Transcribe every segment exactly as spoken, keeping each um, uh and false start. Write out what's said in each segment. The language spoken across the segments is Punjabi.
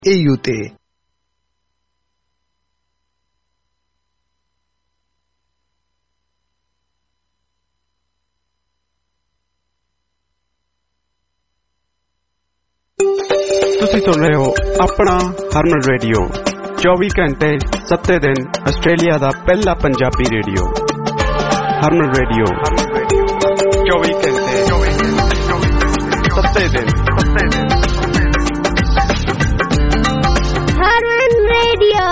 A U ਤੇ। ਤੁਸੀਂ ਸੁਣ ਰਹੇ ਹੋ ਆਪਣਾ ਹਰਮਨ ਰੇਡੀਓ, ਚੌਵੀ ਘੰਟੇ ਸੱਤੇ ਦਿਨ ਆਸਟ੍ਰੇਲੀਆ ਦਾ ਪਹਿਲਾ ਪੰਜਾਬੀ ਰੇਡੀਓ। ਹਰਮਨ ਰੇਡੀਓ ਚੌਵੀ ਘੰਟੇ ਸੱਤੇ ਦਿਨ। ਹਰਮਨ ਰੇਡੀਓ।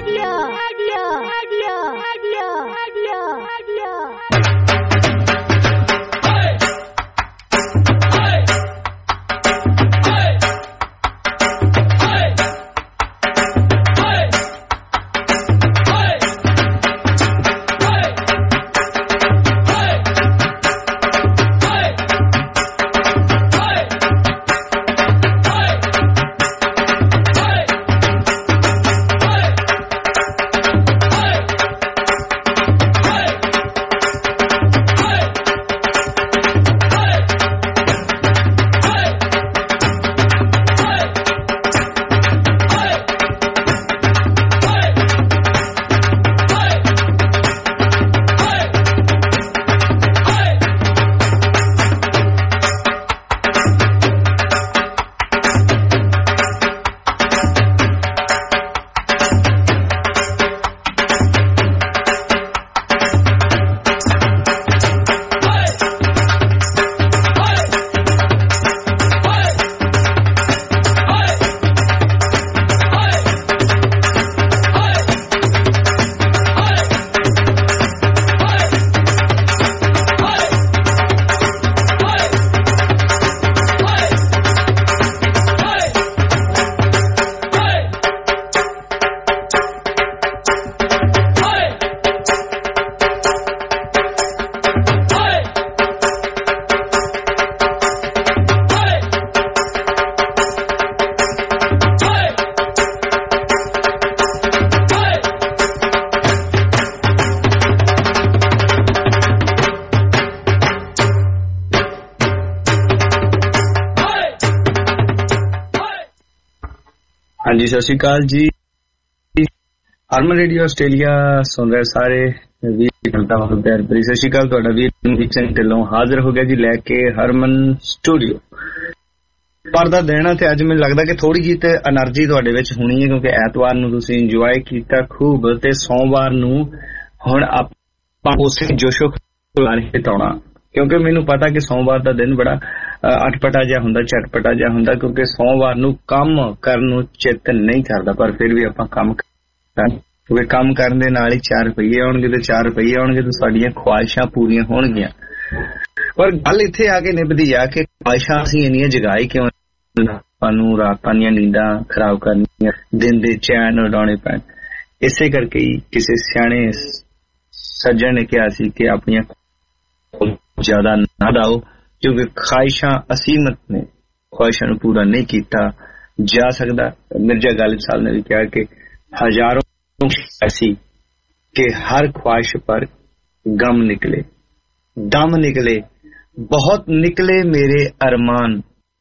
ਹਾਂਜੀ, ਸਤਿ ਸ਼੍ਰੀ ਅਕਾਲ ਜੀ। ਹਰਮਨ ਰੇਡੀਓ ਆਸਟ੍ਰੇਲੀਆ ਸੁਣ ਰਹੇ ਸਾਰੇ ਵੀਰ ਘੰਟਾ ਬਹੁਤ ਪਿਆਰ ਭਰੀ ਸਤਿ ਸ਼੍ਰੀ ਅਕਾਲ। ਤੁਹਾਡਾ ਵੀਰ ਕਿਚਨ ਢਿੱਲੋਂ ਹਾਜ਼ਰ ਹੋ ਗਿਆ ਜੀ ਲੈ ਕੇ ਹਰਮਨ ਸਟੂਡੀਓ। ਪਰ ਦਾ ਦੇਣਾ ਤੇ ਅੱਜ ਮੈਨੂੰ ਲੱਗਦਾ ਕਿ ਥੋੜੀ ਜਿਹੀ ਤੇ એનર્ਜੀ ਤੁਹਾਡੇ ਵਿੱਚ ਹੋਣੀ ਹੈ, ਕਿਉਂਕਿ ਐਤਵਾਰ ਨੂੰ ਤੁਸੀਂ ਇੰਜੋਏ ਕੀਤਾ ਖੂਬ ਤੇ ਸੋਮਵਾਰ ਨੂੰ ਹੁਣ ਆਪਾਂ ਉਸੇ ਜੋਸ਼ੋ ਖੁਲਾਰੇ ਹਟਾਉਣਾ, ਕਿਉਂਕਿ ਮੈਨੂੰ ਪਤਾ ਕਿ ਸੋਮਵਾਰ ਦਾ ਦਿਨ ਬੜਾ ਅਟਪਟਾ ਜਿਹਾ ਹੁੰਦਾ, ਝਟਪਟਾ ਜਿਹਾ ਹੁੰਦਾ, ਕਿਉਂਕਿ ਸੋਮਵਾਰ ਨੂੰ ਕੰਮ ਕਰਨ ਨੂੰ ਚਿੱਤ ਨਹੀਂ ਕਰਦਾ, ਪਰ ਫਿਰ ਵੀ ਆਪਾਂ ਕੰਮ ਕਰਾਂਗੇ, ਕਿਉਂਕਿ ਕੰਮ ਕਰਨ ਦੇ ਨਾਲ ਹੀ ਚਾਰ ਰੁਪਈਏ ਆਉਣਗੇ ਤੇ ਚਾਰ ਰੁਪਈਏ ਆਉਣਗੇ ਤਾਂ ਸਾਡੀਆਂ ਖੁਆਇਸ਼ਾਂ ਪੂਰੀਆਂ ਹੋਣਗੀਆਂ। ਪਰ ਗੱਲ ਇੱਥੇ ਆ ਕੇ ਨਿਭਦੀ ਆ ਕਿ ਖੁਆਇਸ਼ਾਂ ਅਸੀਂ ਇੰਨੀਆਂ ਜਗਾਈ ਕਿਉਂ, ਸਾਨੂੰ ਰਾਤਾਂ ਦੀਆਂ ਨੀਂਦਾਂ ਖਰਾਬ ਕਰਨੀਆਂ, ਦਿਨ ਦੇ ਚੈਨ ਉਡਾਉਣੇ ਪੈਣ। ਇਸੇ ਕਰਕੇ ਹੀ ਕਿਸੇ ਸਿਆਣੇ ਸੱਜਣ ਨੇ ਕਿਹਾ ਸੀ ਕਿ ਆਪਣੀਆਂ ਜ਼ਿਆਦਾ ਨਾ ਦਾਓ, ਕਿਉਂਕਿ ਖੁਆਇਸ਼ਾਂ ਅਸੀਮਤ ਨੇ, ਖੁਆਇਸ਼ਾਂ ਨੂੰ ਪੂਰਾ ਨਹੀਂ ਕੀਤਾ ਜਾ ਸਕਦਾ। ਮਿਰਜ਼ਾ ਗਾਲਿਬ ਸਾਹਿਬ ਨੇ ਵੀ ਕਿਹਾ ਕਿ ਹਜ਼ਾरों ऐसी कि हर ख्वाहिश पर गम निकले, दम निकले, बहुत निकले मेरे अरमान।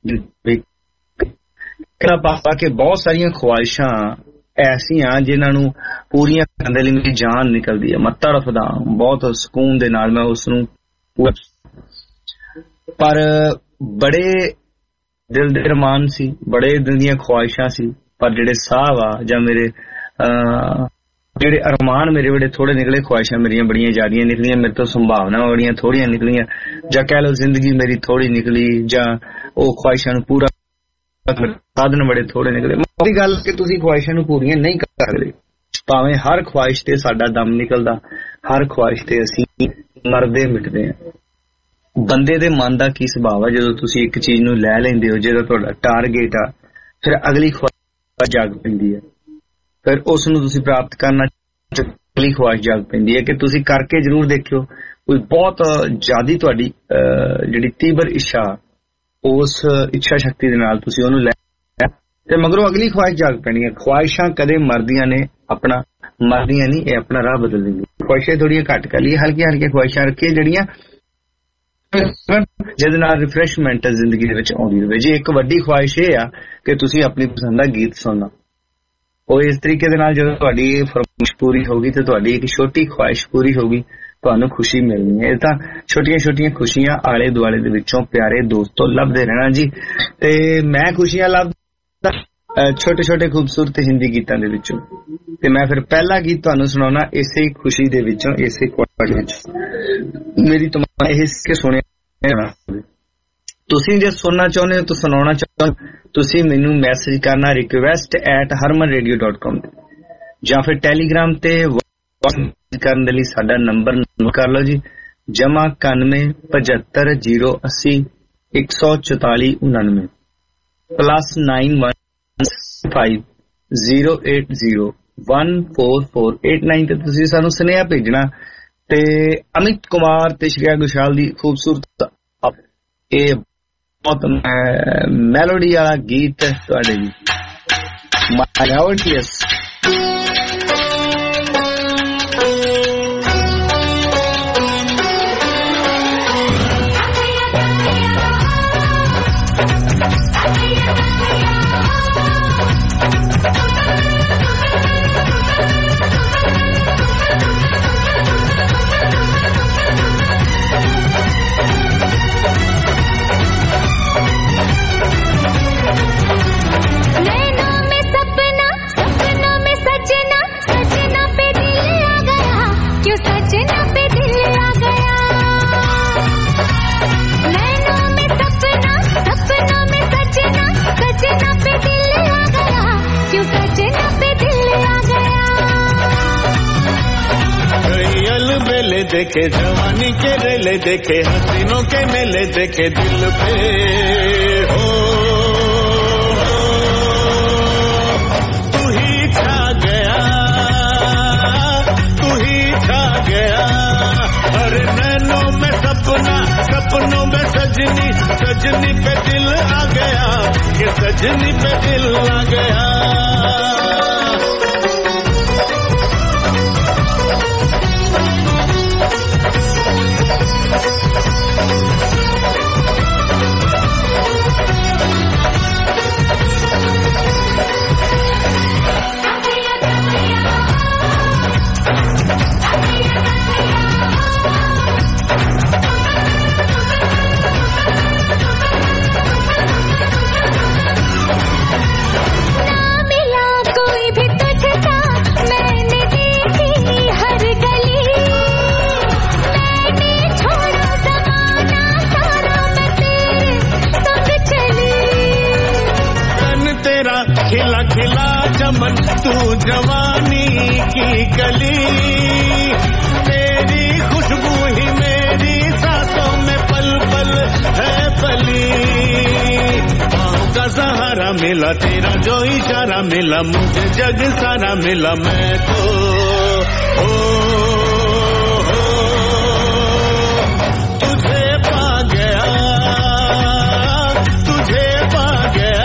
पापा के बहुत सारिया ख्वाहिशां ऐसियां जिन्हां नूं पूरियां करन दे लई मेरी जान निकलदी है, मैं तड़फदा बहुत सुकून दे नाल मैं उस नूं पूरा, पर बड़े दिल दे अरमान सी, बड़े दिल दीयां ख्वाहिशां सी, पर जिहड़े साह वा जां मेरे ਜਿਹੜੇ ਅਰਮਾਨ ਮੇਰੇ ਬੜੇ ਥੋੜੇ ਨਿਕਲੇ, ਖੁਆਇਸ਼ਾਂ ਮੇਰੀਆਂ ਬੜੀਆਂ ਜ਼ਿਆਦੀਆਂ ਨਿਕਲੀਆਂ, ਮੇਰੇ ਤੋਂ ਸੰਭਾਵਨਾਵਾਂ ਬੜੀਆਂ ਥੋੜੀਆਂ ਨਿਕਲੀਆਂ, ਜਾਂ ਕਹਿ ਲਓ ਜ਼ਿੰਦਗੀ ਮੇਰੀ ਥੋੜੀ ਨਿਕਲੀ, ਜਾਂ ਉਹ ਖੁਆਇਸ਼ਾਂ ਨੂੰ ਪੂਰਾ ਸਾਧਨ ਬੜੇ ਥੋੜੇ ਨਿਕਲੇ। ਮੇਰੀ ਗੱਲ ਕਿ ਤੁਸੀਂ ਖੁਆਇਸ਼ਾਂ ਨੂੰ ਪੂਰੀਆਂ ਨਹੀਂ ਕਰ ਸਕਦੇ, ਭਾਵੇਂ ਹਰ ਖੁਆਇਸ਼ ਤੇ ਸਾਡਾ ਦਮ ਨਿਕਲਦਾ, ਹਰ ਖੁਆਇਸ਼ ਤੇ ਅਸੀਂ ਮਰਦੇ ਮਿਟਦੇ ਹਾਂ। ਬੰਦੇ ਦੇ ਮਨ ਦਾ ਕੀ ਸੁਭਾਅ ਆ, ਜਦੋਂ ਤੁਸੀਂ ਇੱਕ ਚੀਜ਼ ਨੂੰ ਲੈ ਲੈਂਦੇ ਹੋ ਜਿਹੜਾ ਤੁਹਾਡਾ ਟਾਰਗੇਟ ਆ, ਫਿਰ ਅਗਲੀ ਖੁਆਇਸ਼ ਜਾਗ ਪੈਂਦੀ ਹੈ, ਫਿਰ ਉਸ ਨੂੰ ਤੁਸੀਂ ਪ੍ਰਾਪਤ ਕਰਨਾ ਅਗਲੀ ਖੁਆਇਸ਼ ਜਾਗ ਪੈਂਦੀ ਹੈ ਕਿ ਤੁਸੀਂ ਕਰਕੇ ਜ਼ਰੂਰ ਦੇਖਿਓ। ਕੋਈ ਬਹੁਤ ਜ਼ਿਆਦਾ ਤੁਹਾਡੀ ਜਿਹੜੀ ਤੀਬਰ ਇੱਛਾ, ਉਸ ਇੱਛਾ ਸ਼ਕਤੀ ਦੇ ਨਾਲ ਤੁਸੀਂ ਉਹਨੂੰ ਲੈ ਤੇ ਮਗਰੋਂ ਅਗਲੀ ਖੁਆਇਸ਼ ਜਾਗ ਪੈਣੀ ਹੈ। ਖੁਆਇਸ਼ਾਂ ਕਦੇ ਮਰਦੀਆਂ ਨੇ, ਆਪਣਾ ਮਰਦੀਆਂ ਨਹੀਂ, ਇਹ ਆਪਣਾ ਰਾਹ ਬਦਲ ਦਿੰਦੀ। ਖੁਆਇਸ਼ਾਂ ਥੋੜੀਆਂ ਘੱਟ ਕਰ ਲਈ, ਹਲਕੀਆਂ ਹਲਕੀਆਂ ਖੁਆਇਸ਼ਾਂ ਰੱਖੀਏ ਜਿਹੜੀਆਂ ਜਿਹਦੇ ਨਾਲ ਰਿਫਰੈਸ਼ਮੈਂਟ ਜ਼ਿੰਦਗੀ ਦੇ ਵਿੱਚ ਆਉਂਦੀ ਹੋਵੇ। ਜੀ ਇੱਕ ਵੱਡੀ ਖੁਆਇਸ਼ ਇਹ ਆ ਕਿ ਤੁਸੀਂ ਆਪਣੀ ਪਸੰਦ ਦਾ ਗੀਤ ਸੁਣਨਾ, ਉਹ ਇਸ ਤਰੀਕੇ ਦੇ ਨਾਲ ਜਦੋਂ ਤੁਹਾਡੀ ਇਹ ਫਰਮਾਇਸ਼ ਪੂਰੀ ਹੋਗੀ ਤੇ ਤੁਹਾਡੀ ਇੱਕ ਛੋਟੀ ਖੁਆਇਸ਼ ਪੂਰੀ ਹੋਗੀ, ਤੁਹਾਨੂੰ ਖੁਸ਼ੀ ਮਿਲਣੀ ਹੈ। ਇਹ ਤਾਂ ਛੋਟੀਆਂ ਛੋਟੀਆਂ ਖੁਸ਼ੀਆਂ ਆਲੇ ਦੁਆਲੇ ਦੇ ਵਿੱਚੋਂ ਪਿਆਰੇ ਦੋਸਤੋ ਲੱਭਦੇ ਰਹਿਣਾ ਜੀ। ਤੇ ਮੈਂ ਖੁਸ਼ੀਆਂ ਲੱਭਦਾ ਛੋਟੇ ਛੋਟੇ ਖੂਬਸੂਰਤ ਹਿੰਦੀ ਗੀਤਾਂ ਦੇ ਵਿੱਚੋਂ, ਤੇ ਮੈਂ ਫਿਰ ਪਹਿਲਾ ਗੀਤ ਤੁਹਾਨੂੰ ਸੁਣਾਉਣਾ ਇਸੇ ਖੁਸ਼ੀ ਦੇ ਵਿੱਚੋਂ, ਇਸੇ ਖੁਆਇਸ਼ ਵਿੱਚ। ਮੇਰੀ ਤਮੰਨਾ ਇਹ ਕਿ ਸੁਣਿਆ ਤੁਸੀਂ ਜੇ ਸੁਣਨਾ ਚਾਹੁੰਦੇ ਹੋ ਤਾਂ ਸੁਣਾਉਣਾ ਚਾਹੁੰਦੇ ਤੁਸੀਂ ਮੈਨੂੰ ਮੈਸੇਜ ਕਰਨਾ request at Harman radio dot com ਤੇ, ਜਾਂ ਫਿਰ ਟੈਲੀਗ੍ਰਾਮ ਤੇ ਕਰਨ ਦੇ ਲਈ ਸਾਡਾ ਨੰਬਰ ਨੋਟ ਕਰ ਲਓ ਜੀ, ਜਮਾ ਇਕਾਨਵੇਂ ਪਝੱਤਰ ਜ਼ੀਰੋ ਅੱਸੀ ਇੱਕ ਸੌ ਚੁਤਾਲੀ ਉਨਾਨਵੇਂ plus nine one five zero eight zero one four four eight nine ਤੇ ਤੁਸੀਂ ਸਾਨੂੰ ਸੁਨੇਹਾ ਭੇਜਣਾ। ਤੇ ਅਮਿਤ ਕੁਮਾਰ ਤੇ ਸ਼੍ਰੇਆ ਘੋਸ਼ਾਲ ਦੀ ਖੂਬਸੂਰਤ ਇਹ ਬਹੁਤ ਮੈਲੋਡੀ ਵਾਲਾ ਗੀਤ ਤੁਹਾਡੇ ਜੀ ਮਾਇਓਟੀਅਸ। देखे जवानी के रेले देखे हसीनों के मेले देखे दिल पे हो, तू ही छा गया तू ही छा गया। अरे नैनों में सपना सपनों में सजनी सजनी पे दिल आ गया कि सजनी पे दिल आ गया। खिला खिला चमन तू जवानी की कली, तेरी खुशबू ही मेरी सांसों में पल पल है पली। पाँव का सहारा मिला तेरा जो इशारा मिला मुझे जग सारा मिला मैं तो ओ, ओ, तुझे पा गया तुझे पा गया।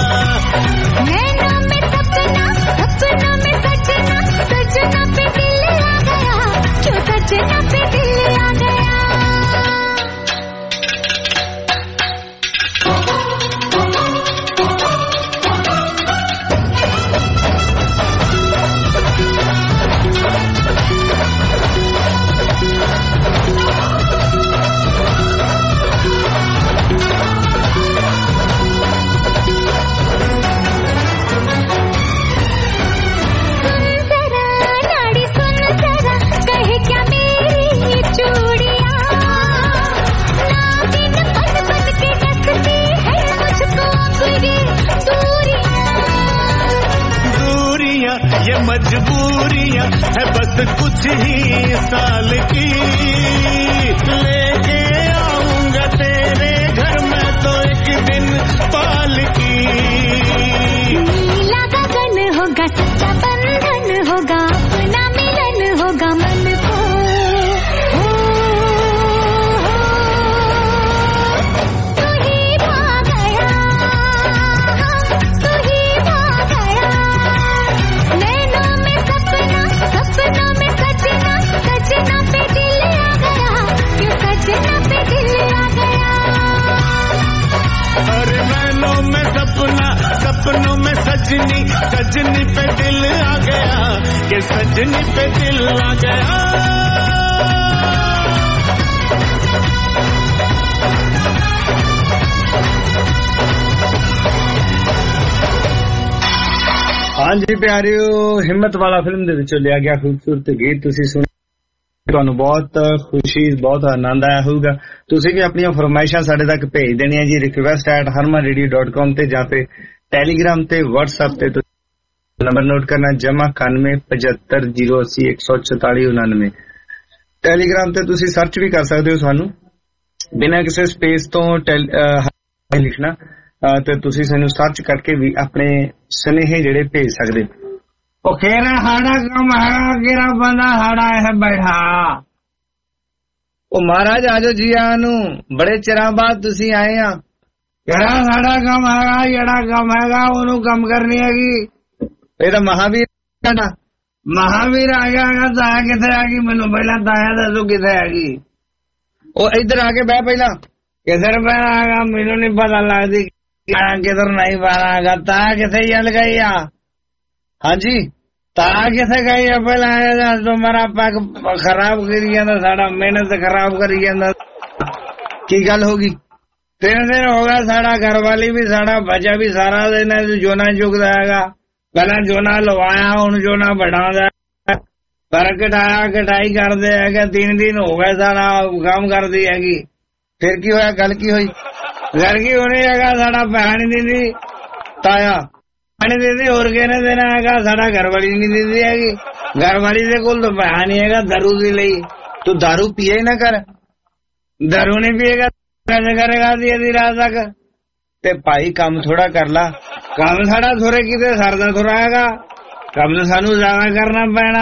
ये मजबूरियां है बस कुछ ही साल की, लेके आऊंगा तेरे घर में तो एक दिन पालकी। नीला गगन होगा सच्चा बंधन होगा अपना मिलन होगा मन को, तू ही पा गया तू ही पा गया। नैनों में सपना सपनों में सजना सजना पे दिल आ गया क्यों सजना पे दिल आ गया। अरे नैनों में सपना सपनों में सजनी सजनी पे दिल सजनी पे दिल आ गया। हाँ जी प्यारियो, हिम्मत वाला फिल्म दे विचों लिया गया खूबसूरत गीत तुसी सुन, ਤੁਹਾਨੂੰ ਬਹੁਤ ਖੁਸ਼ੀ ਬਹੁਤ ਆਨੰਦ ਆਇਆ ਹੋਊਗਾ। ਤੁਸੀਂ ਵੀ ਆਪਣੀਆਂ ਫਰਮਾਇਸ਼ਾਂ ਸਾਡੇ ਤੱਕ ਭੇਜ ਦੇਣੀਆਂ ਜੀ request at harman radio dot com ਤੇ ਜਾਂ ਫਿਰ ਟੈਲੀਗ੍ਰਾਮ ਤੇ WhatsApp ਤੇ ਨੰਬਰ ਨੋਟ ਕਰਨਾ ਜਮਾ ਇਕਾਨਵੇਂ ਪਝੱਤਰ ਜ਼ੀਰੋ अस्सी एक सौ चौताली उनानवे। ਟੈਲੀਗ੍ਰਾਮ ਤੇ ਤੁਸੀਂ ਸਰਚ ਵੀ ਕਰ ਸਕਦੇ ਹੋ ਸਾਨੂੰ ਬਿਨਾਂ ਕਿਸੇ ਸਪੇਸ ਤੋਂ ਲਿਖਣਾ ਤੇ ਤੁਸੀਂ ਸਾਨੂੰ ਸਰਚ ਕਰਕੇ ਵੀ ਆਪਣੇ ਸੁਨੇਹੇ ਜਿਹੜੇ ਭੇਜ ਸਕਦੇ। ਉਹ ਖੇਰਾ ਸਾਡਾ ਕੰਮ ਹੈਗਾ ਕਿਹੜਾ ਬੰਦਾ ਸਾਡਾ ਇਹ ਬੈਠਾ। ਉਹ ਮਹਾਰਾਜ ਆਜੋ ਜੀ ਆਇਆਂ ਨੂੰ, ਬੜੇ ਚਿਰਾਂ ਬਾਅਦ ਤੁਸੀਂ ਆਏ ਆ। ਕਿਹੜਾ ਸਾਡਾ ਕੰਮ ਹੈਗਾ, ਜਿਹੜਾ ਕੰਮ ਹੈਗਾ ਉਹਨੂੰ ਕੰਮ ਕਰਨੀ ਹੈਗੀ। ਇਹ ਤਾਂ ਮਹਾਵੀਰ ਸਾਡਾ ਮਹਾਵੀਰ ਆ ਗਿਆ ਹੈਗਾ। ਤਾਇਆ ਕਿੱਥੇ ਆ ਗਈ ਮੈਨੂੰ ਪਹਿਲਾਂ ਤਾਇਆ ਦੱਸੋ ਕਿੱਥੇ ਆ ਗਈ। ਉਹ ਇੱਧਰ ਆ ਕੇ ਬਹਿ ਪਹਿਲਾਂ। ਕਿੱਧਰ ਬਹਿਣਾ ਹੈਗਾ ਮੈਨੂੰ ਨੀ ਪਤਾ ਲੱਗਦੀ ਕਿੱਧਰ ਨਹੀਂ ਬਹਿਣਾ ਹੈਗਾ। ਤਾਇਆ ਕਿੱਥੇ ਚੱਲ ਗਈ ਆ। ਹਾਂਜੀ ਤਾਇਆ ਕਿੱਥੇ ਗਈ ਆ ਪਹਿਲਾਂ ਤੁਹਾਡਾ ਪੱਗ ਖਰਾਬ ਕਰੀ ਜਾਂਦਾ, ਸਾਡਾ ਮਿਹਨਤ ਖਰਾਬ ਕਰੀ ਜਾਂਦਾ। ਕੀ ਗੱਲ ਹੋ ਗਈ? ਤਿੰਨ ਦਿਨ ਹੋ ਗਿਆ ਸਾਡਾ ਘਰ ਵਾਲੀ ਵੀ ਸਾਡਾ ਬੱਚਾ ਵੀ ਸਾਰਾ ਦਿਨ ਜੋਨਾ ਚੁੱਕਦਾ ਹੈਗਾ। ਪਹਿਲਾਂ ਜੋਨਾ ਲਵਾਇਆ ਹੁਣ ਜੋਨਾ ਵਡਾਉਂਦਾ ਪਰ ਕਟਾਇਆ ਕਟਾਈ ਕਰਦੇ ਹੈਗੇ। ਤਿੰਨ ਦਿਨ ਹੋ ਗਏ ਸਾਡਾ ਕੰਮ ਕਰਦੀ ਹੈਗੀ। ਫਿਰ ਕੀ ਹੋਇਆ? ਗੱਲ ਕੀ ਹੋਈ? ਗੱਲ ਕੀ ਹੋਣੀ ਹੈਗਾ ਸਾਡਾ ਪੈਸਾ ਨੀ ਦਿੰਦੀ ਤਾਇਆ ਪਾਣੀ ਦਿੰਦੀ ਹੋਰ ਕਿਹਨੇ ਦੇਣਾ ਹੈਗਾ। ਸਾਡਾ ਘਰ ਵਾਲੀ ਨੀ ਦਿੰਦੀ ਹੈਗੀ। ਘਰ ਵਾਲੀ ਦੇ ਕੋਲ ਤਾਂ ਪੈਸਾ ਨੀ ਹੈਗਾ ਦਾਰੂ ਦੇ ਲਈ। ਤੂੰ ਦਾਰੂ ਪੀਏ ਨਾ ਕਰ, ਦਾਰੂ ਨੀ ਪੀਏਗਾ कैसे करेगा आधी रात तक। ते भाई काम थोड़ा कर ला, काम साड़ा थोड़े किते सरदा थोड़ा हैगा, काम तो सानू ज्यादा करना पैना।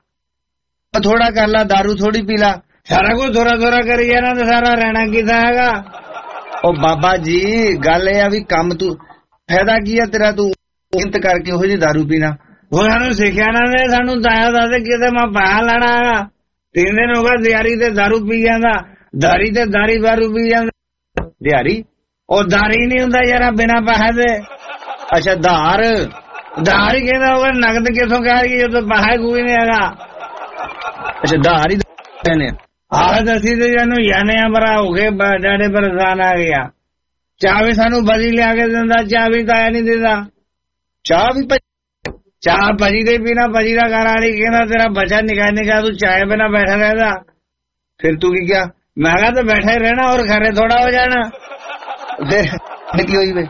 थोड़ा कर ला, दारू थोड़ी पी ला, सारा कुछ थोड़ा थोड़ा करी जाना तो सारा रहना किता हैगा। ओ बाबा जी गल ए भी काम तू फायदा की है तेरा, तू मेहनत करके हो जी दारू पीना। वो सानू सिखिया ना दे, सानू दाया दस किते मैं पैसा लेना हैगा। तीन दिन हो गए दिहाड़ी ते दारू पी जांदा, दारी ते दारी दारू पी जांदा दिहाड़ी। और दारी नहीं हुंदा यार बिना पैसे दे। अच्छा धार धार ही कहता होगा, नगद किथों कह रही है तो पैसा कोई नहीं हैगा। अच्छा धार ही ने आज असी तो जानू याने बरा हो गए, डाडे परेशान आ गया। चाह भी सानू बजी लिया के दिंदा, चाह भी ताया नहीं देता। चाह भी चाह भजी दे पीना, भजी का घर आ रही कहना तेरा बच्चा निकाल निकाल तू चाय बिना बैठा रहता। फिर तू की क्या मैं कहा तो बैठा ही रहना और घरे थोड़ा हो जाना। फिर की हुई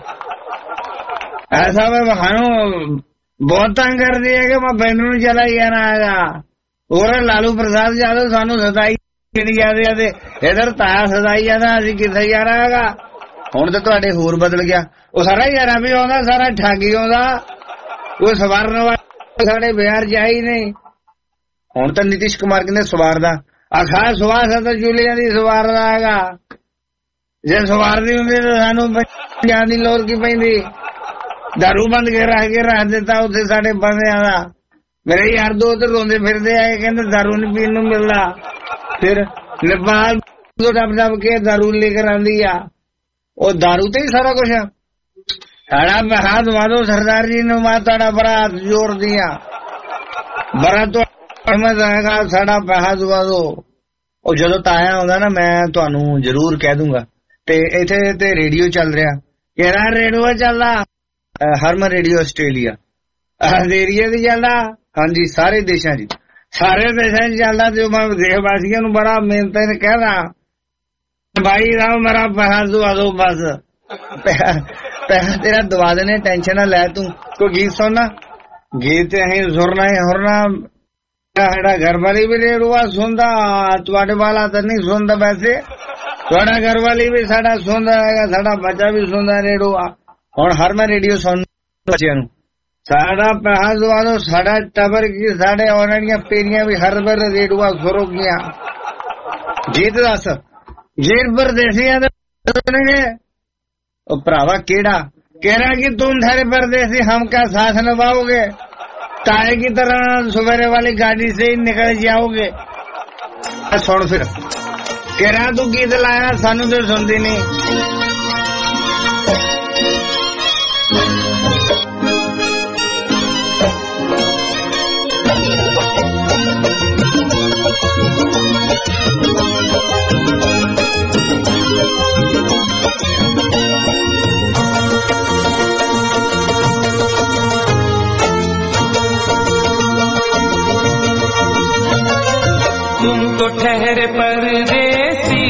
ऐसा मैं बहानू बहुत तंग कर दिया कि मैं बहनों ने चला ही आना आएगा। और लालू प्रसाद यादव सानू सताई नहीं जाते जाते, इधर ताया सताई जाता असी किथे जा रहा हैगा। हुण तो तुहाडे होर बदल गया, वो सारा यारा भी आउंदा, सारा ठगी आउंदा, वो सवारन वाले साडे बिहार च आई नहीं। हुण तो नीतीश कुमार कहंदे सवारदा, आखा सवार तो चूलियां दी सवारदा हैगा। जे सवारदी हुंदी तो सानू जान दी लोड़ की पैंदी। दारू बंद के रह के रख दिता उत्थे साडे बंदियां दा। मेरे यार दो तो रोंदे फिरदे आए, कहंदे दारू नहीं पीन नूं मिलदा। फिर नेपाल तो डब डब के दारू लेकर आंदी आ, ओ दारू ते ही सारा कुछ है। साड़ा पैसा दवा दो सरदार जी नूं, मैं तुहाडा बड़ा हाथ जोड़ दिया, बड़ा तो मैं कहेगा साड़ा पैसा दवा दो। और जदों ताया आउंदा ना मैं तुहानू जरूर कह दूंगा। ते इथे ते रेडियो चल रहा, केड़ा रेडियो चलदा? हरमन रेडियो आस्ट्रेलिया एरिया दी चलदा। हाँ जी सारे देशां च, सारे देशां च चलदा। जो मैं देशवासियों नूं बड़ा मेहनत ने कहदा भाई राव मेरा पैसा दवा दो बस। पैसा तेरा दवा देने, टेंशन ना लै तू। कोई गीत सुनना, गीत असीं सुरना ही सुरना। साडा घर वाली भी रेडुआ सुनदा, तुहाडे वाला तो नहीं सुनदा, वैसे तुहाडा घर वाली भी साडा सुनदा हैगा, साडा बच्चा भी सुनदा रेडुआ। हुण हरमन रेडियो सुन बच्चियां नूं साडा पैसा दवा दो, साडा टबर की साडे आने वालियां पीढ़ियां भी हर बार रेडुआ सुरोगियां। गीत दस जे परदेसियां दे सुनेंगे ओ भरावा केड़ा कह रहा कि तुम ठहरे परदेसी हम क्या साथ निभाओगे, ताए की तरह सवेरे वाली गाड़ी से ही निकल जाओगे। सुन फिर कह रहा तू गीत लाया सानू तो सुनती नहीं। तो ठहरे परदेसी,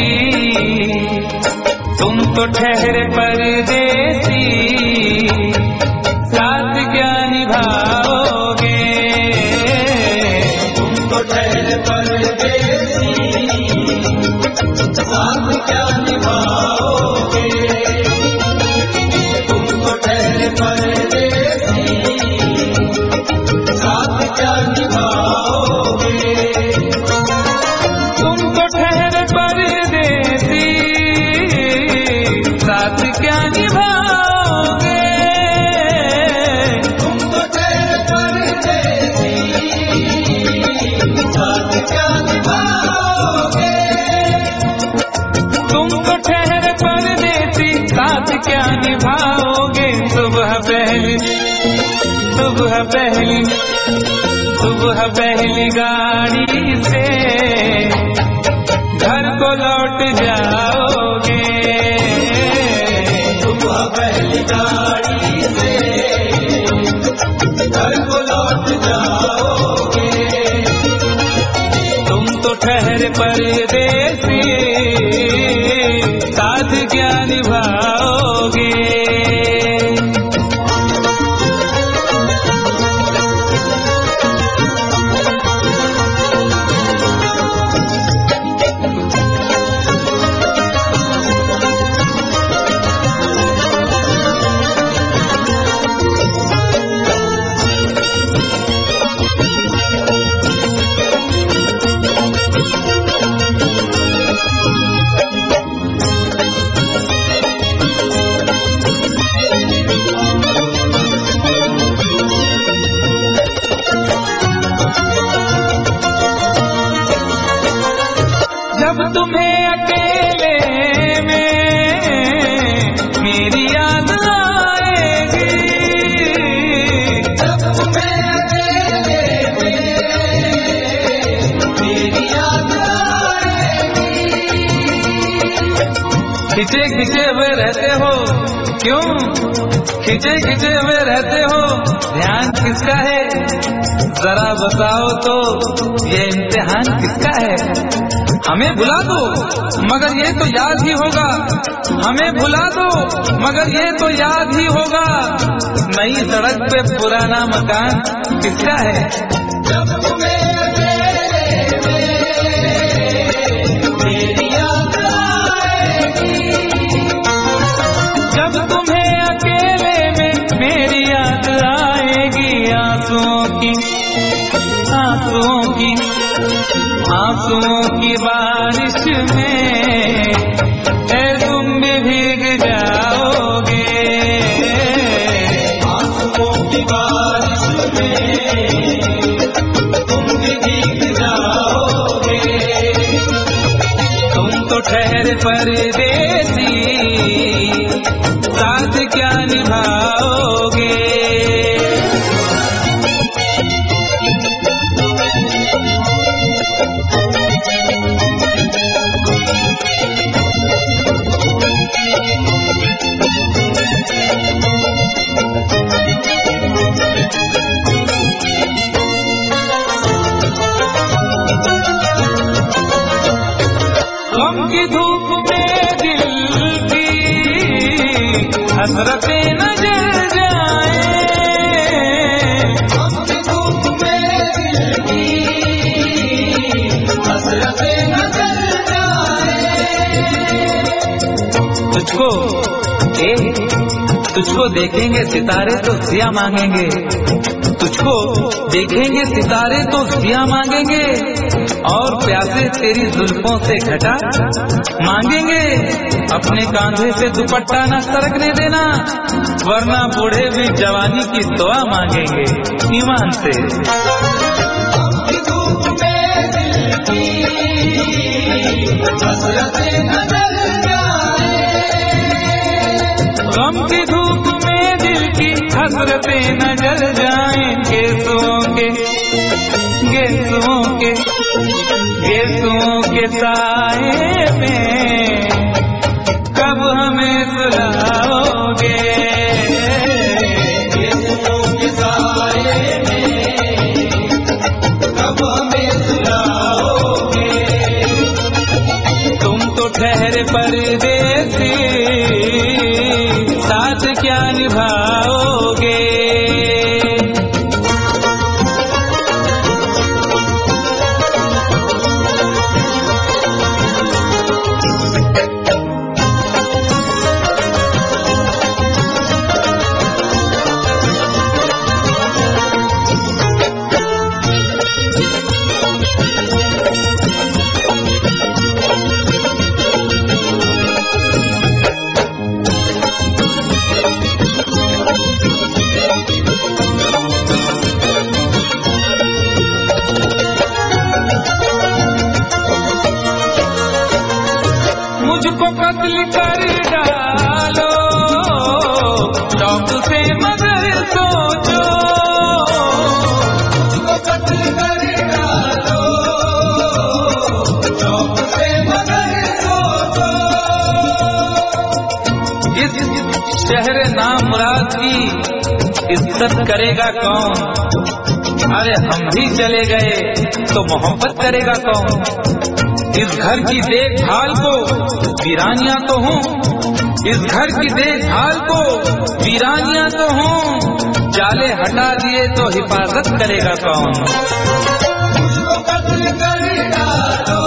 तुम तो ठहरे परदेसी, साथ क्या निभाओगे? तुम तो ठहरे परदेसी, साथ क्या निभाओगे? तुम तो ठहरे परदेसी, साथ क्या निभाओगे? तुम तो ठहरे परदेसी, साथ क्या निभाओगे? तुम तो ठहरे परदेसी, साथ क्या निभाओगे? तुम तो ठहरे परदेसी, साथ क्या निभाओगे? सुबह पहली सुबह पहली सुबह पहली गाड़ी से घर को लौट जाओगे। सुबह पहली गाड़ी से घर को लौट जाओगे। तुम तो ठहरे परदेसी, साथ क्या निभाओगे? जब तुम्हें अकेले में मेरी याद आएगी, जब तुम्हें अकेले में मेरी याद आएगी। खिंचे खिंचे हुए रहते हो क्यों? खिंचे खिंचे हुए रहते हो, ध्यान किसका है? जरा बताओ तो ये इम्तिहान किसका है? हमें भुला दो मगर ये तो याद ही होगा, हमें भुला दो मगर ये तो याद ही होगा। नई सड़क पे पुराना मकान किसका है? जब तुम्हें अकेले में मेरी याद आएगी, जब तुम्हें अकेले में मेरी याद आएगी। आंसुओं की आंसुओं की आंसुओं की बारिश में ऐ तुम भी भीग जाओगे। आंसुओं की बारिश में तुम भी भीग जाओगे। तुम तो ठहरे परदेसी, साथ क्या निभाओगे? गम की धूप में दिल की हसरतें न जल जाए, गम की धूप में दिल की हसरतें न जल जाए। तुझको ए तुझको देखेंगे सितारे तो जिया मांगेंगे, तुझको देखेंगे सितारे तो जिया मांगेंगे, और प्यासे तेरी जुल्फों से घटा मांगेंगे। अपने कांधे से दुपट्टा न सरकने देना, वरना बूढ़े भी जवानी की दुआ मांगेंगे ईमान से। गम की धूप में दिल की हसरतें न जल जाएं। गेसुओं के गेसुओं के गेसुओं के साए में कब हमें सुलाओगे? गेसुओं के साए में कब हमें सुलाओगे? परदेसी, साथ क्या निभाओगे। मुझको कत्ल कर डालो शौक से मगर सोचो, मुझको कत्ल कर डालो शौक से मगर सोचो। इस शहर नामुराद की इज्जत करेगा कौन? अरे हम भी चले गए तो मोहब्बत करेगा कौन? इस घर की देखभाल को वीरानियां तो हूँ, इस घर की देखभाल को वीरानियां तो हूँ, जाले हटा दिए तो हिफाजत करेगा कौन? मुझको कत्ल कर डालो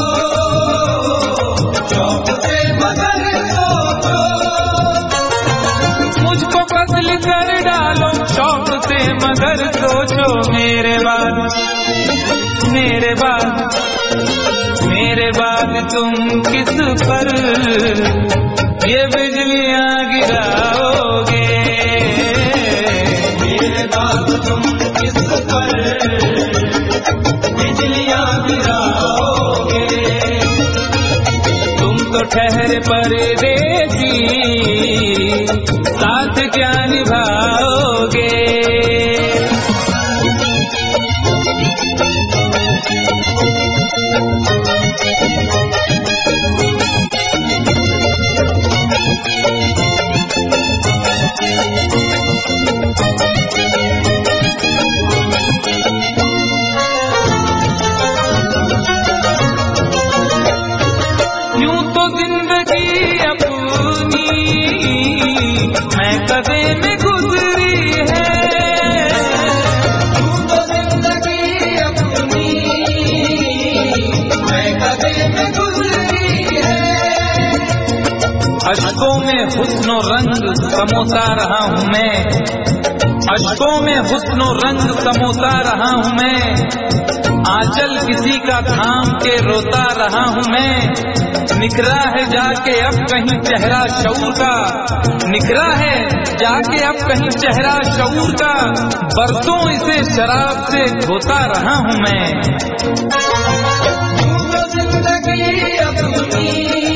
शौक से मगर सोचो, मुझको कत्ल कर डालो शौक से मगर सोचो। मेरे बाद मेरे बाद मेरे बाद तुम किस पर ये बिजलियां गिराओगे? मेरे बाद तुम किस पर बिजलियां गिराओगे? तुम तो ठहरे परदेसी, साथ क्या निभाओगे? यूं तो जिंदगी अपनी मैं कदे में गुजरी है, यूं तो जिंदगी अपनी मैं कदे में गुजरी है। अश्कों में हुस्नो रंग समोसा रहा हूँ मैं, अश्कों में हुस्नो रंग समोसा रहा हूँ मैं, आंचल किसी का थाम के रोता रहा हूँ मैं। निखरा है जाके अब कहीं चेहरा शऊर का, निखरा है जाके अब कहीं चेहरा शऊर का, बरसों इसे शराब से धोता रहा हूँ मैं। जिंदगी अपनी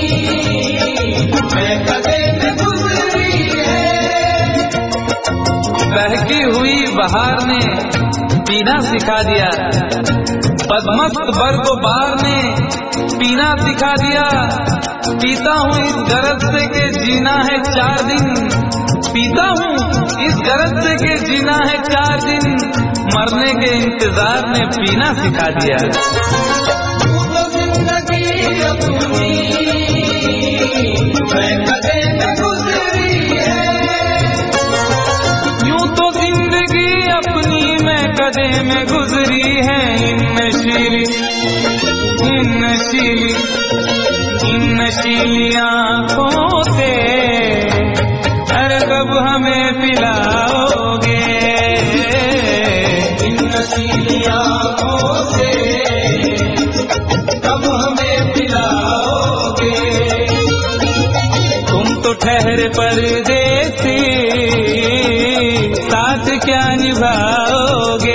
मैं कदे में गुजरी है, बहकी हुई बहार ने पीना सिखा दिया, बदमस्त बर्गो बार ने पीना सिखा दिया। पीता हूँ इस गरज से के जीना है चार दिन, पीता हूँ इस गरज से के जीना है चार दिन, मरने के इंतजार ने पीना सिखा दिया। जिंदगी अपनी मैं कदे में गुजरी है, यूं तो जिंदगी अपनी मैं कदे में गुजरी है। इन नशीली इन नशीली इन नशीली आँखों से अरे कब हमें पिलाओगे? इन नशीली आँखों से कब हमें पिलाओगे? तुम तो ठहरे परदेसी, साथ क्या निभाओगे?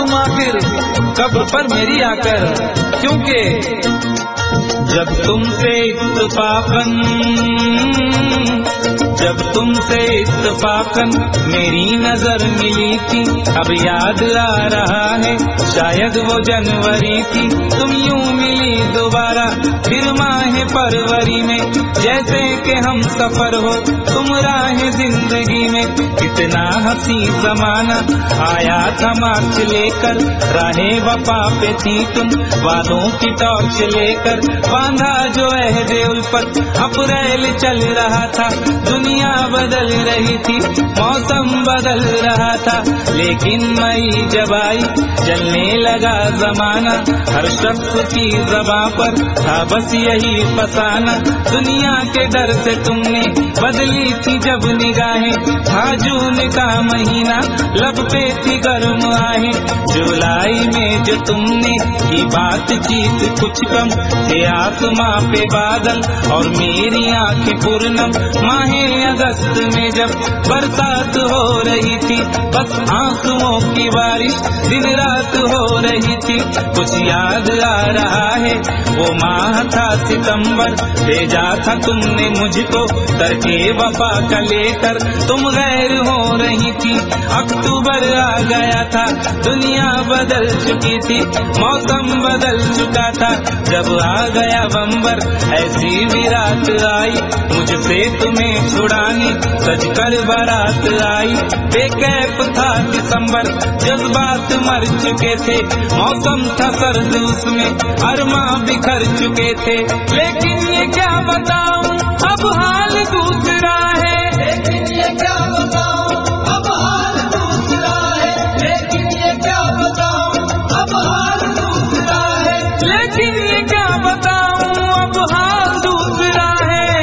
तुम आखिर कब्र पर मेरी आकर, क्योंकि जब तुमसे इत्तफाकन जब तुमसे इत्तफाकन मेरी नजर मिली थी, अब याद आ रहा है शायद वो जनवरी थी। तुम यूं मिली दोबारा फिर माह फरवरी में, जैसे कि हम सफर हो तुम राह जिंदगी में। कितना हंसी जमाना आया था मार्च लेकर, राहे वफा पे थी तुम वादों की टॉर्च लेकर। बांधा जो अहदे उल्फत अप्रैल चल रहा था, दुनिया बदल रही थी, मौसम बदल रहा था, लेकिन मई जब आई चलने लगा जमाना। हर शख्स की ज़बां पर था बस यही फसाना। दुनिया के डर से तुमने बदली थी जब निगाहें, था जून का महीना लब पे थी गर्म आहें। जुलाई में जो तुमने की बातचीत कुछ कम थे, आसमां पे बादल और मेरी आंखें पूर्णम। माहे अगस्त में जब बरसात हो रही थी, बस आंसुओं की बारिश दिन रात हो रही थी। कुछ याद आ रहा है वो माह था सितंबर, भेजा था तुमने मुझको करके वफा का लेकर। तुम गैर हो रही थी, अक्टूबर आ गया था, दुनिया बदल चुकी थी, मौसम बदल चुका था। जब आ गया नवंबर ऐसी भी रात आई, मुझसे तुम्हें छुड़ाने सज कर बारात आई। बेकैफ था दिसंबर, जज्बात मर चुके थे, मौसम था सर्द उसमें अरमा बिखर चुके थे। लेकिन ये क्या बताऊं अब हाल दूसरा है, लेकिन ये क्या बताऊं अब हाल दूसरा है, लेकिन ये क्या बताऊं अब हाल दूसरा है, लेकिन ये क्या बताऊं अब हाल दूसरा है।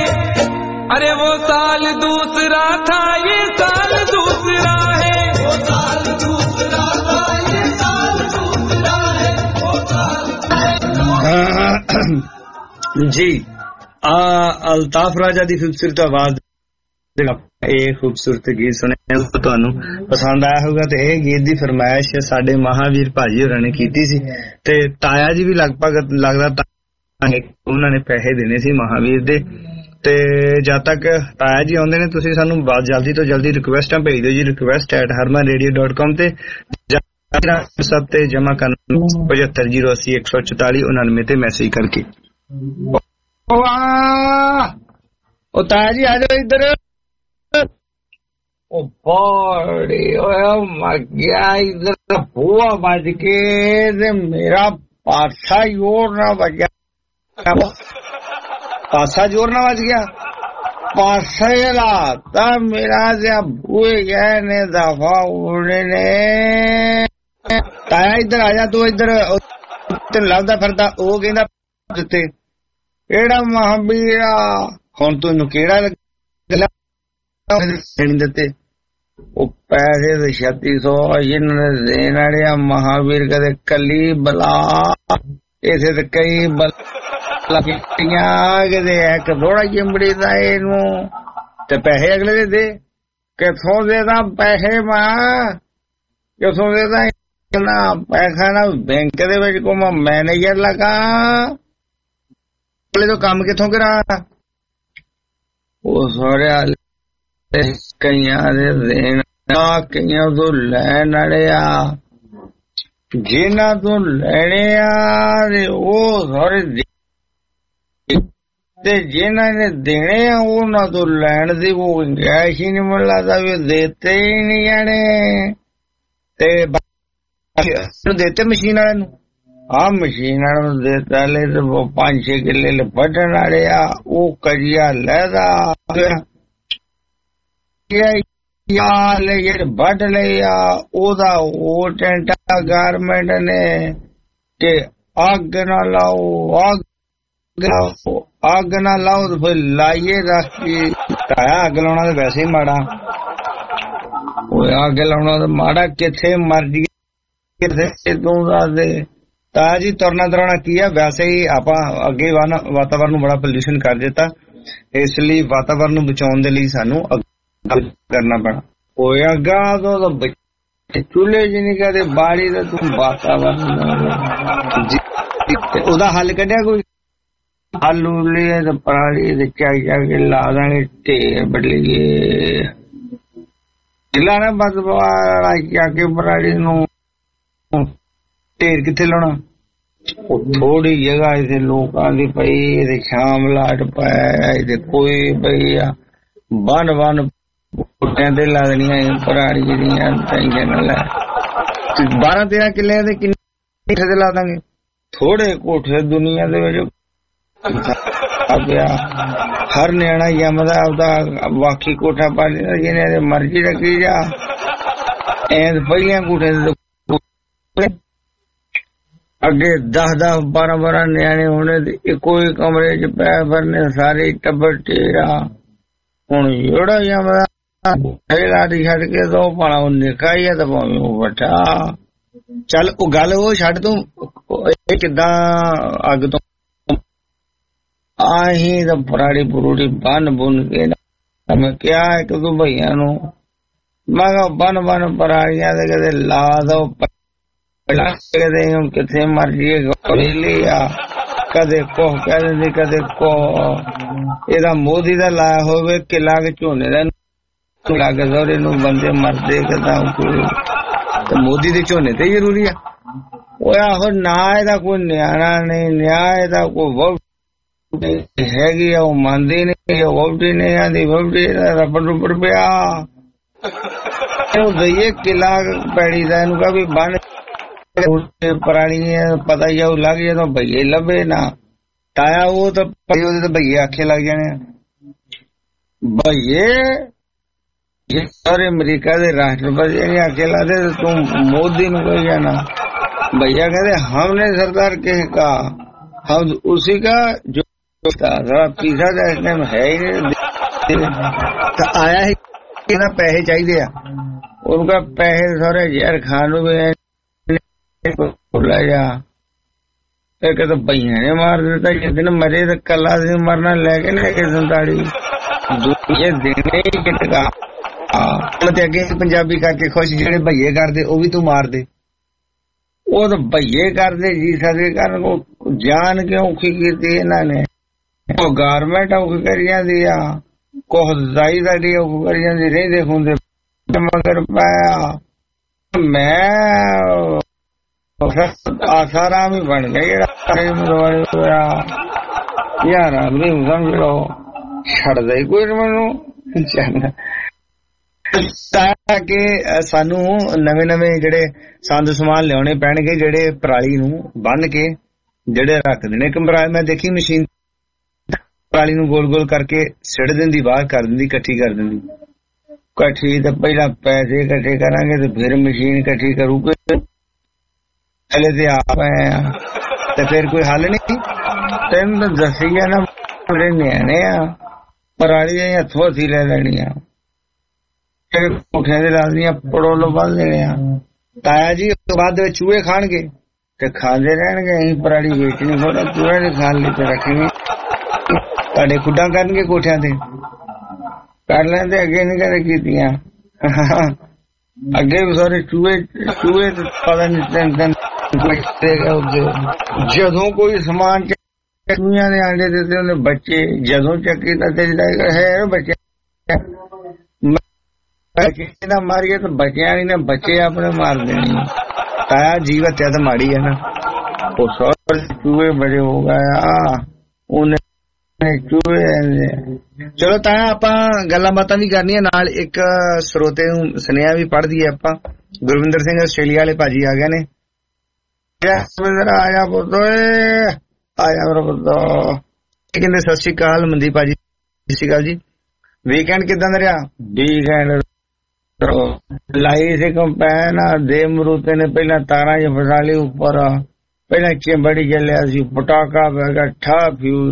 अरे वो साल दूसरा था, ये साल दूसरा है, वो साल दूसरा था, ये साल दूसरा है, वो साल। जी आ अल्ताफ राजा दी खूबसूरत आवाज ਇਹ ਖੂਬਸੂਰਤ ਗੀਤ ਸੁਣਿਆ, ਤੁਹਾਨੂੰ ਪਸੰਦ ਆਇਆ ਹੋਊਗਾ। ਤੇ ਇਹ ਗੀਤ ਦੀ ਫਰਮਾਇਸ਼ ਸਾਡੇ ਮਹਾਵੀਰ ਭਾਜੀ ਹੋਰਾਂ ਨੇ ਕੀਤੀ ਸੀ, ਤੇ ਤਾਇਆ ਜੀ ਵੀ ਲਗਭਗ ਲੱਗਦਾ ਉਹਨਾਂ ਨੇ ਪੈਸੇ ਦੇਣੇ ਸੀ ਮਹਾਵੀਰ ਦੇ। ਤੇ ਜਦ ਤੱਕ ਤਾਇਆ ਜੀ ਆਉਂਦੇ ਨੇ ਤੁਸੀਂ ਸਾਨੂੰ ਬਹੁਤ ਜਲਦੀ ਤੋਂ ਜਲਦੀ ਰਿਕੁਐਸਟਾਂ ਭੇਜ ਦਿਓ ਜੀ, request at Harman radio dot com ਤੇ ਸਭ ਤੇ ਜਮਾ ਕਰਨ ਪਝੱਤਰ ਜੀਰੋ अस्सी एक सौ चौताली उनानवे ਤੇ ਮੈਸੇਜ ਕਰਕੇ। ਉਹ ਤਾਇਆ ਜੀ ਆ ਜਾਓ ਇੱਧਰ। ਉਹ ਬੜੀ ਓਏ ਮਰ ਗਿਆ ਇੱਧਰ ਭੂਆ ਵੱਜ ਕੇ ਤੇ ਮੇਰਾ ਪਾਸਾ ਜ਼ੋਰ ਨਾ ਵੱਜਿਆ, ਪਾਸਾ ਜ਼ੋਰ ਨਾ ਵੱਜ ਗਿਆ, ਪਾਸਾ ਲਾਤਾ ਮੇਰਾ ਤੇ ਭੂਏ ਗਏ ਨੇ ਦਫਾ ਉੜੇ ਨੇ। ਤਾਇਆ ਇੱਧਰ ਆ ਜਾ ਤੂੰ, ਇੱਧਰ ਤੈਨੂੰ ਲੱਭਦਾ ਫਿਰਦਾ। ਉਹ ਕਹਿੰਦਾ ਦਿੱਤੇ ਕਿਹੜਾ ਮਹਾਂਵੀਰਾ, ਹੁਣ ਤੈਨੂੰ ਕਿਹੜਾ ਨਹੀਂ ਦਿੱਤੇ। ਉਹ ਪੈਸੇ ਤੇ ਛੱਤੀ ਸੌ ਇਹਨਾਂ ਨੇ ਦੇਣ ਵਾਲੇ ਆ। ਮਹਾਂਵੀਰ ਕਦੇ ਕੱਲੀ ਬਲਾ, ਇਥੇ ਤੇ ਕਈ ਬਲਾ ਕਿਤੇ ਇੱਕ ਥੋੜਾ ਚਿੰਬੜੀ ਦਾ ਇਹਨੂੰ, ਤੇ ਪੈਸੇ ਅਗਲੇ ਦੇ ਦੇ। ਕਿੱਥੋਂ ਦੇਦਾ ਪੈਸੇ ਮੈਂ, ਕਿੱਥੋਂ ਦੇਦਾ ਪੈਸਾ ਨਾ ਬੈਂਕ ਦੇ ਵਿੱਚ ਕੋ ਮੈਂ ਮੈਨੇਜਰ ਲਗਾ, ਅਗਲੇ ਤੋਂ ਕੰਮ ਕਿੱਥੋਂ ਕਰਾ। ਉਹ ਸਾਰੇ ਕਈਆਂ ਦੇ ਦੇਣ, ਕਈਆਂ ਤੋਂ ਲੈਣ ਵਾਲੇ ਆ, ਜਿਹਨਾਂ ਤੋਂ ਲੈਣੇ ਆ ਤੇ ਉਹ ਸਾਰੇ ਤੇ ਜਿਹਨਾਂ ਨੇ ਦੇਣੇ ਆ ਉਹਨਾਂ ਤੋਂ ਲੈਣ ਦੀ ਕੋਈ ਗੁੰਜਾਇਸ਼ ਹੀ ਨਹੀਂ। ਮੈਨੂੰ ਲੱਗਦਾ ਵੀ ਦੇਤੇ ਹੀ ਨਹੀਂ ਜਾਣੇ। ਤੇ ਦੇਤੇ ਮਸ਼ੀਨ ਵਾਲੇ ਨੂੰ, ਆਹ ਮਸ਼ੀਨ ਵਾਲੇ ਨੂੰ ਦੇਤਾ ਲੈ ਤੇ ਉਹ ਪੰਜ ਛੇ ਕਿੱਲੇ ਵੱਢਣ ਵਾਲੇ ਆ, ਉਹ ਕਜੀਆ ਲੈਦਾ ਜਿਹੜੇ ਵੱਢ ਲਏ ਆ ਉਹਦਾ ਉਹ ਟੈਂਟਾ ਗਾਰਮੈਂਟ ਨੇ। ਤੇ ਅੱਗ ਨਾ ਲਾਓ, ਅੱਗ ਲਾਓ, ਅੱਗ ਨਾ ਲਾਓ ਤੇ ਫਿਰ ਲਾਈਏ ਰੱਖ ਕੇ। ਅੱਗ ਲਾਉਣਾ ਤਾਂ ਵੈਸੇ ਹੀ ਮਾੜਾ, ਉਹ ਅੱਗ ਲਾਉਣਾ ਤਾਂ ਮਾੜਾ, ਕਿੱਥੇ ਮਰਜੀ ਕਿੱਥੇ ਤੂੰ ਦੱਸ ਦੇ। ਤਾਂ ਜੀ ਤੁਰਨਾ ਤੁਰਨਾ ਕੀ ਆ, ਵੈਸੇ ਹੀ ਆਪਾਂ ਅੱਗੇ ਵਾਤਾਵਰਨ ਨੂੰ ਬੜਾ ਪੋਲਿਊਸ਼ਨ ਕਰ ਦਿੱਤਾ, ਇਸ ਲਈ ਵਾਤਾਵਰਨ ਨੂੰ ਬਚਾਉਣ ਦੇ ਲਈ ਸਾਨੂੰ ਕਰਨਾ ਪੈਣਾ। ਉਹ ਅੱਗਾ ਤੋਂ ਚੁੱਲ੍ਹੇ 'ਚ ਨਹੀਂ ਕਦੇ ਬਾੜੀ ਦਾ ਤੂੰ ਵਾਤਾਵਰਨ ਉਹਦਾ ਹੱਲ ਕੱਢਿਆ ਕੋਈ? ਆਲੂ ਲਿਆ ਤੇ ਪਰਾਲੀ ਦੇ ਚਾਈ ਜਾ ਕੇ ਲਾ ਦਾਂਗੇ ਢੇਰ ਬਦਲੀਏ ਜਿਲਾ ਨਾ ਬਸ ਜਾ ਕੇ ਪਰਾਲੀ ਨੂੰ ਢੇਰ ਕਿੱਥੇ ਲਾਉਣਾ? ਉਹ ਥੋੜੀ ਜਗ੍ਹਾ ਇਥੇ ਲੋਕਾਂ ਦੀ ਪਈ ਇਹਦੇ ਸ਼ਾਮ ਲਾਟ ਪਾਇਆ ਇਹਦੇ ਕੋਈ ਪਈ ਆ ਬੰਨ ਬੰਨ ਕੁੱਟਿਆਂ ਤੇ ਲਾ ਦੇਣੀਆਂ ਪਰਾਲੀ ਜਿਹੜੀਆਂ ਟੈਨਸ਼ਨ ਨਾ ਲੈ। ਬਾਰਾਂ ਤੇਰਾਂ ਕਿੱਲੇ ਦੇ ਕਿੰਨੇ ਤੇ ਲਾ ਦਾਂਗੇ? ਥੋੜੇ ਕੋਠੇ ਦੁਨੀਆ ਦੇ ਵਿੱਚ ਹਰ ਨਿਆਣਾ ਜੰਮਦਾ ਆਪਦਾ ਬਾਕੀ ਕੋਠਾ ਪਾ ਲੈਂਦਾ ਜਿਹਨੇ ਮਰਜ਼ੀ ਰੱਖੀ ਜਾ ਐ ਪਹਿਲੀਆਂ ਕੋਠੇ ਅੱਗੇ ਦਸ ਦਸ ਬਾਰਾਂ ਬਾਰਾਂ ਨਿਆਣੇ ਹੋਣੇ ਤੇ ਇੱਕੋ ਹੀ ਕਮਰੇ ਚ ਪੈ ਫਿਰਨੇ ਸਾਰੇ ਟੱਬਰ ਟੇਰਾ। ਹੁਣ ਜਿਹੜਾ ਜੰਮਦਾ ਲਾਡੀ ਛੱਡ ਕੇ ਦੋ ਭਾਣਾ ਉਹ ਨਿੱਕਾ ਹੀ ਆ ਤਾਂ ਭਾਵੇਂ ਉਹ ਵੱਡਾ। ਚੱਲ ਉਹ ਗੱਲ ਉਹ ਛੱਡ ਤੂੰ ਇਹ ਕਿੱਦਾਂ ਅੱਗ ਤੋਂ ਆਹੀ ਤਾਂ ਪਰਾੜੀ ਪਰੂੜੀ ਬੰਨ ਬੁੰਨ ਕੇ ਮੈਂ ਕਿਹਾ ਇੱਕ ਦੋ ਭਈਆਂ ਨੂੰ ਮੈਂ ਕਿਹਾ ਬੰਨ ਬੰਨ ਪਰਾੜੀਆਂ ਤੇ ਕਦੇ ਲਾ ਦੋ ਕਦੇ ਹੁਣ ਕਿੱਥੇ ਮਰਜੀ ਵੇਲੀ ਆ ਕਦੇ ਕੋਹ ਕਹਿ ਦਿੰਦੀ ਕਦੇ ਕੋਹ। ਇਹਦਾ ਮੋਦੀ ਦਾ ਲਾਇਆ ਹੋਵੇ ਕਿਲਾ ਕੇ ਝੋਨੇ ਦਾ ਲੱਗ ਸੋਰੇ ਨੂੰ ਬੰਦੇ ਮਰਦੇ ਕਿਦਾਂ ਤੇ ਮੋਦੀ ਦੇ ਝੋਨੇ ਤੇ ਜ਼ਰੂਰੀ ਆ। ਉਹ ਆਹੋ ਨਾ ਇਹਦਾ ਕੋਈ ਨਿਆਣਾ ਨਹੀਂ ਨਿਆ ਇਹਦਾ ਕੋਈ ਹੈਗੀ ਆ ਉਹ ਮੰਨਦੀ ਨਹੀਂ ਵੋਟੀ ਨੇ ਆਂਦੀ ਵੋਟੀ ਰਬੜ ਰੁਬੜ ਪਿਆ ਉਹ ਦਈਏ ਕਿਲਾ ਪੈੜੀ ਦਾ ਇਹਨੂੰ ਕਹਾ ਵੀ ਬੰਨ ਪੁਰਾਣੀ ਪਤਾ ਹੀ ਆ ਉਹ ਲੱਗ ਜਦੋਂ ਭਈਏ ਲੱਭੇ ਨਾ ਤਾਇਆ ਉਹ ਤਾਂ ਉਹਦੇ ਤਾਂ ਭਈਏ ਆਖੇ ਲੱਗ ਜਾਣੇ ਭਈਏ ਸਾਰੇ ਅਮਰੀਕਾ ਦੇ ਰਾਸ਼ਟਰਪਤੀ ਨੇ ਆਖੇ ਲੱਗਦੇ ਤੂੰ ਮੋਦੀ ਨੂੰ ਕਹੀ ਜਾਣਾ। भैया कहते हमने सरदार के कहा हम उसी का जो जरा पीछा था इस टाइम है ही नहीं तो आया ही ना पैसे चाहिए उनका पैसे सारे यार खानों में बोला जा एक तो भैया ने मार देता जिस दिन मरे तो कला दिन मरना लेके लेके संताड़ी ये देने ही कितका मतलब अगे पंजाबी करके खुश जेड़े भैये करते वो भी तू मार दे ਉਹ ਤਾਂ ਭਈਏ ਕਰਦੇ ਜੀ ਸਾਡੇ ਕਰਨ ਕੋ ਜਾਣ ਕੇ ਔਖੀ ਕੀਤੀ ਇਹਨਾਂ ਨੇ। ਉਹ ਗਾਰਮੈਂਟ ਔਖੀ ਕਰੀ ਜਾਂਦੀ ਆ ਕੋਹ ਜ਼ਾਈ ਸਾਡੀ ਔਖੀ ਕਰੀ ਜਾਂਦੀ ਰਹਿੰਦੇ ਹੁੰਦੇ ਮਗਰ ਪਾਇਆ ਮੈਂ ਆਸਾਰਾਮ ਹੀ ਬਣ ਗਿਆ ਜਿਹੜਾ ਹੋਇਆ ਯਾਰ ਅਗਲੀ ਸਮਝ ਲਓ ਛੱਡਦਾ ਹੀ ਕੋਈ ਮੈਨੂੰ ਚੰਗਾ ਤਾਂ ਕਿ ਸਾਨੂੰ ਨਵੇਂ ਨਵੇਂ ਜਿਹੜੇ ਸੰਦ ਸਮਾਨ ਲਿਆਉਣੇ ਪੈਣਗੇ ਜਿਹੜੇ ਪਰਾਲੀ ਨੂੰ ਬੰਨ ਕੇ ਜਿਹੜੇ ਰੱਖ ਦੇਣੇ। ਇੱਕ ਮੈਂ ਦੇਖੀ ਮਸ਼ੀਨ ਪਰਾਲੀ ਨੂੰ ਗੋਲ ਗੋਲ ਕਰਕੇ ਸਿੱਟ ਦਿੰਦੀ ਬਾਹਰ ਕਰ ਦਿੰਦੀ ਇਕੱਠੀ ਕਰ ਦਿੰਦੀ ਇਕੱਠੀ ਤਾਂ ਪਹਿਲਾਂ ਪੈਸੇ ਇਕੱਠੇ ਕਰਾਂਗੇ ਤੇ ਫਿਰ ਮਸ਼ੀਨ ਇਕੱਠੀ ਕਰੂਗੇ ਹਲੇ ਤੇ ਆਪ ਤੇ ਫਿਰ ਕੋਈ ਹੱਲ ਨਹੀਂ। ਤੈਨੂੰ ਤਾਂ ਦੱਸੀ ਆ ਨਾ ਬੜੇ ਨਿਆਣੇ ਆ ਪਰਾਲੀ ਦੀਆਂ ਹੱਥੋਂ ਹੱਥੀ ਲੈ ਲੈਣੀਆਂ ਕੋਠਿਆਂ ਦੇ ਲਾਜ਼ਮੀਆਂ ਪੜੋਲੋ ਬੰਨ ਦੇਣੇ ਆ। ਤਾਇਆ ਜੀ ਉਸ ਤੋਂ ਬਾਅਦ ਚੂਹੇ ਖਾਣਗੇ ਤੇ ਖਾਂਦੇ ਰਹਿਣਗੇ ਅਸੀਂ ਪਰਾਲੀ ਵੇਚਣੀ ਥੋੜਾ ਚੂਹੇ ਦੇ ਖਾਣ ਲਈ ਤੇ ਰੱਖਣੀ ਤੁਹਾਡੇ ਖੁੱਡਾਂ ਕਰਨਗੇ ਕੋਠਿਆਂ ਤੇ ਕਰ ਲੈਂਦੇ ਅੱਗੇ ਨਹੀਂ ਕਦੇ ਕੀਤੀਆਂ ਅੱਗੇ ਵੀ ਸਾਰੇ ਚੂਹੇ ਚੂਹੇ ਪਤਾ ਨਹੀਂ ਜਦੋਂ ਕੋਈ ਸਮਾਨ ਚੂਹਿਆਂ ਦੇ ਆਂਡੇ ਦਿੱਤੇ ਉਹਨੇ ਬੱਚੇ ਜਦੋਂ ਚੱਕੀ ਤਾਂ ਤੇ ਹੈ ਬੱਚੇ ਕਿਸੇ ਦਾ ਮਾਰੀਏ ਤਾਂ ਬਚਿਆ ਨੀ ਨਾ ਬੱਚੇ ਆਪਣੇ ਮਾਰ ਦੇਣੇ। ਤਾਇਆ ਜੀਵ ਹੱਤਿਆ ਤਾਂ ਮਾੜੀ ਹੈ ਨਾ ਉਹ ਸਾਰੇ ਚੂਹੇ ਬੜੇ ਹੋ ਗਏ ਉਹਨੇ ਚੂਹੇ। ਚਲੋ ਤਾਇਆ ਆਪਾਂ ਗੱਲਾਂ ਬਾਤਾਂ ਵੀ ਕਰਨੀਆਂ ਨਾਲ ਇੱਕ ਸਰੋਤੇ ਨੂੰ ਸੁਨੇਹਾ ਵੀ ਪੜ੍ਹ ਦਈਏ ਆਪਾਂ। ਗੁਰਵਿੰਦਰ ਸਿੰਘ ਆਸਟ੍ਰੇਲੀਆ ਵਾਲੇ ਭਾਜੀ ਆ ਗਏ ਨੇ। ਆਇਆ ਪੁੱਤ ਆਇਆ ਮੇਰਾ ਪੁੱਤ ਕਹਿੰਦੇ ਸਤਿ ਸ਼੍ਰੀ ਅਕਾਲ ਮਨਦੀਪ ਭਾਜੀ ਸਤਿ ਸ਼੍ਰੀ ਅਕਾਲ ਜੀ। ਵੀਕਐਂਡ ਕਿੱਦਾਂ ਦਾ ਰਿਹਾ? ਵੀਕਐਂਡ ਲਾਈ ਸੀ ਕੰਪੈਨ ਦੇ ਮਰੂਤੇ ਨੇ ਪਹਿਲਾਂ ਤਾਰਾਂ ਚ ਫਸਾ ਲਈ ਉੱਪਰ ਪਹਿਲਾਂ ਚਿੰਬੜੀ ਚੱਲਿਆ ਸੀ ਪਟਾਕਾ ਪੈ ਗਿਆ ਠਾ ਫਿਊਜ਼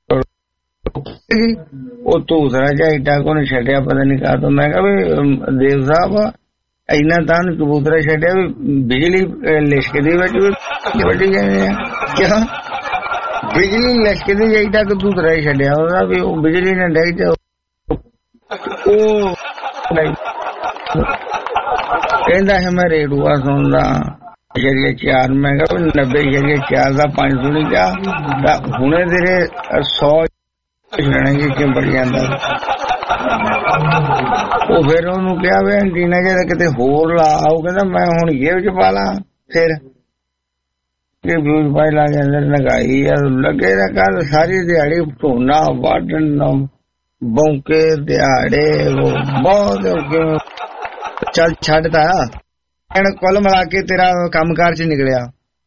ਉਹ ਦੂਸਰਾ ਝਾਈਟਾ ਕੋਨੇ ਛੱਡਿਆ ਪਤਾ ਨੀ ਕਾਹ ਤੋਂ। ਮੈਂ ਕਿਹਾ ਵੀ ਦੇਵ ਸਾਹਿਬ ਇੰਨਾ ਤਾਂ ਕਬੂਤਰਾ ਛੱਡਿਆ ਵੀ ਬਿਜਲੀ ਲਿਸ਼ਕਦੀ ਵਿੱਚ ਵੀ ਵੱਡੀ ਜਾਂਦੇ ਆ ਕਿਆ ਬਿਜਲੀ ਲਿਸ਼ਕਦੀ ਝਾਈਟਾ ਕਿ ਦੂਸਰਾ ਹੀ ਛੱਡਿਆ ਉਹਦਾ ਵੀ ਉਹ ਬਿਜਲੀ ਨੇ ਡਾਈ ਤੇ ਉਹ कहता है मैं रेडुआ सुनदा शरीय चार, मैं कहा नब्बे शरीय चार का पांच सुनी क्या हुणे तेरे सौ सुनेंगे क्यों बढ़ जाता। वो फिर ओनू क्या वे एंटीना जरा किते होर ला, वो कहता मैं हुण जेब च पा ला, फिर व्यूज पाई ला के अंदर लगाई लगे रखा सारी दिहाड़ी धोना वाढन बौके दिहाड़े वो बहुत चल छड्डता कुल मिला के तेरा कामकार च निकलिया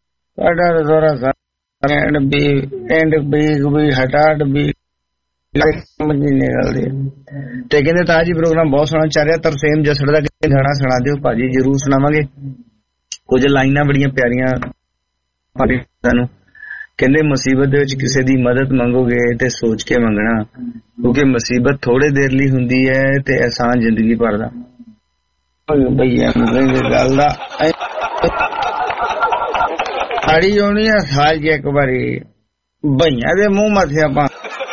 एंड बी एंड बीग भी हटाट भी समझ नहीं निकलदी। ते कहंदे ताजी प्रोग्राम बहुत सोहना चल रहा। तरसेम जसड़ दा गाना सुना दिओ भाजी, जरूर सुनावांगे। कुछ लाइनां बड़ियां प्यारियां सानू कहंदे मुसीबत दे विच किसे दी मदद मंगोगे ते सोच के मंगना, क्योंकि मुसीबत थोड़े देर लई हुंदी है ते एहसान जिंदगी भर दा। भैया गल दा साड़ी होनी है साल च एक बारी भैया दे मुंह मथे आपां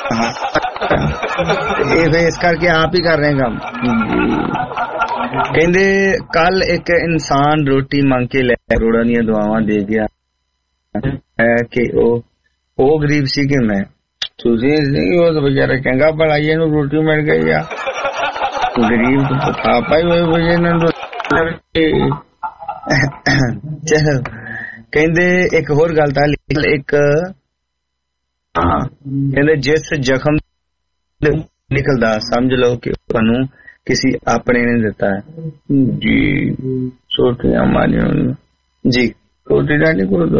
इस करके आप ही कर रहे हैं काम। कहंदे कल एक इंसान रोटी मंग के लै करोड़ां दियां दुआवां दे गया है कि ओ ओ गरीब सी कि मैं तुसी वो तो बेचारा चंगा भला इहनूं रोटी मिल गई आ, गरीब तो पापा ही होए वजह चलो। कहंदे एक होर गल तां एक कहंदे जिस जख्म निकलदा समझ लो कि तुहानूं किसी अपने ने दिता है जी। छोटियां मारियां जी छोटी दा नहीं कोई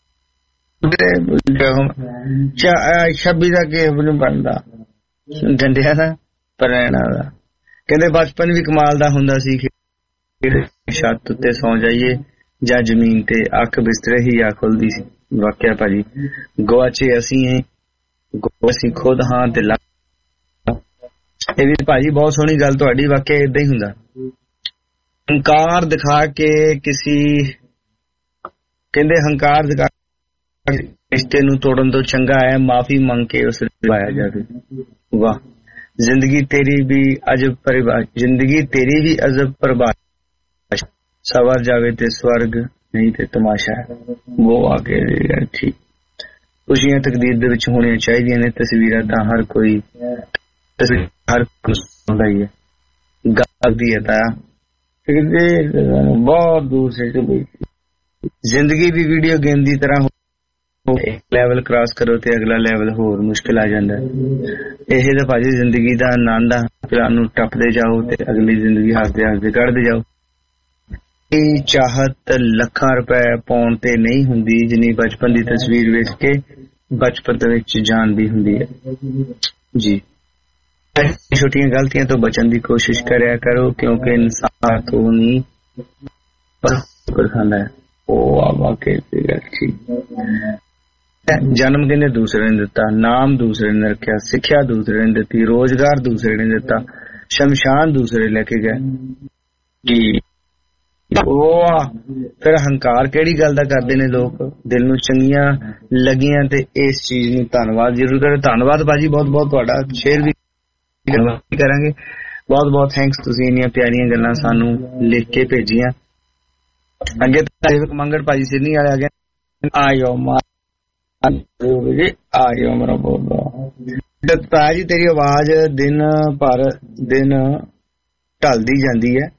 छब्बी का केस भी नहीं बनता डंडिया का परैना का। कहते बचपन भी कमाल का हुंदा सी, छत उत्ते सौ जाइए जां जमीन ते अख बिस्तरे ही आ खुलदी सी। वाकया भाजी गुआचे असी हैं, असी खुद हाँ ते ला ये भी भाजी बहुत सोहनी गल तुहाडी। वाकया इदां ही हुंदा, हंकार दिखा के किसी कहंदे हंकार दिखा रिश्ते नूं तोड़न तो चंगा है माफी मंग के उस पाया जाए। वाह जिंदगी तेरी भी अजब परिभाषा, जिंदगी तेरी भी अजब परिभाषा, सवर जावे ते स्वर्ग नहीं ते तमाशा है। वो आके ठीक खुशियां तकदीर दे विच होणियां चाहीदियां ने, तस्वीरां तां हर कोई हर कोई सुणदा ही है। गल दी है तां बहुत दूर से जिंदगी भी वीडियो गेम दी तरह एक लेवल क्रॉस करो ते अगला लेवल होर मुश्किल आ जांदा है। इह तां भाजी जिंदगी दा आनंद आ, फिर आनू टपदे जाओ ते अगली जिंदगी हसदे हसदे कढदे जाओ। ਇਹ ਚਾਹਤ ਲੱਖਾਂ ਰੁਪਏ ਪਾਉਣ ਤੇ ਨਹੀਂ ਹੁੰਦੀ ਜਿੰਨੀ ਬਚਪਨ ਦੀ ਤਸਵੀਰ ਵੇਖ ਕੇ ਬਚਪਨ ਦੇ ਵਿੱਚ ਜਾਣ ਦੀ ਹੁੰਦੀ ਹੈ ਜੀ। ਛੋਟੀਆਂ ਗਲਤੀਆਂ ਤੋਂ ਬਚਣ ਦੀ ਕੋਸ਼ਿਸ਼ ਕਰਿਆ ਕਰੋ ਕਿਉਂਕਿ ਇਨਸਾਨ ਤੋਂ ਨਹੀਂ ਪਰ ਖਾਂਦਾ ਹੈ। ਉਹ ਆਵਾ ਕੇ ਜਨਮ ਕਹਿੰਦੇ ਦੂਸਰੇ ਨੇ ਦਿੱਤਾ, ਨਾਮ ਦੂਸਰੇ ਨੇ ਰੱਖਿਆ, ਸਿੱਖਿਆ ਦੂਸਰੇ ਨੇ ਦਿੱਤੀ, ਰੋਜ਼ਗਾਰ ਦੂਸਰੇ ਨੇ ਦਿੱਤਾ, ਸ਼ਮਸ਼ਾਨ ਦੂਸਰੇ ਲੈ ਕੇ ਗਏ ਜੀ। फिर हंकार केड़ी गल दा करदे ने लोग, दिल नूं चंगियां लगियां ते इस चीज नूं धन्नवाद जरूर करे। धन्नवाद भाजी बहुत बहुत तुहाडा, शेयर भी करांगे। बहुत बहुत थैंक्स, तुसीं इन्नियां प्यारियां गल्लां सानू लिख के भेजियां। अगे सेवक मंगड़ भाजी सिडनी वाले आ गए। आयो जी आयो मेरा बोलो ताजी, तेरी आवाज दिन भर दिन ढलदी जांदी है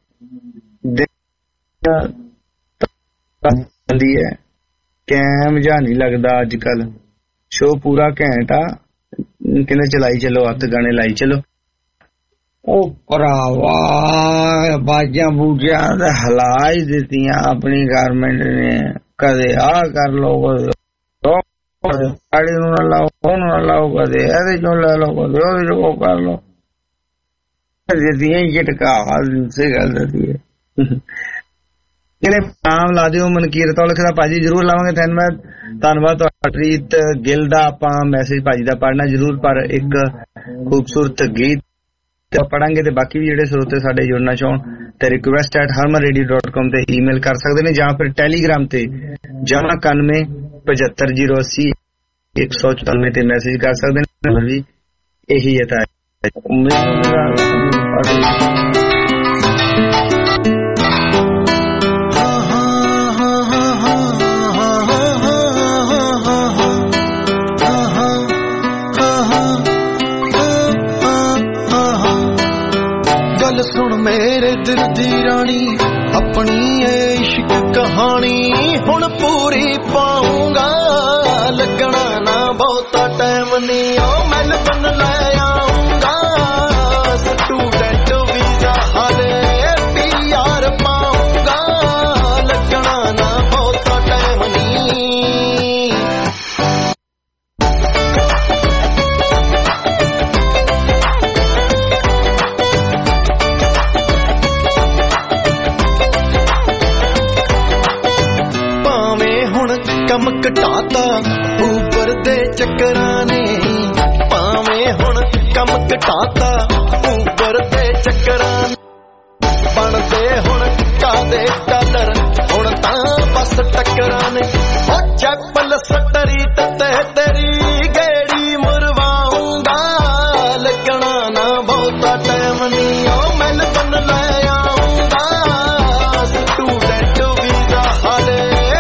है कैम जा नहीं लगदा अजकल। शो पूरा घैंट आ, कहने चलाई चलो, हत्थ गाने लाई चलो। ओ भरावा बाजा बूजा हला ही दित्तियां अपनी गवर्नमेंट ने, कदे आ कर लो साड़ी नूं ना लाओ, ओनू ना लाओ, कदे एहदे चों लै लो, कदे ओहदे चों कर लो। दित्तियां झटका से गल दस्सी है। नाम ला दिओ मनकीरत औलख दा भाजी, जरूर लावांगे। धन्नवाद धन्नवाद प्रीत गिल दा। आपां मैसेज भाजी दा पढ़ना जरूर, पर एक खूबसूरत गीत पढ़ांगे ते बाकी भी जिहड़े स्रोते साडे जुड़ना चाहण ते request at Harman radio dot com ते ईमेल कर सकदे ने, जां फिर टैलीग्राम ते जमा इक्यानवे पचहत्तर जीरो अस्सी एक सौ चौरानवे ते मैसेज कर सकदे ने। भी यही है उम्मीद मनी ओ मेलबर्न ले आऊंगा स्टूडेंट वीजा हाले पीआर पाऊंगा लगना ना बहुता टाइम नहीं कम घटाता ऊपर दे चक्करां ने भावें हुण कम घटाता ऊपर दे चक्करां बनदे हुण कादे डॉलर हुण तां बस टक्करां ने ओ चैपल सटरी ते तेरी गेड़ी मुरवाऊंगा लगना ना बहुता टाइम नहीं ओ मेलबर्न ले आऊंगा स्टूडेंट वीजा हाले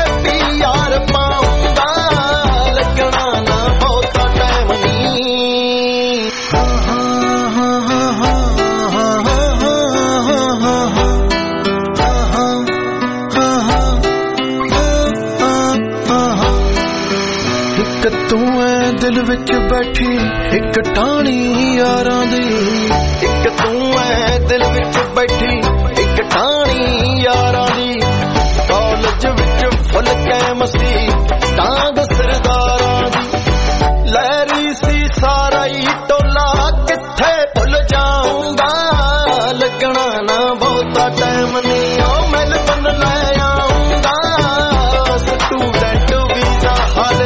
दिल विच बैठी एक टाणी यारां दी एक तू है दिल विच बैठी एक टाणी यारां दी कॉलेज विच फुल कैमसी टांग सरदारां दी लहरी सी सारा ही टोला किथे भुल जाऊंगा लगना ना बहुता टाइम नहीं ओ मेलबर्न ले आऊंगा स्टूडेंट वीजा हाले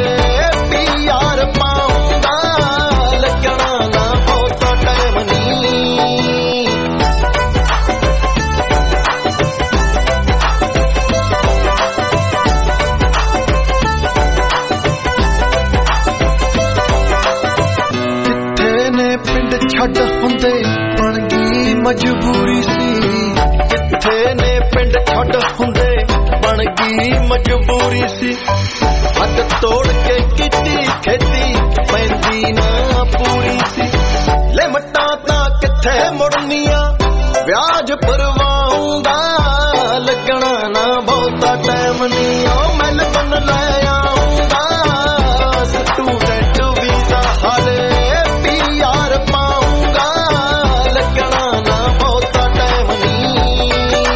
छड़ हुंदे बन गई मजबूरी सी किथे ने पिंड छड़ हुंदे बन गई मजबूरी सी हद तोड़ के कीती खेती पैंदी ना पूरी सी लिमटा तां किथे मुड़निया ब्याज भरवाऊंगा लगना ना बहुता टाइम नहीं ओ मेलबर्न ले आऊंगा स्टूडेंट वीजा हाले पीआर पाऊंगा लगना ना बहुता टाइम नहीं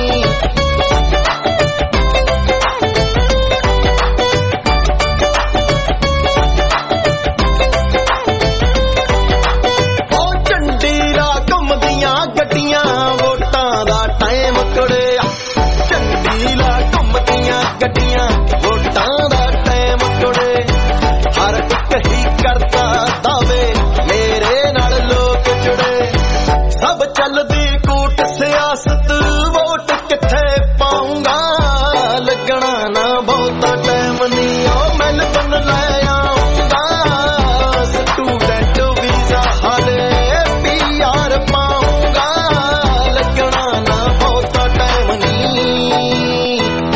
ओ चंडीला घुमदियां गड्डियां वोटां दा टाइम कुड़िया चंडीला घुमदियां गड्डियां वोटां दा टाइम कुड़े हर एक ही करता दावे मेरे नाल लोग जुड़े सब चलदी कूट सियासत वोट किथे पाऊंगा लगना ना बहुता टाइम नहीं ओ मेलबर्न ले आऊंगा स्टूडेंट वीजा हाले पीआर पाऊंगा लगना ना बहुता टाइम नहीं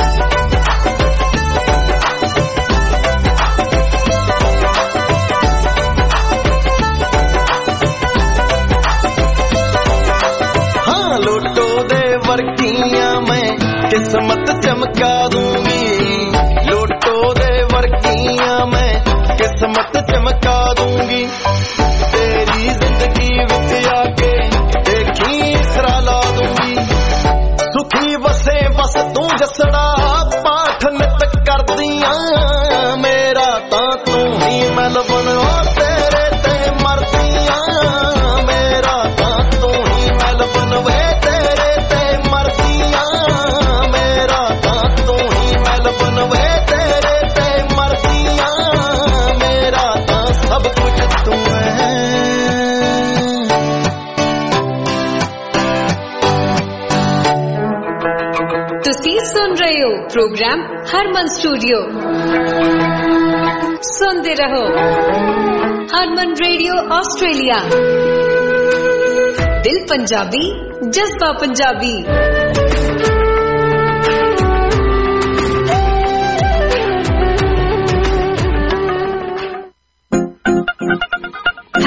हाँ लोटो दे वर्गियां मैं किस्मत चमका दूंगी लोटो दे वर्गियां मैं किस्मत चमका दूंगी तेरी जिंदगी विच आके देखी इसरा ला दूंगी सुखी बसे बस तू जसड़ा पाठ नित कर दियां मेरा तां तू ही मेलबर्न ओ तेरे ते मरदियां मेरा तां तू ही मेलबर्न वे तेरे ते मरदियां मेरा तां तू ही मेलबर्न वे तेरे ते मरदियां मेरा तां सब कुछ तू है ਤੁਸੀਂ ਸੁਣ ਰਹੇ ਹੋ ਪ੍ਰੋਗਰਾਮ ਹਰਮਨ ਸਟੂਡੀਓ ਸੁਣਦੇ ਰਹੋ ਹਰਮਨ ਰੇਡੀਓ ਆਸਟ੍ਰੇਲੀਆ ਦਿਲ ਪੰਜਾਬੀ ਜਜ਼ਬਾ ਪੰਜਾਬੀ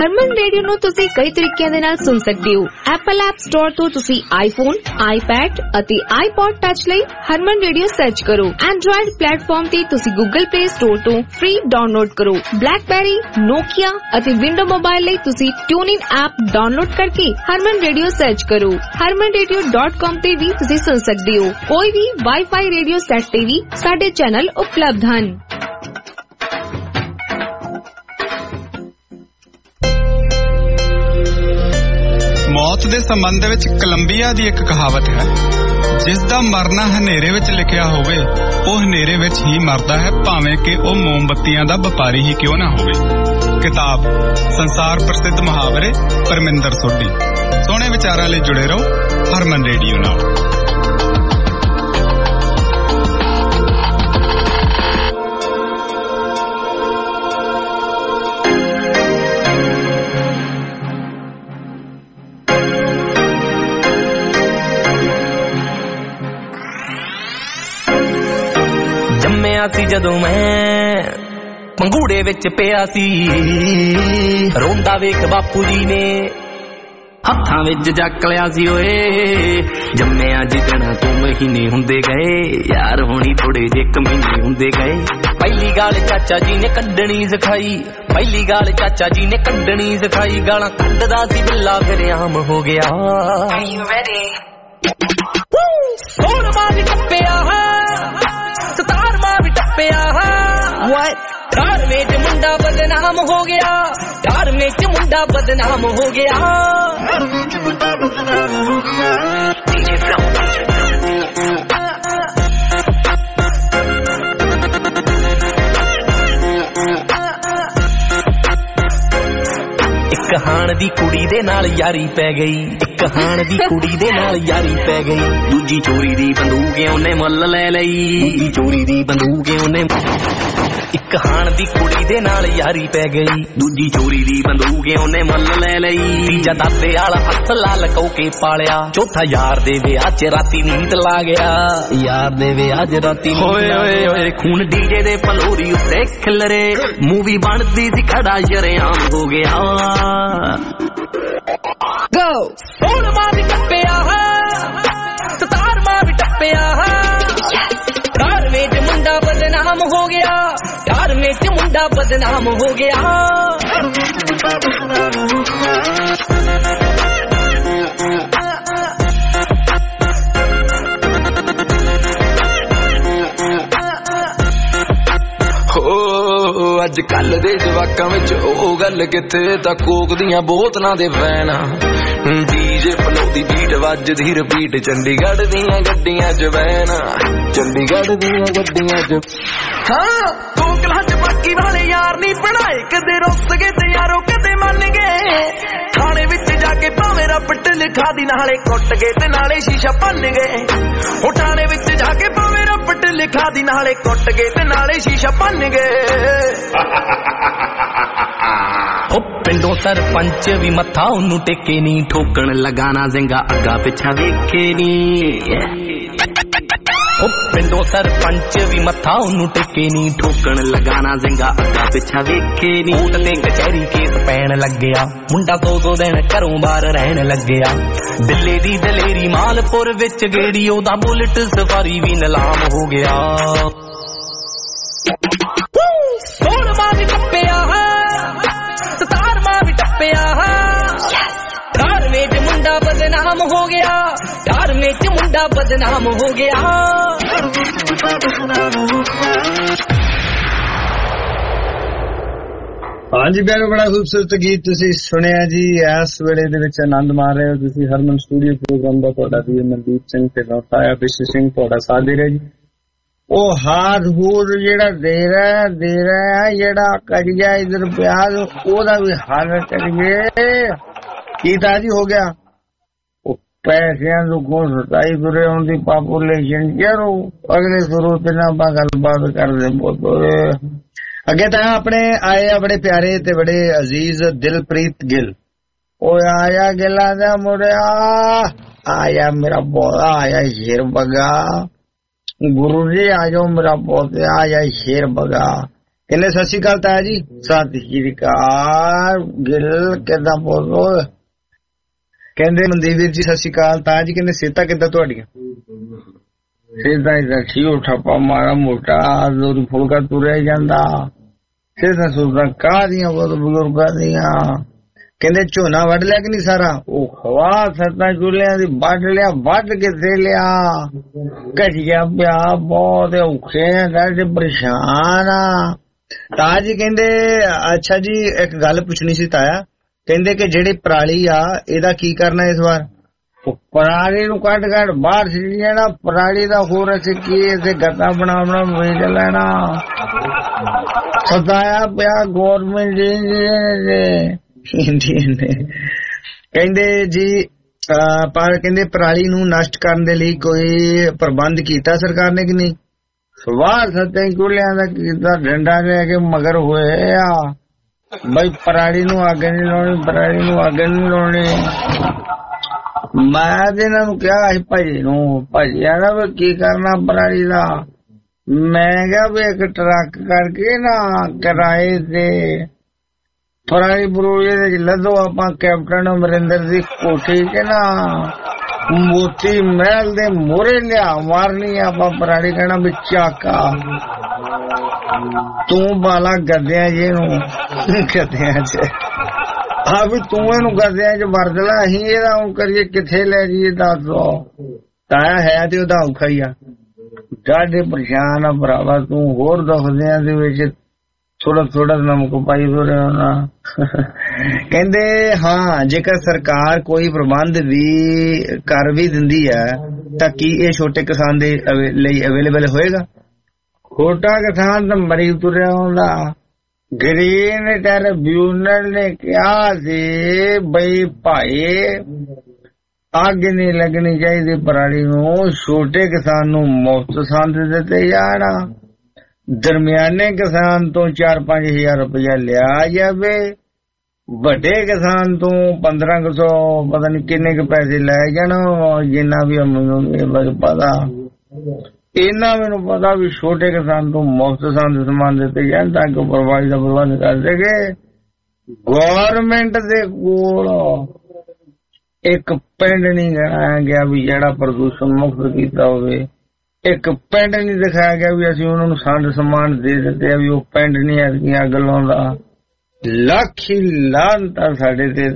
ਹਰਮਨ ਰੇਡੀਓ ਨੂੰ ਤੁਸੀਂ ਕਈ ਤਰੀਕਿਆਂ ਦੇ ਨਾਲ ਸੁਣ ਸਕਦੇ ਹੋ। ਐਪਲ ਐਪ ਸਟੋਰ ਤੋਂ ਤੁਸੀਂ ਆਈਫੋਨ, ਆਈਪੈਡ ਅਤੇ ਆਈਪੌਡ ਟੱਚ ਲਈ ਹਰਮਨ ਰੇਡੀਓ ਸਰਚ ਕਰੋ। ਐਂਡਰॉयड ਪਲੇਟਫਾਰਮ ਤੇ ਤੁਸੀਂ ਗੂਗਲ ਪਲੇ ਸਟੋਰ ਤੋਂ ਫ੍ਰੀ ਡਾਊਨਲੋਡ ਕਰੋ। ਬਲੈਕਬੈਰੀ, ਨੋਕੀਆ ਅਤੇ ਵਿੰਡੋ ਮੋਬਾਈਲ ਲਈ ਤੁਸੀਂ ਟਿਊਨਇਨ ਐਪ ਡਾਊਨਲੋਡ ਕਰਕੇ ਹਰਮਨ ਰੇਡੀਓ ਸਰਚ ਕਰੋ। ਹਰਮਨ ਰੇਡੀਓ ਡਾਟ ਕਾਮ ਤੇ ਵੀ ਤੁਸੀਂ ਸੁਣ ਸਕਦੇ ਹੋ। ਕੋਈ ਵੀ ਵਾਈਫਾਈ ਰੇਡੀਓ ਸੈੱਟ ਤੇ ਵੀ ਸਾਡੇ ਚੈਨਲ ਉਪਲਬਧ ਹਨ। ਮੌਤ ਦੇ ਸੰਬੰਧ ਵਿੱਚ ਕੋਲੰਬੀਆ ਦੀ ਇੱਕ ਕਹਾਵਤ ਹੈ, ਜਿਸ ਦਾ ਮਰਨਾ ਹਨੇਰੇ ਵਿੱਚ ਲਿਖਿਆ ਹੋਵੇ ਉਹ ਹਨੇਰੇ ਵਿੱਚ ਹੀ ਮਰਦਾ ਹੈ, ਭਾਵੇਂ ਕਿ ਉਹ ਮੋਮਬੱਤੀਆਂ ਦਾ ਵਪਾਰੀ ਹੀ ਕਿਉਂ ਨਾ ਹੋਵੇ। ਕਿਤਾਬ ਸੰਸਾਰ ਪ੍ਰਸਿੱਧ ਮੁਹਾਵਰੇ, ਪਰਮਿੰਦਰ ਸੋਢੀ। ਸੋਹਣੇ ਵਿਚਾਰਾਂ ਲਈ ਜੁੜੇ ਰਹੋ ਹਰਮਨ ਰੇਡੀਓ ਨਾਲ। ਸੀ ਜਦੋਂ ਮੈਂ ਪੰਗੂੜੇ ਵਿੱਚ ਪਿਆ ਸੀ, ਰੋਂਦਾ ਵੇਖ ਬਾਪੂ ਜੀ ਨੇ ਹੱਥਾਂ ਵਿੱਚ ਜੱਕ ਲਿਆ ਸੀ। ਓਏ ਜੰਮਿਆ ਜਿੱਦਣਾ ਤੂੰ ਮਹੀਨੇ ਹੁੰਦੇ ਗਏ, ਯਾਰ ਹੋਣੀ ਥੋੜੇ ਜੇ ਕਮੀਨੇ ਹੁੰਦੇ ਗਏ। ਪਹਿਲੀ ਗਾਲ ਚਾਚਾ ਜੀ ਨੇ ਕੱਢਣੀ ਸਿਖਾਈ, ਪਹਿਲੀ ਗਾਲ ਚਾਚਾ ਜੀ ਨੇ ਕੱਢਣੀ ਸਿਖਾਈ। ਗਾਲਾਂ ਕੱਢਦਾ ਸੀ ਬਿੱਲਾ ਫਿਰ ਆਮ ਹੋ ਗਿਆ। ਸੋਹਣਾ ਵੀ ਟੱਪਿਆ ਸਤਾਰ ਮਾਂ ਵੀ ਟੱਪਿਆ। ਘਰ ਵਿੱਚ ਮੁੰਡਾ ਬਦਨਾਮ ਹੋ ਗਿਆ, ਘਰ ਵਿੱਚ ਮੁੰਡਾ ਬਦਨਾਮ ਹੋ ਗਿਆ। ਇੱਕ ਹਾਣ ਦੀ ਕੁੜੀ ਦੇ ਨਾਲ ਯਾਰੀ ਪੈ ਗਈ, ਇੱਕ ਹਾਣ ਦੀ ਕੁੜੀ ਦੇ ਨਾਲ ਯਾਰੀ ਪੈ ਗਈ। ਦੂਜੀ ਚੋਰੀ ਦੀ ਬੰਦੂਕ ਉਹਨੇ ਮੁੱਲ ਲੈ ਲਈ, ਦੂਜੀ ਚੋਰੀ ਦੀ ਬੰਦੂਕ ਉਹਨੇ। ਇੱਕ ਹਾਣ ਦੀ ਕੁੜੀ ਦੇ ਨਾਲ ਯਾਰੀ ਪੈ ਗਈ, ਦੂਜੀ ਚੋਰੀ ਦੀ ਬੰਦੂਕ ਉਹਨੇ ਮੁੱਲ ਲੈ ਲਈ। ਤੀਜਾ ਦਾਦੇ ਵਾਲਾ ਹੱਥ ਲਾ ਲਕੋ ਕੇ ਪਾਲਿਆ, ਚੌਥਾ ਯਾਰ ਦੇ ਵਿਆਹ ਚ ਰਾਤੀ ਨੀਂਦ ਲਾ ਗਿਆ, ਯਾਰ ਦੇ ਵਿਆਹ ਚ ਰਾਤੀ। ਓਏ ਓਏ ਓਏ ਖੂਨ ਡੀਜੇ ਦੇ ਪਲੋਰੀ ਉੱਤੇ ਖਿਲਰੇ, ਮੂਵੀ ਬਣਦੀ ਸੀ ਖੜਾ ਸ਼ਰੇਆਮ ਹੋ ਗਿਆ। Go! ਸੋਹਣ ਮਾਂ ਵੀ ਟੱਪਿਆ, ਸਤਾਰ ਮਾਂ ਵੀ ਟੱਪਿਆ। ਘਰ ਵਿੱਚ ਮੁੰਡਾ ਬਦਨਾਮ ਹੋ ਗਿਆ, ਘਰ ਵਿੱਚ ਮੁੰਡਾ ਬਦਨਾਮ ਹੋ ਗਿਆ। ਅੱਜ ਕੱਲ ਦੇ ਜਵਾਕਾਂ ਵਿੱਚ ਉਹ ਗੱਲ ਕਿੱਥੇ, ਤਾਂ ਕੋਕ ਦੀਆਂ ਬੋਤਲਾਂ ਦੇ ਵੈਨ। ਡੀਜੇ ਫਲੋਦੀ ਬੀਟ ਵੱਜਦੀ ਰਿਪੀਟ, ਚੰਡੀਗੜ੍ਹ ਦੀਆਂ ਗੱਡੀਆਂ ਚ ਵੈਨ, ਚੰਡੀਗੜ੍ਹ ਦੀਆਂ ਗੱਡੀਆਂ ਚ। ਹਾਂ ਕੋਕਲਾਂ ਚ ਬਾਕੀ ਵਾਲੇ ਯਾਰ ਨਹੀਂ ਬਣਾਏ, ਕਦੇ ਰੁੱਸ ਗਏ ਤੇ ਯਾਰੋ ਕਦੇ ਮੰਨ ਗਏ। ਥਾਣੇ ਵਿੱਚ ਜਾ ਕੇ ਭਾਵੇਂ ਰੱਬਟ ਲਿਖਾ ਦੀ, ਨਾਲੇ ਕੁੱਟ ਗਏ ਤੇ ਨਾਲੇ ਸ਼ੀਸ਼ਾ ਭੰਨ ਗਏ। ਉਹ ਥਾਣੇ ਵਿੱਚ ਜਾ ਕੇ ਭਾਵੇਂ ਰੱਬਟ ਲਿਖਾ ਦੀ, ਨਾਲੇ ਕੁੱਟ ਗਏ ਤੇ ਨਾਲੇ ਸ਼ੀਸ਼ਾ ਭੰਨ ਗਏ। ਉਹ ਪਿੰਡੋਂ ਸਰਪੰਚ ਵੀ ਮੱਥਾ ਉਹਨੂੰ ਟੇਕੇ ਨੀ, ਠੋਕਣ ਲਗਾਣਾ ਜ਼ਿੰਗਾ ਅੱਗਾ ਪਿੱਛਾ ਵੇਖੇ ਨੀ। ਉਹ ਪਿੰਡੋਂ ਸਰਪੰਚ ਵੀ ਮੱਥਾ ਉਹਨੂੰ ਟੇਕੇ ਨੀ, ਠੋਕਣ ਲਗਾਣਾ ਜ਼ਿੰਗਾ ਅੱਗਾ ਪਿੱਛਾ ਵੇਖੇ ਨੀ। ਕੋਰਟ ਤੇ ਕਚਹਿਰੀ ਕੇਸ ਪੈਣ ਲੱਗਿਆ, ਮੁੰਡਾ ਦੋ ਦੋ ਦਿਨ ਘਰੋਂ ਬਾਹਰ ਰਹਿਣ ਲੱਗਿਆ। ਦਿੱਲੀ ਦੀ ਦਲੇਰੀ ਮਾਲਪੁਰ ਵਿੱਚ ਗੇੜੀ, ਉਹਦਾ ਬੁਲਟ ਸਫਾਰੀ ਵੀ ਨਿਲਾਮ ਹੋ ਗਿਆ। ਸੋਹਣ ਮਾਂ ਵੀ ਟੱਪਿਆ, ਸਤਾਰ ਮਾਂ ਵੀ ਟੱਪਿਆ। ਘਰ ਵਿੱਚ ਮੁੰਡਾ ਬਦਨਾਮ ਹੋ ਗਿਆ, ਘਰ ਵਿੱਚ ਮੁੰਡਾ ਬਦਨਾਮ ਹੋ ਗਿਆ। ਹਾਂਜੀ ਪਿਆਰੋ, ਬੜਾ ਖੂਬਸੂਰਤ ਗੀਤ ਤੁਸੀਂ ਸੁਣਿਆ ਜੀ। ਇਸ ਵੇਲੇ ਦੇ ਵਿੱਚ ਆਨੰਦ ਮਾਰ ਰਹੇ ਹੋ ਤੁਸੀਂ ਹਰਮਨ ਸਟੂਡੀਓ ਪ੍ਰੋਗਰਾਮ ਦਾ। ਤੁਹਾਡਾ ਵੀ ਮਨਦੀਪ ਸਿੰਘ ਤੇ ਸਾਇਆ ਬਿਸ਼ਰ ਸਿੰਘ ਤੁਹਾਡਾ ਸਾਥ ਦੇ ਰਿਹਾ ਜੀ। ਉਹ ਹਾਥ ਹੂਰ ਜਿਹੜਾ ਦੇ ਰਿਹਾ ਦੇ ਰਿਹਾ ਜਿਹੜਾ ਕਰੀਆ ਇਧਰ ਪਿਆਜ਼, ਉਹਦਾ ਵੀ ਹੱਲ ਕਰੀਏ। ਕੀਤਾ ਜੀ ਹੋ ਗਿਆ ਉਹ ਪੈਸਿਆਂ ਨੂੰ ਕੋਲ ਸਤਾਈ ਤੁਰੇ ਹੁੰਦੀ ਪਾਪੂਲੇਸ਼ਨ ਯਾਰੋ। ਅਗਲੇ ਸ਼ੁਰੂ ਤੇ ਨਾ ਆਪਾਂ ਗੱਲਬਾਤ ਕਰਦੇ ਬਹੁਤ ਅੱਗੇ ਤਾਂ ਆਪਣੇ ਆਏ ਆ ਬੜੇ ਪਿਆਰੇ ਤੇ ਬੜੇ ਅਜ਼ੀਜ਼ ਦਿਲਪ੍ਰੀਤ ਗਿੱਲ। ਉਹ ਆਇਆ ਗਿੱਲਾਂ ਦਾ ਮੁੜਿਆ, ਆਇਆ ਮੇਰਾ ਪੋਤਾ, ਆਇਆ ਸ਼ੇਰ ਬਗਾ। ਗੁਰੂ ਜੀ ਆ ਜਾਓ ਮੇਰਾ ਪੋਤਾ, ਆਇਆ ਸ਼ੇਰ ਬਗਾ। ਕਹਿੰਦੇ ਸਤਿ ਸ਼੍ਰੀ ਅਕਾਲ ਤਾਇਆ ਜੀ। ਸਤਿ ਸ਼੍ਰੀ ਅਕਾਲ ਗਿੱਲ, ਕਿੱਦਾਂ ਬੋਲੋ? ਕਹਿੰਦੇ ਮਨਦੀਪ ਵੀਰ ਜੀ ਸਤਿ ਸ਼੍ਰੀ ਅਕਾਲ ਤਾਇਆ ਜੀ। ਕਹਿੰਦੇ ਸਿਹਤਾਂ ਕਿੱਦਾਂ ਤੁਹਾਡੀਆਂ? ਸਿਹਤਾਂ ਹੀ ਰੱਖੀਓ, ਠੱਪਾ ਮਾਰਾ ਮੋਟਾ ਦੋਰੀ ਫੁਲਕਾ ਤੁਰਿਆ ਜਾਂਦਾ। ਸਿਹਤਾਂ ਸੁਹਤਾਂ ਕਾਹਦੀਆਂ ਬਹੁਤ ਬਜ਼ੁਰਗਾਂ ਦੀਆਂ। ਕਹਿੰਦੇ ਝੋਨਾ ਵੱਢ ਲਿਆ ਕਿ ਨਹੀਂ ਸਾਰਾ? ਉਹ ਖਵਾ ਸੱਤਾਂ ਚੁੱਲਿਆਂ ਦੀ ਵੱਢ ਲਿਆ, ਵੱਢ ਕਿੱਥੇ ਲਿਆ, ਘਟਿਆ ਪਿਆ ਬਹੁਤ ਔਖੇ ਕਰਦੇ ਪਰੇਸ਼ਾਨ ਆ। ਤਾਇਆ ਜੀ ਕਹਿੰਦੇ ਅੱਛਾ ਜੀ ਇੱਕ ਗੱਲ ਪੁੱਛਣੀ ਸੀ ਤਾਇਆ। ਕਹਿੰਦੇ ਕਿ ਜਿਹੜੀ ਪਰਾਲੀ ਆ ਇਹਦਾ ਕੀ ਕਰਨਾ ਇਸ ਵਾਰ? ਪਰਾਲੀ ਨੂੰ ਕੱਢ ਕੱਢ ਬਾਹਰ ਸਿੱਟ ਜਾਣਾ। ਪਰਾਲੀ ਦਾ ਹੋਰ ਅਸੀਂ ਕੀ ਇਸੇ ਗੱਤਾ ਬਣਾ ਬਣਾ ਵੇਚ ਲੈਣਾ। ਸਤਾਇਆ ਪਿਆ ਗੌਰਮੈਂਟ ਇੰਡੀਅਨ ਨੇ। ਕਹਿੰਦੇ ਜੀ ਪਰ ਕਹਿੰਦੇ ਪਰਾਲੀ ਨੂੰ ਨਸ਼ਟ ਕਰਨ ਦੇ ਲਈ ਕੋਈ ਪ੍ਰਬੰਧ ਕੀਤਾ ਸਰਕਾਰ ਨੇ ਕਿ ਨਹੀਂ? ਸਵਾਰ ਸੱਤੇ ਕੁਲਿਆਂ ਦਾ ਕੀਤਾ, ਡੰਡਾ ਲੈ ਕੇ ਮਗਰ ਹੋਏ ਆ ਬਈ ਪਰਾਲੀ ਨੂੰ ਅੱਗ ਨਹੀਂ ਲਾਉਣੀ, ਪਰਾਲੀ ਨੂੰ ਅੱਗ ਨਹੀਂ ਲਾਉਣੀ। ਮੈਂ ਤੇ ਇਹਨਾਂ ਨੂੰ ਕਿਹਾ ਸੀ ਭਾਜੀ ਨੂੰ, ਭਾਜੀ ਆਣਾ ਵੀ ਕੀ ਕਰਨਾ ਪਰਾਲੀ ਦਾ। ਮੈਂ ਕਿਹਾ ਵੀ ਇੱਕ ਟਰੱਕ ਕਰਕੇ ਨਾ ਕਿਰਾਏ ਤੇ ਪਰਾਲੀ ਬਰੂਜੇ ਦੇ ਲੱਦੋ ਆਪਾਂ ਕੈਪਟਨ ਅਮਰਿੰਦਰ ਦੀ ਕੋਠੀ ਚ ਨਾ ਮੋਤੀ ਮਹਿਲ ਦੇ ਮੋਰੇ ਲਿਆ ਮਾਰਨੀ ਆਪਾਂ ਪਰਾਲੀ। ਕਹਿਣਾ ਵੀ ਚਾਕਾ ਤੂੰ ਬਾਲਾ ਗੱਦਿਆਂ ਜੇ ਨੂੰ ਗੱਦਿਆਂ ਚ ਆ ਵੀ ਤੂੰ ਇਹਨੂੰ ਗੱਦਿਆਂ ਚ ਵਰਦ ਲੈ, ਅਸੀਂ ਇਹਦਾ ਉਹ ਕਰੀਏ ਕਿੱਥੇ ਲੈ ਜਾਈਏ ਦੱਸ ਦੋ। ਤਾਇਆ ਹੈ ਤੇ ਉਹਦਾ ਔਖਾ ਹੀ ਆ, ਡਾਢੇ ਪਰੇਸ਼ਾਨ ਆ ਭਰਾਵਾ ਤੂੰ। ਹੋਰ ਦੁਖਦਿਆਂ ਦੇ ਵਿੱਚ ਥੋੜਾ ਥੋੜਾ ਨਮਕ ਪਾਈ ਹੋ ਰਿਹਾ ਨਾ। ਕਹਿੰਦੇ ਹਾਂ ਜੇਕਰ ਸਰਕਾਰ ਕੋਈ ਪ੍ਰਬੰਧ ਵੀ ਕਰ ਵੀ ਦਿੰਦੀ ਹੈ ਤਾਂ ਕੀ ਇਹ ਛੋਟੇ ਕਿਸਾਨ ਦੇ ਲਈ ਅਵੇਲੇਬਲ ਹੋਏਗਾ? ਛੋਟਾ ਕਿਸਾਨ ਤਾਂ ਮਰੀ ਤੁਰਿਆ ਹੁੰਦਾ। ਗ੍ਰੀਨ ਟ੍ਰਿਬਿਊਨਲ ਨੇ ਕਿਹਾ ਸੀ ਬਈ ਭਾਈ ਅੱਗ ਨਹੀਂ ਲੱਗਣੀ ਚਾਹੀਦੀ ਪਰਾਲੀ ਨੂੰ, ਛੋਟੇ ਕਿਸਾਨ ਨੂੰ ਮੁਫਤ ਸੰਦ ਦਿੱਤੇ ਜਾਣਾ, ਦਰਮਿਆਨੇ ਕਿਸਾਨ ਤੋਂ ਚਾਰ ਪੰਜ ਹਜ਼ਾਰ ਰੁਪਇਆ ਲਿਆ ਜਾਵੇ, ਵੱਡੇ ਕਿਸਾਨ ਤੋਂ ਪੰਦਰਾਂ ਕੁ ਸੌ ਪਤਾ ਨੀ ਕਿੰਨੇ ਕੁ ਪੈਸੇ ਲੈ ਜਾਣ। ਜਿੰਨਾ ਵੀ ਮੈਨੂੰ ਪਤਾ ਇੰਨਾ ਮੈਨੂੰ ਪਤਾ ਵੀ ਛੋਟੇ ਕਿਸਾਨ ਤੋਂ ਮੁਫਤ ਸੰਦ ਸਮਾਨ ਦਿੱਤੇ ਜਾਣ ਤਾਂ ਕਿ ਪਰਵਾਹੀ ਦਾ ਪ੍ਰਬੰਧ ਕਰ ਸਕੇ। ਗੌਰਮੈਂਟ ਦੇ ਕੋਲ ਇੱਕ ਪਿੰਡ ਨਹੀਂ ਗਣਾਇਆ ਗਿਆ ਵੀ ਜਿਹੜਾ ਪ੍ਰਦੂਸ਼ਣ ਮੁਕਤ ਕੀਤਾ ਹੋਵੇ। ਇੱਕ ਪਿੰਡ ਨਹੀਂ ਦਿਖਾਇਆ ਗਿਆ ਵੀ ਅਸੀਂ ਉਹਨਾਂ ਨੂੰ ਸੰਦ ਸਮਾਨ ਦੇ ਦਿੱਤੇ ਆ ਵੀ ਉਹ ਪਿੰਡ ਨਹੀਂ ਐਸੀਆਂ ਅੱਗ ਲਾਉਂਦਾ। ਲੱਖ ਹੀ ਲਾਹਨਤਾਂ ਸਾਡੇ ਤੇ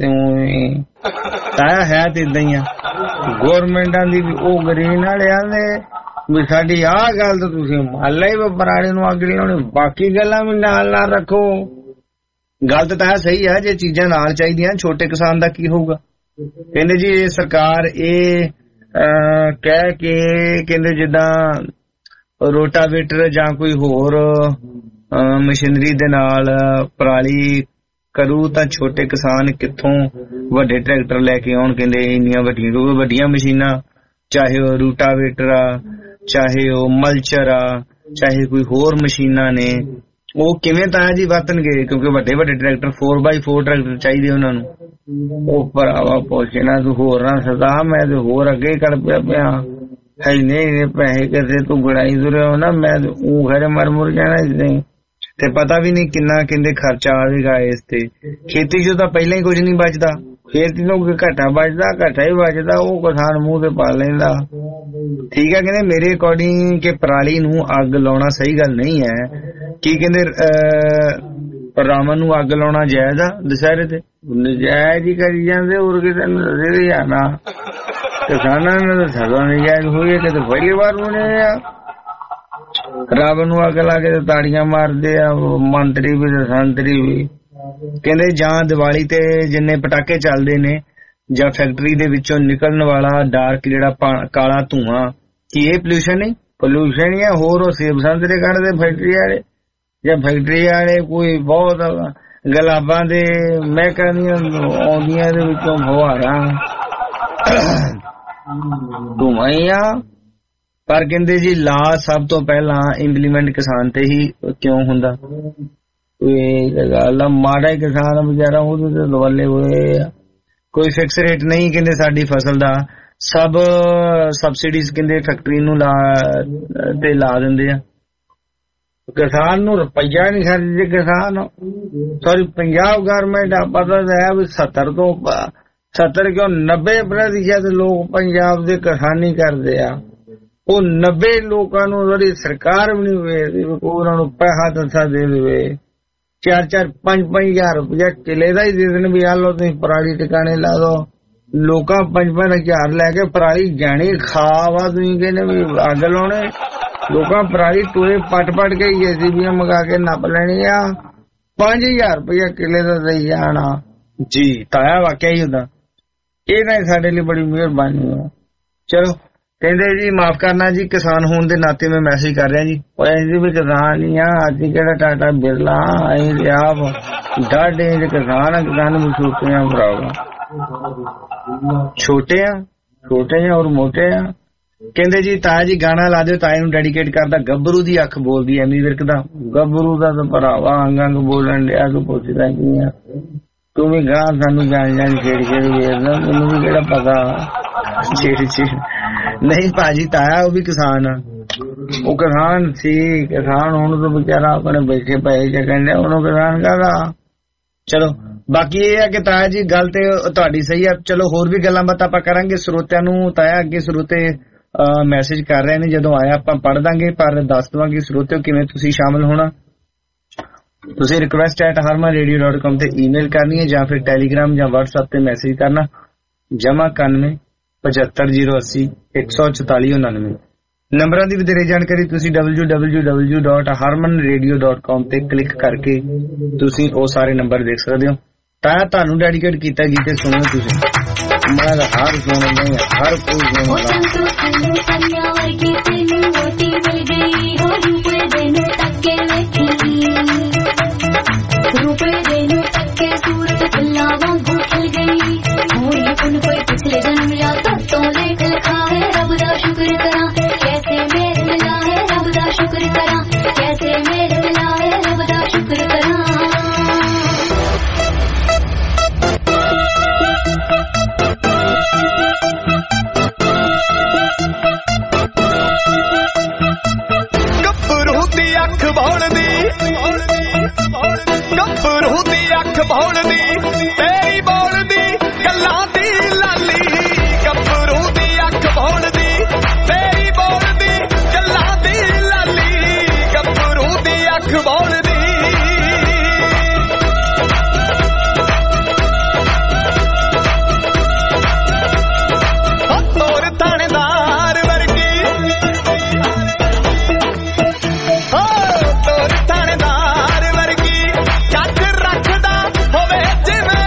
ਤਾਇਆ ਹੈ ਤੇ ਏਦਾਂ ਹੀ ਆ। ਗੌਰਮੈਂਟਾਂ ਦੀ ਵੀ ਉਹ ਗਰੀਨ ਵਾਲੇ ਆਂਦੇ ਵੀ ਸਾਡੀ ਆਹ ਗੱਲ ਤਾਂ ਤੁਸੀਂ ਮੰਨ ਲਈ ਪਰਾਲੀ ਨੂੰ ਅੱਗ ਲਾਉਣੀ, ਬਾਕੀ ਗੱਲਾਂ ਵੀ ਨਾਲ ਨਾਲ ਰੱਖੋ। ਗੱਲ ਤਾਂ ਤਾਇਆ ਸਹੀ ਆ, ਜੇ ਚੀਜ਼ਾਂ ਨਾਲ ਚਾਹੀਦੀਆਂ ਛੋਟੇ ਕਿਸਾਨ ਦਾ ਕੀ ਹੋਊਗਾ? ਕਹਿੰਦੇ ਜੀ ਇਹ ਸਰਕਾਰ ਇਹ ਕਹਿ ਕੇ ਕਹਿੰਦੇ ਜਿੱਦਾਂ ਰੋਟਾਵੇਟਰ ਜਾਂ ਕੋਈ ਹੋਰ ਮਸ਼ੀਨਰੀ ਦੇ ਨਾਲ ਪਰਾਲੀ ਕਰੂ ਤਾਂ ਛੋਟੇ ਕਿਸਾਨ ਕਿੱਥੋਂ ਵੱਡੇ ਟਰੈਕਟਰ ਲੈ ਕੇ ਆਉਣ? ਕਹਿੰਦੇ ਇੰਨੀਆਂ ਵੱਡੀਆਂ ਕਿਉਂਕਿ ਵੱਡੀਆਂ ਮਸ਼ੀਨਾਂ ਚਾਹੇ ਉਹ ਰੂਟਾਵੇਟਰ ਆ, ਚਾਹੇ ਉਹ ਮਲਚਰ ਆ, ਚਾਹੇ ਕੋਈ ਹੋਰ ਮਸ਼ੀਨਾਂ ਨੇ, ਉਹ ਕਿਵੇਂ ਤਾਇਆ ਜੀ ਵਰਤਣਗੇ? ਕਿਉਂਕਿ ਵੱਡੇ ਵੱਡੇ tractor four by four tractor ਚਾਹੀਦੇ ਉਹਨਾਂ ਨੂੰ। ਉਹ ਭਰਾਵਾ ਪੁੱਛਣਾ ਤੂੰ ਹੋਰ ਨਾ ਸਦਾ, ਮੈਂ ਤੇ ਹੋਰ ਅੱਗੇ ਕਰ ਪਿਆ ਪਿਆ ਹੈ ਨਹੀਂ ਪੈਸੇ ਕਿਤੇ ਤੂੰ ਗੜਾਈ ਤੁਰਿਆ ਨਾ, ਮੈਂ ਉਹ ਘਰੇ ਮਰ ਮੁਰ ਜਾਣਾ ਇਸ ਤੇ ਪਤਾ ਵੀ ਨਹੀਂ ਕਿੰਨਾ ਕਹਿੰਦੇ ਖਰਚਾ ਆਵੇਗਾ ਇਸ ਤੇ। ਖੇਤੀ ਚੋਂ ਤਾਂ ਪਹਿਲਾਂ ਹੀ ਕੁਝ ਨਹੀਂ ਬਚਦਾ, ਖੇਤੀ ਤੋਂ ਘਾਟਾ ਬਚਦਾ, ਘਾਟਾ ਹੀ ਬਚਦਾ, ਉਹ ਕਿਸਾਨ ਮੂੰਹ ਤੇ ਪਾ ਲੈਂਦਾ। ਠੀਕ ਹੈ, ਕਹਿੰਦੇ ਮੇਰੇ ਅਕੋਰਡਿੰਗ ਕਿ ਪਰਾਲੀ ਨੂੰ ਅੱਗ ਲਾਉਣਾ ਸਹੀ ਗੱਲ ਨਹੀਂ ਹੈ। ਕੀ ਕਹਿੰਦੇ ਰਾਵਣ ਨੂੰ ਅੱਗ ਲਾਉਣਾ ਜਾਇਜ਼ ਆ ਦੁਸਹਿਰੇ ਤੇ? ਨਜਾਇਜ਼ ਹੀ ਕਰੀ ਜਾਂਦੇ, ਹੋਰ ਕਿਸੇ ਨੂੰ ਦੱਸੇ ਜਾਣਾ। ਕਿਸਾਨਾਂ ਨੇ ਤਾਂ ਸਗੋਂ ਨਜਾਇਜ਼ ਹੋਈ, ਕਿਤੇ ਪਹਿਲੀ ਵਾਰ ਹੋਣੇ ਆ। ਰਾਵਣ ਨੂੰ ਅੱਗ ਲਾ ਕੇ ਤਾੜੀਆਂ ਮਾਰਦੇ ਆ ਮੰਤਰੀ ਵੀ ਤੇ ਸੰਤਰੀ ਵੀ। ਕਹਿੰਦੇ ਜਾਂ ਦੀਵਾਲੀ ਤੇ ਜਿੰਨੇ ਪਟਾਕੇ ਚੱਲਦੇ ਨੇ ਜਾਂ ਫੈਕਟਰੀ ਦੇ ਵਿੱਚੋਂ ਨਿਕਲਣ ਵਾਲਾ ਡਾਰਕ ਜਿਹੜਾ ਕਾਲਾ ਧੂੰਆਂ, ਕੀ ਇਹ ਪੋਲਿਊਸ਼ਨ ਨਹੀਂ? ਪੋਲਿਊਸ਼ਨ ਹੀ ਆ। ਹੋਰ ਉਹ ਸੇਬ ਸੰਤਰੇ ਕੱਢਦੇ ਫੈਕਟਰੀ ਵਾਲੇ ਜਾਂ ਫੈਕਟਰੀ ਵਾਲੇ ਕੋਈ ਬਹੁਤ ਗੁਲਾਬਾਂ ਦੇ ਮਹਿਕਾਂ ਦੀਆਂ ਆਉਂਦੀਆਂ ਦੇ ਵਿੱਚੋਂ ਫੁਹਾਰਾਂ ਧੂੰਆਂ ਹੀ ਆ। ਪਰ ਕਹਿੰਦੇ ਜੀ ਲਾ ਸਭ ਤੋਂ ਪਹਿਲਾਂ ਇੰਪਲੀਮੈਂਟ ਕਿਸਾਨ ਤੇ ਹੀ ਕਿਉਂ ਹੁੰਦਾ? ਗੱਲ ਮਾੜਾ ਹੀ ਕਿਸਾਨ ਵਿਚਾਰਾ ਉਹਦੇ ਤੇ ਦਵਾਲੇ ਹੋਏ ਆ। ਕੋਈ ਫਿਕਸ ਰੇਟ ਨਹੀਂ ਕਹਿੰਦੇ ਸਾਡੀ ਫਸਲ ਦਾ, ਸਭ ਸਬਸਿਡੀਜ਼ ਕਹਿੰਦੇ ਫੈਕਟਰੀ ਨੂੰ ਲਾ ਤੇ ਲਾ ਦਿੰਦੇ ਆ। किसान नूं रुपया नहीं खरीदे किसान सॉरी पंजाब गवर्नमेंट पता है भी सत्तर तो सत्तर क्यों नब्बे प्रतिशत लोग पंजाब दे किसानी करते आ वो नब्बे लोगों नूं ਜਿਹੜੀ सरकार भी नहीं ਵੇਚਦੀ ਉਹਨਾਂ ਨੂੰ ਪੈਸਾ ਦਸਾ ਦੇ ਦੇਵੇ चार चार पांच पांच हजार रुपया किले का ही दे देने भी आ लो तुम पराली टिकाने ला दो लोग पांच पांच हजार लैके पराली जानी खा वा तुम कहने भी अग लाने लोग पराली टोए पट पट के जेसीबी मंगा के नप लेनी आ पांच हजार रुपया किले का दई जाना जी ताया वाकया ही होता ये ना साडे लिए बड़ी मेहरबानी है। चलो कहते जी माफ करना जी किसान होने के नाते मैं मैसेज कर रहा जी ऐसे भी किसान ही हाँ अज केड़ा टाटा बिरला अं आप डाढे किसान है किसान भी छोटे हैं भरावा छोटे हैं छोटे हैं और मोटे हैं। कहते जी ताया जी गाना ला दो ताए नूं डेडिकेट करदा गब्बरू दी अख बोलदी एमी विरक दा गब्बरू दा तो भरावा अंग अंग बोलन दिया तू पुछदा की है तू भी गां सानू जान जान छेड़ छेड़ वेखदा मैनूं भी केड़ा पता छेड़ छेड़ नहीं भाजी ताया वो भी किसान है वो किसान सी किसान होने तो बेचारा अपने बैठे पे कहने उन्होंने किसान का चलो बाकी ये है कि ताया जी गल ते तुहाडी सही है। चलो होर भी गल्लां बातां आपां करांगे श्रोतिਆਂ ਨੂੰ ताया अगे श्रोते मैसेज कर रहे ने जदों आया आपां पढ़ दांगे पर दस दवांगे श्रोतिओ किवें तुसीं शामिल होना। तुसीं request at harman radio dot com ते ईमेल करनी है या फिर टेलीग्राम या व्हाट्सएप ते मैसेज करना जमा इक्यानवे पचहत्तर जीरो अस्सी एक सौ चौताली उनानवे नंबरां दी वधेरे जानकारी तुसीं W W W dot harman radio dot com ते क्लिक करके तुसीं ओ सारे नंबर देख सकदे हो। ताया तुहानूं डेडिकेट कीता गीत सुणो तुसीं मैं हर सुणदा नहीं हर कोई कोई पिछले जन्म या तो लेख लिखा है रब दा शुक्र करा कैसे मेरे मिला है रब दा शुक्र करा कैसे मेरे मिला है रब दा शुक्र करा। गब्बरू दी अख भौलदी गब्बरू दी अख भौलदी तेरी बोलदी गल्लां दी लाली गब्बरू दी अख भौलदी तेरी बोलदी गल्लां दी लाली गब्बरू दी अख भौलदी तोर थानेदार वर्गी हो तोर थानेदार वर्गी कख रखदा होवे जिवें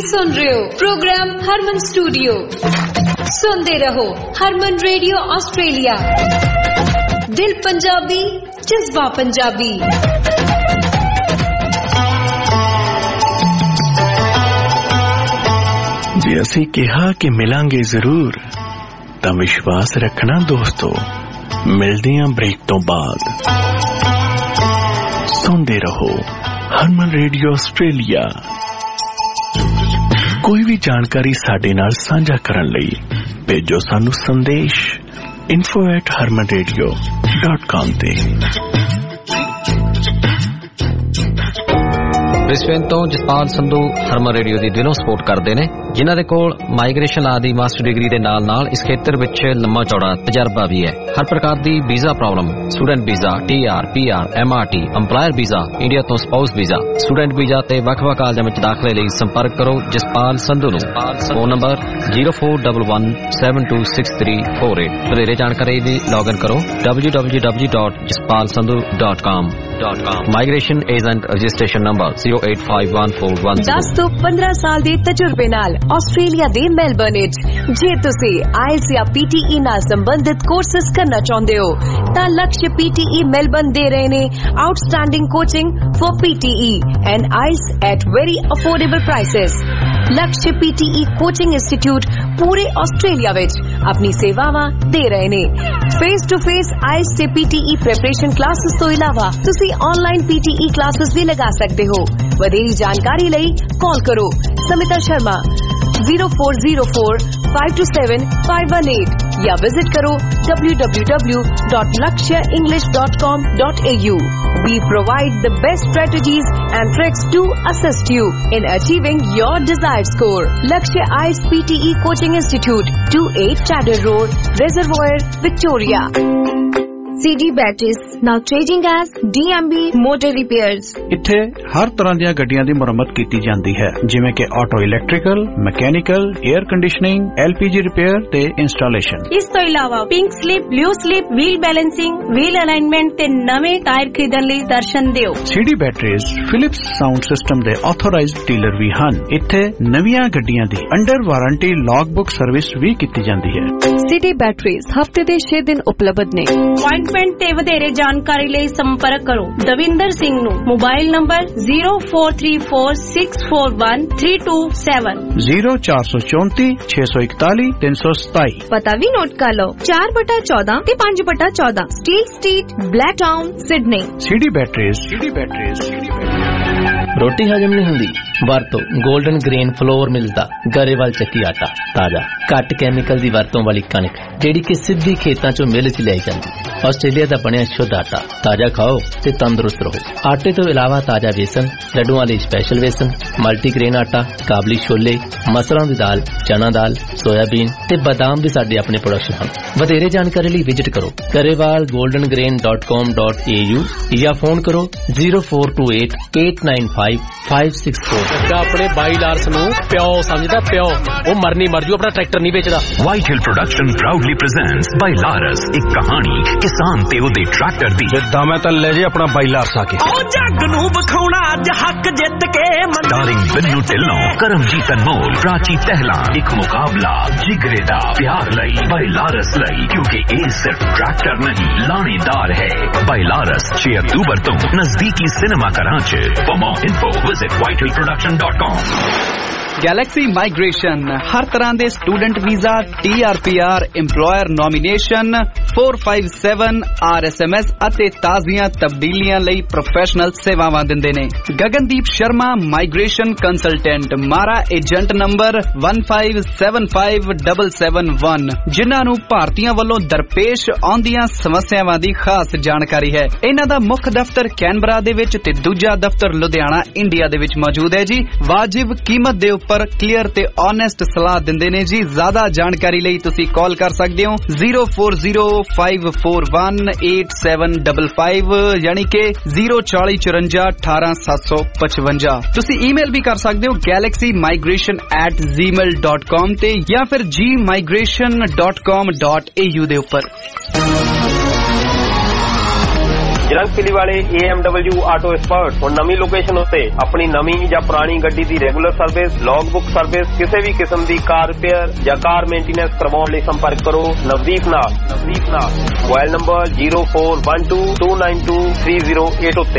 सुन रहे हो प्रोग्राम हरमन स्टूडियो। सुनते रहो हरमन रेडियो ऑस्ट्रेलिया। दिल पंजाबी, जज्बा पंजाबी। जे असीं कहा कि मिलांगे जरूर तां विश्वास रखना दोस्तों, मिलदे हां ब्रेक तो बाद। सुनते रहो हरमन रेडियो ऑस्ट्रेलिया। कोई भी जानकारी साडे नाल साझा करन लई भेजो सानू संदेश info at harman radio dot com ते। ब्रिस्बेन तो जसपाल संधू हरमन रेडियो ਦੀ ਦਿਲੋਂ ਸਪੋਰਟ ਕਰਦੇ ਨੇ, ਜਿਨ੍ਹਾਂ ਦੇ ਕੋਲ ਮਾਈਗ੍ਰੇਸ਼ਨ ਆਦਿ ਮਾਸਟਰ ਡਿਗਰੀ ਦੇ ਨਾਲ ਨਾਲ ਇਸ ਖੇਤਰ ਵਿੱਚ ਲੰਮਾ ਚੌੜਾ ਤਜਰਬਾ ਵੀ ਹੈ। ਹਰ ਪ੍ਰਕਾਰ ਦੀ visa problem, student visa, T R, P R, M R T, employer visa, India ਤੋਂ ਸਪਾਊਸ ਵੀਜ਼ਾ, ਸਟੂਡੈਂਟ ਵੀਜ਼ਾ ਤੇ ਵੱਖ-ਵੱਖ ਕਾਲਜਾਂ ਵਿੱਚ ਦਾਖਲੇ ਲਈ ਸੰਪਰਕ ਕਰੋ ਜਸਪਾਲ ਸੰਧੂ ਨੂੰ। Phone number zero four one one seven two six three four eight। ਵਧੇਰੇ ਜਾਣਕਾਰੀ ਲਈ ਲੌਗਇਨ ਕਰੋ w w w dot jaspal sandhu dot com। Migration agent registration number zero eight five one four one zero। ਦਸ ਤੋਂ ਪੰਦਰਾਂ ਸਾਲ ਦੇ ਤਜਰਬੇ ਨਾਲ ਆਸਟ੍ਰੇਲੀਆ ਦੇ ਮੈਲਬਰਨ ਵਿੱਚ ਜੇ ਤੁਸੀਂ ਆਇਲਸ ਜਾਂ ਪੀਟੀਈ ਨਾਲ ਸੰਬੰਧਿਤ ਕੋਰਸਸ ਕਰਨਾ ਚਾਹੁੰਦੇ ਹੋ ਤਾਂ ਲਕਸ਼ ਪੀਟੀਈ ਮੈਲਬਰਨ ਦੇ ਰਹੇ ਨੇ outstanding coaching for PTE and IELTS at very affordable prices. Laksh PTE coaching institute ਪੂਰੇ ਆਸਟ੍ਰੇਲੀਆ ਵਿੱਚ ਆਪਣੀ ਸੇਵਾਵਾਂ ਦੇ ਰਹੇ ਨੇ। ਫੇਸ ਟੂ ਫੇਸ ਆਇਲਸ ਤੇ ਪੀਟੀਈ ਪ੍ਰੈਪਰੇਸ਼ਨ ਕਲਾਸਿਸ ਤੋਂ ਇਲਾਵਾ ਤੁਸੀਂ ਆਨਲਾਈਨ ਪੀਟੀਈ ਕਲਾਸਿਸ ਵੀ ਲਗਾ ਸਕਦੇ ਹੋ। ਵਧੇਰੀ ਜਾਣਕਾਰੀ ਲਈ ਕਾਲ ਕਰੋ Smita Sharma zero four zero four five two seven five one eight या विजिट करो w w w dot lakshya english dot com dot a u। We provide the best strategies and tricks to assist you in achieving your desired score। Lakshya I E L T S P T E Coaching Institute, two eight Chadder Road, Reservoir, Victoria। C D Batteries now changing as D M B Motor Repairs। ਇੱਥੇ ਹਰ ਤਰ੍ਹਾਂ ਦੀਆਂ ਗੱਡੀਆਂ ਦੀ ਮੁਰੰਮਤ ਕੀਤੀ ਜਾਂਦੀ ਹੈ, ਜਿਵੇਂ ਕਿ auto electrical, mechanical, air conditioning, L P G repair ਤੇ ਇੰਸਟਾਲੇਸ਼ਨ। ਇਸ ਤੋਂ ਇਲਾਵਾ pink slip, blue slip, wheel balancing, wheel alignment ਤੇ ਨਵੇਂ ਟਾਇਰ ਖਰੀਦਣ ਲਈ ਦਰਸ਼ਨ ਦਿਓ। C D Batteries Philips sound system ਦੇ ਆਥੋਰਾਈਜ਼ਡ ਡੀਲਰ ਵੀ ਹਨ। ਇੱਥੇ ਨਵੀਆਂ ਗੱਡੀਆਂ ਦੀ under warranty log book service ਵੀ ਕੀਤੀ ਜਾਂਦੀ ਹੈ। C D Batteries ਹਫਤੇ ਦੇ ਛੇ ਦਿਨ ਉਪਲਬਧ ਨੇ। अपॉइंटमेंट ਤੇ ਵਧੇਰੇ ਜਾਣਕਾਰੀ ਲਈ ਸੰਪਰਕ ਕਰੋ ਦਵਿੰਦਰ ਸਿੰਘ ਨੂੰ। Mobile number zero four three four six four one three two seven zero four four four six one four three seven seven। ਪਤਾ ਵੀ ਨੋਟ ਕਰ ਲਓ ਚਾਰ ਬਟਾ ਚੌਦਾਂ ਤੇ ਪੰਜ ਬਟਾ ਚੌਦਾਂ Steel Street, Blacktown, Sydney. C D Batteries C D Batteries C D Batteries। ਰੋਟੀ ਹਜਮ ਨਹੀਂ ਹੁੰਦੀ ਵਰਤੋਂ ਗੋਲਡਨ ਗ੍ਰੇਨ ਫਲੋਰ ਮਿਲਦਾ ਗਰੇਵਾਲ ਚੱਕੀ ਆਟਾ, ਤਾਜ਼ਾ ਘੱਟ ਕੈਮੀਕਲ ਦੀ ਵਰਤੋਂ ਵਾਲੀ ਕਣਕ ਜਿਹੜੀ ਕਿ ਸਿੱਧੀ ਖੇਤਾਂ ਚੋਂ ਮਿਲ ਚ ਲਿਆਈ ਜਾਂਦੀ। ਆਸਟ੍ਰੇਲੀਆ ਦਾ ਬਣਿਆ ਸ਼ੁੱਧ ਆਟਾ, ਤਾਜ਼ਾ ਖਾਓ ਤੇ ਤੰਦਰੁਸਤ ਰਹੋ। ਆਟੇ ਤੋਂ ਇਲਾਵਾ ਤਾਜ਼ਾ ਵੇਸਣ, ਲੱਡੂਆਂ ਲਈ ਸਪੈਸ਼ਲ ਵੇਸਣ, ਮਲਟੀਗ੍ਰੇਨ ਆਟਾ, ਕਾਬਲੀ ਛੋਲੇ, ਮਸਰਾਂ ਦੀ ਦਾਲ, ਚਨਾ ਦਾਲ, ਸੋਇਆਬੀਨ ਤੇ ਬਦਾਮ ਵੀ ਸਾਡੇ ਆਪਣੇ ਪ੍ਰੋਡਕਸ਼ਨ ਹਨ। ਵਧੇਰੇ ਜਾਣਕਾਰੀ ਲਈ ਵਿਜ਼ਿਟ ਕਰੋ Grewal golden grain dot com dot a u ਜਾਂ ਫੋਨ ਕਰੋ zero four two eight eight nine five five six four। ਅੱਗਾ ਆਪਣੇ ਬਾਈ ਲਾਰਸ ਨੂੰ ਪਿਓ ਸਮਝਦਾ, ਪਿਓ ਉਹ ਮਰਨੀ ਮਰ ਜੂ, ਆਪਣਾ ਟਰੈਕਟਰ ਨਹੀਂ ਵੇਚਦਾ। White Hill production proudly presents by Lars, ਇੱਕ ਕਹਾਣੀ ਕਿਸਾਨ ਤੇ ਉਹਦੇ ਟਰੈਕਟਰ ਦੀ। ਜਿੱਦਾਂ ਮੈਂ ਤਾਂ ਲੈ ਜੇ ਆਪਣਾ ਬਾਈ ਲਾਰਸ ਆ ਕੇ ਉਹ ਜੱਗ ਨੂੰ ਵਿਖਾਉਣਾ ਅੱਜ ਹੱਕ ਜਿੱਤ ਕੇ। ਸਟਾਰਿੰਗ ਬਿੰਨੂ ਢਿੱਲੋਂ, ਕਰਮਜੀਤ ਅਨਮੋਲ, ਪ੍ਰਾਚੀ ਤਹਿਲਾ। ਇੱਕ ਮੁਕਾਬਲਾ ਜਿਗਰੇ ਦਾ ਪਿਆਰ ਲਈ, ਬਾਈ ਲਾਰਸ ਲਈ, ਕਿਉਂਕਿ ਇਹ ਸਿਰਫ ਟਰੈਕਟਰ ਨਹੀਂ ਲਾਣੇਦਾਰ ਹੈ। ਬਾਈ ਲਾਰਸ ਛੇ ਅਕਤੂਬਰ ਤੋਂ ਨਜ਼ਦੀਕੀ ਸਿਨੇਮਾ ਘਰਾਂ 'ਚ। For more info visit white hill production dot com। Galaxy migration ਹਰ ਤਰ੍ਹਾਂ ਦੇ student visa, T R P R, EMPLOYER nomination, four five seven R S M S ਅਤੇ ਤਾਜ਼ੀਆਂ ਤਬਦੀਲੀਆਂ ਲਈ ਪ੍ਰੋਫੈਸ਼ਨਲ ਸੇਵਾਵਾਂ ਦਿੰਦੇ ਨੇ। Gagandeep Sharma migration consultant, MARA agent number one five seven five seven seven one, ਜਿਨ੍ਹਾਂ ਨੂੰ ਭਾਰਤੀਆਂ ਵੱਲੋਂ ਦਰਪੇਸ਼ ਆਉਂਦੀਆਂ ਸਮੱਸਿਆਵਾਂ ਦੀ ਖਾਸ ਜਾਣਕਾਰੀ ਹੈ। ਇਹਨਾਂ ਦਾ ਮੁੱਖ ਦਫ਼ਤਰ ਕੈਨਬਰਾ ਦੇ ਵਿੱਚ ਤੇ ਦੂਜਾ ਦਫ਼ਤਰ ਲੁਧਿਆਣਾ ਇੰਡੀਆ ਦੇ ਵਿੱਚ ਮੌਜੂਦ ਹੈ ਜੀ। ਵਾਜਿਬ ਕੀਮਤ ਦੇ ਉੱਪਰ ਕਲੀਅਰ ਤੇ ਓਨੈਸਟ ਸਲਾਹ ਦਿੰਦੇ ਨੇ ਜੀ। ਜ਼ਿਆਦਾ ਜਾਣਕਾਰੀ ਲਈ ਤੁਸੀਂ ਕਾਲ ਕਰ ਸਕਦੇ ਹੋ zero four zero five four one eight seven five five ਯਾਨੀ ਕਿ zero four four four one eight seven seven five। ਤੁਸੀਂ ਈਮੇਲ ਵੀ ਕਰ ਸਕਦੇ ਹੋ galaxy migration at gmail dot com ਤੇ ਜਾਂ ਫਿਰ g migration dot com dot a u ਦੇ ਉੱਪਰ। ਜਰੰਗਪਿਲੀ ਵਾਲੇ A M W auto expert ਹੁਣ ਨਵੀਂ ਲੋਕੇਸ਼ਨ ਉੱਤੇ ਆਪਣੀ ਨਵੀਂ ਜਾਂ ਪੁਰਾਣੀ ਗੱਡੀ ਦੀ regular service, log book service, ਕਿਸੇ ਵੀ ਕਿਸਮ ਦੀ ਕਾਰ ਰਿਪੇਅਰ ਜਾਂ ਕਾਰ ਮੇਨਟੇਨੈਂਸ ਕਰਵਾਉਣ ਲਈ ਸੰਪਰਕ ਕਰੋ ਨਵਦੀਪ ਨਾਲ ਨਵਦੀਪ ਨਾਲ mobile number zero four one two two nine two three zero eight ਉੱਤੇ।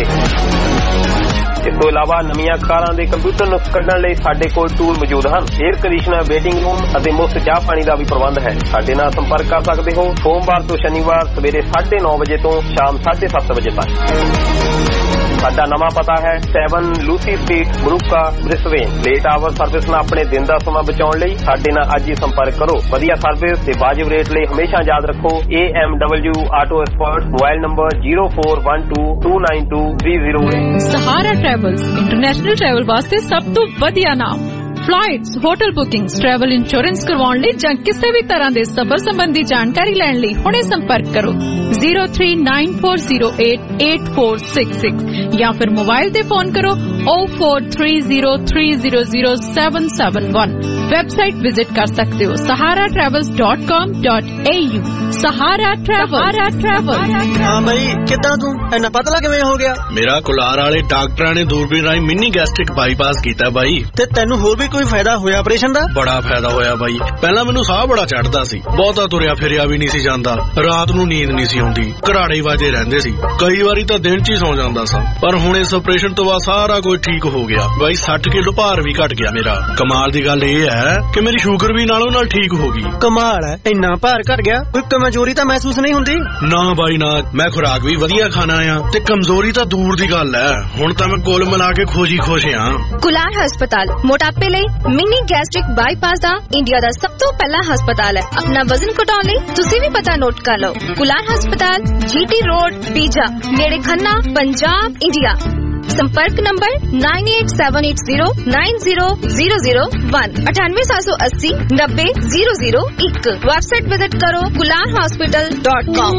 ਇਸ ਤੋਂ ਇਲਾਵਾ ਨਵੀਆਂ ਕਾਰਾਂ ਦੇ ਕੰਪਿਊਟਰ ਨੁਕਸ ਕੱਢਣ ਲਈ ਸਾਡੇ ਕੋਲ ਟੂਲ ਮੌਜੂਦ ਹਨ। 에ਅਰ ਕੰਡੀਸ਼ਨਰ, ਵੇਟਿੰਗ ਰੂਮ ਅਤੇ ਮੁਫਤ ਚਾਹ ਪਾਣੀ ਦਾ ਵੀ ਪ੍ਰਬੰਧ ਹੈ। ਸਾਡੇ ਨਾਲ ਸੰਪਰਕ ਕਰ ਸਕਦੇ ਹੋ ਸੋਮਵਾਰ ਤੋਂ ਸ਼ਨੀਵਾਰ ਸਵੇਰੇ ਸਾਢੇ ਨੌ ਵਜੇ ਤੋਂ ਸ਼ਾਮ ਸਾਢੇ ਸੱਤ ਵਜੇ ਤੱਕ। ਸਾਡਾ ਨਵਾਂ ਪਤਾ ਹੈ seven Lucy street, Moorooka, Brisbane. Late hour service ਨਾਲ ਆਪਣੇ ਦਿਨ ਦਾ ਸਮਾਂ ਬਚਾਉਣ ਲਈ ਸਾਡੇ ਨਾਲ ਅੱਜ ਹੀ ਸੰਪਰਕ ਕਰੋ। ਵਧੀਆ ਸਰਵਿਸ ਤੇ ਵਾਜਿਬ ਰੇਟ ਲਈ ਹਮੇਸ਼ਾ ਯਾਦ ਰੱਖੋ A M W auto expert. Mobile number zero four one two two nine two three zero. Sahara travels international travel ਵਾਸਤੇ ਸਭ ਤੋਂ ਵਧੀਆ ਨਾਮ। Flights, hotel bookings, travel insurance ਕਰਵਾਉਣ ਲਈ ਜਾਂ ਕਿਸੇ ਵੀ ਤਰ੍ਹਾਂ ਦੇ ਸਫ਼ਰ ਸੰਬੰਧੀ ਜਾਣਕਾਰੀ ਲੈਣ ਲਈ ਹੁਣੇ ਸੰਪਰਕ ਕਰੋ zero three nine four zero eight eight four six six ਜਾਂ ਫਿਰ ਮੋਬਾਈਲ ਤੇ ਫੋਨ ਕਰੋ O four three zero three zero zero seven seven one. Website visit ਕਰ ਸਕਦੇ ਹੋ Sahara travels dot com dot A U. Sahara travel. ਹਾਂ ਬਈ, ਕਿੱਦਾਂ ਤੂੰ ਇੰਨਾ ਪਤਲਾ ਕਿਵੇਂ ਹੋ ਗਿਆ? ਮੇਰਾ ਕੁਲਾਰ ਵਾਲੇ ਡਾਕਟਰਾਂ ਨੇ ਦੂਰਬੀਨ ਰਾਹੀਂ ਮਿੰਨੀ ਗੈਸਟ੍ਰਿਕ ਬਾਈਪਾਸ ਕੀਤਾ ਬਾਈ। ਤੇ ਤੈਨੂੰ ਹੋਰ ਵੀ ਕੋਈ ਫਾਇਦਾ ਹੋਇਆ ਆਪਰੇਸ਼ਨ ਦਾ? ਬੜਾ ਫਾਇਦਾ ਹੋਇਆ ਬਾਈ। ਪਹਿਲਾਂ ਮੈਨੂੰ ਸਾਹ ਬੜਾ ਚੜਦਾ ਸੀ, ਬਹੁਤਾ ਤੁਰਿਆ ਫਿਰਿਆ ਵੀ ਨਹੀਂ ਸੀ ਜਾਂਦਾ, ਰਾਤ ਨੂੰ ਨੀਂਦ ਨਹੀਂ ਸੀ ਆਉਂਦੀ, ਘਰਾੜੇ ਵਾਜੇ ਰਹਿੰਦੇ ਸੀ, ਕਈ ਵਾਰੀ ਤਾਂ ਦਿਨ ਚ ਹੀ ਸੌ ਜਾਂਦਾ ਸਾਂ। ਪਰ ਹੁਣ ਇਸ ਆਪਰੇਸ਼ਨ ਤੋਂ ਬਾਅਦ ਸਾਰਾ ਕੁਝ ਠੀਕ ਹੋ ਗਿਆ ਬਾਈ। ਸੱਠ ਕਿਲੋ ਭਾਰ ਵੀ ਘਟ ਗਿਆ ਮੇਰਾ। ਕਮਾਲ ਦੀ ਗੱਲ ਇਹ ਹੈ ਕਿ ਮੇਰੀ ਸ਼ੂਗਰ ਵੀ ਨਾਲੋਂ ਨਾਲ ਠੀਕ ਹੋ ਗਈ। ਕਮਾਲ ਹੈ, ਇੰਨਾ ਭਾਰ ਘਟ ਗਿਆ, ਕੋਈ ਕਮਜ਼ੋਰੀ ਤਾਂ ਮਹਿਸੂਸ ਨਹੀਂ ਹੁੰਦੀ? ਨਾ ਬਾਈ ਨਾ, ਮੈਂ ਖੁਰਾਕ ਵੀ ਵਧੀਆ ਖਾਣਾ ਆ ਤੇ ਕਮਜ਼ੋਰੀ ਤਾਂ ਦੂਰ ਦੀ ਗੱਲ ਹੈ। ਹੁਣ ਤਾਂ ਮੈਂ ਕੁੱਲ ਮਿਲਾ ਕੇ ਖੁਸ਼ੀ ਖੁਸ਼ ਆ। ਕੁਲਾਰ ਹਸਪਤਾਲ ਮੋਟਾਪੇ ਲਈ ਮਿਨੀ ਗੈਸਟ੍ਰਿਕ ਬਾਈਪਾਸ ਦਾ ਇੰਡੀਆ ਦਾ ਸਭ ਤੋਂ ਪਹਿਲਾ ਹਸਪਤਾਲ ਹੈ। ਆਪਣਾ ਵਜ਼ਨ ਘਟਾਉਣ ਲਈ ਤੁਸੀਂ ਵੀ ਪਤਾ ਨੋਟ ਕਰ ਲਓ। ਕੁਲਾਰ ਹਸਪਤਾਲ, ਜੀਟੀ ਰੋਡ, ਬੀਜਾ, ਨੇੜੇ ਖੰਨਾ, ਪੰਜਾਬ, ਇੰਡੀਆ। संपर्क number nine eight seven eight zero nine zero zero zero one अठानवे सात सौ अस्सी नब्बे जीरो जीरो एक। वेबसाइट विजिट करो Kular hospital dot com.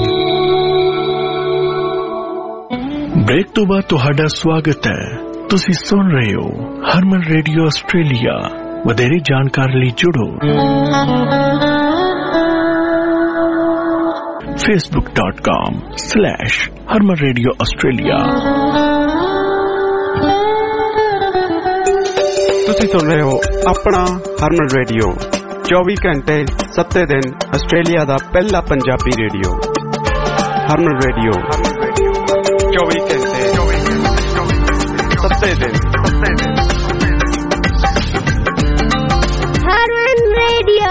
Break तो बाद तुहाडा स्वागत है। तुसी सुन रहे हो हरमन रेडियो आस्ट्रेलिया। वधेरे जानकारी ਲਈ जुड़ो Facebook dot com slash Harman radio Australia. ਤੁਸੀਂ ਸੁਣ ਰਹੇ ਹੋ ਆਪਣਾ ਹਰਮਨ ਰੇਡੀਓ, ਚੌਵੀ ਘੰਟੇ ਸੱਤੇ ਦਿਨ ਆਸਟ੍ਰੇਲੀਆ ਦਾ ਪਹਿਲਾ ਪੰਜਾਬੀ ਰੇਡੀਓ। ਹਰਮਨ ਰੇਡੀਓ ਚੌਵੀ ਘੰਟੇ ਸੱਤੇ ਦਿਨ। ਹਰਮਨ ਰੇਡੀਓ।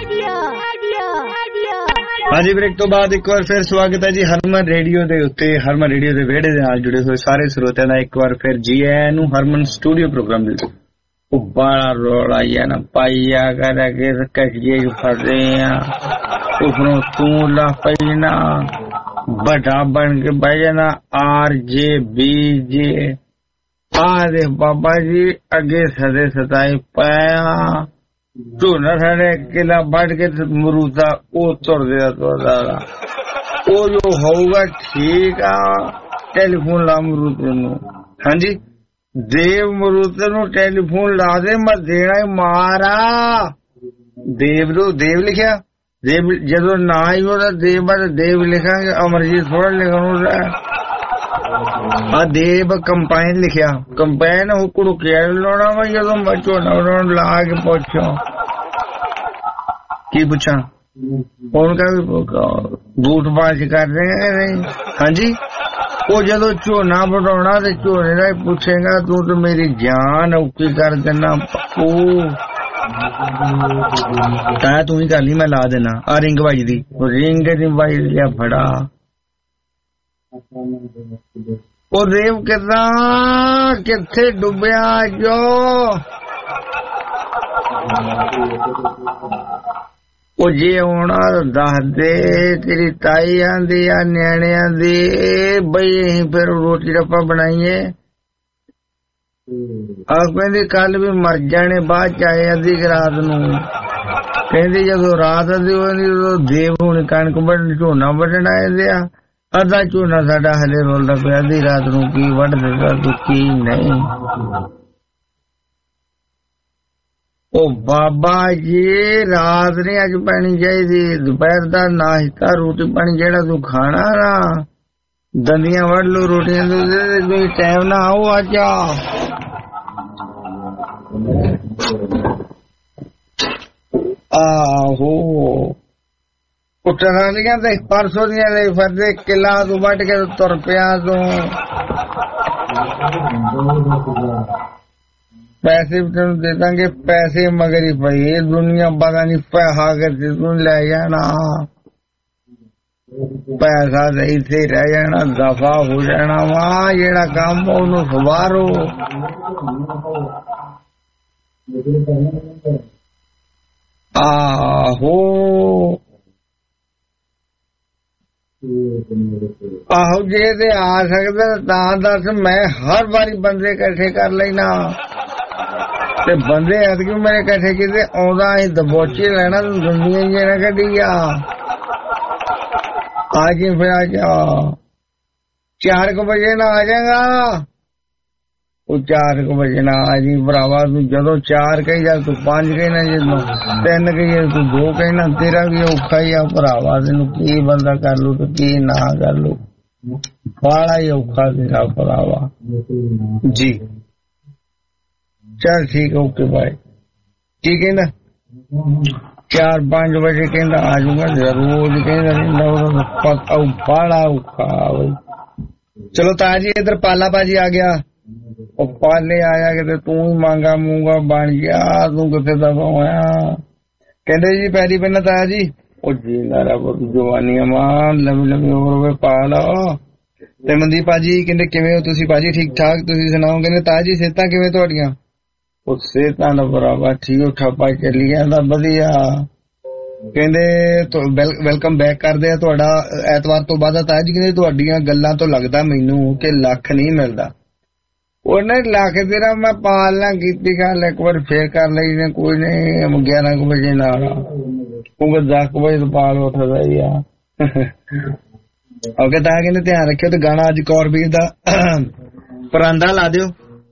ਹਾਂਜੀ, ਬ੍ਰੇਕ ਤੋਂ ਬਾਅਦ ਇੱਕ ਵਾਰ ਫਿਰ ਸਵਾਗਤ ਹੈ ਜੀ ਹਰਮਨ ਰੇਡੀਓ ਦੇ ਉੱਤੇ। ਹਰਮਨ ਰੇਡੀਓ ਦੇ ਵਿਹੜੇ ਦੇ ਨਾਲ ਜੁੜੇ ਹੋਏ ਸਾਰੇ ਸਰੋਤਿਆਂ ਦਾ ਇੱਕ ਵਾਰ ਫਿਰ ਜੀ ਆਇਆਂ ਨੂੰ ਹਰਮਨ ਸਟੂਡੀਓ ਪ੍ਰੋਗਰਾਮ ਦੇ ਵਿੱਚ। ਉਹ ਬਾਲਾ ਰੌਲਾ ਜਾਂ ਨਾ ਪਾਈਆ ਕਰ ਕੇ ਕਸ਼ੀਏ ਫਸੇ ਆ, ਉਪਰੋਂ ਤੂੰ ਲਾ ਪਈ ਨਾ ਵੱਡਾ ਬਣ ਕੇ ਬਹਿ ਜਾਣਾ ਆਰ ਜੇ ਬੀ ਜੇ। ਆ ਦੇ ਬਾਬਾ ਜੀ ਅੱਗੇ ਸਦੇ ਸਤਾਈ ਪਾਇਆ ਝੋਨਾ ਸਾਡੇ ਕਿਲਾ ਵੱਢ ਕੇ ਮਰੂਦਾ ਉਹ ਤੁਰਦੇ ਆ ਤੁਰਦਾ। ਉਹ ਜੋ ਹੋਊਗਾ ਠੀਕ ਆ, ਟੈਲੀਫੋਨ ਲਾ ਮਰੂਦੇ ਨੂੰ। ਹਾਂਜੀ, ਦੇਵ ਮਰੂਦੇ ਨੂੰ ਟੈਲੀਫੋਨ ਲਾ ਦੇ, ਮੈਂ ਦੇਣਾ ਹੀ ਮਾਰਾ। ਦੇਵ ਨੂੰ ਦੇਵ ਲਿਖਿਆ, ਦੇਵ ਜਦੋਂ ਨਾ ਹੀ ਉਹਦਾ ਦੇਵ ਆ ਦੇਵ ਲਿਖਾਂਗੇ, ਅਮਰਜੀਤ ਥੋੜਾ ਲਿਖਣਾ। ਆ ਦੇਵ ਕੰਪਾਈਨ ਲਿਖਿਆ, ਕੰਪਾਈਨ ਹੁਕੜੂ ਕਿਆ ਲਾਉਣਾ ਵਾ ਜਦੋਂ ਮੈਂ ਝੋਨਾ ਉਹਨਾਂ ਨੂੰ ਲਾ ਕੇ ਪੁੱਛੋ ਕੀ ਪੁੱਛਾਂ ਉਹਨਾਂ ਕਾ ਬੂਟਬਾਜ਼ ਕਰ ਰਹੇ ਨਹੀਂ। ਹਾਂਜੀ, ਉਹ ਜਦੋਂ ਝੋਨਾ ਵਢਾਉਣਾ ਤੇ ਝੋਨੇ ਦਾ ਹੀ ਪੁੱਛੇਗਾ ਤੂੰ ਤਾਂ ਮੇਰੀ ਜਾਨ ਔਖੀ ਕਰ ਦੇਣਾ ਪੱਪੂ। ਤਾਂ ਤੂੰ ਹੀ ਕਰ ਲਈ, ਮੈਂ ਲਾ ਦੇਣਾ। ਆ ਰਿੰਗ ਵੱਜਦੀ, ਰਿੰਗ ਦੀ ਵੱਜ ਲਿਆ ਫੜਾ। ਉਹ ਦੇਵ ਕਿੱਦਾਂ ਕਿੱਥੇ ਡੁੱਬਿਆ ਜੋ? ਉਹ ਜੇ ਆਉਣਾ ਦੱਸ ਦੇ, ਤੇਰੀ ਤਾਈ ਆਂਦੀ ਆ ਨਿਆਣਿਆਂ ਦੀ ਬਈ ਅਸੀਂ ਫਿਰ ਰੋਟੀ ਰੱਪਾ ਬਣਾਈਏ। ਆ ਕਹਿੰਦੀ ਕੱਲ ਵੀ ਮਰ ਜਾਣੇ, ਬਾਅਦ ਚ ਆਏ ਅੱਧੀ ਰਾਤ ਨੂੰ। ਕਹਿੰਦੀ ਜਦੋਂ ਰਾਤ ਅੱਧੀ ਹੋਣੀ ਉਦੋਂ ਦੇਵ ਹੁਣ ਕਣਕ ਵੱਢ ਝੋਨਾ ਵੱਢਣ ਆਏ ਆ। ਅੱਧਾ ਝੋਨਾ ਸਾਡਾ ਹਲੇ ਰੋਲਦਾ ਪਿਆ, ਅੱਧੀ ਰਾਤ ਨੂੰ ਕੀ ਵੱਢ ਦਿੱਤਾ ਤੂੰ ਕੀ ਨਹੀਂ। ਉਹ ਬਾਬਾ ਜੀ ਰਾਤ ਨਹੀਂ ਅੱਜ ਪੈਣੀ ਚਾਹੀਦੀ, ਦੁਪਹਿਰ ਦਾ ਨਾਸ਼ਤਾ ਰੋਟੀ ਪਾਣੀ ਜਿਹੜਾ ਤੂੰ ਖਾਣਾ ਨਾ ਦੰਦੀਆਂ ਵੜ ਲੋ ਰੋਟੀਆਂ ਦੇ ਟਾਈਮ ਨਾ ਆਓ ਅੱਜ ਆਹੋ ਉੱਟਣ ਵਾਲੀਆਂ ਤੇ ਪਰਸੋਂ ਦੀਆਂ ਲਈ ਫਿਰਦੇ ਕਿਲਾ ਤੋਂ ਵੱਢ ਕੇ ਤੁਰ ਪਿਆ ਤੂੰ ਪੈਸੇ ਤੈਨੂੰ ਦੇ ਦਾਂਗੇ ਪੈਸੇ ਮਗਰ ਹੀ ਪਈ ਇਹ ਦੁਨੀਆ ਪਤਾ ਨਹੀਂ ਪੈਸਾ ਕੇ ਤੂੰ ਲੈ ਜਾਣਾ ਪੈਸਾ ਤੇ ਇੱਥੇ ਰਹਿ ਜਾਣਾ ਦਫਾ ਹੋ ਜਾਣਾ ਵਾ ਜਿਹੜਾ ਕੰਮ ਉਹਨੂੰ ਸਵਾਰੋ ਆਹੋ ਆਹੋ ਜੇ ਤੇ ਆ ਸਕਦਾ ਤਾਂ ਦੱਸ ਮੈਂ ਹਰ ਵਾਰੀ ਬੰਦੇ ਇਕੱਠੇ ਕਰ ਲੈਣਾ ਤੇ ਬੰਦੇ ਐਤਕੀ ਮੇਰੇ ਇਕੱਠੇ ਕੀਤੇ ਆਉਂਦਾ ਅਸੀਂ ਦਬੋਚੇ ਲੈਣਾ ਤੂੰ ਦੁਨੀਆ ਹੀ ਨਾ ਕੱਢੀ ਆ ਆ ਕੇ ਫਿਰ ਆ ਜਾ ਚਾਰ ਕੁ ਵਜੇ ਨਾ ਆ ਜਾਏਗਾ ਉਹ ਚਾਰ ਕੁ ਵਜੇ ਨਾ ਆ ਜੀ ਭਰਾਵਾ ਤੂੰ ਜਦੋਂ ਚਾਰ ਕਹੀ ਜਾ ਤੂੰ ਪੰਜ ਕਹਿਣਾ ਜਦੋਂ ਤਿੰਨ ਕਹੀ ਤੂੰ ਦੋ ਕਹਿਣਾ ਤੇਰਾ ਵੀ ਔਖਾ ਹੀ ਆ ਭਰਾਵਾ ਤੈਨੂੰ ਕੀ ਬੰਦਾ ਕਰ ਲੂ ਤੇ ਕੀ ਨਾ ਕਰ ਲੂ ਬਾਲਾ ਹੀ ਔਖਾ ਤੇਰਾ ਭਰਾਵਾ ਜੀ ਚੱਲ ਠੀਕ ਓਕੇ ਬਾਏ ਕੀ ਕਹਿੰਦਾ ਚਾਰ ਪੰਜ ਵਜੇ ਕਹਿੰਦਾ ਆ ਜਾਊਗਾ ਜ਼ਰੂਰ ਕਹਿੰਦਾ ਰਹਿੰਦਾ ਬਾਲਾ ਔਖਾ ਚਲੋ ਤਾਜੀ ਇਧਰ ਪਾਲਾ ਭਾਜੀ ਆ ਗਿਆ ਉਹ ਪਾਲੇ ਆਇਆ ਕਿਤੇ ਤੂੰ ਹੀ ਮੰਗਾ ਮੂੰਗਾ ਬਣ ਗਿਆ ਤੂੰ ਕਿੱਥੇ ਦਫਾ ਹੋਇਆ ਕਹਿੰਦੇ ਜੀ ਪੈਰੀ ਪੈਣਾ ਤਾਇਆ ਜੀ ਉਹ ਜੀ ਨਾਰਾ ਬਹੁਤ ਜਵਾਨੀਆਂ ਮਾਂ ਲੰਮੀ ਲੰਮੀ ਉਮਰ ਹੋਵੇ ਪਾ ਲਓ ਤੇ ਮਨਦੀਪ ਭਾਜੀ ਕਹਿੰਦੇ ਕਿਵੇਂ ਹੋ ਤੁਸੀਂ ਭਾਜੀ ਠੀਕ ਠਾਕ ਤੁਸੀਂ ਸੁਣਾਓ ਕਹਿੰਦੇ ਤਾਇਆ ਜੀ ਸਿਹਤਾਂ ਕਿਵੇਂ ਤੁਹਾਡੀਆਂ ਉਹ ਸਿਹਤਾਂ ਦਾ ਬਰਾਬਰ ਠੀਕ ਠਾਪਾ ਚੱਲੀ ਜਾਂਦਾ ਵਧੀਆ ਕਹਿੰਦੇ ਵੈਲਕਮ ਬੈਕ ਕਰਦੇ ਆ ਤੁਹਾਡਾ ਐਤਵਾਰ ਤੋਂ ਬਾਅਦ ਤਾਇਆ ਜੀ ਕਹਿੰਦੇ ਤੁਹਾਡੀਆਂ ਗੱਲਾਂ ਤੋਂ ਲੱਗਦਾ ਮੈਨੂੰ ਕਿ ਲੱਖ ਨਹੀਂ ਮਿਲਦਾ ਉਹਨੇ ਲੱਖ ਤੇਰਾ ਮੈਂ ਪਾਲਣਾ ਕੀਤੀ ਗੱਲ ਇੱਕ ਵਾਰ ਫੇਰ ਕਰ ਲਈ ਨੇ ਕੋਈ ਨਹੀਂ ਗਿਆਰਾਂ ਕੁ ਵਜੇ ਨਾਲ ਉਹ ਦਸ ਕੁ ਵਜੇ ਤੋਂ ਪਾਲ ਉੱਠਦਾ ਹੀ ਆ ਓਕੇ ਤਾਂ ਕਹਿੰਦੇ ਧਿਆਨ ਰੱਖਿਓ ਤੇ ਗਾਣਾ ਅੱਜ ਕੌਰਬੀਰ ਦਾ ਪਰਾਂਦਾ ਲਾ ਦਿਓ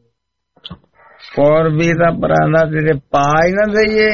ਕੌਰਬੀਰ ਦਾ ਪਰਾਂਦਾ ਤੇਰੇ ਪਾ ਹੀ ਨਾ ਦਈਏ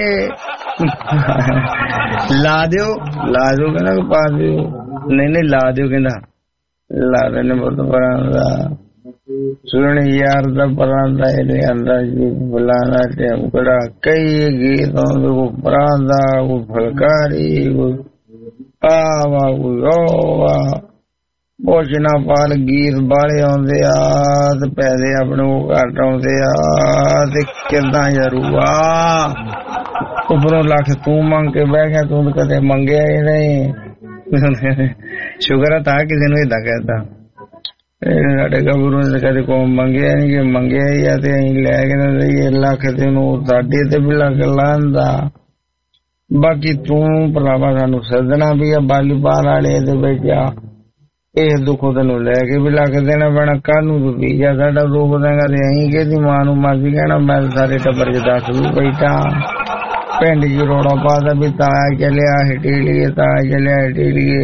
ਲਾ ਦਿਓ ਲਾ ਦਿਓ ਕਹਿੰਦਾ ਪਾ ਦਿਓ ਨਹੀਂ ਨਹੀਂ ਲਾ ਦਿਓ ਕਹਿੰਦਾ ਲਾ ਦੇਣੇ ਬਹੁਤ ਪਰਾਂਦਾ ਸੁਣ ਯਾਰ ਦਾ ਪਰਾਂਦਾ ਇਹਦੇ ਅੰਦਰ ਜੀ ਬੁਲਾਣਾ ਤੇ ਬੜਾ ਕਈ ਗੀਤੋਂ ਕੋ ਪਰਾਂਦਾ ਕੋ ਫਲਕਾਰੀ ਕੋ ਆਵਾ ਕੋ ਵਾ ਬੋਝਣਾ ਪਾਲ ਗੀਤ ਬਾਲੇ ਆਉਂਦੇ ਆ ਤੇ ਪੈਸੇ ਆਪਣੇ ਕੋ ਘੱਟ ਆਉਂਦੇ ਆ ਤੇ ਕਿੱਦਾਂ ਯਾਰੂਆ ਉੱਪਰੋਂ ਲੱਖ ਤੂੰ ਮੰਗ ਕੇ ਬਹਿ ਗਿਆ ਤੂੰ ਕਦੇ ਮੰਗਿਆ ਹੀ ਨਹੀਂ ਸ਼ੁਕਰ ਹੈ ਤਾਂ ਕਿਸੇ ਨੂੰ ਏਦਾਂ ਕਹਿਤਾ ਸਾਡੇ ਗੱਭਰੂ ਨੇ ਕਦੇ ਕੋ ਮੰਗਿਆ ਨੀ ਕਿ ਮੰਗਿਆ ਹੀ ਆ ਤੇ ਅਸੀਂ ਲੈ ਕੇ ਨਾ ਦਈਏ ਲੱਖ ਤੈਨੂੰ ਸਾਡੇ ਤੇ ਵੀ ਲੱਗ ਲਾਂਦਾ ਬਾਕੀ ਤੂੰ ਭਰਾਵਾ ਸਾਨੂੰ ਸੱਦਣਾ ਵੀ ਆ ਬਾਲੀਬਾਲ ਵਾਲੇ ਦੇ ਵਿੱਚ ਆ ਇਹ ਦੁੱਖੋਂ ਤੈਨੂੰ ਲੈ ਕੇ ਵੀ ਲੱਗ ਦੇਣਾ ਪੈਣਾ ਕੱਲ ਨੂੰ ਤੂੰ ਵੀਜਾ ਸਾਡਾ ਰੋਕ ਦੇਗਾ ਤੇ ਅਸੀਂ ਕਿਹਦੀ ਮਾਂ ਨੂੰ ਮਾਸੀ ਕਹਿਣਾ ਮੈਂ ਸਾਰੇ ਟੱਬਰ ਚ ਦੱਸ ਵੀ ਬੈਠਾ ਪਿੰਡ ਚ ਰੋੜਾ ਪਾਦਾ ਵੀ ਤਾਇਆ ਚੱਲਿਆ ਹਟੇਲੀਏ ਤਾਇਆ ਚੱਲਿਆ ਹਟੇਲੀਏ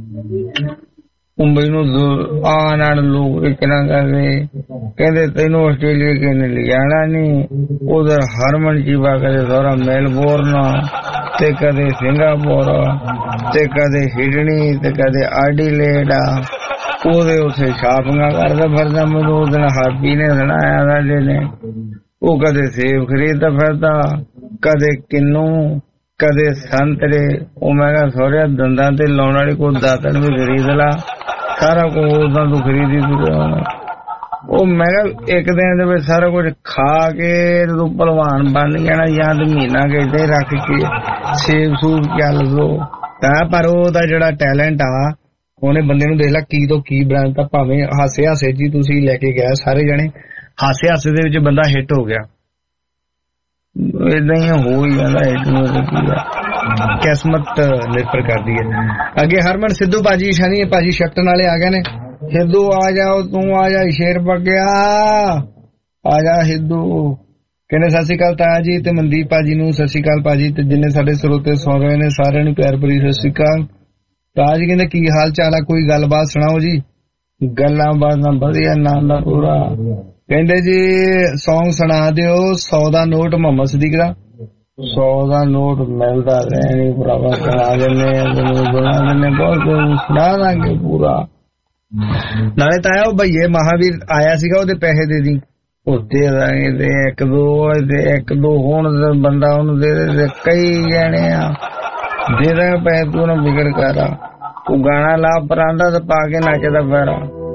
ਮੈਨੂੰ ਆਣ ਲੋਕ ਕਿਹਨਾਂ ਕਰਦੇ ਕਹਿੰਦੇ ਤੈਨੂੰ ਆਸਟ੍ਰੇਲੀਆ ਕਿਹਨੇ ਲਿਜਾਣਾ ਨੀ ਉਧਰ ਹਰਮਨ ਜੀਵਾ ਕਦੇ ਸਾਰਾ ਮੈਲਬੋਰਨ ਤੇ ਕਦੇ ਸਿੰਗਾਪੁਰ ਤੇ ਕਦੇ ਸਿਡਨੀ ਤੇ ਕਦੇ ਐਡੀਲੇਡ ਉਹਦੇ ਉੱਥੇ ਸ਼ਾਪਿੰਗਾਂ ਕਰਦਾ ਫਿਰਦਾ ਮੈਨੂੰ ਉਸ ਦਿਨ ਹਾਪੀ ਨੇ ਸੁਣਾਇਆ ਸਾਡੇ ਨੇ ਉਹ ਕਦੇ ਸੇਬ ਖਰੀਦਦਾ ਫਿਰਦਾ ਕਦੇ ਕਿੰਨੂ ਕਦੇ ਸੰਤਰੇ ਉਹ ਮੈਂ ਕਿਹਾ ਸੋਹਰਿਆ ਦੰਦਾਂ ਤੇ ਲਾਉਣ ਵਾਲੀ ਕੋਈ ਦਾਤਣ ਵੀ ਖਰੀਦ ਲਾ ਸਾਰਾ ਕੁਝ ਉਦਾਂ ਤੂੰ ਖਰੀਦੀ ਤੂੰ ਉਹ ਮੈਂ ਕਿਹਾ ਇੱਕ ਦਿਨ ਦੇ ਵਿੱਚ ਸਾਰਾ ਕੁਝ ਖਾ ਕੇ ਤੂੰ ਭਲਵਾਨ ਬਣ ਜਾਣਾ ਜਾਂ ਤੇ ਮਹੀਨਾ ਕਿਤੇ ਰੱਖ ਕੇ ਸੇਬ ਸੂਬ ਚੱਲ ਦੋ ਤਾਂ ਪਰ ਉਹਦਾ ਜਿਹੜਾ ਟੈਲੈਂਟ ਆ ਉਹਨੇ ਬੰਦੇ ਨੂੰ ਦੇਖ ਲਾ ਕੀ ਤੋਂ ਕੀ ਬਣਾਤਾ ਭਾਵੇਂ ਹਾਸੇ ਹਾਸੇ ਜੀ ਤੁਸੀਂ ਲੈ ਕੇ ਗਏ ਸਾਰੇ ਜਣੇ ਹਾਸੇ ਹਾਸੇ ਦੇ ਵਿੱਚ ਬੰਦਾ ਹਿੱਟ ਹੋ ਗਿਆ ਏਦਾਂ ਹੀ ਹੋ ਹੀ ਜਾਂਦਾ ਹਿੱਟ ਨੂੰ ਕਿਸਮਤ ਨਿਰਭਰ ਕਰਦੀ ਹੈ ਅੱਗੇ ਹਰਮਨ ਸਿੱਧੂ ਭਾਜੀ ਸ਼ਨੀ ਭਾਜੀ ਸ਼ਕਤਨ ਵਾਲੇ ਆ ਗਏ ਨੇ ਸਿੱਧੂ ਆ ਜਾਓ ਤੂੰ ਆ ਜਾ ਸ਼ੇਰ ਪੱਗਿਆ ਆ ਜਾ ਸਿੱਧੂ ਕਹਿੰਦੇ ਸਤਿ ਸ਼੍ਰੀ ਅਕਾਲ ਤਾਇਆ ਜੀ ਤੇ ਮਨਦੀਪ ਭਾਜੀ ਨੂੰ ਸਤਿ ਸ਼੍ਰੀ ਅਕਾਲ ਭਾਜੀ ਤੇ ਜਿੰਨੇ ਸਾਡੇ ਸਰੋਤੇ ਸੁਣ ਰਹੇ ਨੇ ਸਾਰਿਆਂ ਨੂੰ ਪਿਆਰ ਭਰੀ ਸਤਿ ਸ਼੍ਰੀ ਅਕਾਲ ਤਾਇਆ ਜੀ ਕਹਿੰਦੇ ਕੀ ਹਾਲ ਚਾਲ ਆ ਕੋਈ ਗੱਲਬਾਤ ਸੁਣਾਓ ਜੀ ਗੱਲਾਂ ਬਾਤਾਂ ਵਧੀਆ ਨਾਂ ਦਾ ਪੂਰਾ ਕਹਿੰਦੇ ਜੀ ਸੌਂਗ ਸੁਣਾ ਦਿਓ ਸੌ ਦਾ ਨੋਟ ਮੁਹੰਮਦ ਸਦੀਕ ਦਾ ਸੌ ਦਾ ਨੋਟ ਮਿਲਦਾ ਰਹਿਣੀ ਭਰਾਵਾ ਸੁਣਾ ਦਿੰਦੇ ਬਣਾ ਦਿੰਦੇ ਬਹੁਤ ਸੁਣਾ ਦਾਂਗੇ ਪੂਰਾ ਨਾਲੇ ਤਾਂ ਆਇਆ ਉਹ ਭਈਏ ਮਹਾਵੀਰ ਆਇਆ ਸੀਗਾ, ਉਹਦੇ ਪੈਸੇ ਦੇ ਦੀ, ਉਹ ਦੇ ਦਾਂਗੇ ਤੇ ਇੱਕ ਦੋ ਤੇ ਇੱਕ ਦੋ ਹੁਣ ਬੰਦਾ ਉਹਨੂੰ ਦੇ ਦੇ, ਕਈ ਜਾਣੇ ਆ ਦੇ ਦਾਂਗੇ ਪੈਸੇ, ਤੂੰ ਨਾ ਫਿਕਰ ਕਰ, ਤੂੰ ਗਾਣਾ ਲਾ ਪਰਾਂਦਾ ਤੇ ਪਾ ਕੇ ਨੱਚਦਾ ਪੈਰਾ।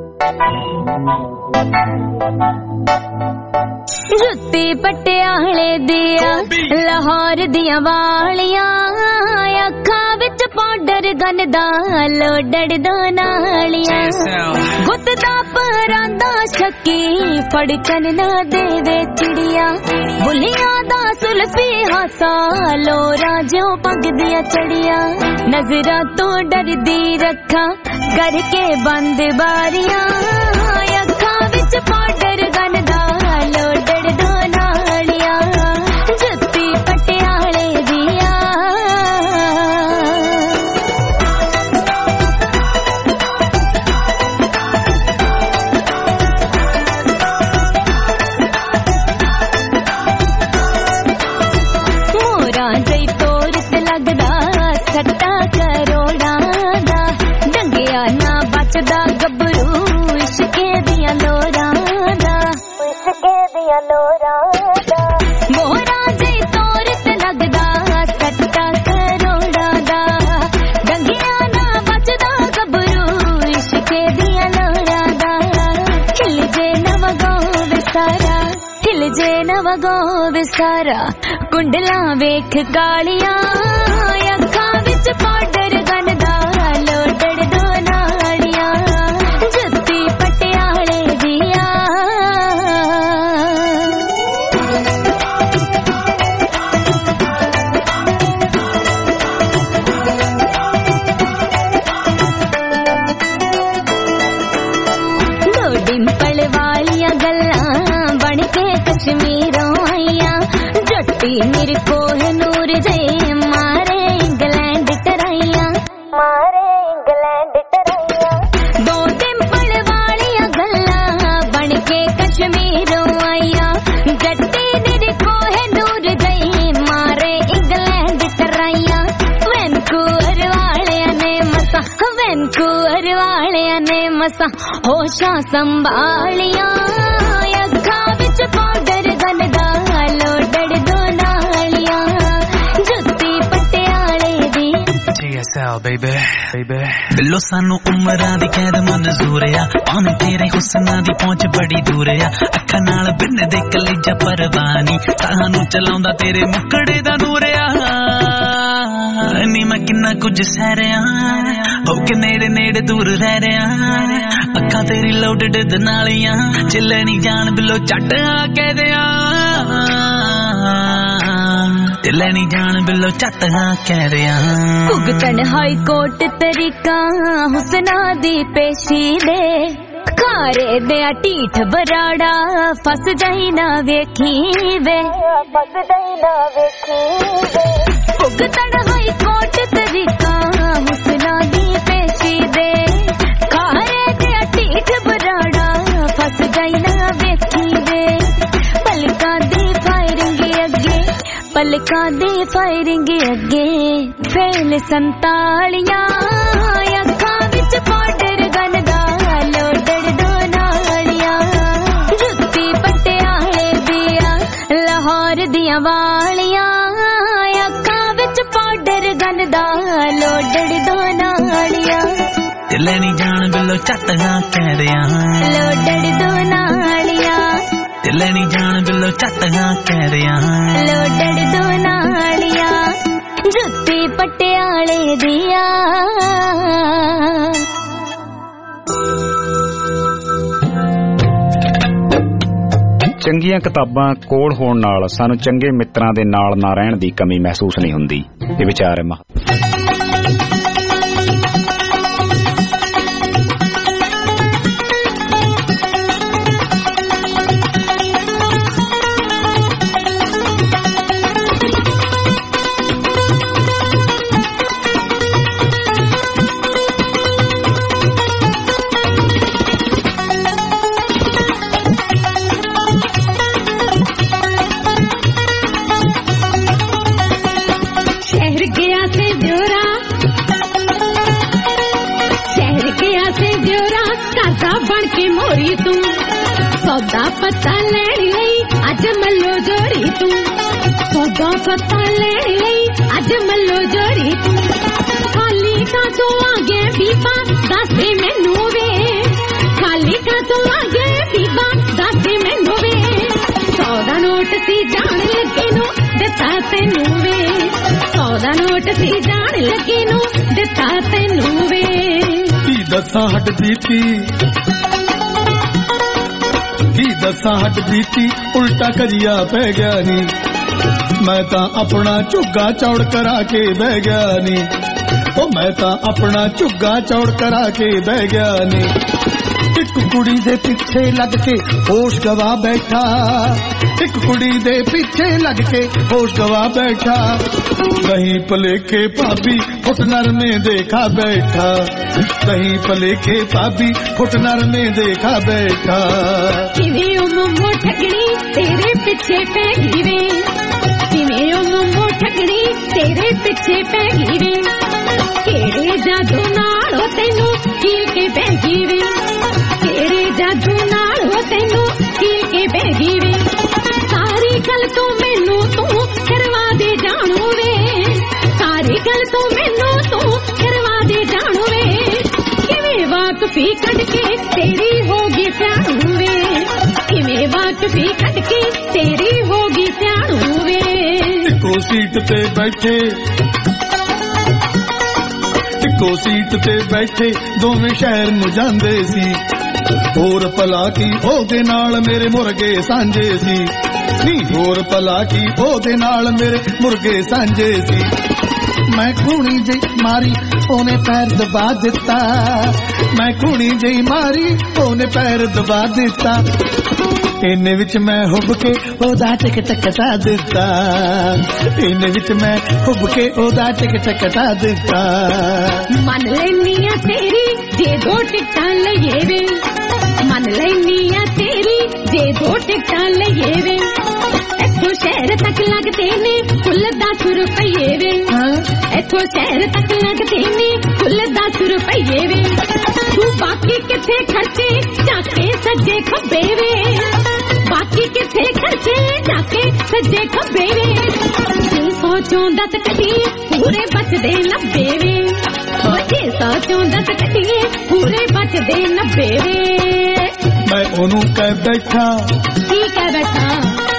ਜੁੱਤੀ ਪਟਿਆਲੇ ਦੀਆਂ ਲਾਹੌਰ ਦੀਆਂ ਵਾਲੀਆਂ, ਅੱਖਾਂ ਵਿੱਚ ਪਾਊਡਰ ਗਨ ਦਾ ਲੋਡੜ ਦੋ ਨਾਲੀਆਂ, ਗੁੱਤ ਦਾ ਪਰਾਂਦਾ ਸ਼ੱਕੀ ਫੜਕਣ ਨਾ ਦੇਵੇ ਚਿੜੀਆਂ, ਬੁੱਲੀਆਂ ਦਾ ਸੁਲਫੀ ਹਾਸਾ ਲੋਰਾਂ ਜਿਉਂ ਪੱਗ ਦੀਆਂ ਚੜੀਆਂ, ਨਜ਼ਰਾਂ ਤੋਂ ਡਰਦੀ ਰੱਖਾਂ ਕਰਕੇ ਬੰਦ ਬਾਰੀਆਂ, ਅੱਖਾਂ ਵਿੱਚ ਪਾਊਡਰ ਗਨ ਦਾ ਲੋਡੜ ਦੋ ਨਾਲੀਆਂ, ਜੁੱਤੀ ਪਟਿਆਲੇ ਦੀਆਂ। ਮੋਰਾਂ ਜਈ ਤੋਰ ਤੇ ਲੱਗਦਾ ਸੱਟਾ ਕਰੋੜਾਂ ਦਾ, ਡੰਗਿਆ ਨਾ ਬਚਦਾ ਗੱਭਰੂ ਇਸ਼ਕੇ ਦੀਆਂ ਲੋਰਾਂ ਦਾ, ਇਸ਼ਕੇ ਦੀਆਂ ਲੋਰਾਂ ਦਾ, ਮੋਰਾਂ ਜਈ ਤੋਰ ਤੇ ਲੱਗਦਾ ਸੱਟਾ ਕਰੋੜਾਂ ਦਾ, ਡੰਗਿਆ ਨਾ ਬਚਦਾ ਗੱਭਰੂ ਇਸ਼ਕੇ ਦੀਆਂ ਲੋਰਾਂ ਦਾ, ਹਿਲ ਜੇ ਨਾ ਵਗੋ ਵਿਸਾਰਾ, ਹਿਲ ਜੇ ਨਾ ਵਗੋ ਵਿਸਾਰਾ, ਕੁੰਡਲਾਂ ਵੇਖ ਕਾਲੀਆਂ, ਅੱਖਾਂ ਵਿੱਚ ਪਾਊਡਰ ਗਨ ਦਾ ਲੋਡੜ ਦੋ ਨਾਲੀਆਂ, ਜੁੱਤੀ ਪਟਿਆਲੇ ਦੀਆਂ। ਦੋ ਡਿੰਪਲ ਵਾਲੀਆਂ ਗੱਲਾਂ ਬਣ ਕੇ ਕਸ਼ਮੀਰੋਂ ਆਈਆਂ, ਜੱਟੀ ਮੇਰੇ ਕੋਹ ਨੂਰ ਜੇ ਮਾਰੇ ਇੰਗਲੈਂਡ ਟਰਾਈਆਂ, ਮਾਰੇ ਇੰਗਲੈਂਡ ਟਰਾਈਆਂ, ਦੋ ਡਿੰਪਲ ਵਾਲੀਆਂ ਗੱਲਾਂ ਬਣ ਕੇ ਕਸ਼ਮੀਰੋਂ ਆਈਆਂ, ਜੱਟੀ ਮੇਰੇ ਕੋਹ ਨੂਰ ਜੇ ਮਾਰੇ ਇੰਗਲੈਂਡ ਟਰਾਈਆਂ, ਵੈਨਕੂਵਰ ਵਾਲਿਆਂ ਨੇ ਮਸਾਂ, ਵੈਨਕੂਵਰ ਵਾਲਿਆਂ ਨੇ ਮਸਾਂ ਹੋਸ਼ਾਂ ਸੰਭਾਲੀਆਂ, ਅੱਖਾਂ ਵਿੱਚ ਪਾਊਡਰ ਗਨ ਦਾ ਲੋਡੜ ਦੋ ਨਾਲੀਆਂ, ਜੁੱਤੀ ਪਟਿਆਲੇ ਦੀ। T S L baby baby ਬਿੱਲੋ ਸਾਨੂੰ ਉਮਰਾਂ ਦੀ ਕੈਦ ਮਨਜ਼ੂਰ ਆ, ਪਾਵੇਂ ਤੇਰੇ ਹੁਸਨਾਂ ਦੀ ਪਹੁੰਚ ਬੜੀ ਦੂਰ ਆ, ਅੱਖਾਂ ਨਾਲ ਬਿੰਨ ਦੇ ਕਲੇਜਾ ਪਰਵਾਨੀ, ਸਾਨੂੰ ਚਲਾਉਂਦਾ ਤੇਰੇ ਮੁਕੜੇ ਦਾ ਨੂਰ ਆ, ਨੀ ਮੈਂ ਕਿੰਨਾ ਕੁਝ ਸਹਿ ਰਿਆ, ਹੋ ਕੇ ਨੇੜੇ ਨੇੜੇ ਦੂਰ ਰਹਿ ਰਿਆ, ਅੱਖਾਂ ਤੇਰੀ ਲੋਡਡ ਦਨਾਲੀਆਂ, ਚੱਲੇ ਨੀ ਜਾਣ ਬਿੱਲੋ ਝੱਟ ਆ ਕਹਿ ਦਿਆਂ, ਚੱਲੇ ਨੀ ਜਾਣ ਬਿੱਲੋ ਝੱਟ ਆ ਕਹਿ ਦਿਆਂ, ਭੁਗਤਣ ਹਾਈ ਕੋਰਟ ਤਰੀਕਾ ਹੁਸਨਾ ਦੀ ਪੇਸ਼ੀ ਦੇ, ਖਾਰੇ ਦੇ ਢੀਠ ਬਰਾੜਾ ਫਸ ਜਾਈ ਨਾ ਵੇਖੀ ਵੇ, ਫਸ ਜਾਈ ਨਾ ਵੇਖੀ ਵੇ, ਭੁਗਤਣ ਹਾਈ ਕੋਰਟ ਤਰੀਕਾ ਹੁਸਨਾ ਦੀ ਪੇਸ਼ੀ ਦੇ, ਖਾਰੇ ਦੇ ਢੀਠ ਬਰਾੜਾ ਫਸ ਜਾਈ ਨਾ ਵੇਖੀ ਵੇ, ਪਲਕਾਂ ਦੀ ਫਾਇਰਿੰਗ ਅੱਗੇ, ਪਲਕਾਂ ਦੀ ਫਾਇਰਿੰਗ ਅੱਗੇ, ਫੇਲ ਸੰਤਾਲੀਆਂ, ਅੱਖਾਂ ਵਿੱਚ ਪਾਊਡਰ ਗਨ ਦਾ ਲੋਡੜ ਦੋ ਨਾਲੀਆਂ, ਜੁੱਤੀ ਪਟਿਆਲੇ ਦੀਆਂ ਲਾਹੌਰ ਦੀਆਂ ਵਾਲੀਆਂ, ਅੱਖਾਂ ਵਿੱਚ ਪਾਊਡਰ ਗਨ ਦਾ ਲੋਡੜ ਦੋ ਨਾਲੀਆਂ, ਚੱਲੇ ਨੀ ਜਾਣ ਬਿੱਲੋ ਝੱਟ ਆ ਕਹਿ ਦਿਆਂ, ਲੋਡੜ ਦੋ ਨਾਲੀਆਂ, ਚੱਲੇ ਨੀ ਜਾਣ ਬਿੱਲੋ ਝੱਟ ਆ ਕਹਿ ਦਿਆਂ, ਲੋਡੜ ਦੋ ਨਾਲੀਆਂ, ਜੁੱਤੀ ਪਟਿਆਲੇ ਦੀਆਂ। ਚੰਗੀਆਂ ਕਿਤਾਬਾਂ ਕੋਲ ਹੋਣ ਨਾਲ ਸਾਨੂੰ ਚੰਗੇ ਮਿੱਤਰਾਂ ਦੇ ਨਾਲ ਨਾ ਰਹਿਣ ਦੀ ਕਮੀ ਮਹਿਸੂਸ ਨਹੀਂ ਹੁੰਦੀ। ਇਹ ਵਿਚਾਰ ਹੈ शहर गया से सौदा पता लैण लई अज मल्लो जोड़ी तू सौदा पता लैण लई अज मल्लो जोड़ी तू खाली का तू आ गया बीबा दस दे मैनू वे खाली का तू आ गया बीबा दस दे मैनू वे सौदा नोट सी जान लगे नू दिता तैनू वे सौदा नोट सी जान लगे नू दिता तैनू वे की दसा हट बीती की दसा हट बीती उल्टा करिया पै गया नी मैं ता अपना झुग्गा चौड़ करा के बह गया नी ओ मैं ता अपना झुग्गा चौड़ करा के बह गया नी एक कुड़ी दे पीछे लग के होश गवा बैठा एक कुड़ी दे पीछे लग के होश गवा बैठा कहीं पलेखे भाभी फुटनर में देखा बैठा कहीं पलेखे भाभी फुटनर में देखा बैठा किवे ओ मोमो ठगड़ी तेरे पीछे पै गई वे किवे ओ मोमो ठगड़ी तेरे पीछे पै गई वे केड़े जादू नाल ओ तैनू कील के बह गई वे केड़े जादू नाल ओ तैनू कील के बह गई वे सारी गल तू मैनू तू करवा दे जानू वे सारी गल तू मैनू तू करवा दे जानू वे किवें वाकफी कढ के तेरी होगी स्याणू वे किवें वाकफी कढ के तेरी होगी स्याणू वे इको सीट ते बैठे इको सीट ते बैठे दोवें शहर नूं जांदे सी होर भला की ओहदे नाल मेरे मुर्गे सांझे सी नी होर भला की ओहदे नाल मेरे मुर्गे सांझे सी मैं खूनी जी मारी ओने पैर दबा दिता मैं खूनी जी मारी ओने पैर दबा दिता इन्ने विच मैं हुब के ओदा टिकट कटा दिता इन्ने विच मैं हुब के ओदा टिकट कटा दिता मन लैनी आ तेरी जे दो टिकटां लईए वे मन लैनी आ तेरी जे दो टिकटां लईए वे इथों शहर तक लगते ने कुल दस रुपये वे इथों शहर तक लगते ने कुल दस रुपये वे तू बाकी किथे खर्चे जाके सज्जे खब्बे वे बाकी किथे खर्चे जाके सज्जे खब्बे वे जे सौ चौं दस कटिए पूरे बचदे नब्बे वे जे सौ चौं दस कटिए पूरे बचदे नब्बे वे मैं ओनू कह बैठा की कह बैठा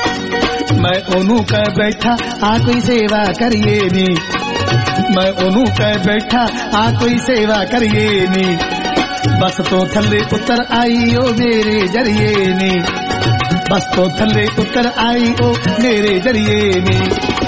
मैं ओनू कह बैठा आ कोई सेवा करिए नी मैं ओनू कह बैठा आ कोई सेवा करिए नी बस तो थल्ले उतर आई ओ मेरे जरिए नी बस तो थल्ले उतर आई ओ मेरे जरिए नी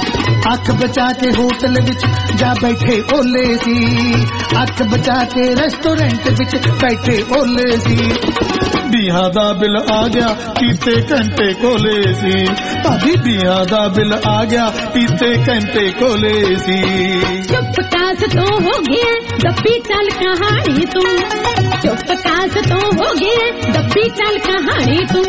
अख बचा के होटल विच जा बैठे ओले सी अख बचा के रेस्टोरेंट विच बैठे ओले सी बिहा दा बिल आ गया पीते घंटे कोले सी भाभी बिहा दा बिल आ गया पीते घंटे कोले सी चुप कास तो हो गया दब्बी चल कहानी तू चुप कास तो हो गया दब्बी चल कहानी तू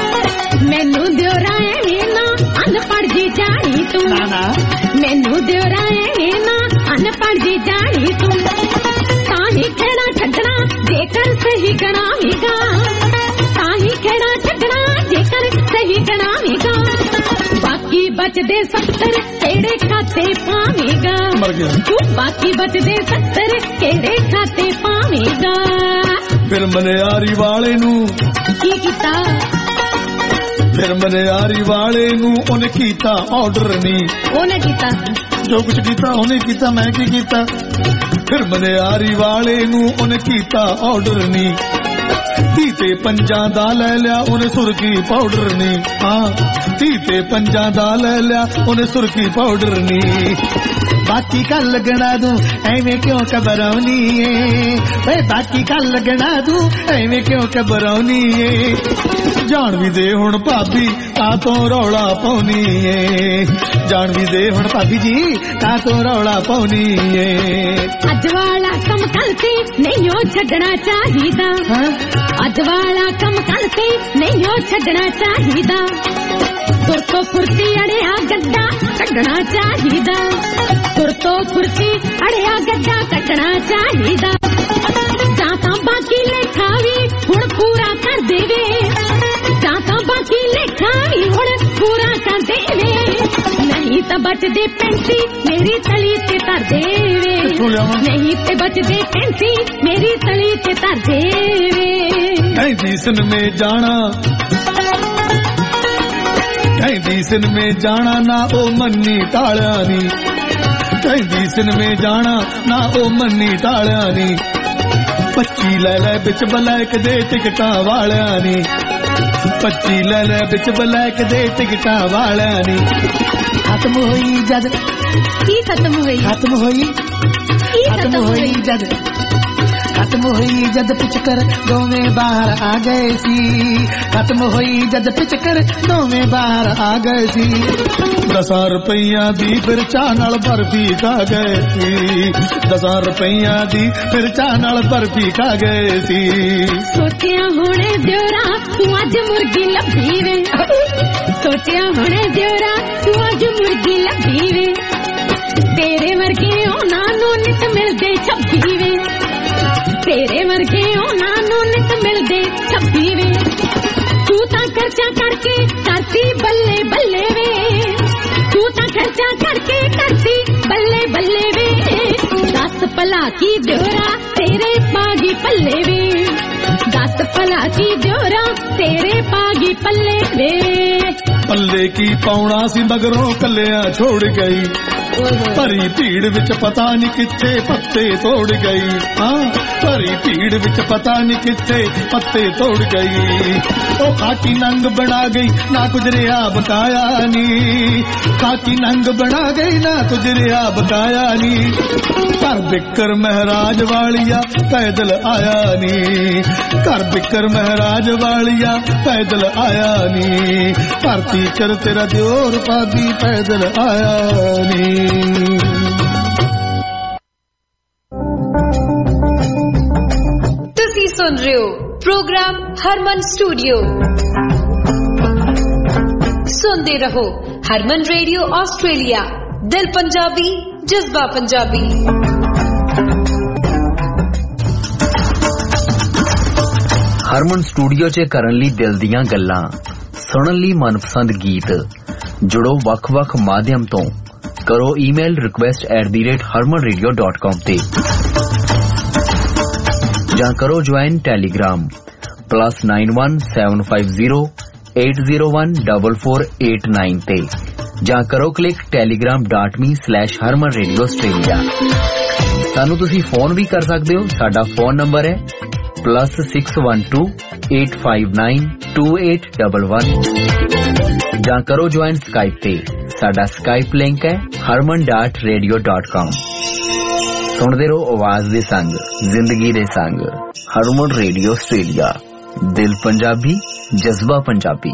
मैनू दियोरा है ना अनपढ़ जी जानी तू मैनू दियोरा है ना अनपढ़ जी जानी तू ताही खेड़ा छड्डना जेकर सही गणावेगा ताही खेड़ा छड्डना जेकर सही गणावेगा बाकी बचदे सत्तर केड़े खाते पावेगा तू बाकी बचदे सत्तर केड़े खाते पावेगा फिर मनियारी वाले नू की कीता फिर मनियारी वाले नू ओने कीता ऑर्डर नी ओने कीता जो कुछ कीता ओने कीता मैं की कीता फिर मनियारी वाले नू ओने कीता ऑर्डर नी तीते पंजा दा ले लिया ओने सुरखी पाउडर नी हाँ तीते पंजा दा ले लिया ओने सुरखी पाउडर नी बाकी कल लगना दू एवें क्यों घबराउनी है बाकी कल लगना दू एवें क्यों घबराउनी है जान भी दे हुण भाभी का तो रौला पाउनी है जान भी दे हुण भाभी जी का तो रौला पाउनी है अज वाला कम करते नहीं हो छड्डना चाहिदा अज वाला कम करते नहीं हो छड्डना चाहिदा तुर तो फुर्ती अड़िया गड्ढा कड्डना चाहिदा तुर तो फुर्ती अड़िया गड्ढा कड्डना चाहिदा जां तां बाकी लेखा भी हुण पूरा कर देवे जां ਤਾਂ ਬਚਦੇ ਪੈਂਤੀ ਮੇਰੀ ਤਲੀ ਤੇ ਧਰ ਦੇਵੇ ਨਹੀਂ ਤੇ ਬਚਦੇ ਪੈਂਤੀ ਮੇਰੀ ਤਲੀ ਤੇ ਧਰ ਦੇਵੇ ਕਹਿੰਦੀ ਸਿਨਮੇ ਜਾਣਾ ਕਹਿੰਦੀ ਸਿਨਮੇ ਜਾਣਾ ਨਾ ਉਹ ਮੰਨੀ ਟਾਲਿਆ ਨੀ ਕਹਿੰਦੀ ਸਿਨਮੇ ਜਾਣਾ ਨਾ ਉਹ ਮੰਨੀ ਟਾਲਿਆ ਨੀ ਪੱਚੀ ਲੈ ਲੈ ਵਿੱਚ ਬਲੈਕ ਦੇ ਟਿਕਟਾਂ ਵਾਲਿਆਂ ਨੀ ਪੱਚੀ ਲੈ ਲੈ ਵਿੱਚ ਬਲੈਕ ਦੇ ਟਿਕਟਾਂ ਵਾਲਿਆਂ ਨੀ ਖਤਮ ਹੋਈ ਜਦ ਕੀ ਖਤਮ ਹੋਈ ਖਤਮ ਹੋਈ ਕੀ ਖਤਮ ਹੋਈ ਜਦ ਖਤਮ ਹੋਈ ਜਦ ਪਿਚਕਰ ਦੋਵੇਂ ਬਾਹਰ ਆ ਗਏ ਸੀ ਖਤਮ ਹੋਈ ਜਦ ਪਿਚਕਰ ਦੋਵੇਂ ਬਾਹਰ ਆ ਗਏ ਸੀ ਦਸਾਂ ਰੁਪਈਆਂ ਦੀ ਫਿਰ ਚਾਹ ਨਾਲ ਬਰਫੀ ਖਾ ਗਏ ਸੀ ਦਸਾਂ ਰੁਪਈਆਂ ਦੀ ਫਿਰ ਚਾਹ ਨਾਲ ਬਰਫੀ ਖਾ ਗਏ ਸੀ ਸੋਚਿਆ ਹੁਣੇ ਦਿਉਰਾ ਤੂੰ ਅੱਜ ਮੁਰਗੀ ਲੱਭੀ ਵੇ ਸੋਚਿਆ ਹੁਣੇ ਦਿਉਰਾ ਤੂੰ ਅੱਜ ਮੁਰਗੀ ਲੱਭੀ ਵੇ ਤੇਰੇ ਵਰਗੇ ਉਹਨਾਂ ਨੂੰ ਨਿਤ ਮਿਲਦੇ ਛੱਬੀ ਵੇ ਤੇਰੇ ਵਰਗੇ ਉਹਨਾਂ ਨੂੰ ਨਿਤ ਮਿਲਦੇ ਛੱਬੀ ਵੇ ਤੂੰ ਤਾਂ ਖਰਚਾ ਕਰਕੇ ਕਰਤੀ ਬੱਲੇ ਬੱਲੇ ਵੇ ਤੂੰ ਤਾਂ ਖਰਚਾ ਕਰਕੇ ਕਰਤੀ ਬੱਲੇ ਬੱਲੇ ਵੇ ਦੱਸ ਭਲਾ ਕੀ ਦਿਉਰਾ ਤੇਰੇ ਪਾਗੀ ਪੱਲੇ ਵੇ ਦੱਸ ਭਲਾ ਕੀ ਦਿਉਰਾ ਤੇਰੇ ਪਾਗੀ ਪੱਲੇ ਵੇ ਪੱਲੇ ਕੀ ਪਾਉਣਾ ਸੀ ਮਗਰੋਂ ਕੱਲਿਆਂ ਛੋੜ ਗਈ ਭਰੀ ਭੀੜ ਵਿੱਚ ਪਤਾ ਨਹੀਂ ਕਿੱਥੇ ਪੱਤੇ ਤੋੜ ਗਈ ਹਾਂ ਭਰੀ ਭੀੜ ਵਿੱਚ ਪਤਾ ਨਹੀਂ ਕਿੱਥੇ ਪੱਤੇ ਤੋੜ ਗਈ ਉਹ ਖਾਕੀ ਨੰਗ ਬਣਾ ਗਈ ਨਾ ਕੁਝ ਰਿਹਾ ਬਕਾਇਆ ਨੀ ਖਾਕੀ ਨੰਗ ਬਣਾ ਗਈ ਨਾ ਕੁਝ ਰਿਹਾ ਬਕਾਇਆ ਨੀ ਘਰ ਬਿੱਕਰ ਮਹਾਰਾਜ ਵਾਲੀਆ ਪੈਦਲ ਆਇਆ ਨੀ ਘਰ ਬਿੱਕਰ ਮਹਾਰਾਜ ਵਾਲੀਆ ਪੈਦਲ ਆਇਆ ਨੀ ਧਰਤੀ ਕਰ ਤੇਰਾ ਦਿਓਰ ਪਾਦੀ ਪੈਦਲ ਆਇਆ ਨੀ ਤੁਸੀਂ ਸੁਣ ਰਹੇ ਹੋ ਪ੍ਰੋਗਰਾਮ ਹਰਮਨ ਸਟੂਡੀਓ ਸੁਣਦੇ ਰਹੋ ਹਰਮਨ ਰੇਡੀਓ ਆਸਟ੍ਰੇਲੀਆ ਦਿਲ ਪੰਜਾਬੀ ਜਜ਼ਬਾ ਪੰਜਾਬੀ ਹਰਮਨ ਸਟੂਡੀਓ 'ਚ ਕਰਨ ਲਈ ਦਿਲ ਦੀਆਂ ਗੱਲਾਂ ਸੁਣਨ ਲਈ ਮਨਪਸੰਦ ਗੀਤ ਜੁੜੋ ਵੱਖ-ਵੱਖ ਮਾਧਿਅਮ ਤੋਂ ਕਰੋ email request at the rate Harman radio dot com ਤੇ ਜਾਂ ਕਰੋ join Telegram plus nine one seven five zero eight zero one double four eight nine ਤੇ ਜਾਂ ਕਰੋ click Telegram dot me slash Harman radio Australia. ਸਾਨੂੰ ਤੁਸੀਂ ਫੋਨ ਵੀ ਕਰ ਸਕਦੇ ਹੋ। ਸਾਡਾ ਫੋਨ ਨੰਬਰ ਹੈ plus six one two eight five nine two eight double one ਜਾਂ ਕਰੋ ਜੁਆਇਨ ਸਕਾਈਪ ਤੇ। ਸਾਡਾ ਸਕਾਈਪ ਲਿੰਕ ਹੈ ਹਰਮਨ ਡਾਟ ਰੇਡੀਓ ਡਾਟ ਕਾਮ। ਸੁਣਦੇ ਰਹੋ ਆਵਾਜ਼ ਦੇ ਸੰਗ ਜ਼ਿੰਦਗੀ ਦੇ ਸੰਗ ਹਰਮਨ ਰੇਡੀਓ ਆਸਟ੍ਰੇਲੀਆ ਦਿਲ ਪੰਜਾਬੀ ਜਜ਼ਬਾ ਪੰਜਾਬੀ।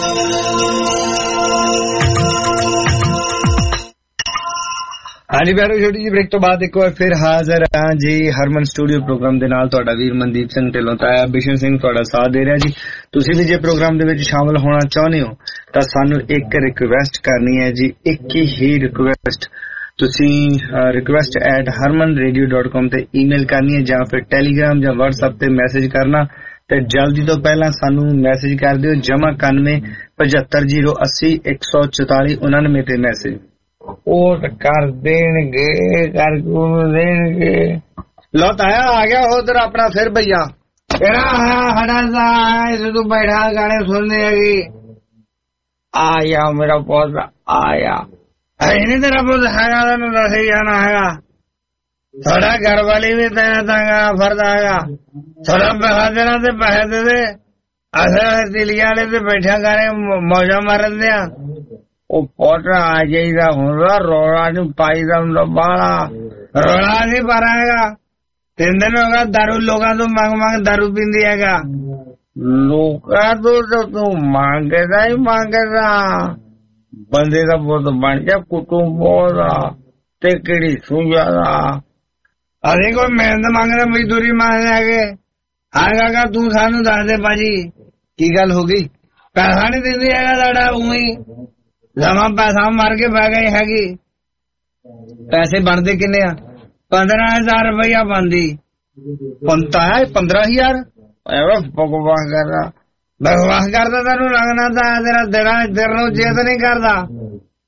ਹਾਂਜੀ ਪਿਆਰੋ ਛੋਟੀ ਜਿਹੀ ਬ੍ਰੇਕ ਤੋਂ ਬਾਅਦ ਇੱਕ ਵਾਰ ਫਿਰ ਹਾਜ਼ਰ ਹਾਂ ਜੀ ਹਰਮਨ ਸਟੂਡੀਓ ਪ੍ਰੋਗਰਾਮ ਦੇ ਨਾਲ। ਤੁਹਾਡਾ ਵੀਰ ਮਨਦੀਪ ਸਿੰਘ ਢਿੱਲੋਂ ਤਾਇਆ ਬਿਸ਼ਨ ਸਿੰਘ ਤੁਹਾਡਾ ਸਾਥ ਦੇ ਰਿਹਾ ਜੀ। ਤੁਸੀਂ ਵੀ ਜੇ ਪ੍ਰੋਗਰਾਮ ਦੇ ਵਿੱਚ ਸ਼ਾਮਲ ਹੋਣਾ ਚਾਹੁੰਦੇ ਹੋ ਤਾਂ ਸਾਨੂੰ ਇੱਕ ਰਿਕੁਐਸਟ ਕਰਨੀ ਹੈ ਜੀ, ਇੱਕ ਹੀ ਰਿਕੁਐਸਟ। ਤੁਸੀਂ request at Harman radio dot com ਤੇ ਈਮੇਲ ਕਰਨੀ ਹੈ ਜਾਂ ਫਿਰ ਟੈਲੀਗ੍ਰਾਮ ਜਾਂ ਵਟਸਐਪ ਤੇ ਮੈਸੇਜ ਕਰਨਾ ਤੇ ਜਲਦੀ ਤੋਂ ਪਹਿਲਾਂ ਸਾਨੂੰ ਮੈਸੇਜ ਕਰ ਦਿਓ ਜਮਾ ਇਕਾਨਵੇਂ ਪਝੱਤਰ ਜੀਰੋ ਅੱਸੀ ਇੱਕ ਸੌ ਚੁਤਾਲੀ ਉਨਾਨਵੇਂ ਤੇ ਮੈਸੇਜ ਉਹ ਕਰ ਦੇਣਗੇ ਕਰ ਦੇਣਗੇ। ਲੋ ਤਾਇਆ ਆ ਗਿਆ ਉਧਰ ਆਪਣਾ ਫਿਰ ਭਈਆ ਕਿਹੜਾ ਆਇਆ ਹੜਾ सा तू बैठा गाने सुनने लगी आया मेरा पौधा आया नहीं तेरा पौधा हैगा तो दस ही जाना हैगा थोड़ा घर वाली भी तेरा तंगा फरदा हैगा थोड़ा पैसा देना ते पैसे दे दे असे दिलिया वाले ते बैठा गाने मौजा मारन दिया ਉਹ ਪੋਟਾ ਆ ਜਾਈਦਾ ਹੁੰਦਾ ਰੋਲਾ ਨੂੰ ਪਾਈਦਾ ਹੁੰਦਾ ਬਾਲਾ ਰੋਲਾ ਨਹੀਂ ਪਾਰਾਂਗਾ ਤਿੰਨ ਦਿਨ ਹੋ ਗਿਆ ਦਾਰੂ ਲੋਕਾਂ ਤੋਂ ਮੰਗ ਮੰਗ ਦਾਰੂ ਪੀਂਦੀ ਹੈਗਾ ਲੋਕਾਂ ਤੋਂ ਤੂੰ ਮੰਗਦਾ ਹੀ ਮੰਗਦਾ ਬੰਦੇ ਦਾ ਬਹੁਤ ਬਣ ਜਾ ਕੁਟੁੰਬ ਬਹੁਤ ਤੇ ਕਿਹੜੀ ਸੁਝਾ ਦਾ ਅਰੇ ਕੋਈ ਮਿਹਨਤ ਮੰਗਦਾ ਮਜ਼ਦੂਰੀ ਮੰਗਦਾ ਹੈਗੇ ਆਗਾ ਕਾ ਤੂੰ ਸਾਨੂੰ ਦੱਸ ਦੇ ਭਾਜੀ ਕੀ ਗੱਲ ਹੋ ਗਈ ਪੈਸਾ ਨਹੀਂ ਦਿੰਦੀ ਹੈਗਾ ਸਾਡਾ ਉਵੇਂ ਜਮਾ ਪੈਸਾ ਮਾਰ ਕੇ ਬਹਿ ਗਈ ਹੈਗੀ ਪੈਸੇ ਬਣਦੇ ਕਿੰਨੇ ਆ ਪੰਦਰਾਂ ਹਜ਼ਾਰ ਰੁਪਇਆ ਬਣਦੀ ਪੰਤਾ ਹੈ ਪੰਦਰਾਂ ਹਜ਼ਾਰ ਬਕਵਾਸ ਕਰਦਾ ਬਕਵਾਸ ਕਰਦਾ ਤੈਨੂੰ ਲੱਗਣਾ ਤਾਂ ਤੇਰਾ ਤੇਰਾ ਤੇਰੇ ਨੂੰ ਚੇਤ ਨਹੀਂ ਕਰਦਾ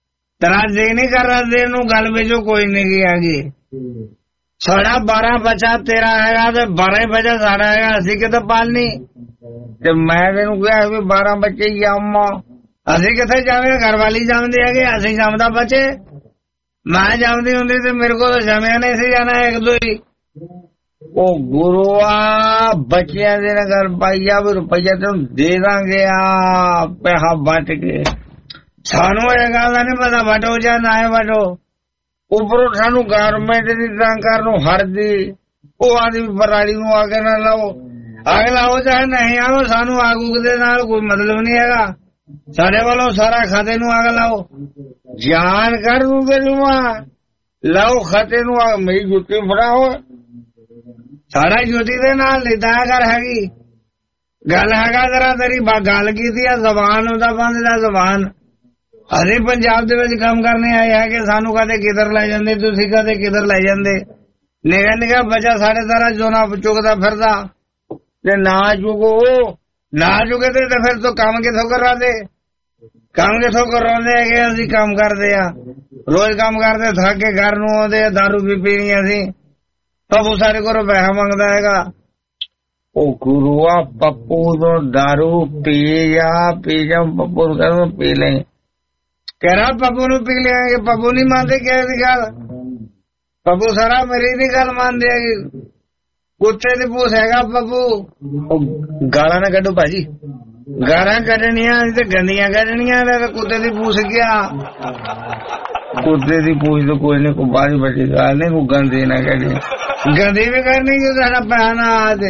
तेरा जी नहीं कर रहा देर नू गल बेचो कोई नहीं की हैगी साढ़ा बारह बचा तेरा हैगा ते बारह बचा साढ़ा हैगा असी किते पालनी ते मैं तेनू कहा भी बारह बच्चे ही अम्मा असी किथे जावे घर वाली जमदी है असी जमदा बच्चे मैं जमदी हुंदी ते मेरे को जमया नहीं सी जाना एक दो ही ओ गुरुआ बच्चियां दे घर पाइया भी रुपया तेन दे दांगे आ पैसा बट के सानू ये गल नहीं पता बटो या ना बटो उपरों सानू गवर्नमेंट की तंग नू हरदी वो आदि पराली नू आगे ना लाओ आगे लाओ चाहे नहीं आओ सानू आग उगदे नाल कोई मतलब नहीं हैगा सारे वालों सारा खाते नू आगे लाओ जान कर दूंगे जुमा लाओ खाते नू मेरी जुत्ती फड़ाओ सारा जुत्ती दे नाल लिदा कर हैगी गल हैगा जरा तेरी गल की थी जबान उदा बंद दा जबान अरे पंजाब दे विच काम करने आए है कि सानू कदे किधर ले जांदे तुसी कदे किधर ले जांदे निगा निगा बच्चा साढ़े सारा जोना चुकदा फिरदा ते ना चुको ना चुके ते फिर तो काम किथों करा दे काम किथों करांदे है कि असीं काम करदे आ रोज काम करदे थक के घर नू आउंदे दारू भी पीनी असीं तब सारे कोलों पैसा मंगदा हैगा ओ गुरुआ पप्पू तो दारू पी जा पी जा पप्पू कहूं पी ले कह रहा पप्पू नू पी लिया पप्पू नहीं मानते क्या गल पप्पू सारा मेरी नी गल मानते है कुत्ते दी पूछ हैगा पप्पू गाला ना कड्डो भाजी गाला कड्डनियां ते गंदियां कड्डनियां ते कुत्ते दी पूछ क्या कुत्ते दी पूछ तो कोई नहीं को बारी बड़ी गाल नहीं को गंदी ना कड्डी गंदी भी करनी जो सारा पहना आते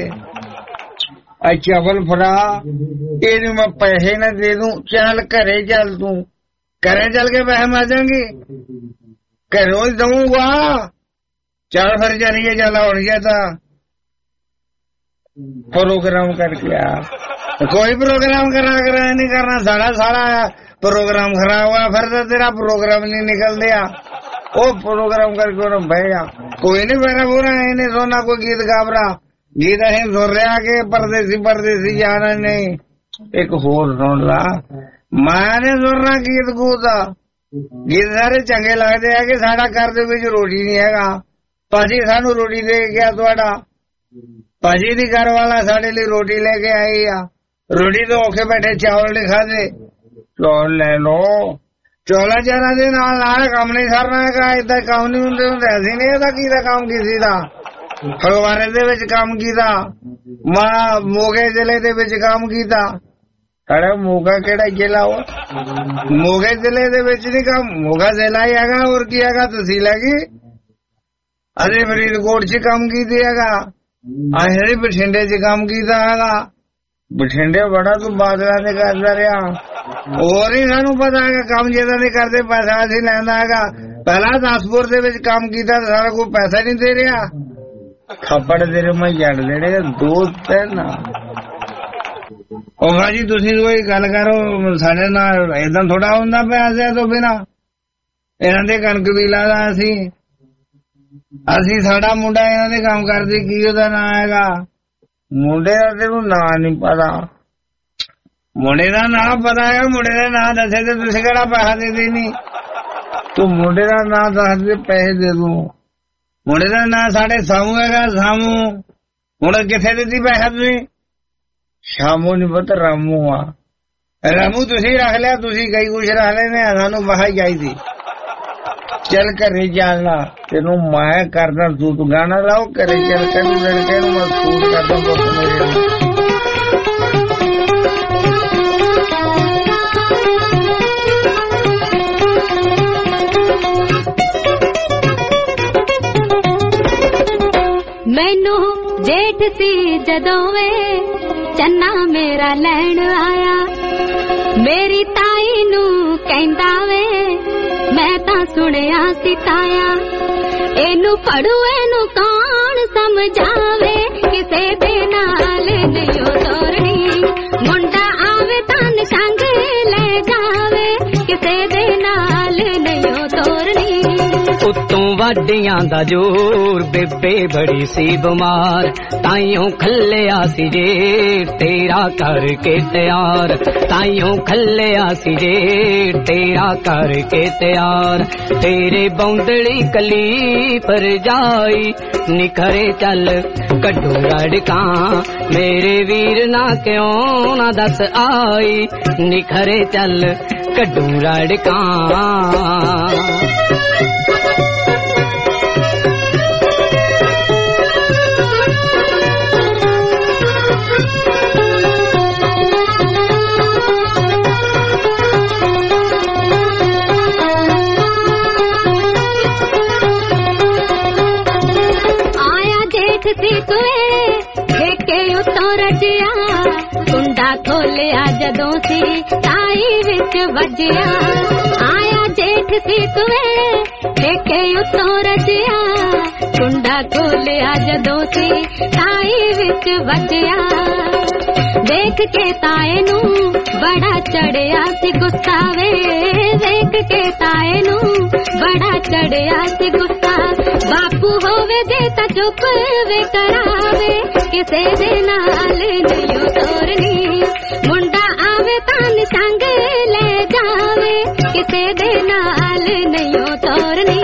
चावल फड़ा ये मैं पैसे ना दे दूं चल घरे चल तू घरे चल के पैसे मिल जाएंगे घरों दूंगा चल फिर चलिए चला हो गया था प्रोग्राम करके आ कोई प्रोग्राम करा करा नहीं करना सारा सारा प्रोग्राम खराब हुआ फिर तो तेरा प्रोग्राम नहीं निकल दिया वो प्रोग्राम करके उन्हें भैया कोई नहीं बहना पूरा इन्हें सोना कोई गीत गाबरा गीत अं सुन रहा के परदेसी परदेसी जाना नहीं एक होर सुन ला मैं सुनना गीत गूत गीत सारे चंगे लगते है कि साडा घर दे विच रोटी नहीं हैगा भाजी सानू रोटी दे गया तुहाडा भाजी दी घर वाला साडे लिए रोटी लेके आई आ रोटी तो औखे बैठे चावल नहीं खादे चौल ले लो चौला चारा दे नाल नाल काम नहीं करना हैगा इदा काम नहीं हुंदे हुंदे असीं नहीं इहदा कीता काम किसी दा फगवारे दे विच काम कीता मां मोगे जिले दे विच काम कीता अरे मोगा केड़ा जिला हो मोगे जिले दे विच नहीं काम मोगा जिला ही हैगा और की हैगा तहसील हैगी अरे फरीदकोट च काम कीती हैगा अहें बठिंडे च काम कीता हैगा बठिंडे बड़ा तू बादला ने करदा रहा और ही सानू पता है काम ज्यादा नहीं करते पैसा असीं लैंदा हैगा पहला दसपुर दे विच काम कीता सारा कोई पैसा नहीं दे रहा खपड़ दे रहे मैं जड़ देने दोस्त है ना ਉਹ ਭਾਜੀ ਤੁਸੀਂ ਕੋਈ ਗੱਲ ਕਰੋ ਸਾਡੇ ਨਾਲ ਏਦਾਂ ਥੋੜਾ ਹੁੰਦਾ ਪੈਸੇ ਤੋਂ ਬਿਨਾ ਇਹਨਾਂ ਦੇ ਕਣਕ ਵੀ ਲਾਦਾ ਅਸੀਂ ਅਸੀਂ ਸਾਡਾ ਮੁੰਡਾ ਇਹਨਾਂ ਦੇ ਕੰਮ ਕਰਦੇ ਕੀ ਉਹਦਾ ਨਾਂ ਹੈਗਾ ਮੁੰਡੇ ਦਾ ਤੈਨੂੰ ਨਾਂ ਨਹੀਂ ਪਤਾ ਮੁੰਡੇ ਦਾ ਨਾਂ ਪਤਾ ਹੈ ਮੁੰਡੇ ਦਾ ਨਾਂ ਦੱਸੇ ਤੇ ਤੁਸੀਂ ਕਿਹੜਾ ਪੈਸਾ ਦੇ ਦੇਣੀ ਤੂੰ ਮੁੰਡੇ ਦਾ ਨਾਂ ਦੱਸ ਦੇ ਪੈਸੇ ਦੇ ਦੂੰ ਮੁੰਡੇ ਦਾ ਨਾਂ ਸਾਡੇ ਸਾਮੂ ਹੈਗਾ ਸਾਮੂ ਹੁਣ ਕਿੱਥੇ ਦਿੱਤੀ ਪੈਸਾ ਤੁਸੀਂ शामू नहीं पता रामू आ रामू तुसी रख लिया तुसी कई कुछ रख लेने सानू बहाई आई थी चल घरे जाना तेनू मैं करदा तू तू गाना लाओ घरे चल कर लड़के नू मैं सूट करदा बस मेरे मैनू जेठ सी जदों वे चन्ना मेरा लैन आया मेरी ताई नू कहंदा वे मैं तां सुनिया सिताया एनू फड़ू एनू कौन समझावे किसे दे नाल नहीं तोरनी मुंडा आवे तन संग ले जावे किसे दे नाल नहीं तोरनी उत्तों ਵਾਢੀਆਂ ਦਾ ਜ਼ੋਰ ਬੇਬੇ ਬੜੀ ਸੀ ਬਿਮਾਰ ਤਾਈਓ ਖੱਲਿਆ ਸੀ ਜੇ ਤੇਰਾ ਕਰਕੇ ਤਿਆਰ ਤਾਈਓ ਖੱਲਿਆ ਸੀ ਜੇ ਤੇਰਾ ਕਰਕੇ ਤਿਆਰ ਤੇਰੇ ਬੌਂਦਲੀ ਕਲੀ ਪਰ ਜਾਈ ਨਿਖਰੇ ਚੱਲ ਕੱਢੂ ਰੜਕਾਂ ਮੇਰੇ ਵੀਰ ਨਾ ਕਿਉਂ ਨਾ ਦੱਸ ਆਈ ਨਿਖਰੇ ਚੱਲ ਕੱਢੂ ਰੜਕਾਂ कुंडा खोलिया जदों सी ताई विच वजिया आया जेठ सी तुवे ठेके उत्तों रजिया कुंडा खोलिया जदों सी ताई विच वजिया देख के ताए नू बड़ा चढ़िया सी गुस्सा वे देख के ताए नू बड़ा चढ़िया सी गुस्सा बापू होवे जे ता चुप वे करावे किसे दे नाल नहीं तोरनी मुंडा आवे तान संग ले जावे किसे दे नाल नहीं तोरनी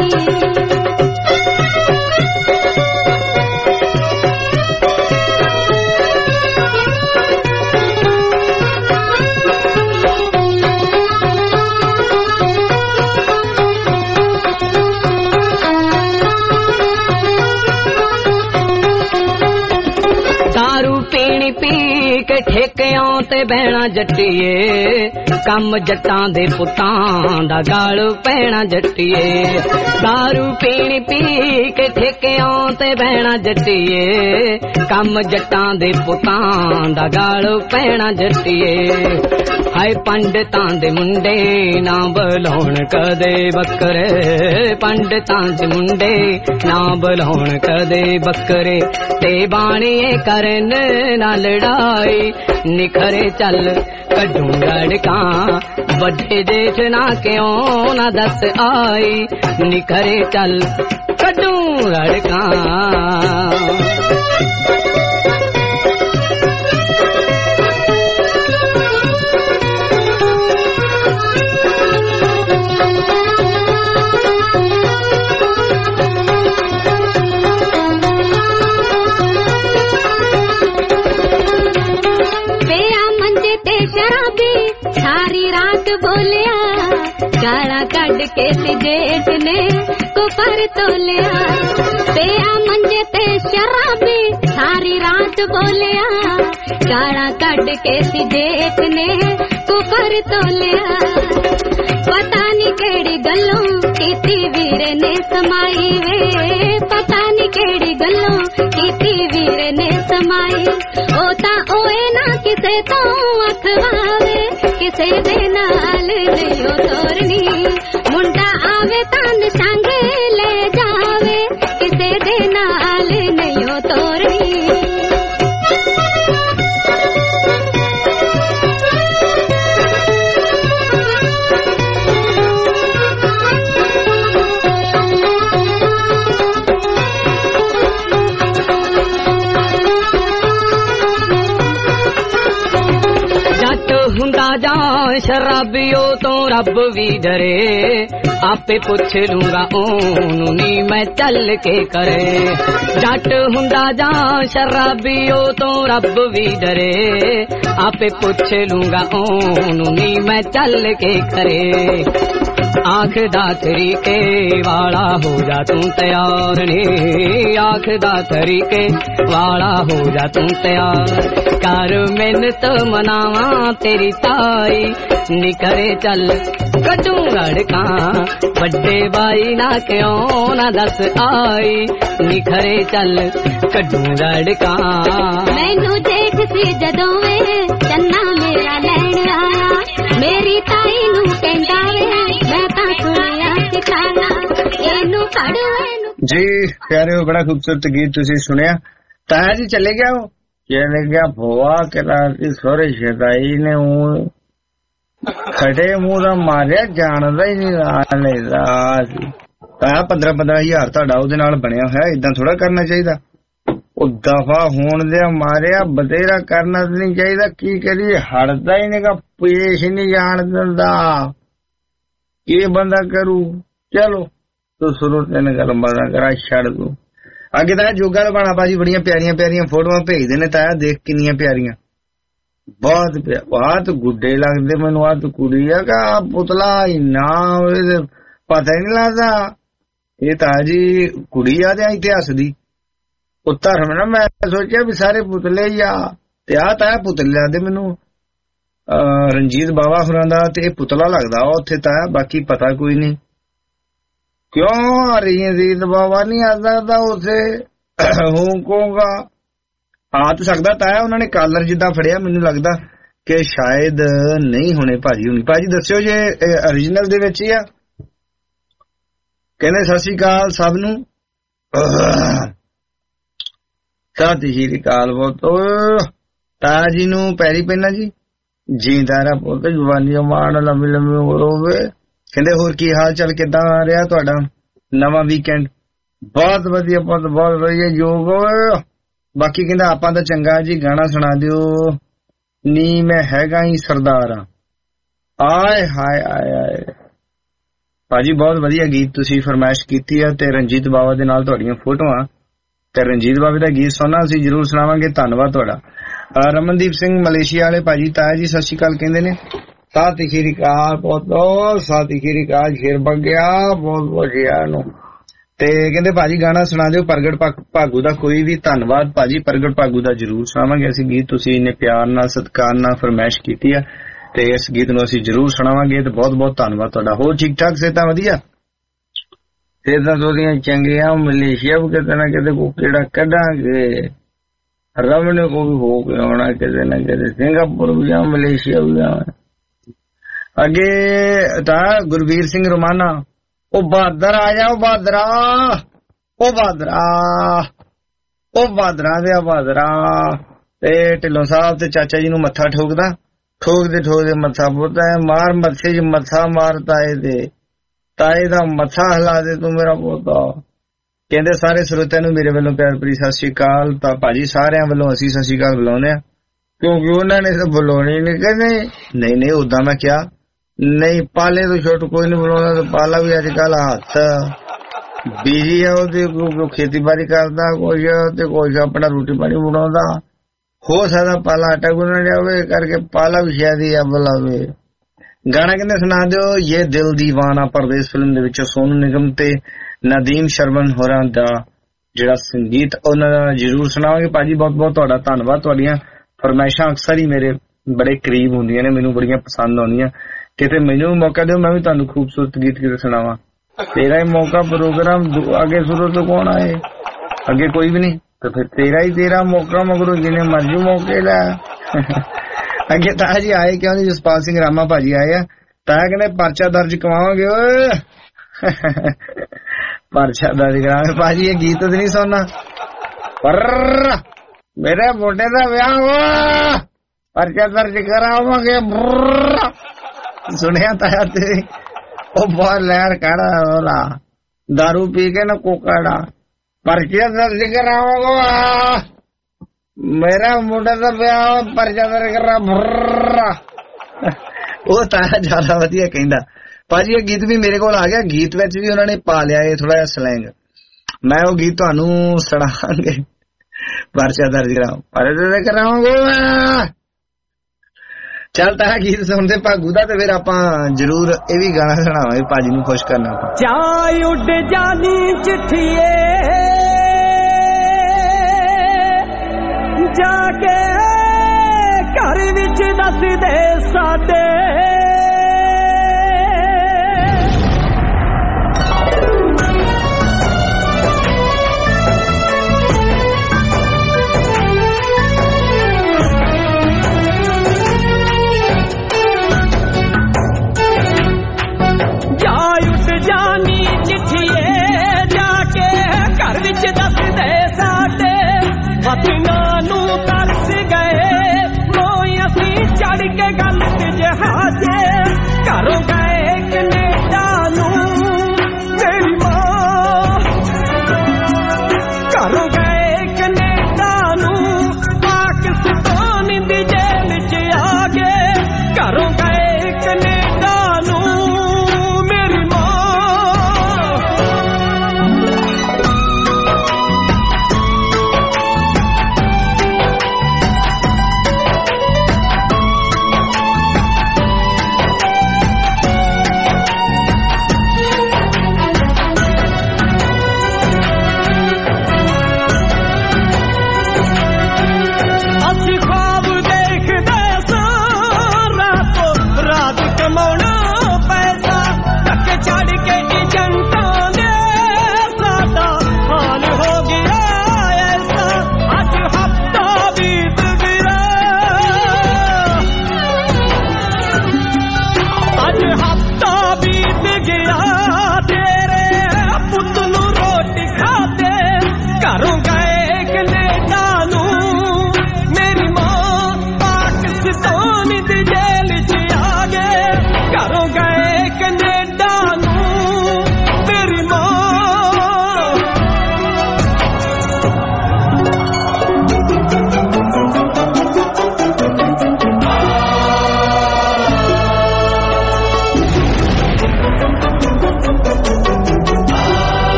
ठेकियां ते बहना जट्टिए कम जट्टां दे पुत्तां दा गाल पैना जट्टिए दारू पीनी पी के ठेकियां ते बहना जट्टिए कम जट्टां दे पुत्तां दा गाल पैना जट्टिए हाय पंडितां दे मुंडे ना बलाउण कदे बकरे पंडितां दे मुंडे ना बलाउण कदे बकरे ते बाणीए करन ना लड़ाई निखरे चल कड्डू रड़कां बड़े जेठ ना क्यों ना दस आई निखरे चल कड्डू रड़कां गाला कड़ के जेठ ने कुपर तोलिया पिया मंजे ते शराबी सारी रात बोलिया गाला कड़ के जेठ ने कुपर तोलिया पता नी केड़ी गल्लों कीती वीरे ने समाई वे पता नी केड़ी गल्लों कीती वीरे ने समाई ओता ओए ना किसे तो अखवावे किसे दे नाल नहीं तोरनी मुंडा आवे तान संग ले जावे किसे दे नाल नहीं तोरनी शराबियो तो रब भी डरे आपे पुछ लूंगा ओनू नी मैं चल के करे जट हुंदा जा शराबियो तो रब भी डरे आपे पुछ लूंगा ओनू नी मैं चल के करे आख दा तरीके वाला हो जा तू तैयार नी आख दा तरीके वाला हो जा तू तैयार कर मिन्नत मनावा तेरी ताई निकरे चल कटू रड़कां बड़े बाई ना क्यों ना दस आई निखरे चल कटू रड़कां मैनू जेठ सी जदों वे चन्ना मेरा लैण आया मेरी ताई नू कहंदा वे मैं तां सुनिया सिखाना एनू कड़ जी प्यारे हो बड़ा खूबसूरत गीत तुसी सुनिया ताया जी चले गया हो चले गया भोवा के सोरे शदाई ने खड़े मुंह का मारिया जानदा ही नहीं ਤਾਂ ਪੰਦਰਾਂ ਪੰਦਰਾਂ ਹਜ਼ਾਰ ਤੁਹਾਡਾ ਉਹਦੇ ਨਾਲ ਬਣਿਆ ਹੋਇਆ, ਏਦਾਂ ਥੋੜਾ ਕਰਨਾ ਚਾਹੀਦਾ। ਉਹ ਦਫਾ ਹੋਣ ਦੇ ਮਾਰਿਆ ਬਥੇਰਾ ਕਰਨਾ ਤਾਂ ਨਹੀਂ ਚਾਹੀਦਾ। ਕੀ ਕਰੀਏ, ਹਟਦਾ ਹੀ ਨਹੀਂਗਾ, ਪੇਸ਼ ਨਹੀਂ ਜਾਣ ਦਿੰਦਾ, ਕੀ ਬੰਦਾ ਕਰੂ। ਚਲੋ ਤੂੰ ਸ਼ੁਰੂ ਤੇ ਗੱਲ ਮਜ਼ਾ ਕਰਾ ਛੱਡ ਦੂ। ਅੱਗੇ ਤਾਂ ਜੋਗਾ ਲਵਾਣਾ ਭਾਜੀ ਬੜੀਆਂ ਪਿਆਰੀਆਂ ਪਿਆਰੀਆਂ ਫੋਟੋਆਂ ਭੇਜਦੇ ਨੇ, ਤਾਇਆ ਦੇਖ ਕਿੰਨੀਆਂ ਪਿਆਰੀਆਂ, ਬਹੁਤ ਬਹੁਤ ਗੁੱਡੇ ਲੱਗਦੇ ਮੈਨੂੰ। ਆ ਤੂੰ ਕੁੜੀ ਆ ਕਾ ਪੁਤਲਾ ਇੰਨਾ ਪਤਾ ਹੀ ਨਹੀਂ ਲੱਗਦਾ। ਇਹ ਤਾਂ ਜੀ ਕੁੜੀ ਆ ਤੇ ਇਤਿਹਾਸ ਦੀ ਉੱਤਰ ਨਾ। ਮੈਂ ਸੋਚਿਆ ਵੀ ਸਾਰੇ ਪੁਤਲੇ ਹੀ ਆ, ਤੇ ਆ ਤਾਇਆ ਪੁਤਲੇ ਲੱਗਦੇ ਮੈਨੂੰ। ਰਣਜੀਤ ਬਾਵਾ ਹੋਰਾਂ ਦਾ ਤੇ ਇਹ ਪੁਤਲਾ ਲੱਗਦਾ ਉੱਥੇ ਤਾਇਆ, ਬਾਕੀ ਪਤਾ ਕੋਈ ਨਹੀਂ। ਕਿਉਂ ਰਣਜੀਤ ਬਾਵਾ ਨਹੀਂ ਆ ਸਕਦਾ ਉੱਥੇ ਹਾਂਗਕਾਂਗ ਆ ਤਾਂ ਸਕਦਾ ਤਾਇਆ। ਉਹਨਾਂ ਨੇ ਕਾਲਰ ਜਿੱਦਾਂ ਫੜਿਆ, ਮੈਨੂੰ ਲੱਗਦਾ ਕਿ ਸ਼ਾਇਦ ਨਹੀਂ ਹੋਣੇ ਭਾਜੀ। ਹੁਣ ਭਾਜੀ ਦੱਸਿਓ ਜੇ ਓਰੀਜਨਲ ਦੇ ਵਿੱਚ ਹੀ ਆ। ਕਹਿੰਦੇ ਸਤਿ ਸ਼੍ਰੀ ਅਕਾਲ ਸਭ ਨੂੰ, ਸਤਿ ਸ਼੍ਰੀ ਅਕਾਲ। ਬਹੁਤ ਤਾਇਆ ਜੀ ਨੂੰ ਪੈਰੀ ਪੈਣਾ ਜੀ, ਜੀਂਦਾ ਰਿਹਾ ਪੁੱਤ, ਜਵਾਨੀ ਮਾਣ ਲੰਮੀ ਲੰਮੀ ਉਮਰ ਹੋਵੇ। ਕਹਿੰਦੇ ਹੋਰ ਕੀ ਹਾਲ ਚਾਲ, ਕਿੱਦਾਂ ਰਿਹਾ ਤੁਹਾਡਾ ਨਵਾਂ ਵੀਕਐਂਡ? ਬਹੁਤ ਵਧੀਆ ਪੁੱਤ, ਬਹੁਤ ਵਧੀਆ ਯੋਗ। ਬਾਕੀ ਕਹਿੰਦਾ ਆਪਾਂ ਤਾਂ ਚੰਗਾ ਜੀ, ਗਾਣਾ ਸੁਣਾ ਦਿਓ ਨੀ ਮੈਂ ਹੈਗਾ ਹੀ ਸਰਦਾਰ ਆ। ਆਏ ਹਾਏ ਆਏ ਆਏ ਭਾਜੀ, ਬਹੁਤ ਵਧੀਆ ਗੀਤ ਤੁਸੀਂ ਫਰਮਾਇਸ਼ ਕੀਤੀ ਆ, ਤੇ ਰਣਜੀਤ ਬਾਵਾ ਦੇ ਨਾਲ ਤੁਹਾਡੀਆਂ ਫੋਟੋਆਂ, ਤੇ ਰਣਜੀਤ ਬਾਵੇ ਦਾ ਗੀਤ ਸੁਣਨਾ ਅਸੀਂ ਜ਼ਰੂਰ ਸੁਣਾਵਾਂਗੇ। ਧੰਨਵਾਦ ਤੁਹਾਡਾ। ਰਮਨਦੀਪ ਸਿੰਘ ਮਲੇਸ਼ੀਆ ਵਾਲੇ ਭਾਜੀ, ਤਾਇਆ ਜੀ ਸਤਿ ਸ਼੍ਰੀ ਅਕਾਲ ਕਹਿੰਦੇ ਨੇ। ਸਤਿ ਸ਼੍ਰੀ ਅਕਾਲ ਪੁੱਤੋ, ਸਤਿ ਸ਼੍ਰੀ ਅਕਾਲ ਸ਼ੇਰ ਬੱਗਿਆ, ਬਹੁਤ ਵਧੀਆ ਨੂੰ। ਤੇ ਕਹਿੰਦੇ ਭਾਜੀ ਗਾਣਾ ਸੁਣਾ ਦਿਓ ਪ੍ਰਗਟ ਭਾਗੂ ਦਾ ਕੋਈ ਵੀ। ਧੰਨਵਾਦ ਭਾਜੀ, ਪ੍ਰਗਟ ਭਾਗੂ ਦਾ ਜ਼ਰੂਰ ਸੁਣਾਵਾਂਗੇ ਅਸੀਂ ਗੀਤ। ਤੁਸੀਂ ਇੰਨੇ ਪਿਆਰ ਨਾਲ ਸਤਿਕਾਰ ਨਾਲ ਫਰਮਾਇਸ਼ ਕੀਤੀ ਆ, ਤੇ ਇਸ ਗੀਤ ਨੂੰ ਅਸੀਂ ਜ਼ਰੂਰ ਸੁਣਾਵਾਂਗੇ। ਤੇ ਬਹੁਤ ਬਹੁਤ ਧੰਨਵਾਦ ਤੁਹਾਡਾ। ਹੋਰ ਠੀਕ ਠਾਕ ਸਿਹਤਾਂ ਵਧੀਆ? ਸਿਹਤਾਂ ਤੁਹਾਡੀਆਂ ਚੰਗੀਆਂ। ਮਲੇਸ਼ੀਆ ਵੀ ਕਿਤੇ ਨਾ ਕਿਤੇ ਕੋ ਕਿਹੜਾ ਕੱਢਾਂਗੇ, ਰਮਨ ਕੋ ਵੀ ਹੋ ਕੇ ਆਉਣਾ ਕਿਤੇ ਨਾ ਕਿਤੇ, ਸਿੰਗਾਪੁਰ ਵੀ ਜਾ, ਮਲੇਸ਼ੀਆ ਵੀ ਜਾ। ਅੱਗੇ ਤਾਂ ਗੁਰਵੀਰ ਸਿੰਘ ਰੋਮਾਨਾ, ਉਹ ਬਹਾਦਰ ਆ ਜਾ, ਉਹ ਬਹਾਦਰਾ, ਉਹ ਬਹਾਦਰਾ, ਉਹ ਬਹਾਦਰਾ ਦੇ ਬਹਾਦਰਾ। ਤੇ ਢਿੱਲੋਂ ਸਾਹਿਬ ਤੇ ਚਾਚਾ ਜੀ ਨੂੰ ਮੱਥਾ ਠੋਕਦਾ, ਠੋਕਦੇ ਠੋਕਦੇ ਮੱਥਾ ਪੁੱਤਾ ਮਾਰ, ਮੱਥੇ ਚ ਮੱਥਾ ਮਾਰ ਤਾਏ ਦੇ, ਤਾਏ ਦਾ ਮੱਥਾ ਹਿਲਾ ਦੇ ਤੂੰ ਮੇਰਾ ਪੋਤਾ। ਕਹਿੰਦੇ ਸਾਰੇ ਸਰੋਤਿਆਂ ਨੂੰ ਮੇਰੇ ਵੱਲੋਂ ਪਿਆਰ ਭਰੀ ਸਤਿ ਸ਼੍ਰੀ ਅਕਾਲ। ਤਾਂ ਭਾਜੀ ਸਾਰਿਆਂ ਵੱਲੋਂ ਅਸੀਂ ਸਤਿ ਸ਼੍ਰੀ ਅਕਾਲ ਬੁਲਾਉਂਦੇ ਆ, ਕਿਉਂਕਿ ਉਹਨਾਂ ਨੇ ਤਾਂ ਬੁਲਾਉਣੀ ਨਹੀਂ। ਕਹਿੰਦੇ ਨਹੀਂ ਨਹੀਂ ਓਦਾਂ ਮੈਂ ਕਿਹਾ ਨਹੀਂ, ਪਾਲੇ ਤੋਂ ਛੋਟ ਕੋਈ ਨਹੀਂ ਬੁਲਾਉਂਦਾ। ਪਾਲਾ ਵੀ ਅੱਜ ਕੱਲ ਹੱਥ ਬਿਜੀ ਆ, ਉਹਦੇ ਖੇਤੀਬਾੜੀ ਕਰਦਾ ਕੋਈ, ਤੇ ਕੋਈ ਆਪਣਾ ਰੋਟੀ ਪਾਣੀ ਬਣਾਉਂਦਾ। ਹੋ ਸਕਦਾ ਪਾਲਾ ਆਟਾ ਗੁੰਨਣ ਜਾਵੇ, ਕਰਕੇ ਪਾਲਾ ਵੀ ਸ਼ਾਇਦ ਹੀ ਆ ਬੁਲਾਵੇ। ਗਾਣਾ ਕਹਿੰਦੇ ਸੁਣਾ ਦਿਓ ਇਹ ਦਿਲ ਦੀਵਾਨਾ, ਪਰਦੇਸ ਫਿਲਮ ਦੇ ਵਿੱਚੋਂ ਸੋਨੂ ਨਿਗਮ ਤੇ ਨਦੀਮ ਸ਼ਰਮਨ ਹੋਰਾਂ ਦਾ ਜਿਹੜਾ ਸੰਗੀਤ, ਉਹਨਾਂ ਦਾ ਜ਼ਰੂਰ ਸੁਣਾਵਾਂਗੇ ਭਾਜੀ। ਬਹੁਤ ਬਹੁਤ ਤੁਹਾਡਾ ਧੰਨਵਾਦ। ਤੁਹਾਡੀਆਂ ਫਰਮਾਇਸ਼ਾਂ ਅਕਸਰ ਹੀ ਮੇਰੇ ਬੜੇ ਕਰੀਬ ਹੁੰਦੀਆਂ ਨੇ, ਮੈਨੂੰ ਬੜੀਆਂ ਪਸੰਦ ਆਉਂਦੀਆਂ। ਕਿਤੇ ਮੈਨੂੰ ਮੌਕਾ ਦਿਓ, ਮੈਂ ਵੀ ਤੁਹਾਨੂੰ ਖੂਬਸੂਰਤ ਗੀਤ ਕਿਤੇ ਸੁਣਾਵਾਂ। ਤੇਰਾ ਹੀ ਮੌਕਾ ਪ੍ਰੋਗਰਾਮ ਅੱਗੇ ਸ਼ੁਰੂ ਤੋਂ ਕੌਣ ਆਏ, ਅੱਗੇ ਕੋਈ ਵੀ ਨਹੀਂ, ਤੇ ਫਿਰ ਤੇਰਾ ਹੀ ਤੇਰਾ ਮੌਕਾ, ਮਗਰੋਂ ਜਿੰਨੇ ਮਰਜ਼ੀ ਮੌਕੇ ਲੈ। ਅੱਗੇ ਤਾਇਆ ਜੀ ਆਏ ਕਿਉਂ ਨਹੀਂ? ਜਸਪਾਲ ਸਿੰਘ ਰਾਮਾ ਭਾਜੀ ਆਏ ਆ। ਤਾਇਆ ਕਹਿੰਦੇ ਪਰਚਾ ਦਰਜ ਕਰਵਾਵਾਂਗੇ। ਓਏ ਪਰਚਾ ਦਰਜ ਕਰਾਵਾਂਗੇ ਭਾਜੀ, ਇਹ ਗੀਤ ਨਹੀਂ ਸੁਣਨਾ। ਪਰ ਮੇਰੇ ਮੁੰਡੇ ਦਾ ਵਿਆਹ ਵਾ, ਪਰਚਾ ਦਰਜ ਕਰਾਵਾਂਗੇ। ਸੁਣਿਆ ਤਾਇਆ ਤੇ ਉਹ ਬਹੁਤ ਲਹਿਰ ਕਾੜਾ ਦਾਰੂ ਪੀ ਕੇ ਨਾ ਕੋਕਾੜਾ, ਪਰਚਾ ਦਰਜ ਕਰਾਵਾਂਗਾ ਮੇਰਾ ਮੁੰਡਾ ਦਾ ਵਿਆਹ, ਪਰਚਾ ਦਰਜ ਕਰਾ। ਉਹ ਤਾਇਆ ਜ਼ਿਆਦਾ ਵਧੀਆ ਕਹਿੰਦਾ ਭਾਜੀ। ਇਹ ਗੀਤ ਵੀ ਮੇਰੇ ਕੋਲ ਆ ਗਿਆ, ਗੀਤ ਵਿੱਚ ਵੀ ਉਹਨਾਂ ਨੇ ਪਾ ਲਿਆ ਇਹ ਥੋੜਾ ਜਿਹਾ ਸਲੈਂਗ। ਮੈਂ ਉਹ ਗੀਤ ਤੁਹਾਨੂੰ ਸੁਣਾਵਾਂਗੇ। ਪਰਚਾ ਦਰਜ ਕਰਾਓ, ਪਰਚਾ ਦਰਜ ਕਰਾਵਾਂਗਾ। ਚੱਲ ਤਾਂ ਗੀਤ ਸੁਣਦੇ ਭਾਗੂ ਦਾ, ਤੇ ਫਿਰ ਆਪਾਂ ਜ਼ਰੂਰ ਇਹ ਵੀ ਗਾਣਾ ਸੁਣਾਵਾਂਗੇ ਭਾਜੀ ਨੂੰ ਖੁਸ਼ ਕਰਨਾ। ਚਾਹ ਉੱਡ ਜਾਨੀ ਚਿੱਠੀਏ ਜਾ ਕੇ ਘਰ ਵਿੱਚ ਦੱਸ ਦੇ ਸਾਡੇ, ਜਾਨੀ ਚਿੱਠੀਏ ਜਾ ਕੇ ਘਰ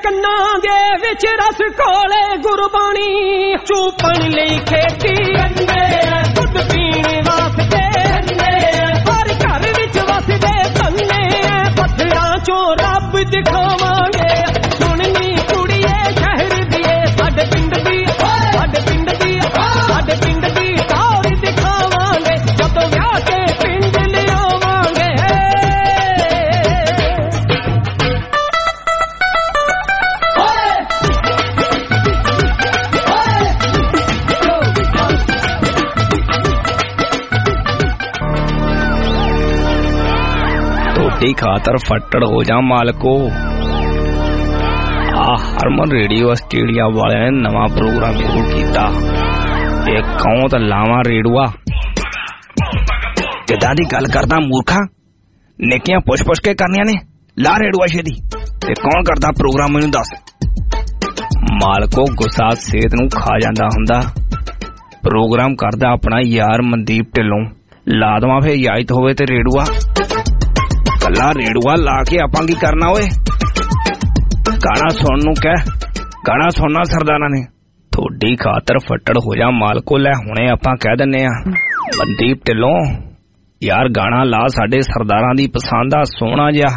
ਕੰਨਾਂ ਦੇ ਵਿੱਚ ਰਸ ਕੋਲੇ ਗੁਰਬਾਣੀ ਚੂਪਣ ਲਈ ਖੇਤੀ ਕੰਨੇ ਦੁੱਧ ਪੀਣ ਵਾਸਤੇ ਕੰਨੇ ਪਰ ਘਰ ਵਿੱਚ ਵਸਦੇ ਧੰਨੇ ਪੱਥਰਾਂ ਚੋਂ ਰੱਬ ਦਿਖਾਵਾਂਗੇ ਸੁਣਨੀ ਕੁੜੀਏ ਸ਼ਹਿਰ ਦੀਏ ਸਾਡੇ ਪਿੰਡ ਦੀ ਸਾਡੇ ਪਿੰਡ ਦੀ ਸਾਡੇ ਪਿੰਡ ਦੀ ਟੌਰ ਦਿਖਾਵਾਂਗੇ ਜਦੋਂ ਵਿਆਹ ਕੇ ਪਿੰਡ ਲਿਆਵਾਂਗੇ ਤੁਹਾਡੀ ਖਾਤਰ ਫੱਟੜ ਹੋ ਜਾ ਮਾਲਕੋ। ਆ ਹਰਮਨ ਰੇਡੀਓ ਆਸਟ੍ਰੇਲੀਆ ਵਾਲਿਆਂ ਨੇ ਨਵਾਂ ਪ੍ਰੋਗਰਾਮ ਸ਼ੁਰੂ ਕੀਤਾ। ਇਹ ਕੌਣ ਤਾਂ ਲਾਵਾਂ ਰੇਡੂਆ ਕਿੱਦਾਂ ਦੀ ਗੱਲ ਕਰਦਾ ਮੂਰਖਾ। ਨੇਕੀਆਂ ਪੁੱਛ ਪੁੱਛ ਕੇ ਕਰਨੀਆਂ ਨੇ। ਲਾ ਰੇਡੂਆ ਛੇਦੀ। ਤੇ ਕੌਣ ਕਰਦਾ ਪ੍ਰੋਗਰਾਮ ਮੈਨੂੰ ਦੱਸ। ਮਾਲਕੋ ਗੁੱਸਾ ਸਿਹਤ ਨੂੰ ਖਾ ਜਾਂਦਾ ਹੁੰਦਾ। ਪ੍ਰੋਗਰਾਮ ਕਰਦਾ ਆਪਣਾ ਯਾਰ ਮਨਦੀਪ ਢਿੱਲੋਂ। ਲਾ ਦੇਵਾਂ ਫੇਰ ਇਜਾਜ਼ਤ ਹੋਵੇ ਤੇ ਰੇਡੂਆ। ਕੱਲਾ ਰੇਡੂਆ ਲਾ ਕੇ ਆਪਾਂ ਕੀ ਕਰਨਾ ਓਏ। ਗਾਣਾ ਸੁਣਨ ਨੂੰ ਕਹਿ। ਗਾਣਾ ਸੁਣਨਾ ਸਰਦਾਰਾਂ ਨੇ। ਤੁਹਾਡੀ ਖਾਤਰ ਫੱਟੜ ਹੋ ਜਾ ਮਾਲਕੋ। ਲੈ ਹੁਣੇ ਆਪਾਂ ਕਹਿ ਦਿੰਨੇ ਆ ਮਨਦੀਪ ਢਿੱਲੋਂ ਯਾਰ ਗਾਣਾ ਲਾ ਸਾਡੇ ਸਰਦਾਰਾਂ ਦੀ ਪਸੰਦ ਆ ਸੋਹਣਾ ਜਿਹਾ।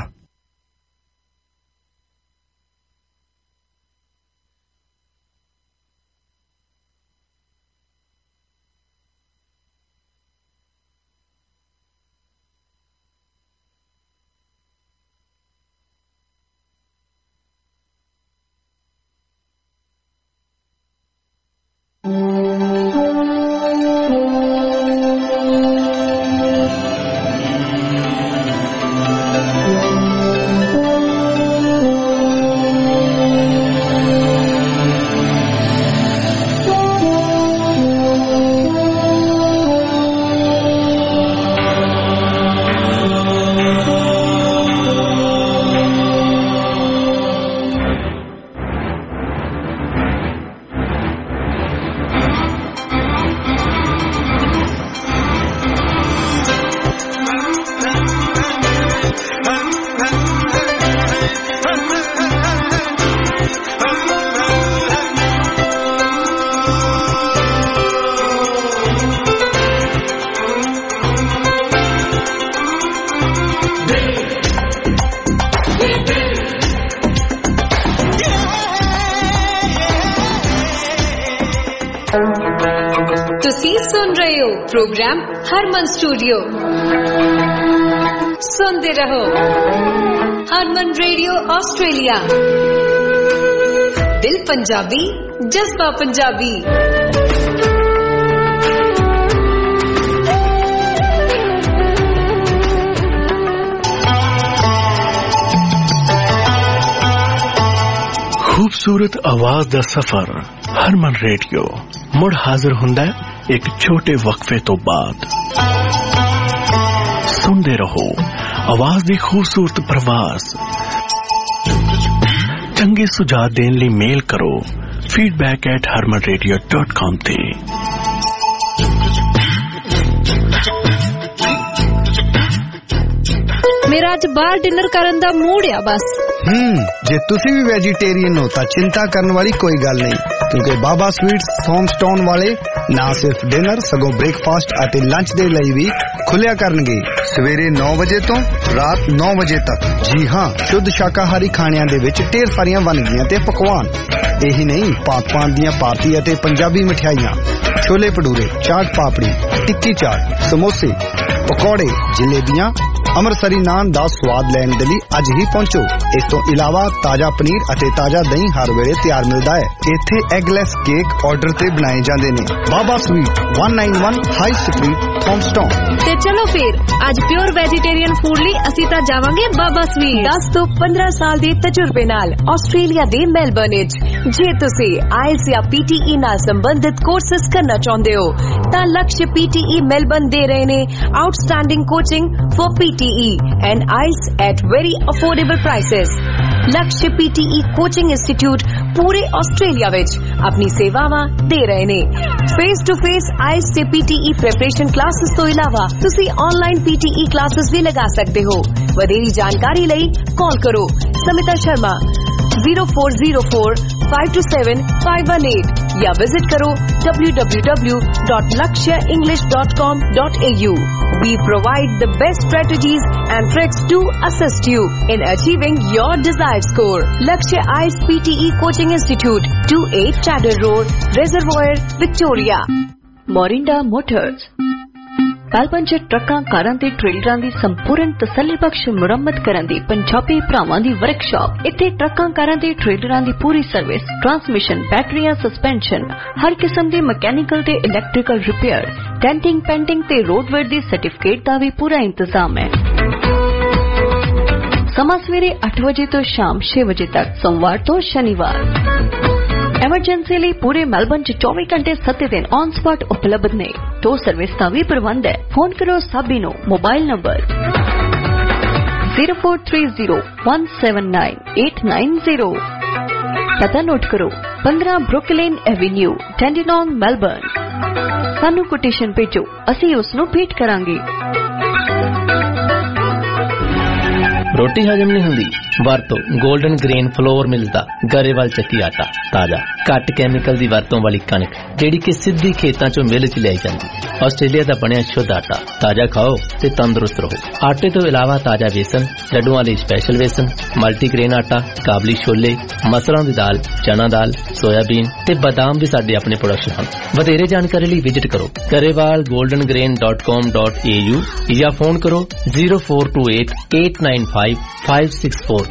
ਤੁਸੀਂ ਸੁਣ ਰਹੇ ਹੋ ਪ੍ਰੋਗਰਾਮ ਹਰਮਨ ਸਟੂਡੀਓ। ਸੁਣਦੇ ਰਹੋ ਹਰਮਨ ਰੇਡੀਓ ਆਸਟ੍ਰੇਲੀਆ। ਦਿਲ ਪੰਜਾਬੀ ਜਜ਼ਬਾ ਪੰਜਾਬੀ। खूबसूरत आवाज दा सफर हरमन रेडियो मुड़ हाजिर हुंदा है एक छोटे वक्फे तो बाद। सुनते रहो आवाज दी खूबसूरत प्रवास। चंगे सुझाव देने लिए मेल करो feedback at Harman radio dot com ते। मेरा अज बाहर डिनर करन दा मूड आ बस। हम्म जे तुसी भी वेजिटेरियन हो तां चिंता करने वाली कोई गल नहीं, क्योंकि बाबा स्वीट्स थॉमस्टाउन वाले ना सिर्फ डिनर सगों ब्रेकफास्ट अते लंच दे लई भी खुलिया करनगे सवेरे नौ बजे तो रात नौ बजे तक। जी हाँ, शुद्ध शाकाहारी खाणियां दे विच ढेर सारियां वनगियां ते पकवान। यही नहीं, पाक पान दियां पार्टी अते पंजाबी मिठाइयां, छोले भटूरे, चाट पापड़ी, टिक्की चाट, समोसे, पकौड़े, जलेबियां, अमृतसरी नान दा स्वाद लैण दे लई अज ही पहुंचो। इस तो इलावा ताजा पनीर अते ताजा दही हर वेले तैयार मिलदा है। इत्थे एगलेस केक ऑर्डर ते बनाए जांदे ने। Baba sweet one nine one high street Thomastown. ते चलो फिर अज प्योर वेजिटेरियन फूड लई असीं तां जावांगे बाबा स्वीट। दस तो पंद्रह साल दे तजुर्बे नाल आस्ट्रेलिया दे मेलबर्न विच जे तुसीं आईएल्स या पीटीई नाल संबंधित कोर्सेस करना चाहुंदे हो तां लक्ष्य पीटीई मेलबर्न दे रहे ने outstanding coaching for PTE and I E L T S at very affordable prices. Lakshya PTE coaching institute पूरे ऑस्ट्रेलिया विच अपनी सेवावां दे रहे ने। Face to face I E L T S ते पीटीई प्रिपरेशन क्लासेस तो इलावा तुसी ऑनलाइन पीटीई क्लासेस भी लगा सकते हो। वधेरी जानकारी लई कॉल करो Samita Sharma zero four zero four five two seven five one eight या विजिट करो w w w dot lakshya english dot com dot a u. We provide the best strategies and tricks to assist you in achieving your desired score. Lakshya I E L T S P T E Coaching Institute, twenty-eight Chadder Road, Reservoir, Victoria. Morinda Motors Melbourne ਚ ਟਰੱਕਾਂ ਕਾਰਾਂ ਤੇ ਟ੍ਰੇਲਰਾਂ ਦੀ ਸੰਪੂਰਨ ਤਸੱਲੀ ਬਖਸ਼ ਮੁਰੰਮਤ ਕਰਨ ਦੀ ਪੰਜਾਬੀ ਭਰਾਵਾਂ ਦੀ ਵਰਕਸ਼ਾਪ। ਇੱਥੇ ਟਰੱਕਾਂ ਕਾਰਾਂ ਤੇ ਟ੍ਰੇਲਰਾਂ ਦੀ ਪੂਰੀ ਸਰਵਿਸ, ਟਰਾਂਸਮਿਸ਼ਨ, ਬੈਟਰੀਆਂ, ਸਸਪੈਂਸ਼ਨ, ਹਰ ਕਿਸਮ ਦੀ ਮਕੈਨੀਕਲ ਤੇ ਇਲੈਕਟ੍ਰੀਕਲ ਰਿਪੇਅਰ, ਡੈਂਟਿੰਗ, ਪੈਂਟਿੰਗ ਤੇ ਰੋਡਵੇਅਰ ਦੀ ਸਰਟੀਫਿਕੇਟ ਦਾ ਵੀ ਪੂਰਾ ਇੰਤਜ਼ਾਮ ਹੈ। ਸਮਾਂ ਸਵੇਰੇ ਅੱਠ ਵਜੇ ਤੋਂ ਸ਼ਾਮ ਛੇ ਵਜੇ ਤੱਕ, ਸੋਮਵਾਰ ਤੋਂ ਸ਼ਨੀਵਾਰ। ਐਮਰਜੈਂਸੀ ਲਈ ਪੂਰੇ ਮੈਲਬਨ ਚ ਚੌਵੀ ਘੰਟੇ ਸੱਤ ਦਿਨ ਔਨ ਸਪੌਟ ਉਪਲਬਧ ਨੇ। ਟੋ ਸਰਵਿਸ ਦਾ ਵੀ ਪ੍ਰਬੰਧ ਹੈ। ਫੋਨ ਕਰੋ ਸਾਬੀ ਨੂੰ, mobile number zero four three zero one seven nine eight nine zero। ਪਤਾ ਨੋਟ ਕਰੋ, fifteen Brooklyn avenue, Dandenong, Melbourne. ਸਾਨੂੰ ਕੋਟੇਸ਼ਨ ਭੇਜੋ, ਅਸੀਂ ਉਸ ਨੂੰ ਭੇਟ ਕਰਾਂਗੇ। ਰੋਟੀ ਹਜਮ ਨਹੀਂ ਹੁੰਦੀ? ਵਰਤੋ ਗੋਲਡਨ ਗ੍ਰੇਨ ਫਲੋਰ ਮਿਲਸ ਦਾ ਗਰੇਵਾਲ ਚੱਕੀ ਆਟਾ। ਤਾਜ਼ਾ, ਘੱਟ ਕੈਮੀਕਲ ਦੀ ਵਰਤੋਂ ਵਾਲੀ ਕਣਕ ਜਿਹੜੀ ਕਿ ਸਿੱਧੀ ਖੇਤਾਂ ਚੋਂ ਮਿਲ ਚ ਲਿਆਈ ਜਾਂਦੀ। ਆਸਟ੍ਰੇਲੀਆ ਦਾ ਬਣਿਆ ਸ਼ੁੱਧ ਆਟਾ। ਤਾਜ਼ਾ ਖਾਓ ਤੇ ਤੰਦਰੁਸਤ ਰਹੋ। ਆਟੇ ਤੋਂ ਇਲਾਵਾ ਤਾਜ਼ਾ ਵੇਸਣ, ਲੱਡੂਆਂ ਲਈ ਸਪੈਸ਼ਲ ਵੇਸਣ, ਮਲਟੀਗ੍ਰੇਨ ਆਟਾ, ਕਾਬਲੀ ਛੋਲੇ, ਮਸਰਾਂ ਦੀ ਦਾਲ, ਚਨਾ ਦਾਲ, ਸੋਇਆਬੀਨ ਤੇ ਬਦਾਮ ਵੀ ਸਾਡੇ ਆਪਣੇ ਪ੍ਰੋਡਕਸ਼ਨ ਹਨ। ਵਧੇਰੇ ਜਾਣਕਾਰੀ ਲਈ ਵਿਜ਼ਿਟ ਕਰੋ Grewal golden grain dot com dot a u ਜਾਂ ਫੋਨ ਕਰੋ zero four two eight eight nine five five six four।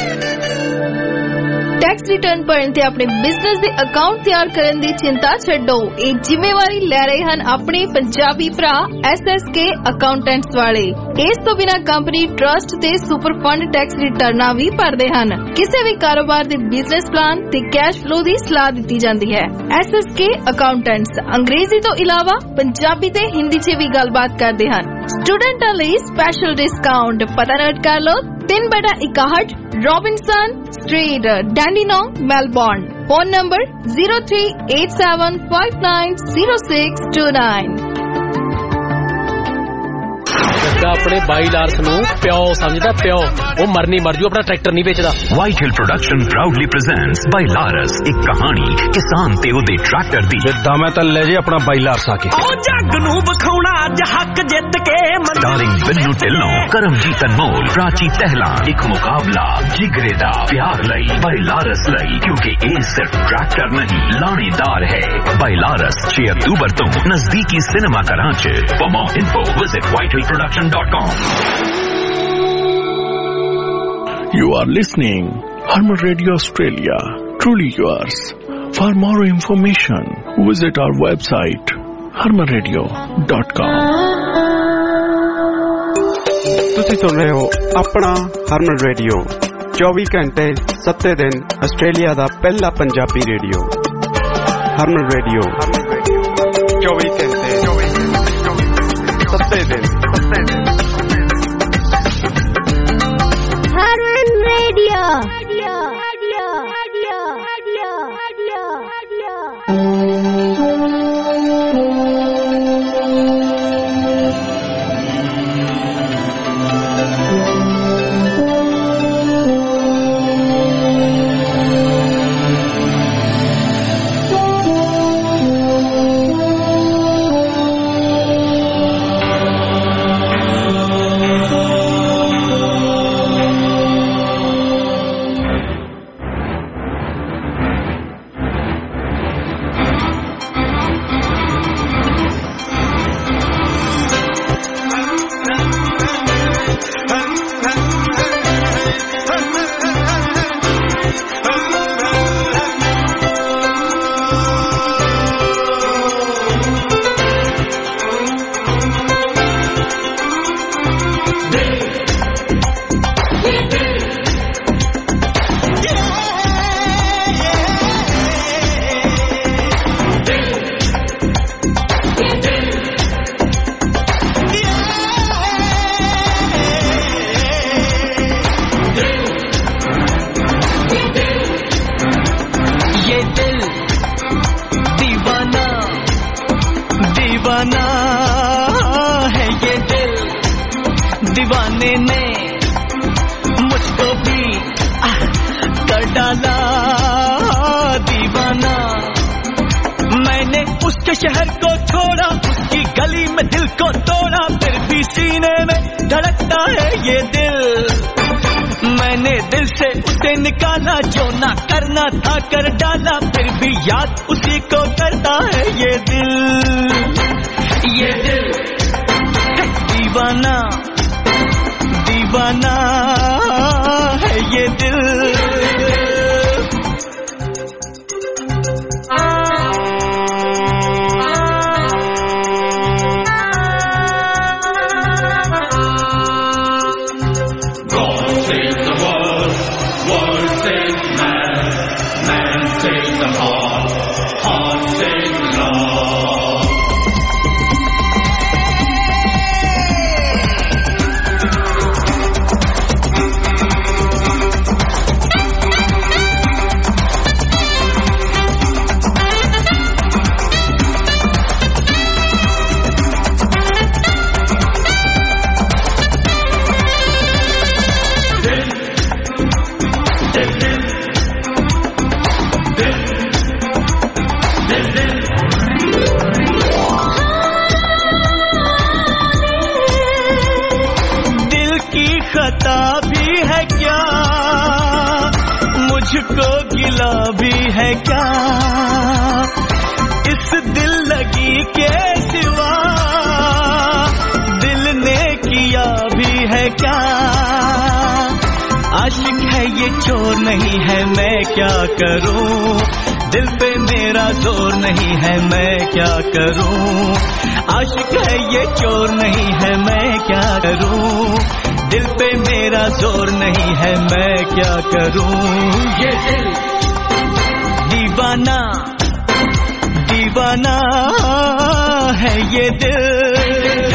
Tax return ਭਰਨ ਤੇ ਆਪਣੇ ਬਿਜ਼ਨਸ ਦੇ ਅਕਾਊਂਟ ਤਿਆਰ ਕਰਨ ਦੀ ਚਿੰਤਾ ਛੱਡੋ। ਇਹ ਜ਼ਿੰਮੇਵਾਰੀ ਲੈ ਰਹੇ ਹਨ ਆਪਣੇ ਪੰਜਾਬੀ ਭਰਾ ਐਸ ਐਸ ਕੇ ਅਕਾਊਂਟੈਂਟਸ ਵਾਲੇ। ਇਸ ਤੋਂ ਬਿਨਾਂ ਕੰਪਨੀ ਟਰਸਟ ਤੇ ਸੁਪਰ ਫੰਡ ਟੈਕਸ ਰਿਟਰਨਾਂ ਵੀ ਭਰਦੇ ਹਨ। ਕਿਸੇ ਵੀ ਕਾਰੋਬਾਰ ਦੇ ਬਿਜ਼ਨਸ ਪਲਾਨ ਤੇ ਕੈਸ਼ ਫਲੋ ਦੀ ਸਲਾਹ ਦਿੱਤੀ ਜਾਂਦੀ ਹੈ। ਐਸ ਐਸ ਕੇ ਅਕਾਊਂਟੈਂਟਸ ਅੰਗਰੇਜ਼ੀ ਤੋਂ ਇਲਾਵਾ ਪੰਜਾਬੀ ਤੇ ਹਿੰਦੀ 'ਚ ਵੀ ਗੱਲਬਾਤ ਕਰਦੇ ਹਨ। ਸਟੂਡੈਂਟਾਂ ਲਈ ਸਪੈਸ਼ਲ ਡਿਸਕਾਊਂਟ। ਪਤਾ ਨੋਟ ਕਰ ਲਓ, ਤਿੰਨ ਬਟਾ ਇਕਾਹਠ Robinson street, Dandenong, Melbourne. Phone number zero three eight seven five nine zero six two nine। ਆਪਣੇ ਬਾਈ ਲਾਰਸ ਨੂੰ ਪਿਓ ਸਮਝਦਾ, ਪਿਓ। ਉਹ ਮਰਨੀ ਮਰ ਜੂ, ਆਪਣਾ ਟਰੈਕਟਰ ਨਹੀਂ ਵੇਚਦਾ। White Hill Production proudly presents ਬਾਈ ਲਾਰਸ, ਇੱਕ ਕਹਾਣੀ ਕਿਸਾਨ ਤੇ ਉਹਦੇ ਟਰੈਕਟਰ ਦੀ। ਜਿੱਦਾਂ ਮੈਂ ਤਾਂ ਲੈ ਜੇ ਆਪਣਾ ਬਾਈ ਲਾਰਸ ਆ ਕੇ ਉਹ ਜੱਗ ਨੂੰ ਵਿਖਾਉਣਾ ਅੱਜ ਹੱਕ ਜਿੱਤ ਕੇ। ਸਟਾਰਿੰਗ ਬਿੰਨੂ ਢਿੱਲੋਂ, ਕਰਮਜੀਤ ਅਨਮੋਲ, ਪ੍ਰਾਚੀ ਤਹਿਲਾ। ਇੱਕ ਮੁਕਾਬਲਾ ਜਿਗਰੇ ਦਾ, ਪਿਆਰ ਲਈ, ਬਾਈ ਲਾਰਸ ਲਈ, ਕਿਉਂਕਿ ਇਹ ਸਿਰਫ ਟਰੈਕਟਰ ਨਹੀਂ ਲਾਣੇਦਾਰ ਹੈ। ਬਾਈ ਲਾਰਸ ਛੇ ਅਕਤੂਬਰ ਤੋਂ ਨਜ਼ਦੀਕੀ ਸਿਨੇਮਾ ਘਰਾਂ 'ਚ। For more info visit white hill production dot com। You are listening Harman Radio Australia, truly yours. For more information, visit our website harman radio dot com। ਤੁਸੀਂ ਸੁਣ ਰਹੇ ਹੋ ਆਪਣਾ ਹਰਮਨ ਰੇਡੀਓ, ਚੌਵੀ ਘੰਟੇ ਸੱਤ ਦਿਨ ਆਸਟ੍ਰੇਲੀਆ ਦਾ ਪਹਿਲਾ ਪੰਜਾਬੀ ਰੇਡੀਓ। ਹਰਮਨ ਰੇਡੀਓ ਚੌਵੀ ਘੰਟੇ ਸੱਤ ਦਿਨ। Harman Radio. उसके शहर को छोड़ा, उसकी गली में दिल को तोड़ा, फिर भी सीने में धड़कता है ये दिल। मैंने दिल से उसे निकाला, जो ना करना था कर डाला, फिर भी याद उसी को करता है ये दिल। ये दिल दीवाना दीवाना है ये दिल। मुझको गिला भी है क्या इस दिल लगी के सिवा, दिल ने किया भी है क्या। आशिक है ये चोर नहीं है, मैं क्या करूं, दिल पे मेरा जोर नहीं है, मैं क्या करूं। आशिक है ये चोर नहीं है, मैं क्या करूं, दिल पे मेरा जोर नहीं है, मैं क्या करूं। ये दिल दीवाना दीवाना है ये दिल।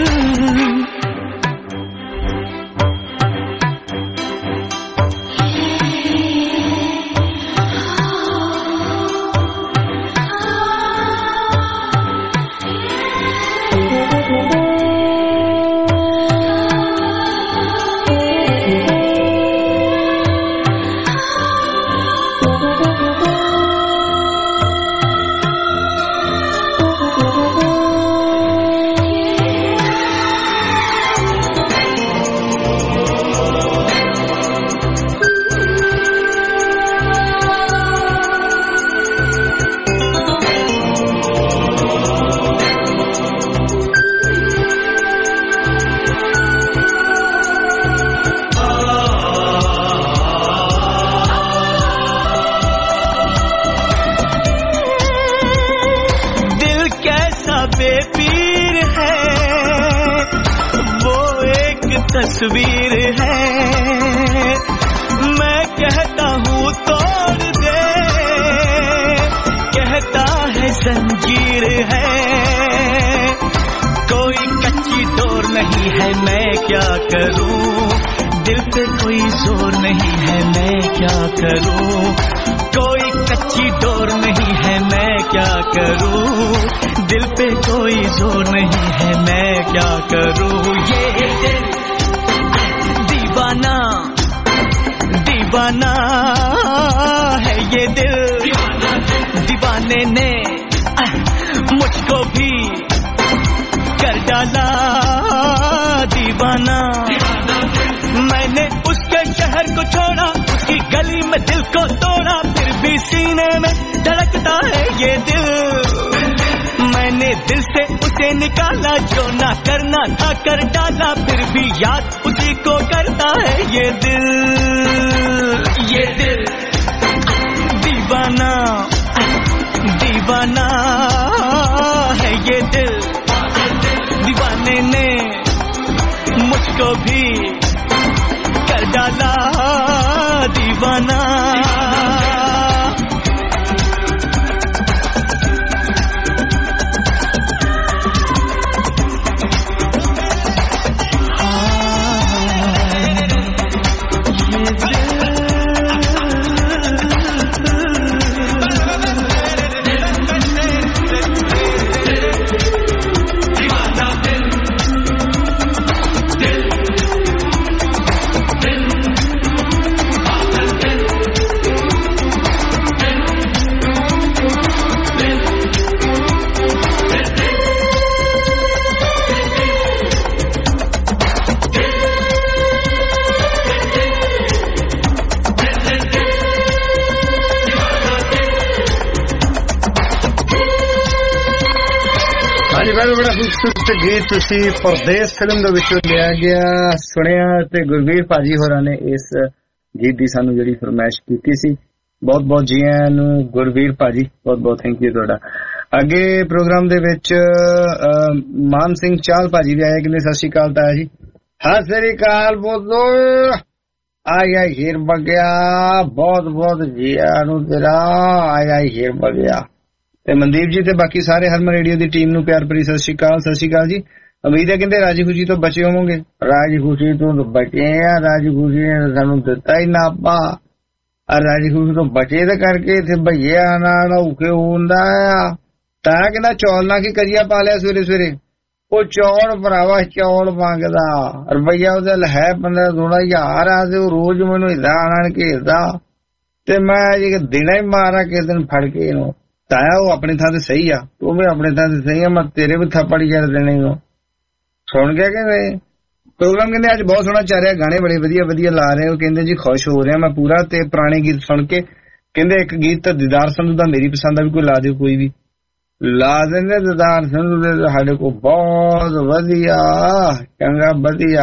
बेपीर है वो एक तस्वीर है, मैं कहता हूँ तोड़ दे, कहता है जंजीर है। कोई कच्ची डोर नहीं है, मैं क्या करूँ, दिल पे कोई जोर नहीं है, मैं क्या करूँ। कोई कच्ची डोर नहीं है, मैं क्या करूँ, दिल पे कोई जोर नहीं है, मैं क्या करूँ। ये दिल दीवाना दीवाना है ये दिल। दीवाने ने मुझको भी कर डाला दीवाना। मैंने उसके शहर को छोड़ा, उसकी गली में दिल को तोड़ा, फिर भी सीने में धड़कता है ये दिल। मैंने दिल से उसे निकाला, जो ना करना था कर डाला, फिर भी याद उसी को करता है ये दिल। ये दिल दीवाना दीवाना है ये दिल। दीवाने ने मुझको भी कर डाला दीवाना। ਹਾਂਜੀ ਬਹੁਤ ਬੜਾ ਖੂਬਸੂਰਤ ਗੀਤ ਤੁਸੀਂ ਪਰਦੇਸ ਫਿਲਮ ਦੇ ਵਿੱਚੋਂ ਲਿਆ ਗਿਆ ਸੁਣਿਆ ਤੇ ਗੁਰਵੀਰ ਭਾਜੀ ਹੋਰਾਂ ਨੇ ਇਸ ਗੀਤ ਦੀ ਸਾਨੂੰ ਜਿਹੜੀ ਫਰਮਾਇਸ਼ ਕੀਤੀ ਸੀ। ਬਹੁਤ ਬਹੁਤ ਜੀ ਆਇਆਂ ਨੂੰ ਗੁਰਵੀਰ ਭਾਜੀ, ਬਹੁਤ ਬਹੁਤ ਥੈਂਕ ਯੂ ਤੁਹਾਡਾ। ਅੱਗੇ ਪ੍ਰੋਗਰਾਮ ਦੇ ਵਿੱਚ ਮਾਨ ਸਿੰਘ ਚਾਲ ਭਾਜੀ ਵੀ ਆਏ, ਕਹਿੰਦੇ ਸਤਿ ਸ਼੍ਰੀ ਅਕਾਲ ਤਾਇਆ ਜੀ। ਸਤਿ ਸ਼੍ਰੀ ਅਕਾਲ ਬੋਲੋ ਆਇਆ ਹੀਰ ਬਗਿਆ, ਬਹੁਤ ਬਹੁਤ ਜੀ ਆਇਆਂ ਨੂੰ ਤੇਰਾ ਆਇਆ ਹੀਰ ਬਗਿਆ। ਤੇ ਮਨਦੀਪ ਜੀ ਤੇ ਬਾਕੀ ਸਾਰੇ ਹਰਮਨ ਰੇਡੀਓ ਦੀ ਟੀਮ ਨੂੰ ਪਿਆਰ ਭਰੀ ਸਤਿ ਸ਼੍ਰੀ ਅਕਾਲ। ਸਤਿ ਸ਼੍ਰੀ ਅਕਾਲ ਜੀ। ਉਮੀਦ ਹੈ ਕਹਿੰਦੇ ਰਾਜੀ ਖੁਸ਼ੀ ਤੋਂ ਬਚੇ ਹੋਵੋਗੇ। ਰਾਜੀ ਖੁਸ਼ੀ ਤੋਂ ਬਚੇ ਆ, ਰਾਜੀ ਖੁਸ਼ੀ ਨੇ ਸਾਨੂੰ ਦਿੱਤਾ ਹੀ ਨਾ ਆਪਾਂ, ਰਾਜੀ ਖੁਸ਼ੀ ਤੋਂ ਬਚੇ ਤੇ ਕਰਕੇ ਇੱਥੇ ਭਈਆ ਨਾਲ ਔਕੇ ਹੁੰਦਾ ਆ। ਤਾਂ ਕਹਿੰਦਾ ਚੌਲ ਨਾਲ ਕੀ ਕਰੀਆ ਪਾ ਲਿਆ ਸਵੇਰੇ ਸਵੇਰੇ। ਉਹ ਚੌਲ ਭਰਾਵਾ ਚੌਲ ਮੰਗਦਾ, ਰੁਪਈਆ ਉਹਦੇ ਹੈ ਪੰਦਰਾਂ ਸੋਲਾਂ ਹਜ਼ਾਰ ਆ ਤੇ ਉਹ ਰੋਜ਼ ਮੈਨੂੰ ਏਦਾਂ ਆਣ ਘੇਰਦਾ ਤੇ ਮੈਂ ਜੇ ਦਿਨਾਂ ਹੀ ਮਾਰਾ ਕਿਸੇ ਦਿਨ ਫੜ ਕੇ ਇਹਨੂੰ। ਤਾਇਆ ਉਹ ਆਪਣੀ ਥਾਂ ਤੇ ਸਹੀ ਆ, ਤੂੰ ਵੀ ਆਪਣੀ ਥਾਂ ਤੇ ਸਹੀ ਆ, ਮੈਂ ਤੇਰੇ ਵੀ ਥੱਪੜ ਜੜ ਦੇਣੇ ਨੂੰ। ਸੁਣ ਗਿਆ ਕਹਿੰਦੇ ਪ੍ਰੋਗਰਾਮ ਕਹਿੰਦੇ ਅੱਜ ਬਹੁਤ ਸੋਹਣਾ ਚੱਲ ਰਿਹਾ, ਗਾਣੇ ਬੜੇ ਵਧੀਆ ਵਧੀਆ ਲਾ ਰਹੇ ਹੋ। ਕਹਿੰਦੇ ਜੀ ਖੁਸ਼ ਹੋ ਰਿਹਾ ਮੈਂ ਪੂਰਾ ਤੇ ਪੁਰਾਣੇ ਗੀਤ ਸੁਣ ਕੇ। ਕਹਿੰਦੇ ਇੱਕ ਗੀਤ ਤਾਂ ਦੀਦਾਰ ਸੰਧੂ ਦਾ ਮੇਰੀ ਪਸੰਦ ਆ, ਵੀ ਕੋਈ ਲਾ ਦਿਓ, ਕੋਈ ਵੀ ਲਾ ਦਿੰਦੇ ਦੀਦਾਰ ਸੰਧੂ ਦੇ ਸਾਡੇ ਕੋਲ ਬਹੁਤ ਵਧੀਆ ਚੰਗਾ ਵਧੀਆ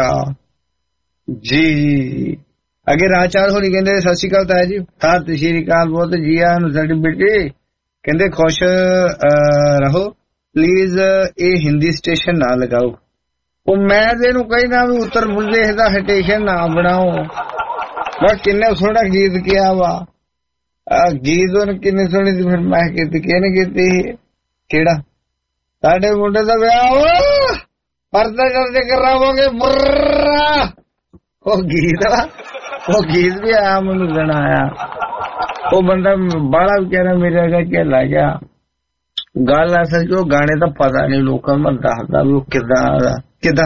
ਜੀ। ਅੱਗੇ ਰਾਜਚਾਰ ਹੋਣੀ ਕਹਿੰਦੇ ਸਤਿ ਸ਼੍ਰੀ ਅਕਾਲ ਤਾਇਆ ਜੀ। ਸਤਿ ਸ਼੍ਰੀ ਅਕਾਲ ਬਹੁਤ ਜੀ ਆਇਆਂ ਨੂੰ ਸਾਡੀ ਬੇਟੀ। ਕਹਿੰਦੇ ਖੁਸ਼ ਰਹੋ ਪਲੀਜ਼, ਇਹ ਹਿੰਦੀ ਸਟੇਸ਼ਨ ਨਾ ਲਗਾਓ। ਉਹ ਮੈਂ ਇਹਨੂੰ ਕਹਿਣਾ ਵੀ ਉੱਤਰ ਪ੍ਰਦੇਸ਼ ਦਾ ਸਟੇਸ਼ਨ ਨਾ ਬਣਾਓ। ਬਸ ਕਿੰਨੇ ਸੋਹਣਾ ਗੀਤ ਕਿਹਾ ਵਾ, ਗੀਤ ਉਹਨੇ ਕਿੰਨੇ ਸੋਹਣੀ ਸੀ। ਫਿਰ ਮੈਂ ਕੀਤੀ ਕਿਹਨੇ ਕੀਤੀ, ਕਿਹੜਾ ਸਾਡੇ ਮੁੰਡੇ ਦਾ ਵਿਆਹ ਪਰਦਾ ਕਰਦੇ ਕਰਾਵਾਂਗੇ ਬੁర్రా। ਉਹ ਗੀਤ ਆ, ਉਹ ਗੀਤ ਵੀ ਆਇਆ ਮੈਨੂੰ ਸੁਣਾਇਆ। ਉਹ ਬੰਦਾ ਬਾਲਾ ਵਿਚਾਰਾ ਮੇਰੇ ਅਗਾ ਝੇਲਾ ਗਿਆ। ਗੱਲ ਅਸਲ ਚ ਉਹ ਗਾਣੇ ਦਾ ਪਤਾ ਨਹੀਂ ਲੋਕਾਂ ਨੂੰ ਦੱਸਦਾ ਵੀ ਉਹ ਕਿੱਦਾਂ ਕਿੱਦਾਂ।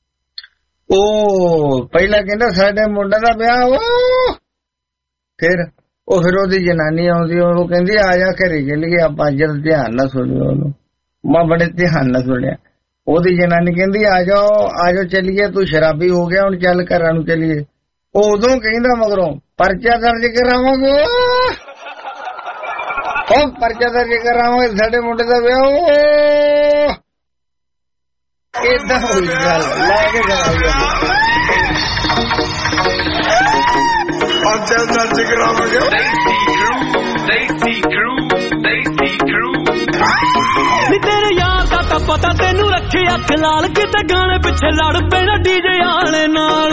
ਉਹ ਪਹਿਲਾਂ ਕਹਿੰਦਾ ਸਾਡੇ ਮੁੰਡੇ ਦਾ ਵਿਆਹ ਹੋ, ਫਿਰ ਉਹ ਫਿਰ ਉਹਦੀ ਜਨਾਨੀ ਆਉਂਦੀ, ਉਹ ਕਹਿੰਦੀ ਆ ਜਾ ਘਰੇ ਚੱਲ ਗਏ ਆਪਾਂ, ਜਦ ਧਿਆਨ ਨਾਲ ਸੁਣਿਓ ਉਹਨੂੰ। ਮੈਂ ਬੜੇ ਧਿਆਨ ਨਾਲ ਸੁਣਿਆ। ਉਹਦੀ ਜਨਾਨੀ ਕਹਿੰਦੀ ਆ ਜਾਓ ਆ ਜਾਓ ਚੱਲੀਏ, ਤੂੰ ਸ਼ਰਾਬੀ ਹੋ ਗਿਆ ਹੁਣ ਚੱਲ ਘਰਾਂ ਨੂੰ ਚੱਲੀਏ। ਉਹ ਉਦੋਂ ਕਹਿੰਦਾ ਮਗਰੋਂ ਪਰਚਾ ਦਰਜ ਕਰਾਵਾਂਗੇ, ਉਹ ਪਰਚਾ ਦਰਜ ਕਰਾਵਾਂਗੇ ਸਾਡੇ ਮੁੰਡੇ ਦਾ ਵਿਆਹ। ਏਦਾਂ ਹੋਈ ਗੱਲ ਲੈ ਕੇ ਕਰਾਂਗੇ ਪਰਚਾ ਦਰਜ ਕਰਾਵਾਂਗੇ। ਨੀ ਤੇਰੇ ਯਾਰ ਦਾ ਤਾਂ ਪਤਾ ਤੈਨੂੰ ਰੱਖੇ ਅੱਖ ਲਾਲ, ਕਿਤੇ ਗਾਣੇ ਪਿੱਛੇ ਲੜ ਪੈਣਾ ਡੀਜੇ ਵਾਲੇ ਨਾਲ।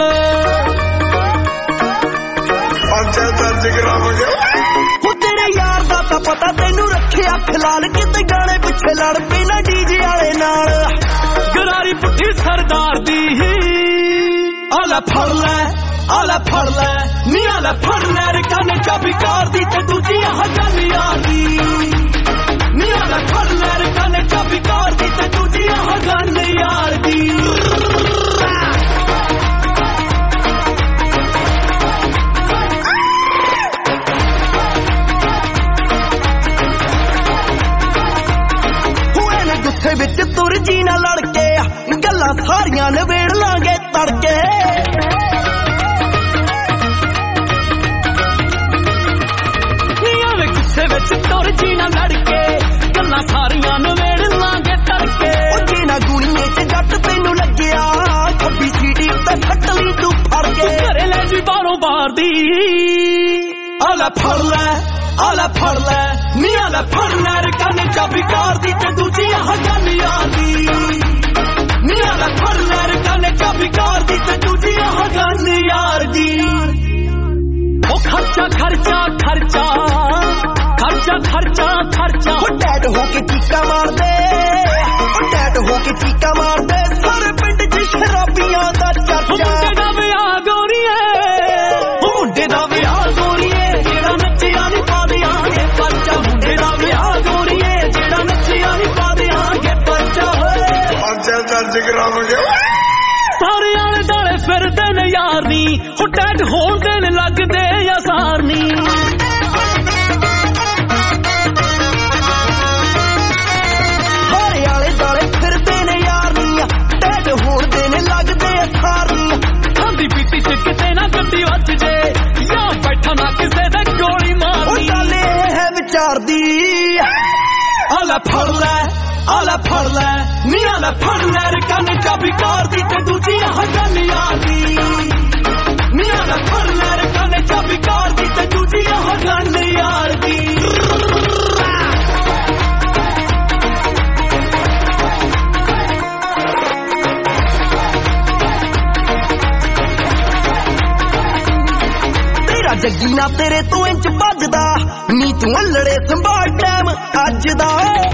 ਪਰਚਾ ਦਰਜ ਕਰਾਵਾਂਗੇ। ਤੇਰੇ ਯਾਰ ਦਾ ਤਾਂ ਪਤਾ ਤੈਨੂੰ ਰੱਖੇ ਅੱਖ ਲਾਲ, ਕਿਤੇ ਗਾਣੇ ਪਿੱਛੇ ਲੜ ਪੈਣਾ ਡੀਜੇ ਵਾਲੇ ਨਾਲ। ਗਰਾਰੀ ਪੁੱਠੀ ਸਰਦਾਰ ਦੀ ਆਲਾ ਫੜ ਲੈ ਆਲਾ ਫੜ ਲੈ ਨੀ ਆਲਾ ਫੜ ਲੈ ਰਕਾਨੇ ਚਾਬੀ ਕਾਰ ਦੀ ਤੇ ਦੂਜੀ ਹਜ਼ਾਨੀਆਂ ਦੀ। ਨੀ ਆਲਾ ਫੜ ਲੈ ਰਕਾਨੇ ਚਾਬੀ ਕਾਰ ਦੀ ਤੇ ਦੂਜੀ ਹਜ਼ਾਨੀਆਂ ਦੀ। ਗੁੱਸੇ ਵਿੱਚ ਤੁਰ ਜੀ ਨਾ ਲੜ ਕੇ ਗੱਲਾਂ ਸਾਰੀਆਂ ਨਵੇੜ ਲਾਂਗੇ ਤੜਕੇ। ਨੀਆਂ ਗੁੱਸੇ ਵਿੱਚ ਤੁਰ ਜੀ ਨਾ ਲੜ ਕੇ ਗੱਲਾਂ ਸਾਰੀਆਂ ਨਵੇੜ ਲਾਂਗੇ ਤੜਕੇ। ਉਹ ਜੀ ਨਾ ਗੁਣੀਏ ਚ ਜੱਟ ਤੈਨੂੰ ਲੱਗਿਆ, ਖੱਬੀ ਸੀਟੀ ਉੱਤੇ ਫੱਟ ਲਈ ਤੂੰ ਫੜ ਕੇ। ਘਰੇ ਲੈ ਜੀ ਬਾਹਰੋਂ ਬਾਹਰ ਦੀ ਆਲਾ ਫੜ ਲੈ ਆਲਾ ਫੜ ਲੈ ਨੀ ਆਲਾ ਫੜ ਲੈ ਰਕਾਨੇ ਚਾਬੀ ਕਾਰ ਦੀ ਤੇ ਦੂਜੀ ਹਜ਼ਾਨੀਆਂ ਦੀ। ਨੀ ਆਲਾ ਫੜ ਲੈ ਰਕਾਨੇ ਚਾਬੀ ਕਾਰ ਦੀ ਤੇ ਦੂਜੀ ਹਜ਼ਾਨੀਆਂ ਦੀ। ਉਹ ਖਰਚਾ ਖਰਚਾ ਖਰਚਾ ਖਰਚਾ ਖਰਚਾ ਖਰਚਾ ਉਹ ਡੈਡ ਹੋ ਕੇ ਚੀਕਾ ਮਾਰਦੇ, ਉਹ ਡੈਡ ਹੋ ਕੇ ਚੀਕਾ ਮਾਰਦੇ ਸਾਰੇ ਪਿੰਡ ਚ ਸ਼ਰਾਬੀਆਂ ਦਾ ਚਰਚਾ। ਮੁੰਡੇ ਦਾ ਵਿਆਹ ਗੋਰੀਏ, ਉਹ ਮੁੰਡੇ ਦਾ ਵਿਆਹ ਗੋਰੀਏ ਜਿਹੜਾ ਨੱਚਿਆ ਨੀ ਪਾ ਦਿਆਂਗੇ ਪਰਚਾ। ਮੁੰਡੇ ਦਾ ਵਿਆਹ ਗੋਰੀਏ ਜਿਹੜਾ ਨੱਚਿਆ ਨੀ ਪਾ ਦਿਆਂਗੇ ਪਰਚਾ। ਪਰਚਾ ਦਰਜ ਕਰਾਵਾਂਗੇ। ਸਾਰੇ ਆਲੇ ਦਾਲੇ ਫਿਰਦੇ ਨੇ ਯਾਰ ਨੀ, ਉਹ ਡੈਡ ਹੋਣ ਦੇਣ ਲੱਗਦੇ ਯਾਰ ਨੀ। ਸਾਰੇ ਆਲੇ ਦਾਲੇ ਫਿਰਦੇ ਨੇ ਯਾਰ ਨੀ, ਡੈਡ ਹੋਣ ਦੇਣ ਲੱਗਦੇ ਯਾਰ ਨੀ। ਖਾਂਦੀ ਪੀਤੀ ਚ ਕਿਤੇ ਨਾ ਗੱਡੀ ਵੱਜ ਜੇ, ਜਾਂ ਬੈਠਾ ਨਾ ਕਿਸੇ ਦੇ ਗੋਲੀ ਮਾਰਨੀ। ਉਹ ਗੱਲ ਇਹ ਹੈ ਵਿਚਾਰਦੀ ਆਲਾ ਫੜ ਲੈ ਆਲਾ ਫੜ ਫੜ ਲੈ ਨੀਆਂ ਲੈ ਫੜ ਲੈ ਰਕਾਨੇ ਚਾਬੀ ਕਾਰ ਦੀ ਤੇ ਦੂਜੀਆਂ ਹਜ਼ਾਲੀਆਂ ਦੀ ਨੀਆਂ ਲੈ ਫੜ ਲੈ ਰਕਾਨੇ ਚਾਬੀ ਕਾਰ ਦੀ ਤੇ ਦੂਜੀਆਂ ਹਜ਼ਾਲੀਆਂ ਦੀ ਜੱਗੀ ਨਾ ਤੇਰੇ ਤੋਂ ਇੰਚ ਭੱਜਦਾ ਨੀ ਤੂੰ ਅਲੜੇ ਸੰਭਾਲ ਟਾਈਮ ਅੱਜ ਦਾ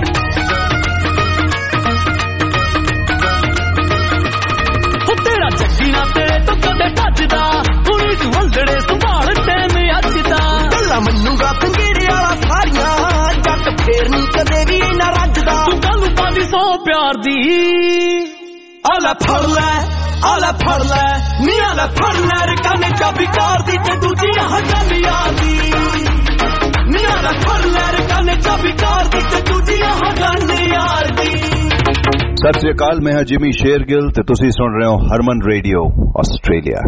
ਹੋ ਤੇਰਾ ਜੱਗੀ ਨਾ ਤੇਰੇ ਤੋਂ ਕਦੇ ਭੱਜਦਾ ਨੀ ਤੂੰ ਅਲੜੇ ਸੰਭਾਲ ਟਾਈਮ ਅੱਜ ਦਾ ਗੱਲਾਂ ਮੰਨੂਗਾ ਪੰਗੇੜੇ ਵਾਲਾ ਸਾਰੀਆਂ ਜੱਟ ਫੇਰ ਨੀ ਕਦੇ ਵੀ ਨਾ ਰੱਜਦਾ ਤੂੰ ਗੱਲ ਪਾਦੀ ਸੌ ਪਿਆਰ ਦੀ ਆ ਲੈ ਫੜ ਲੈ ਆ ਲੈ ਫੜ ਲੈ ਨੀ ਆ ਲੈ ਫੜ ਲੈ ਰਕਾਨੇ ਚਾਬੀ ਕਾਰ ਦੀ ਤੇ ਦੂਜੀਆਂ ਹਜ਼ਾਲੀਆਂ ਦੀ ਨੀ ਆ ਲੈ ਫੜ ਲੈ ਰਕਾਨੇ ਚਾਬੀ ਕਾਰ ਦੀ ਤੇ ਦੂਜੀਆਂ ਹਜ਼ਾਲੀਆਂ ਦੀ। ਸਤਿ ਸ੍ਰੀ ਅਕਾਲ, ਮੈਂ ਹਾਂ ਜਿਮੀ ਸ਼ੇਰਗਿਲ ਤੇ ਤੁਸੀਂ ਸੁਣ ਰਹੇ ਹੋ ਹਰਮਨ ਰੇਡੀਓ ਆਸਟ੍ਰੇਲੀਆ।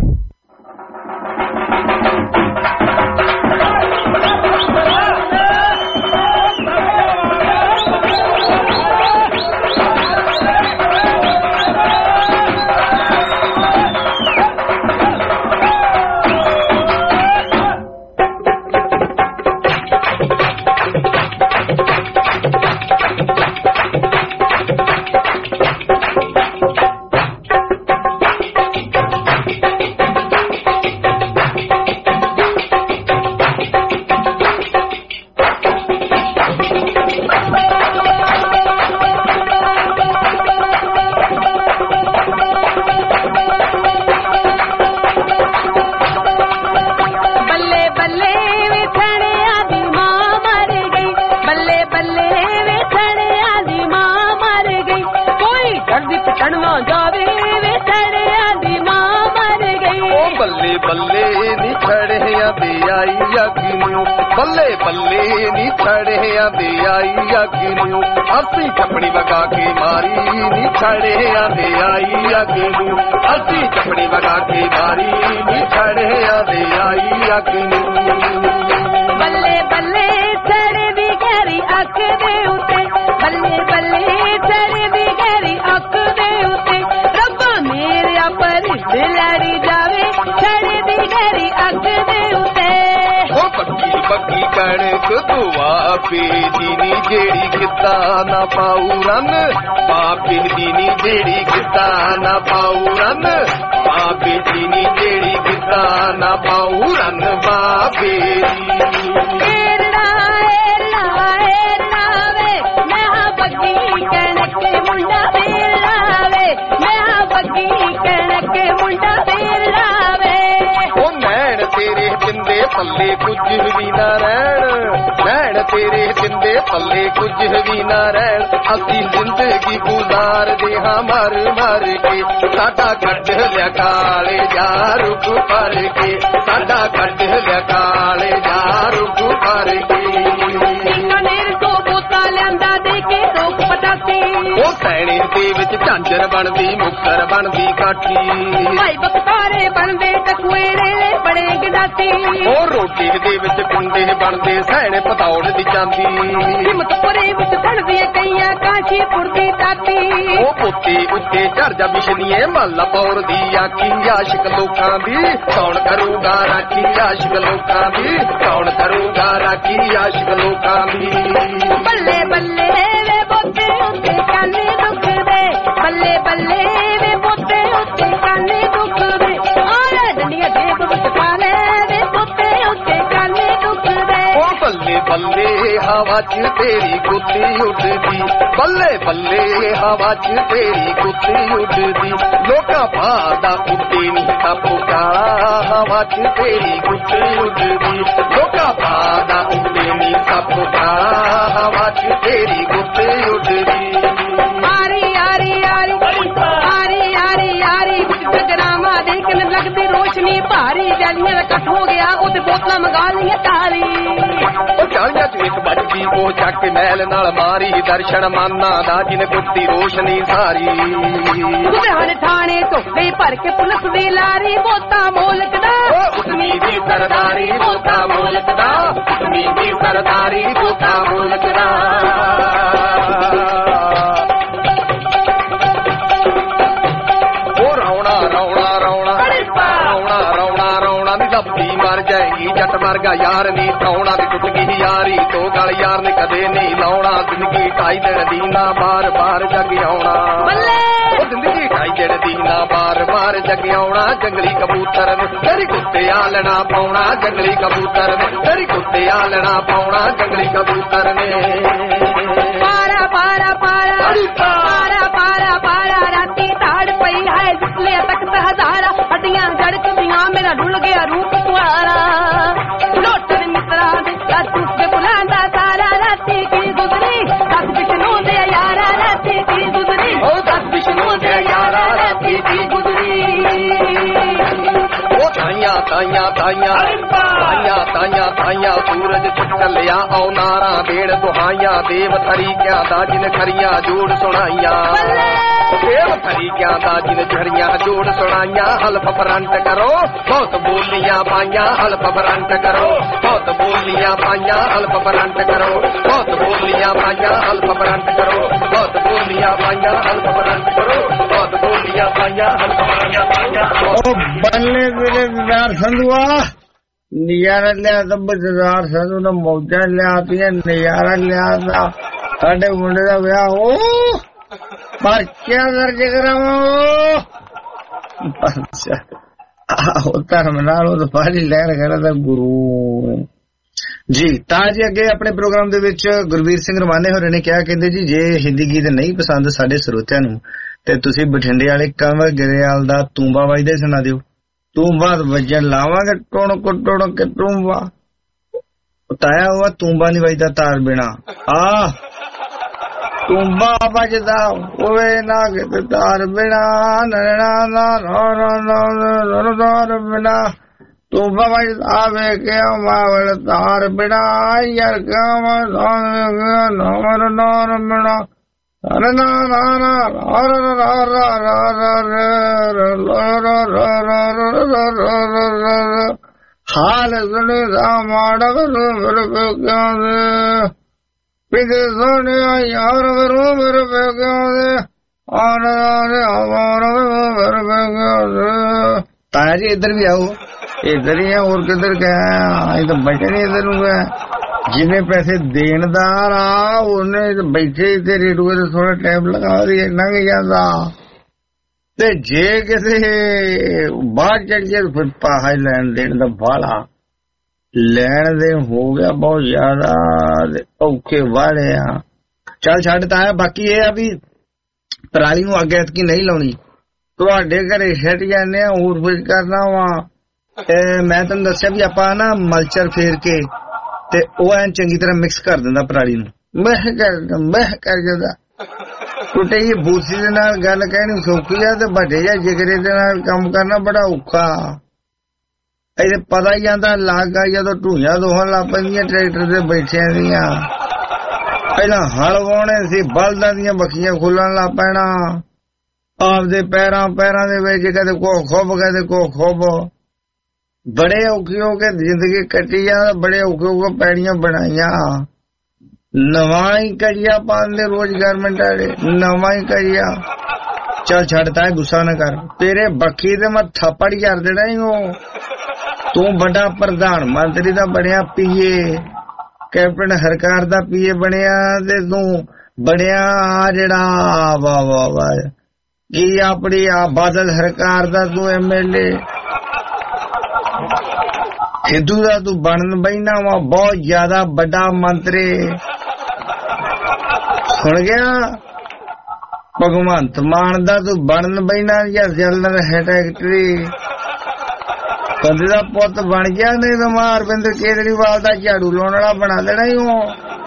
ਬੱਲੇ ਬੱਲੇ ਨੀ ਛੜਿਆ ਦੇ ਆਈ ਅੱਗ ਨੂੰ ਅਸੀਂ ਚੱਪੜੀ ਵਗਾ ਕੇ ਮਾਰੀ ਨੀ ਛੜਿਆ ਦੇ ਆਈ ਅੱਗ ਨੂੰ ਅਸੀਂ ਚੱਪੜੀ ਵਗਾ ਕੇ ਮਾਰੀ ਨੀ ਛੜਿਆ ਦੇ ਆਈ ਅੱਗ ਨੂੰ ਬੱਲੇ ਬੱਲੇ ਛੜੇ ਦੀ ਗਹਿਰੀ ਅੱਖ ਦੇ ਉੱਤੇ ਬੱਲੇ ਬੱਲੇ ਛੜੇ ਦੀ ਗਹਿਰੀ ਅੱਖ ਦੇ ਉੱਤੇ ਰੱਬਾ ਮੇਰਿਆ ਪਰ ਲੜੀ ਜਾਵੇ ਛੜੇ ਦੀ ਗਹਿਰੀ ਅੱਖ ਦੇ ਉੱਤੇ ਉਹ ਪੱਕੀ ਪੱਕੀ ਕਣਕ ਦੁਆ ਪੀਦੀ ਨੀ ਜਿਹੜੀ ਕਿਤਾ ਨਾ ਪਾਉ ਰੰਨ ਪਾਪੀ ਦੀ ਨੀ ਜਿਹੜੀ ਕਿਤਾ ਨਾ ਪਾਉ ਰੰਨ ਪਾਪੀ ਦੀ ਨੀ ਜਿਹੜੀ ਕਿਤਾ ਨਾ ਪਾਉ ਰੰਨ ਬਾਬੇ ਏਲਾ ਏਲਾ ਏਲਾ ਵੇ ਮੈਂ ਬੱਗੀ ਕਣਕ ਮੁੰਡਾ ਵੇਲਾ ਵੇ ਮੈਂ ਬੱਗੀ ਕਣਕ ਮੁੰਡਾ ਵੇਲਾ ਵੇ ਉਹ ਨੈਣ ਤੇਰੇ ਜਿੰਦੇ ਪੱਲੇ ਕੁਝ ਵੀ ਨਾ ਰਹਿਣ ਨੈਣ ਤੇਰੇ ਜਿੰਦੇ ਪੱਲੇ ਕੁਝ ਵੀ ਨਾ ਰਹਿਣ ਅਸੀਂ ਜ਼ਿੰਦਗੀ ਗੁਜ਼ਾਰਦੇ ਹਾਂ ਮਰ ਮਰ ਕੇ ਸਾਡਾ ਕੱਢ ਲਿਆ ਕਾਲੇ ਜਾ ਰੁਕ ਭਰ ਕੇ ਸਾਡਾ ਕੱਢ ਲਿਆ ਕਾਲੇ ਜਾ ਰੁਕ ਭਰ ਕੇ ਕਨੇਰ ਤੋਂ ਬੋਤਾ ਲਿਆਂਦਾ ਦੇ ਕੇ ਰੋਕ ਪਟਾਕੀ ਉਹ ਸੈਣੇ ਦੇ ਵਿੱਚ ਝਾਂਜਰ ਬਣਦੀ ਮੁੱਕਰ ਬਣਦੀ ਕਾਠੀ ਭਾਈ ਬਖਤਾਰੇ ਬਣਦੇ ਟਕੂਏੜੇ ਬੜੇ ਗਡਾਤੀ ਉਹ ਰੋਟੀ ਦੇ ਵਿੱਚ ਕੁੰਡੇ ਬਣਦੇ ਸੈਣੇ ਪਤੌੜ ਦੀ ਜਾਂਦੀ ਹਿੰਮਤਪੁਰੇ ਵਿੱਚ ਬਣਦੀ ਕਈਆਂ ਕਾਸ਼ੀਪੁਰ ਦੀ ਦਾਤੀ ਉਹ ਪੋਤੇ ਉੱਤੇ ਚੜ ਜਾ ਬਿਸ਼ਨੀਏ ਮੱਲਾ ਪੌਰ ਦੀ ਆਖੀ ਆਸ਼ਿਕ ਲੋਕਾਂ ਦੀ ਕੌਣ ਕਰੂਗਾ ਰਾਖੀ ਆਸ਼ਿਕ ਲੋਕਾਂ ਦੀ ਕੌਣ ਕਰੂਗਾ ਰਾਖੀ ਆਸ਼ਿਕ ਲੋਕਾਂ ਦੀ ਬੱਲੇ ਬੱਲੇ ਵੇ ਬੋਤੇ ਉੱਤੇ ਕਾਨੇ ਦੁਖਦੇ ਬੱਲੇ ਬੱਲੇ ਵੇ ਬੋਤੇ ਉੱਤੇ ਕਾਨੇ ਦੁਖਦੇ ਆਲੇ ਡੰਡੀਆਂ ਦੇ ਵਿੱਚ ਕਾਲੇ ਵੇ ਬੋਤੇ ਉੱਤੇ ਕਾਨੇ ਦੁਖਦੇ ਉਹ ਬੱਲੇ ਬੱਲੇ ਹਵਾ ਚ ਤੇਰੀ ਗੁੱਤੀ ਉੱਡਦੀ ਬੱਲੇ ਬੱਲੇ ਹਵਾ ਚ ਤੇਰੀ ਗੁੱਤੀ ਉੱਡਦੀ ਲੋਕਾਂ ਭਾਦਾ ਉੱਤੇ ਨਹੀਂ ਕਾਪੂਗਾ ਹਵਾ ਚ ਤੇਰੀ ਗੁੱਤੀ ਉੱਡਦੀ ਲੋਕਾਂ ਭਾਦਾ ਉੱਤੇ ਨਹੀਂ ਕਾਪੂਗਾ ਹਵਾ ਚ ਤੇਰੀ ਗੁੱਤੀ ਉੱਡਦੀ ਆਰੀ ਆਰੀ ਆਰੀ ਆਰੀ ਆਰੀ ਆਰੀ ਜਗਰਾਮਾ ਦੇਖਣ ਲੱਗਦੀ ਰੋਸ਼ਨੀ ਭਾਰੀ ਜਾਲੀਆਂ ਦਾ ਇਕੱਠ ਹੋ ਗਿਆ ਉਹਦੇ ਬੋਤਲਾਂ ਮੰਗਾ ਲਈਆਂ ਤਾਰੀ ਉਹ ਜਾਲੀਆਂ ਚ ਇੱਕ ਵੱਜਦੀ ਉਹ ਚੱਕ ਕੇ ਮਹਿਲ ਨਾਲ ਮਾਰੀ ਦਰਸ਼ਨ ਮਾਨਾ ਦਾ ਜਿਨ ਗੁੱਤੀ ਰੋਸ਼ਨੀ ਸਾਰੀ ਲੁਧਿਆਣੇ ਥਾਣੇ ਝੋਲੇ ਭਰ ਕੇ ਪੁਲਿਸ ਦੀ ਲਾਰੀ ਬੋਤਾ ਮੋਲਕ ਦਾ ਉਸਮੀ ਦੀ ਸਰਦਾਰੀ ਬੋਤਾ ਮੋਲਕ ਦਾ ਉਸਮੀ ਦੀ ਸਰਦਾਰੀ ਬੋਤਾ ਮੋਲਕ ਦਾ ਜਾਏਗੀ ਜੱਟ ਵਰਗਾ ਯਾਰ ਨੀ ਪਾਉਣਾ ਤੇ ਟੁੱਟ ਗਈ ਯਾਰੀ ਤੋਂ ਗਲ ਯਾਰ ਨੇ ਕਦੇ ਨਹੀਂ ਲਾਉਣਾ ਜ਼ਿੰਦਗੀ ਢਾਈ ਦਿਨ ਦੀ ਨਾ ਬਾਰ ਬਾਰ ਜਗ ਆਉਣਾ ਉਹ ਜ਼ਿੰਦਗੀ ਢਾਈ ਦਿਨ ਦੀ ਨਾ ਬਾਰ ਬਾਰ ਜਗ ਆਉਣਾ ਜੰਗਲੀ ਕਬੂਤਰ ਨੇ ਤੇਰੀ ਕੁੱਤੇ ਆਲਣਾ ਪਾਉਣਾ ਜੰਗਲੀ ਕਬੂਤਰ ਨੇ ਤੇਰੀ ਕੁੱਤੇ ਆਲਣਾ ਪਾਉਣਾ ਜੰਗਲੀ ਕਬੂਤਰ ਨੇ ਪਾਰਾ ਪਾਰਾ ਪਾਰਾ ਪਾਰਾ ਪਾਰਾ ਪਾਰਾ ਰਾਤੀ ਤਾੜ ਪਈ ਹੈ ਜਿਸਲੇ ਤਖਤ ਹਜ਼ਾਰਾ ਹੱਡੀਆਂ ਗੜਕਦੀਆਂ ਮੇਰਾ ਢੁੱਲ ਗਿਆ ਰੂਪ ਤੁਹਾਰਾ ਲੋਟਰ ਮਿੱਤਰਾਂ ਦੇ ਕਾਤੂ ਦੇ ਬੁਲਾਂਦਾ ਸਾਰਾ ਰਾਤੀ ਕੀ ਗੁਜ਼ਰੀ ਦਸ ਵਿਸ਼ਨੂੰ ਦੇ ਯਾਰਾ ਰਾਤੀ ਕੀ ਗੁਜ਼ਰੀ ਉਹ ਦਸ ਵਿਸ਼ਨੂੰ ਦੇ ਯਾਰਾ ਰਾਤੀ ਕੀ ਗੁਜ਼ਰੀ ਉਹ ਤਾਈਆਂ ਤਾਈਆਂ ਤਾਈਆਂ ਤਾਈਆਂ ਤਾਈਆਂ ਤਾਈਆਂ ਸੂਰਜ ਛੁੱਟ ਲਿਆ ਆਉ ਨਾਰਾ ਦੇਣ ਦੁਹਾਈਆਂ ਦੇਵ ਤਰੀਕਿਆਂ ਦਾ ਜਿਨ ਖਰੀਆਂ ਜੋੜ ਸੁਣਾਈਆਂ ਦੇਵ ਤਰੀਕਿਆਂ ਦਾ ਜਿਨ ਖਰੀਆਂ ਜੋੜ ਸੁਣਾਈਆਂ ਹਲਫ ਫਰੰਟ ਕਰੋ ਬਹੁਤ ਬੋਲੀਆਂ ਪਾਈਆਂ ਹਲਫ ਫਰੰਟ ਕਰੋ ਬਹੁਤ ਬੋਲੀਆਂ ਪਾਈਆਂ ਹਲਫ ਫਰੰਟ ਕਰੋ ਬਹੁਤ ਬੋਲੀਆਂ ਪਾਈਆਂ ਹਲਫ ਫਰੰਟ ਕਰੋ ਬਹੁਤ ਬੋਲੀਆਂ ਪਾਈਆਂ ਹਲਫ ਫਰੰਟ ਕਰੋ ਬਹੁਤ ਬੋਲੀਆਂ ਪਾਈਆਂ ਹਲਫ ਫਰੰਟ ਪਾਈਆਂ ਉਹ ਬੱਲੇ ਮੇਰੇ ਯਾਰ ਸੰਧੂਆ ਨਜ਼ਾਰਾ ਲਿਆ ਤਾਂ ਬਜ਼ਾਰ ਸੰਧੂ ਨੇ ਮੌਜਾਂ ਲਿਆਤੀਆਂ ਨਜ਼ਾਰਾ ਲਿਆ ਤਾਂ ਸਾਡੇ ਮੁੰਡੇ ਦਾ ਵਿਆਹ ਹੋ ਪਰ ਕਿਆ ਦਰਜ ਕਰਾਵਾਂ ਅੱਛਾ ਆਹੋ ਧਰਮ ਨਾਲ ਉਹ ਪਾਲੀ ਲਹਿਰ ਕਰਦਾ ਗੁਰੂ ਜੀ। ਤਾਂ ਜੀ ਅੱਗੇ ਆਪਣੇ ਪ੍ਰੋਗਰਾਮ ਦੇ ਵਿੱਚ ਗੁਰਵੀਰ ਸਿੰਘ ਰਮਾਨੇ ਹੋਰਾਂ ਨੇ ਕਿਹਾ, ਕਹਿੰਦੇ ਜੀ ਜੇ ਹਿੰਦੀ ਗੀਤ ਨਹੀਂ ਪਸੰਦ ਸਾਡੇ ਸਰੋਤਿਆਂ ਨੂੰ ਤੇ ਤੁਸੀਂ ਬਠਿੰਡੇ ਵਾਲੇ ਕੰਵਰ ਗਰੇਵਾਲ ਦਾ ਤੂੰਬਾ ਵਜਦਾ ਸੁਣਾ ਦਿਓ। ਤੂੰਬਾ ਵਜਣ ਲਾਵਾਂਗੇ ਟੁਣ ਕੋ ਟੁਣ ਕੇ ਤੂੰਬਾ ਤਾਇਆ ਹੋਆ ਤੂੰਬਾ ਨਹੀਂ ਵਜਦਾ ਤਾਰ ਬਿਨਾ ਆ ਤੂੰਬਾ ਵੱਜਦਾ ਹੋਵੇ ਨਾ ਕਿਤੇ ਤਾਰ ਬਿਨਾ ਨੈਣਾ ਨਾ ਰੋ ਤਾਰ ਬਿਨਾ ਤੂੰਬਾ ਵੱਜਦਾ ਵੇ ਕੇ ਮਾਵਲ ਤਾਰ ਬਿਨਾ ਯਾਰ ਕਾਮ ਨਮਰ ਨਰ ਬਿਨਾ ਨਾ ਨਾ ਨਾ ਨਾ ਹਾਲ ਸੁਣੇ ਦਾ ਮਾੜਾ ਮੇਰੇ ਪੇਕਿਆਂ ਦੇ ਪਿਛੇ ਸੁਣਿਆ ਯਾਰ ਵਰੂ ਮੇਰੇ ਪੇਕਿਆਂ ਦੇ ਆਨ ਆਨ ਆਵਾਰ ਮੇਰੇ ਪੇਕਿਆਂ ਦੇ। ਤਾਇਆ ਜੀ ਇੱਧਰ ਵੀ ਆਓ, ਇੱਧਰ ਹੀ ਆ ਹੋਰ ਕਿੱਧਰ ਗਿਆ, ਇਹ ਤਾਂ ਬੈਠੇ ਨਹੀਂ ਇੱਧਰ ਨੂੰ ਗਿਆ। ਜਿੰਨੇ ਪੈਸੇ ਦੇਣਦਾਰ ਆ ਉਹਨੇ ਬੈਠੇ ਤੇ ਰੇਡੂਏ ਤੇ ਥੋੜਾ ਟਾਈਮ ਲਗਾ ਰਹੀ ਲੰਘ ਜਾਂਦਾ ਤੇ ਜੇ ਕਿਸੇ ਬਾਹਰ ਚੜ ਜੇ ਫਿਰ ਪਾਹਾ ਲੈਣ ਦੇਣ ਦਾ ਬਾਲਾ ਲੈਣ ਦੇ ਹੋ ਗਿਆ ਬਹੁਤ ਜ਼ਿਆਦਾ ਔਖੇ ਵਾਲੇ ਆ। ਚੱਲ ਛੱਡ ਤਾਂ ਬਾਕੀ ਇਹ ਆ ਵੀ ਪਰਾਲੀ ਨੂੰ ਅੱਗੇ ਐਤਕੀ ਨਹੀਂ ਲਾਉਣੀ, ਤੁਹਾਡੇ ਘਰੇ ਛੱਡ ਜਾਂਦੇ ਆ ਹੋਰ ਕੁਝ ਕਰਨਾ ਵਾ। ਮੈਂ ਤੁਹਾਨੂੰ ਦੱਸਿਆ ਵੀ ਆਪਾਂ ਨਾ ਮਲਚਰ ਫੇਰ ਕੇ ਤੇ ਉਹ ਐਨ ਚੰਗੀ ਤਰ੍ਹਾਂ ਮਿਕਸ ਕਰ ਦਿੰਦਾ ਪਰਾਲੀ ਨੂੰ, ਮਹਿ ਕਰ ਮਹਿ ਕਰ ਜਾਂਦਾ। ਟੁੱਟੇ ਜੀ ਬੂਸੀ ਦੇ ਨਾਲ ਗੱਲ ਕਹਿਣੀ ਸੌਖੀ ਆ ਤੇ ਵੱਡੇ ਜਾਂ ਜਿਗਰੇ ਦੇ ਨਾਲ ਕੰਮ ਕਰਨਾ ਬੜਾ ਔਖਾ। ਇਹਦੇ ਪਤਾ ਹੀ ਜਾਂਦਾ ਲੱਗ ਆ ਜਦੋਂ ਢੂਈਆਂ ਦੋਹਾਂ ਲੱਗ ਪੈਂਦੀਆਂ ਟਰੈਕਟਰ ਤੇ ਬੈਠਿਆਂ ਦੀਆਂ। ਪਹਿਲਾਂ ਹਲ ਵਾਉਣੇ ਸੀ, ਬਲਦਾਂ ਦੀਆਂ ਬੱਖੀਆਂ ਖੁੱਲਣ ਲੱਗ ਪੈਣਾ, ਆਪਦੇ ਪੈਰਾਂ ਪੈਰਾਂ ਦੇ ਵਿੱਚ ਕਦੇ ਕੋ ਖੁੱਬ ਕਦੇ ਕੋ ਖੁੱਬ। ਬੜੇ ਔਖੇ ਹੋ ਕੇ ਜ਼ਿੰਦਗੀ ਕੱਟੀ ਆ, ਬੜੇ ਔਖੇ ਹੋ ਕੇ ਪੈੜੀਆਂ ਬਣਾਈਆਂ। ਨਵਾਂ ਹੀ ਕਰੀਆ ਪਾਉਂਦੇ ਰੋਜ਼ ਗਵਰਨਮੈਂਟ ਵਾਲੇ, ਨਵਾਂ ਹੀ ਕਰੀਆ। ਚੱਲ ਛੱਡਤਾ ਗੁੱਸਾ ਨਾ ਕਰ, ਤੇਰੇ ਬੱਖੀ ਤੇ ਮੈਂ ਥੱਪੜ ਕਰ ਦੇਣਾ ਹੀ। ਉਹ ਤੂੰ ਵੱਡਾ ਪ੍ਰਧਾਨ ਮੰਤਰੀ ਦਾ ਬਣਿਆ ਪੀਏ, ਕੈਪਟਨ ਸਰਕਾਰ ਦਾ ਪੀਏ ਬਣਿਆ ਤੇ ਤੂੰ ਬਣਿਆ ਜਿਹੜਾ ਵਾ ਵਾ ਵਾ ਕੀ ਆਪਣੀ ਆ ਬਾਦਲ ਸਰਕਾਰ ਦਾ ਤੂੰ ਐਮ ਐਲ ਏ। ਸਿੱਧੂ ਦਾ ਤੂੰ ਬਣਨ ਬੈਠਾ ਵਾ ਬਹੁਤ ਜ਼ਿਆਦਾ ਵੱਡਾ ਮੰਤਰੀ। ਸੁਣ ਗਿਆ? ਭਗਵੰਤ ਮਾਨ ਦਾ ਤੂੰ ਬਣਨ ਬੈਠਾ ਜਾਂ ਜਲੰਧਰ ਹੈਟੈਕਟਰੀ ਬੰਦੇ ਦਾ ਪੁੱਤ ਬਣ ਗਿਆ। ਨਹੀਂ ਤਾਂ ਮੈਂ ਅਰਵਿੰਦ ਕੇਜਰੀਵਾਲ ਦਾ ਝਾੜੂ ਲਾਉਣ ਵਾਲਾ ਬਣਾ ਦੇਣਾ ਹੀ। ਉਹ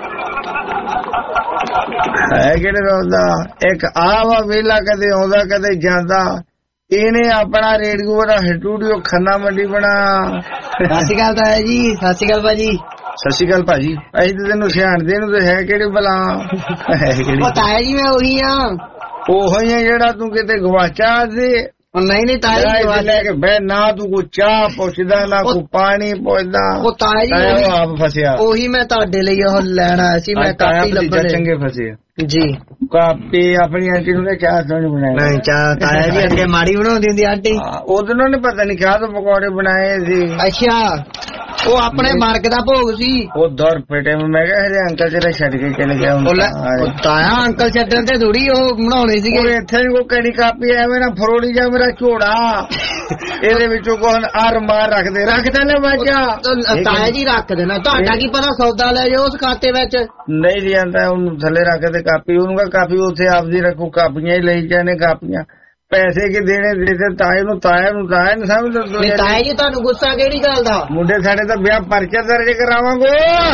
ਹੈ ਕਿਹੜੇ ਰੋਦਾ ਇੱਕ ਆ ਵਾ ਵੇਲਾ ਕਦੇ ਆਉਂਦਾ ਕਦੇ ਜਾਂਦਾ। ਇਹਨੇ ਆਪਣਾ ਰੇਡੀਓ ਦਾ ਸਟੂਡੀਓ ਖੰਨਾ ਮੰਡੀ ਬਣਾ। ਸਤਿ ਸ਼੍ਰੀ ਅਕਾਲ ਤਾਇਆ ਜੀ। ਸਤਿ ਸ਼੍ਰੀ ਅਕਾਲ ਭਾਜੀ। ਸਤਿ ਸ਼੍ਰੀ ਅਕਾਲ ਭਾਜੀ। ਅਸੀਂ ਤੇ ਤੈਨੂੰ ਸਿਆਣਦੇ ਨੂੰ ਤੇ ਹੈ ਕਿਹੜੇ ਬਲਾ ਹੈ ਕਿਹੜੀ? ਤਾਇਆ ਜੀ ਮੈਂ ਉਹੀ ਆ, ਉਹੀ ਆ ਜਿਹੜਾ ਤੂੰ ਕਿਤੇ ਗਵਾਚਾ ਸੀ। ਨਹੀਂ ਨਹੀਂ ਤਾਇਆ ਲੈ ਕੇ ਬੈ ਨਾ ਤੂੰ ਕੋ ਚਾਹ ਪੁੱਛਦਾ ਨਾ ਕੋ ਪਾਣੀ ਪੁੱਛਦਾ। ਉਹ ਤਾਇਆ ਜੀ ਆਪ ਫਸਿਆ। ਉਹੀ ਮੈਂ ਤੁਹਾਡੇ ਲਈ ਉਹ ਲੈਣ ਆਇਆ ਸੀ। ਮੈਂ ਕਾਪੀ ਲੱਭਣ ਚੰਗੇ ਫਸੇ ਜੀ। ਕਾਪੀ ਆਪਣੀ ਆਂਟੀ ਨੂੰ ਤੇ ਚਾਹ ਸੋਹਣੀ ਬਣਾਈ। ਨਹੀਂ ਚਾਹ ਤਾਇਆ ਜੀ ਅੱਗੇ ਮਾੜੀ ਬਣਾਉਂਦੀ ਹੁੰਦੀ ਆਂਟੀ। ਉਹਦੋਂ ਨੇ ਪਤਾ ਨਹੀਂ ਕਾਹ ਤੋਂ ਪਕੌੜੇ ਬਣਾਏ ਸੀ। ਅੱਛਾ ਉਹ ਆਪਣੇ ਮਾਰਗ ਦਾ ਭੋਗ ਸੀ। ਉਹ ਦੌਰ ਪੇਟੇ ਮੈਂ ਕਿਹਾ ਹਰੇ ਅੰਕਲ ਤੇਰਾ ਛੱਡ ਕੇ ਚਲੇ ਗਿਆ ਤਾਇਆ ਅੰਕਲ ਛੱਡਣ ਤੇ ਥੋੜੀ ਉਹ ਬਣਾਉਣੇ ਸੀਗੇ। ਇੱਥੇ ਵੀ ਕੋਈ ਕਿਹੜੀ ਕਾਪੀ ਐਵੇਂ ਨਾ ਫਰੋੜੀ ਜਾ ਮੇਰਾ ਝੋੜਾ ਇਹਦੇ ਵਿੱਚੋਂ ਕੋਈ ਆਰ ਮਾਰ ਰੱਖਦੇ ਰੱਖਦੇ ਨੇ ਬਾਜਾ ਤਾਇਆ ਜੀ ਰੱਖ ਦੇਣਾ ਤੁਹਾਡਾ ਕੀ ਪਤਾ ਸੌਦਾ ਲੈ ਜਾਓ ਉਸ ਖਾਤੇ ਵਿੱਚ ਨਹੀਂ ਲਿਆਂਦਾ ਉਹਨੂੰ ਥੱਲੇ ਰੱਖਦੇ ਕਾਪੀ ਉਹਨੂੰ ਕਹ ਕਾਪੀ ਉੱਥੇ ਆਪਦੀ ਰੱਖੋ ਕਾਪੀਆਂ ਹੀ ਲਈ ਜਾਣੇ ਕਾਪੀਆਂ ਪੈਸੇ ਕੀ ਦੇਣੇ ਦੇ ਤਾਏ ਨੂੰ ਤਾਇਆ ਨੂੰ ਤਾਇਆ ਨੂੰ ਸਮਝ ਤਾਇਆ ਜੀ ਤੁਹਾਨੂੰ ਗੁੱਸਾ ਕਿਹੜੀ ਗੱਲ ਦਾ ਮੁੰਡੇ ਸਾਡੇ ਤਾਂ ਵਿਆਹ ਪਰਚਾ ਦਰਜ ਕਰਾਵਾਂਗੇ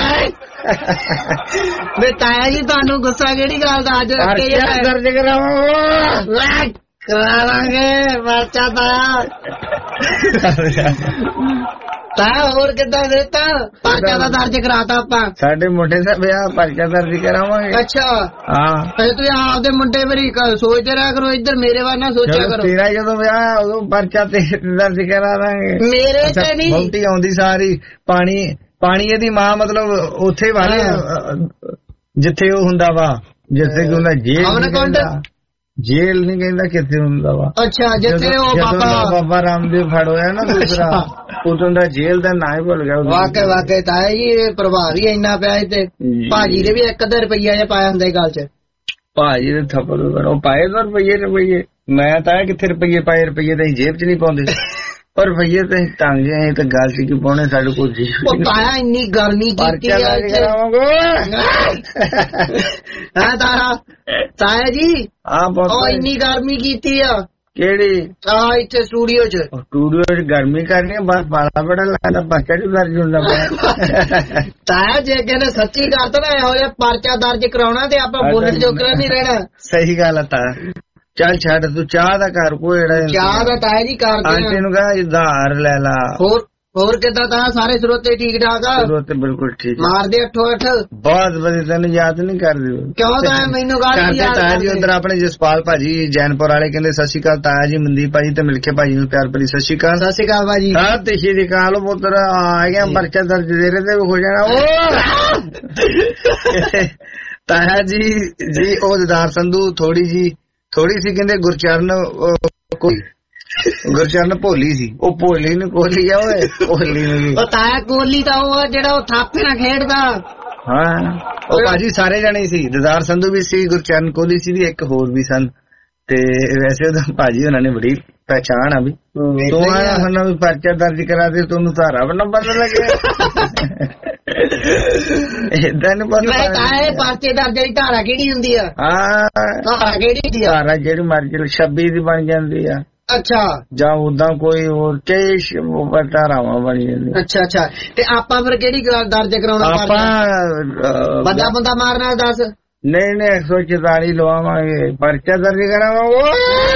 ਵੇ ਤਾਇਆ ਜੀ ਤੁਹਾਨੂੰ ਗੁੱਸਾ ਕਿਹੜੀ ਗੱਲ ਦਾ ਅੱਜ ਪਰਚਾ ਦਰਜ ਕਰਾਵਾਂਗੇ ਕਰਾਵਾਂਗੇ ਪਰਚਾ ਤਾਇਆ ਤਾਇਆ ਹੋਰ ਕਿੱਦਾਂ ਦਿੱਤਾ ਪਰਚਾ ਦਾ ਦਰਜ ਕਰਾਤਾ ਆਪਾਂ ਸਾਡੇ ਮੁੰਡੇ ਦਾ ਵਿਆਹ ਪਰਚਾ ਦਰਜ ਕਰਾਵਾਂਗੇ। ਅੱਛਾ ਹਾਂ ਤੁਸੀਂ ਆਪਦੇ ਮੁੰਡੇ ਮੇਰੀ ਸੋਚਦੇ ਰਿਹਾ ਕਰੋ ਇੱਧਰ ਮੇਰੇ ਵੱਲ ਨਾ ਸੋਚਿਆ ਕਰੋ। ਤੇਰਾ ਜਦੋਂ ਵਿਆਹ ਉਦੋਂ ਪਰਚਾ ਤੇ ਦਰਜ ਕਰਾ ਦਾਂਗੇ। ਮੇਰੇ ਤੇ ਨਹੀਂ ਬਹੁਤੀ ਆਉਂਦੀ ਸਾਰੀ ਪਾਣੀ ਪਾਣੀ ਇਹਦੀ ਮਾਂ ਮਤਲਬ ਉੱਥੇ ਵਾਲੇ ਜਿੱਥੇ ਉਹ ਹੁੰਦਾ ਵਾ ਜਿੱਥੇ ਕਿ ਹੁੰਦਾ ਜੇਲ੍ਹ ਜੇਲ੍ਹ ਨਹੀਂ ਕਹਿੰਦਾ ਕਿੱਥੇ ਹੁੰਦਾ ਵਾ। ਅੱਛਾ ਜਿੱਥੇ ਉਹ ਬਾਬਾ ਬਾਬਾ ਰਾਮਦੇਵ ਫੜ ਹੋਇਆ ਨਾ ਦੂਸਰਾ ਉਦੋਂ ਦਾ ਜੇਲ੍ਹ ਦਾ ਨਾਂ ਹੀ ਭੁੱਲ ਗਿਆ। ਵਾਕਈ ਵਾਕਈ ਤਾਇਆ ਜੀ ਪ੍ਰਭਾਵ ਹੀ ਇੰਨਾ ਪਿਆ ਤੇ ਭਾਜੀ ਦੇ ਵੀ ਇੱਕ ਅੱਧਾ ਰੁਪਈਆ ਜਿਹਾ ਪਾਇਆ ਹੁੰਦਾ ਗੱਲ ਚ ਭਾਜੀ ਦੇ ਥੱਪੜ ਉਹ ਪਾਏ ਦੋ ਰੁਪਈਏ ਰੁਪਈਏ ਮੈਂ ਤਾਂ ਕਿੱਥੇ ਰੁਪਈਏ ਪਾਏ ਰੁਪਈਏ ਤਾਂ ਜੇਬ ਚ ਨਹੀਂ ਪਾਉਂਦੇ ਪਰ ਰੁਪਈਏ ਤਾਂ ਤੰਗ ਆਏ ਤਾਂ ਗੱਲ ਸੀ ਕਿ ਪਾਉਣੇ ਸਾਡੇ ਕੋਲ ਜੀ ਤਾਇਆ ਇੰਨੀ ਗਰਮੀ ਕੀਤੀ ਹਾਂ ਤਾਰਾ ਤਾਇਆ ਜੀ ਉਹ ਇੰਨੀ ਗਰਮੀ ਕੀਤੀ ਆ ਕਿਹੜੀ ਆ ਇੱਥੇ ਸਟੂਡੀਓ ਚ ਸਟੂਡੀਓ ਚ ਗਰਮੀ ਕਰਨੀ ਬਸ ਬਾਲਾ ਬੜਾ ਲੱਗਦਾ ਪਰਚਾ ਚ ਦਰਜ ਹੁੰਦਾ ਤਾਇਆ ਜੇ ਕਹਿੰਦੇ ਸੱਚੀ ਕਰਤਾ ਨਾ ਇਹੋ ਜਿਹਾ ਪਰਚਾ ਦਰਜ ਕਰਾਉਣਾ ਤੇ ਆਪਾਂ ਬੋਲਣ ਜੋਗਰਾ ਨਹੀਂ ਰਹਿਣਾ। ਸਹੀ ਗੱਲ ਆ ਤਾਇਆ ਚੱਲ ਛੱਡ ਤੂੰ ਚਾਹ ਦਾ ਕਰ ਕੋਈ ਚਾਹ ਦਾ ਤਾਇਆ ਜੀ ਕਰਦੇ ਆਂਟੀ ਨੂੰ ਕਹ ਉਧਾਰ ਲੈ ਲਾ। ਹੋਰ ਹੋਰ ਕਿੱਦਾਂ ਤਾਂ ਸਾਰੇ ਸਰੋਤੇ ਠੀਕ ਠਾਕ ਆ ਸਰੋਤੇ ਬਿਲਕੁਲ ਠੀਕ ਮਾਰਦੇ ਅੱਠੋ ਅੱਠ ਬਹੁਤ ਵਧੀਆ ਤੈਨੂੰ ਯਾਦ ਨਹੀਂ ਕਰਦੇ ਕਿਉਂ ਤਾਂ ਮੈਨੂੰ ਗੱਲ ਤਾਇਆ ਜੀ ਉਧਰ ਆਪਣੇ ਜਸਪਾਲ ਭਾਜੀ ਜੈਨਪੁਰ ਵਾਲੇ ਕਹਿੰਦੇ ਸਤਿ ਸ਼੍ਰੀ ਅਕਾਲ ਤਾਇਆ ਜੀ ਮਨਦੀਪ ਭਾਜੀ ਤੇ ਮਿਲਕੇ ਭਾਜੀ ਨੂੰ ਪਿਆਰ ਭਰੀ ਸਤਿ ਸ਼੍ਰੀ ਅਕਾਲ। ਸਤਿ ਸ਼੍ਰੀ ਅਕਾਲ ਭਾਜੀ ਹਾਂ ਤੇ ਸ਼੍ਰੀ ਅਕਾਲ ਪੁੱਤਰ ਆ ਗਿਆ ਪਰਚਾ ਦਰਜ ਦੇ ਰਹੇ ਤੇ ਹੋ ਜਾਣਾ ਉਹ ਤਾਇਆ ਜੀ ਜੀ ਉਹ ਦਦਾਰ ਸੰਧੂ ਥੋੜੀ ਜੀ ਥੋੜੀ ਸੀ ਕਹਿੰਦੇ ਗੁਰਚਰਨ ਕੋਈ ਗੁਰਚਰਨ ਭੋਲੀ ਸੀ ਉਹ ਭੋਲੀ ਨੂੰ ਕੋਹਲੀ ਆ ਓਏ ਕੋਹਲੀ ਨੂੰ ਉਹ ਤਾਇਆ ਕੋਹਲੀ ਤਾਂ ਉਹ ਜਿਹੜਾ ਉਹ ਥਾਪੇ ਨਾਲ ਖੇਡਦਾ। ਹਾਂ ਉਹ ਭਾਜੀ ਸਾਰੇ ਜਾਣੇ ਸੀ ਦਦਾਰ ਸੰਧੂ ਵੀ ਸੀ ਗੁਰਚਰਨ ਕੋਹਲੀ ਸੀ ਵੀ ਇੱਕ ਹੋਰ ਵੀ ਸਨ ਤੇ ਵੈਸੇ ਉਹਦਾ ਭਾਜੀ ਉਹਨਾਂ ਨੇ ਬੜੀ ਪਹਿਚਾਣ ਆ ਵੀ ਤੂੰ ਆਇਆ ਹੁਣ ਵੀ ਪਰਚਾ ਦਰਜ ਕਰਾ ਦੇ ਤੁਹਾਨੂੰ ਧਾਰਾ ਵੀ ਨੰਬਰ ਲੱਗਿਆ ਏਦਾਂ ਨੂੰ ਪਤਾ ਤਾਇਆ ਪਰਚੇ ਦਰਜ ਦੀ ਧਾਰਾ ਕਿਹੜੀ ਹੁੰਦੀ ਆ? ਹਾਂ ਧਾਰਾ ਕਿਹੜੀ ਹੁੰਦੀ ਆ? ਧਾਰਾ ਜਿਹੜੀ ਮਰਜ਼ੀ ਛੱਬੀ ਦੀ ਬਣ ਜਾਂਦੀ ਆ। ਅੱਛਾ ਜਾਂ ਉਦਾਂ ਕੋਈ ਹੋਰ ਕੇਸ਼ ਧਾਰਾਵਾਂ ਬਣੀ ਜਾਂਦੀ। ਅੱਛਾ ਅੱਛਾ ਤੇ ਆਪਾਂ ਫਿਰ ਕਿਹੜੀ ਦਰਜ ਕਰਾਉਣਾ? ਆਪਾਂ ਬੰਦਾ ਬੰਦਾ ਮਾਰਨਾ ਦੱਸ। ਨਹੀਂ ਨਹੀਂ ਇੱਕ ਸੌ ਚੁਤਾਲੀ ਲਵਾਵਾਂਗੇ ਪਰਚਾ ਦਰਜ ਕਰਾਵਾਂਗੇ।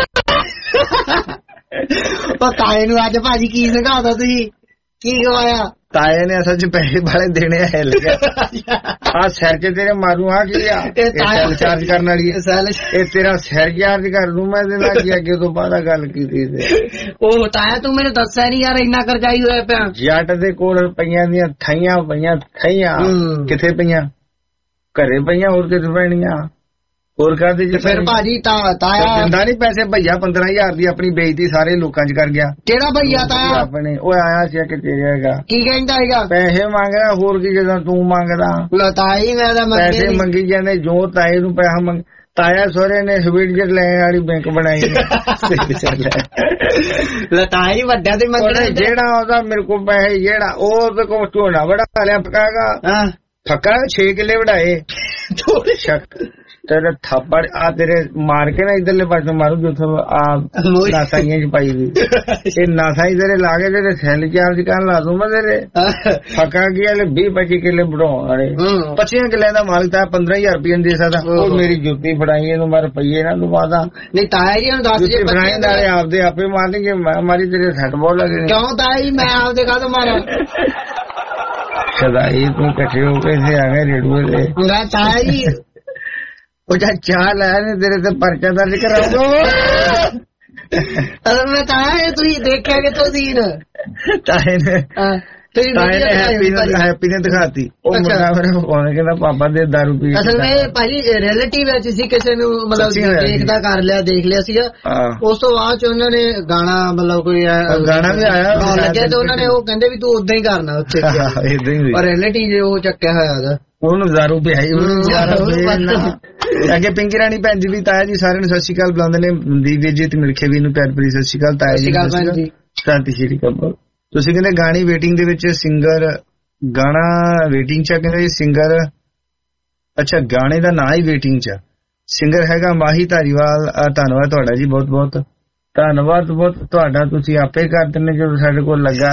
ਉਹ ਤਾਏ ਨੂੰ ਅੱਜ ਭਾਜੀ ਕੀ ਸਿਖਾਦਾ ਤੁਸੀਂ ਕੀ ਗਵਾਇਆ? ਤਾਏ ਨੇ ਅਸਲ ਚ ਪੈਸੇ ਵਾਲੇ ਦੇਣੇ ਆ ਹਿੱਲ ਗਿਆ ਆ ਸਿਰ ਚ ਤੇਰੇ ਮਾਰੂ ਆ ਕੀ ਆ ਸੈਲ ਚਾਰਜ ਕਰਨ ਵਾਲੀ ਇਹ ਤੇਰਾ ਸਿਰ ਚਾਰਜ ਕਰ ਦੂੰ ਮੈਂ ਇਹਦੇ ਨਾਲ ਕੀ ਅੱਗੇ ਤੋਂ ਬਾਅਦ ਗੱਲ ਕੀਤੀ ਤੇ ਉਹ ਤਾਇਆ ਤੂੰ ਮੈਨੂੰ ਦੱਸਿਆ ਨੀ ਯਾਰ ਇੰਨਾ ਕਰਜਾਈ ਹੋਇਆ ਪਿਆ। ਜੱਟ ਦੇ ਕੋਲ ਪਈਆਂ ਦੀਆਂ ਥਈਆਂ ਪਈਆਂ ਥਈਆਂ ਕਿੱਥੇ ਪਈਆਂ ਘਰੇ ਪਈਆਂ ਹੋਰ ਕਿੱਥੇ ਪੈਣੀਆਂ ਹੋਰ ਕਰਦੇ ਜੇ ਫਿਰ ਭਾਜੀ ਤਾਇਆ ਦਿੰਦਾ ਨੀ ਪੈਸੇ ਭਈਆ ਪੰਦਰਾਂ ਹਜ਼ਾਰ ਦੀ ਆਪਣੀ ਬੇਇੱਜ਼ਤੀ ਸਾਰੇ ਲੋਕਾਂ ਚ ਕਰ ਗਿਆ। ਕਿਹੜਾ ਭਈਆ ਤਾਇਆ? ਆਪਣੇ ਉਹ ਆਇਆ ਸੀ ਕਿ ਤੇਰੇ ਹੈਗਾ ਕੀ ਕਹਿੰਦਾ ਹੈਗਾ? ਪੈਸੇ ਮੰਗਦਾ ਹੋਰ ਕੀ ਜਦੋਂ ਤੂੰ ਮੰਗਦਾ ਤਾਈ ਮੈਂ ਤਾਂ ਪੈਸੇ ਮੰਗੀ ਜਾਂਦੇ ਜੋ ਤਾਏ ਨੂੰ ਪੈਸਾ ਮੰਗ ਤਾਇਆ ਸੋਰੇ ਨੇ ਸਵੀਟਜਰ ਲੈਣ ਵਾਲੀ ਬੈਂਕ ਬਣਾਈ ਤਾਈ ਵੱਡਿਆਂ ਤੇ ਮੰਗਣਾ ਜਿਹੜਾ ਉਹਦਾ ਮੇਰੇ ਕੋਲ ਪੈਸੇ ਜਿਹੜਾ ਉਹ ਤੇ ਕੋ ਝੋਨਾ ਵੜਾ ਲਿਆ ਪਕਾਗਾ ਫੱਕਾ ਛੇ ਕਿੱਲੇ ਵੜਾਏ ਸ਼ੱਕ ਤੇਰੇ ਥੱਪੜ ਆ ਤੇਰੇ ਮਾਰ ਕੇ ਨਾ ਇਧਰਲੇ ਪਾਸੇ ਮਾਰੂ ਜਿੱਥੋਂ ਆ ਨਾਸਾਈਆਂ ਚ ਪਾਈ ਦੀ ਇਹ ਨਾਸਾਈ ਤੇਰੇ ਲਾ ਕੇ ਤੇਰੇ ਸੈਲ ਚਾਰਜ ਕਰਨ ਲਾ ਦੂੰ ਮੈਂ ਤੇਰੇ ਫੱਕਾ ਗਿਆ ਲੈ ਵੀਹ ਪੱਚੀ ਕਿੱਲੇ ਵੜਾਉਣ ਵਾਲੇ ਪੱਚੀਆਂ ਕਿੱਲਿਆਂ ਦਾ ਮਾਲਕ ਤਾਂ ਪੰਦਰਾਂ ਹਜ਼ਾਰ ਰੁਪਏ ਦੇ ਸਕਦਾ ਉਹ ਮੇਰੀ ਜੁੱਤੀ ਫੜਾਈ ਇਹਨੂੰ ਮੈਂ ਰੁਪਈਏ ਨਾ ਦਵਾਦਾ ਨਹੀਂ ਤਾਇਆ ਜੀ ਦੱਸ ਜੇ ਫੜਾਈ ਨਾਲੇ ਆਪਦੇ ਆਪੇ ਮਾਰਨਗੇ ਮਾਰੀ ਤੇਰੇ ਸੱਟ ਬਹੁਤ ਲੱਗੇ ਕਿਉਂ ਤਾਇਆ ਜੀ ਮੈਂ ਆਪਦੇ ਕਾਹਦੋਂ ਮਾਰਾਂ ਸਦਾਈ ਤੂੰ ਇਕੱਠੇ ਹੋ ਕੇ ਇੱਥੇ ਆ ਗਏ ਰੇਡੂਏ ਦੇ ਮੈਂ ਤਾਇਆ ਜੀ ਉਹ ਜਾ ਚਾਹ ਲੈ ਨੇ ਤੇਰੇ ਤੇ ਪਰਚਾ ਦਰਜ ਕਰਾਉਂਗਾ ਅਰੇ ਮੈਂ ਤਾਇਆ ਤੁਸੀਂ ਦੇਖਿਆ ਕਿ ਤੁਸੀਂ ਤਾਏ ਨੇ ਹੈਪੀ ਨੇ ਦਿਖਾਤੀ ਉਹ ਮੁੰਡਾ ਫਿਰ ਉਹਨੇ ਕਹਿੰਦਾ ਪਾਪਾ ਦੇ ਦਾਰੂ ਪੀ ਅਸਲ ਵਿੱਚ ਭਾਜੀ ਰਿਲੇਟਿਵ ਵਿੱਚ ਸੀ ਕਿਸੇ ਨੂੰ ਮਤਲਬ ਦੇਖਦਾ ਕਰ ਲਿਆ ਦੇਖ ਲਿਆ ਸੀਗਾ ਉਸ ਤੋਂ ਬਾਅਦ ਚ ਉਹਨਾਂ ਨੇ ਗਾਣਾ ਮਤਲਬ ਕੋਈ ਗਾਣਾ ਵੀ ਆਇਆ ਲੱਗਿਆ ਤੇ ਉਹਨਾਂ ਨੇ ਉਹ ਕਹਿੰਦੇ ਵੀ ਤੂੰ ਉਦਾਂ ਹੀ ਕਰਨਾ ਉੱਥੇ ਪਰ ਰਿਲੇਟਿਵ ਜੇ ਉਹ ਚੱਕਿਆ ਹੋਇਆ ਉਹਦਾ ਉਹਨੂੰ ਦਾਰੂ ਪਿਆਈ ਅੱਗੇ ਪਿੰਕੀ ਰਾਣੀ ਭੈਣ ਜੀ ਵੀ ਤਾਇਆ ਜੀ ਸਾਰਿਆਂ ਨੂੰ ਸਤਿ ਸ਼੍ਰੀ ਅਕਾਲ ਬੁਲਾਉਂਦੇ ਨੇ ਦੀਪ ਜੀ ਤੇ ਮਿਲਖੇ ਵੀ ਨੂੰ ਪਿਆਰ ਭਰੀ ਸਤਿ ਸ਼੍ਰੀ ਅਕਾਲ ਤਾਇਆ ਜੀ ਸ਼ਾਂਤੀ ਸ਼੍ਰੀ ਅਕਾਲ ਤੁਸੀਂ ਕਹਿੰਦੇ ਗਾਣੀ ਵੇਟਿੰਗ ਦੇ ਵਿੱਚ ਸਿੰਗਰ ਗਾਣਾ ਵੇਟਿੰਗ ਚ ਕਹਿੰਦੇ ਸਿੰਗਰ ਅੱਛਾ ਗਾਣੇ ਦਾ ਨਾਂ ਹੀ ਵੇਟਿੰਗ ਚ ਸਿੰਗਰ ਹੈਗਾ ਮਾਹੀ ਧਾਰੀਵਾਲ ਧੰਨਵਾਦ ਤੁਹਾਡਾ ਜੀ ਬਹੁਤ ਬਹੁਤ ਧੰਨਵਾਦ ਬਹੁਤ ਤੁਹਾਡਾ ਤੁਸੀਂ ਆਪੇ ਕਰ ਦਿੰਦੇ ਜਦੋਂ ਸਾਡੇ ਕੋਲ ਲੱਗਾ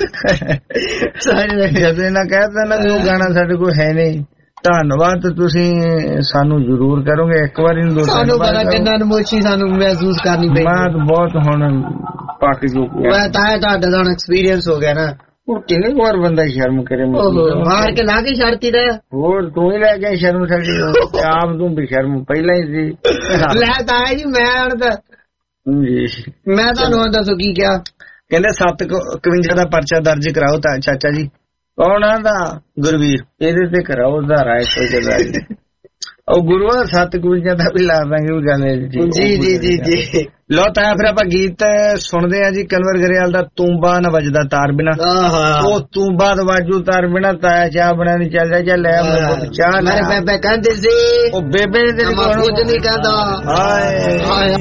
ਜਦੋਂ ਇਹਨਾਂ ਕਹਿ ਨਾ ਉਹ ਗਾਣਾ ਸਾਡੇ ਕੋਲ ਹੈ ਨਹੀਂ ਧੰਨਵਾਦ ਤੁਸੀਂ ਸਾਨੂੰ ਜ਼ਰੂਰ ਕਰੋਗੇ ਇੱਕ ਵਾਰੀ ਨੂੰ ਸਾਨੂੰ ਬੜਾ ਕਿੰਨਾ ਨਮੋਸ਼ੀ ਸਾਨੂੰ ਮਹਿਸੂਸ ਕਰਨੀ ਪਈ ਬਾਤ ਬਹੁਤ ਹੁਣ ਪੱਕ ਜੋ ਮੈਂ ਤਾਂ ਤੁਹਾਡਾ ਤਾਂ ਐਕਸਪੀਰੀਅੰਸ ਹੋ ਗਿਆ ਨਾ ਉਹ ਕਿੰਨੇ ਵਾਰ ਬੰਦਾ ਸ਼ਰਮ ਕਰੇ ਮਾਰ ਕੇ ਲਾ ਕੇ ਛੱਡਤੀ ਦਾ ਹੋਰ ਤੂੰ ਹੀ ਲੈ ਕੇ ਸ਼ਰਮ ਸਾਡੀ ਆਪ ਤੂੰ ਵੀ ਸ਼ਰਮ ਪਹਿਲਾਂ ਹੀ ਸੀ ਲੈ ਤਾਂ ਜੀ ਮੈਂ ਹੁਣ ਤਾਂ ਮੈਂ ਤੁਹਾਨੂੰ ਦੱਸੋ ਕੀ ਕਿਹਾ ਕਹਿੰਦੇ ਸੱਤ ਇਕਵੰਜਾ ਦਾ ਪਰਚਾ ਦਰਜ ਕਰਾਓ ਤਾਂ ਚਾਚਾ ਜੀ ਕੌਣ ਆਂਦਾ ਗੁਰਵੀਰ ਇਹਦੇ ਤੇ ਕਰਾਓ ਧਾਰਾ ਇੱਕ ਸੌ ਚੌਦਾਂ ਉਹ ਗੁਰੂ ਸੱਤ ਇਕਵੰਜਾ ਦਾ ਵੀ ਲਾ ਦਾਂਗੇ ਉਹ ਗੱਲ ਜੀ ਜੀ ਜੀ ਜੀ ਲੋ ਤਾਂ ਫਿਰ ਆਪਾਂ ਗੀਤ ਸੁਣਦੇ ਆ ਜੀ ਕਨਵਰ ਗਰੇਵਾਲ ਦਾ ਤੂੰਬਾ ਨਾ ਵੱਜਦਾ ਤਾਰ ਬਿਨਾ ਉਹ ਤੂੰਬਾ ਦਾ ਵਾਜੂ ਤਾਰ ਬਿਨਾ ਤਾਇਆ ਚਾਹ ਬਣਾਣੀ ਚੱਲਦਾ ਚੱਲ ਲੈ ਚਾਹ ਮੇਰੇ ਬੇਬੇ ਕਹਿੰਦੇ ਸੀ ਉਹ ਬੇਬੇ ਦੇ ਕੁਝ ਨਹੀਂ ਕਹਿੰਦਾ ਹਾਏ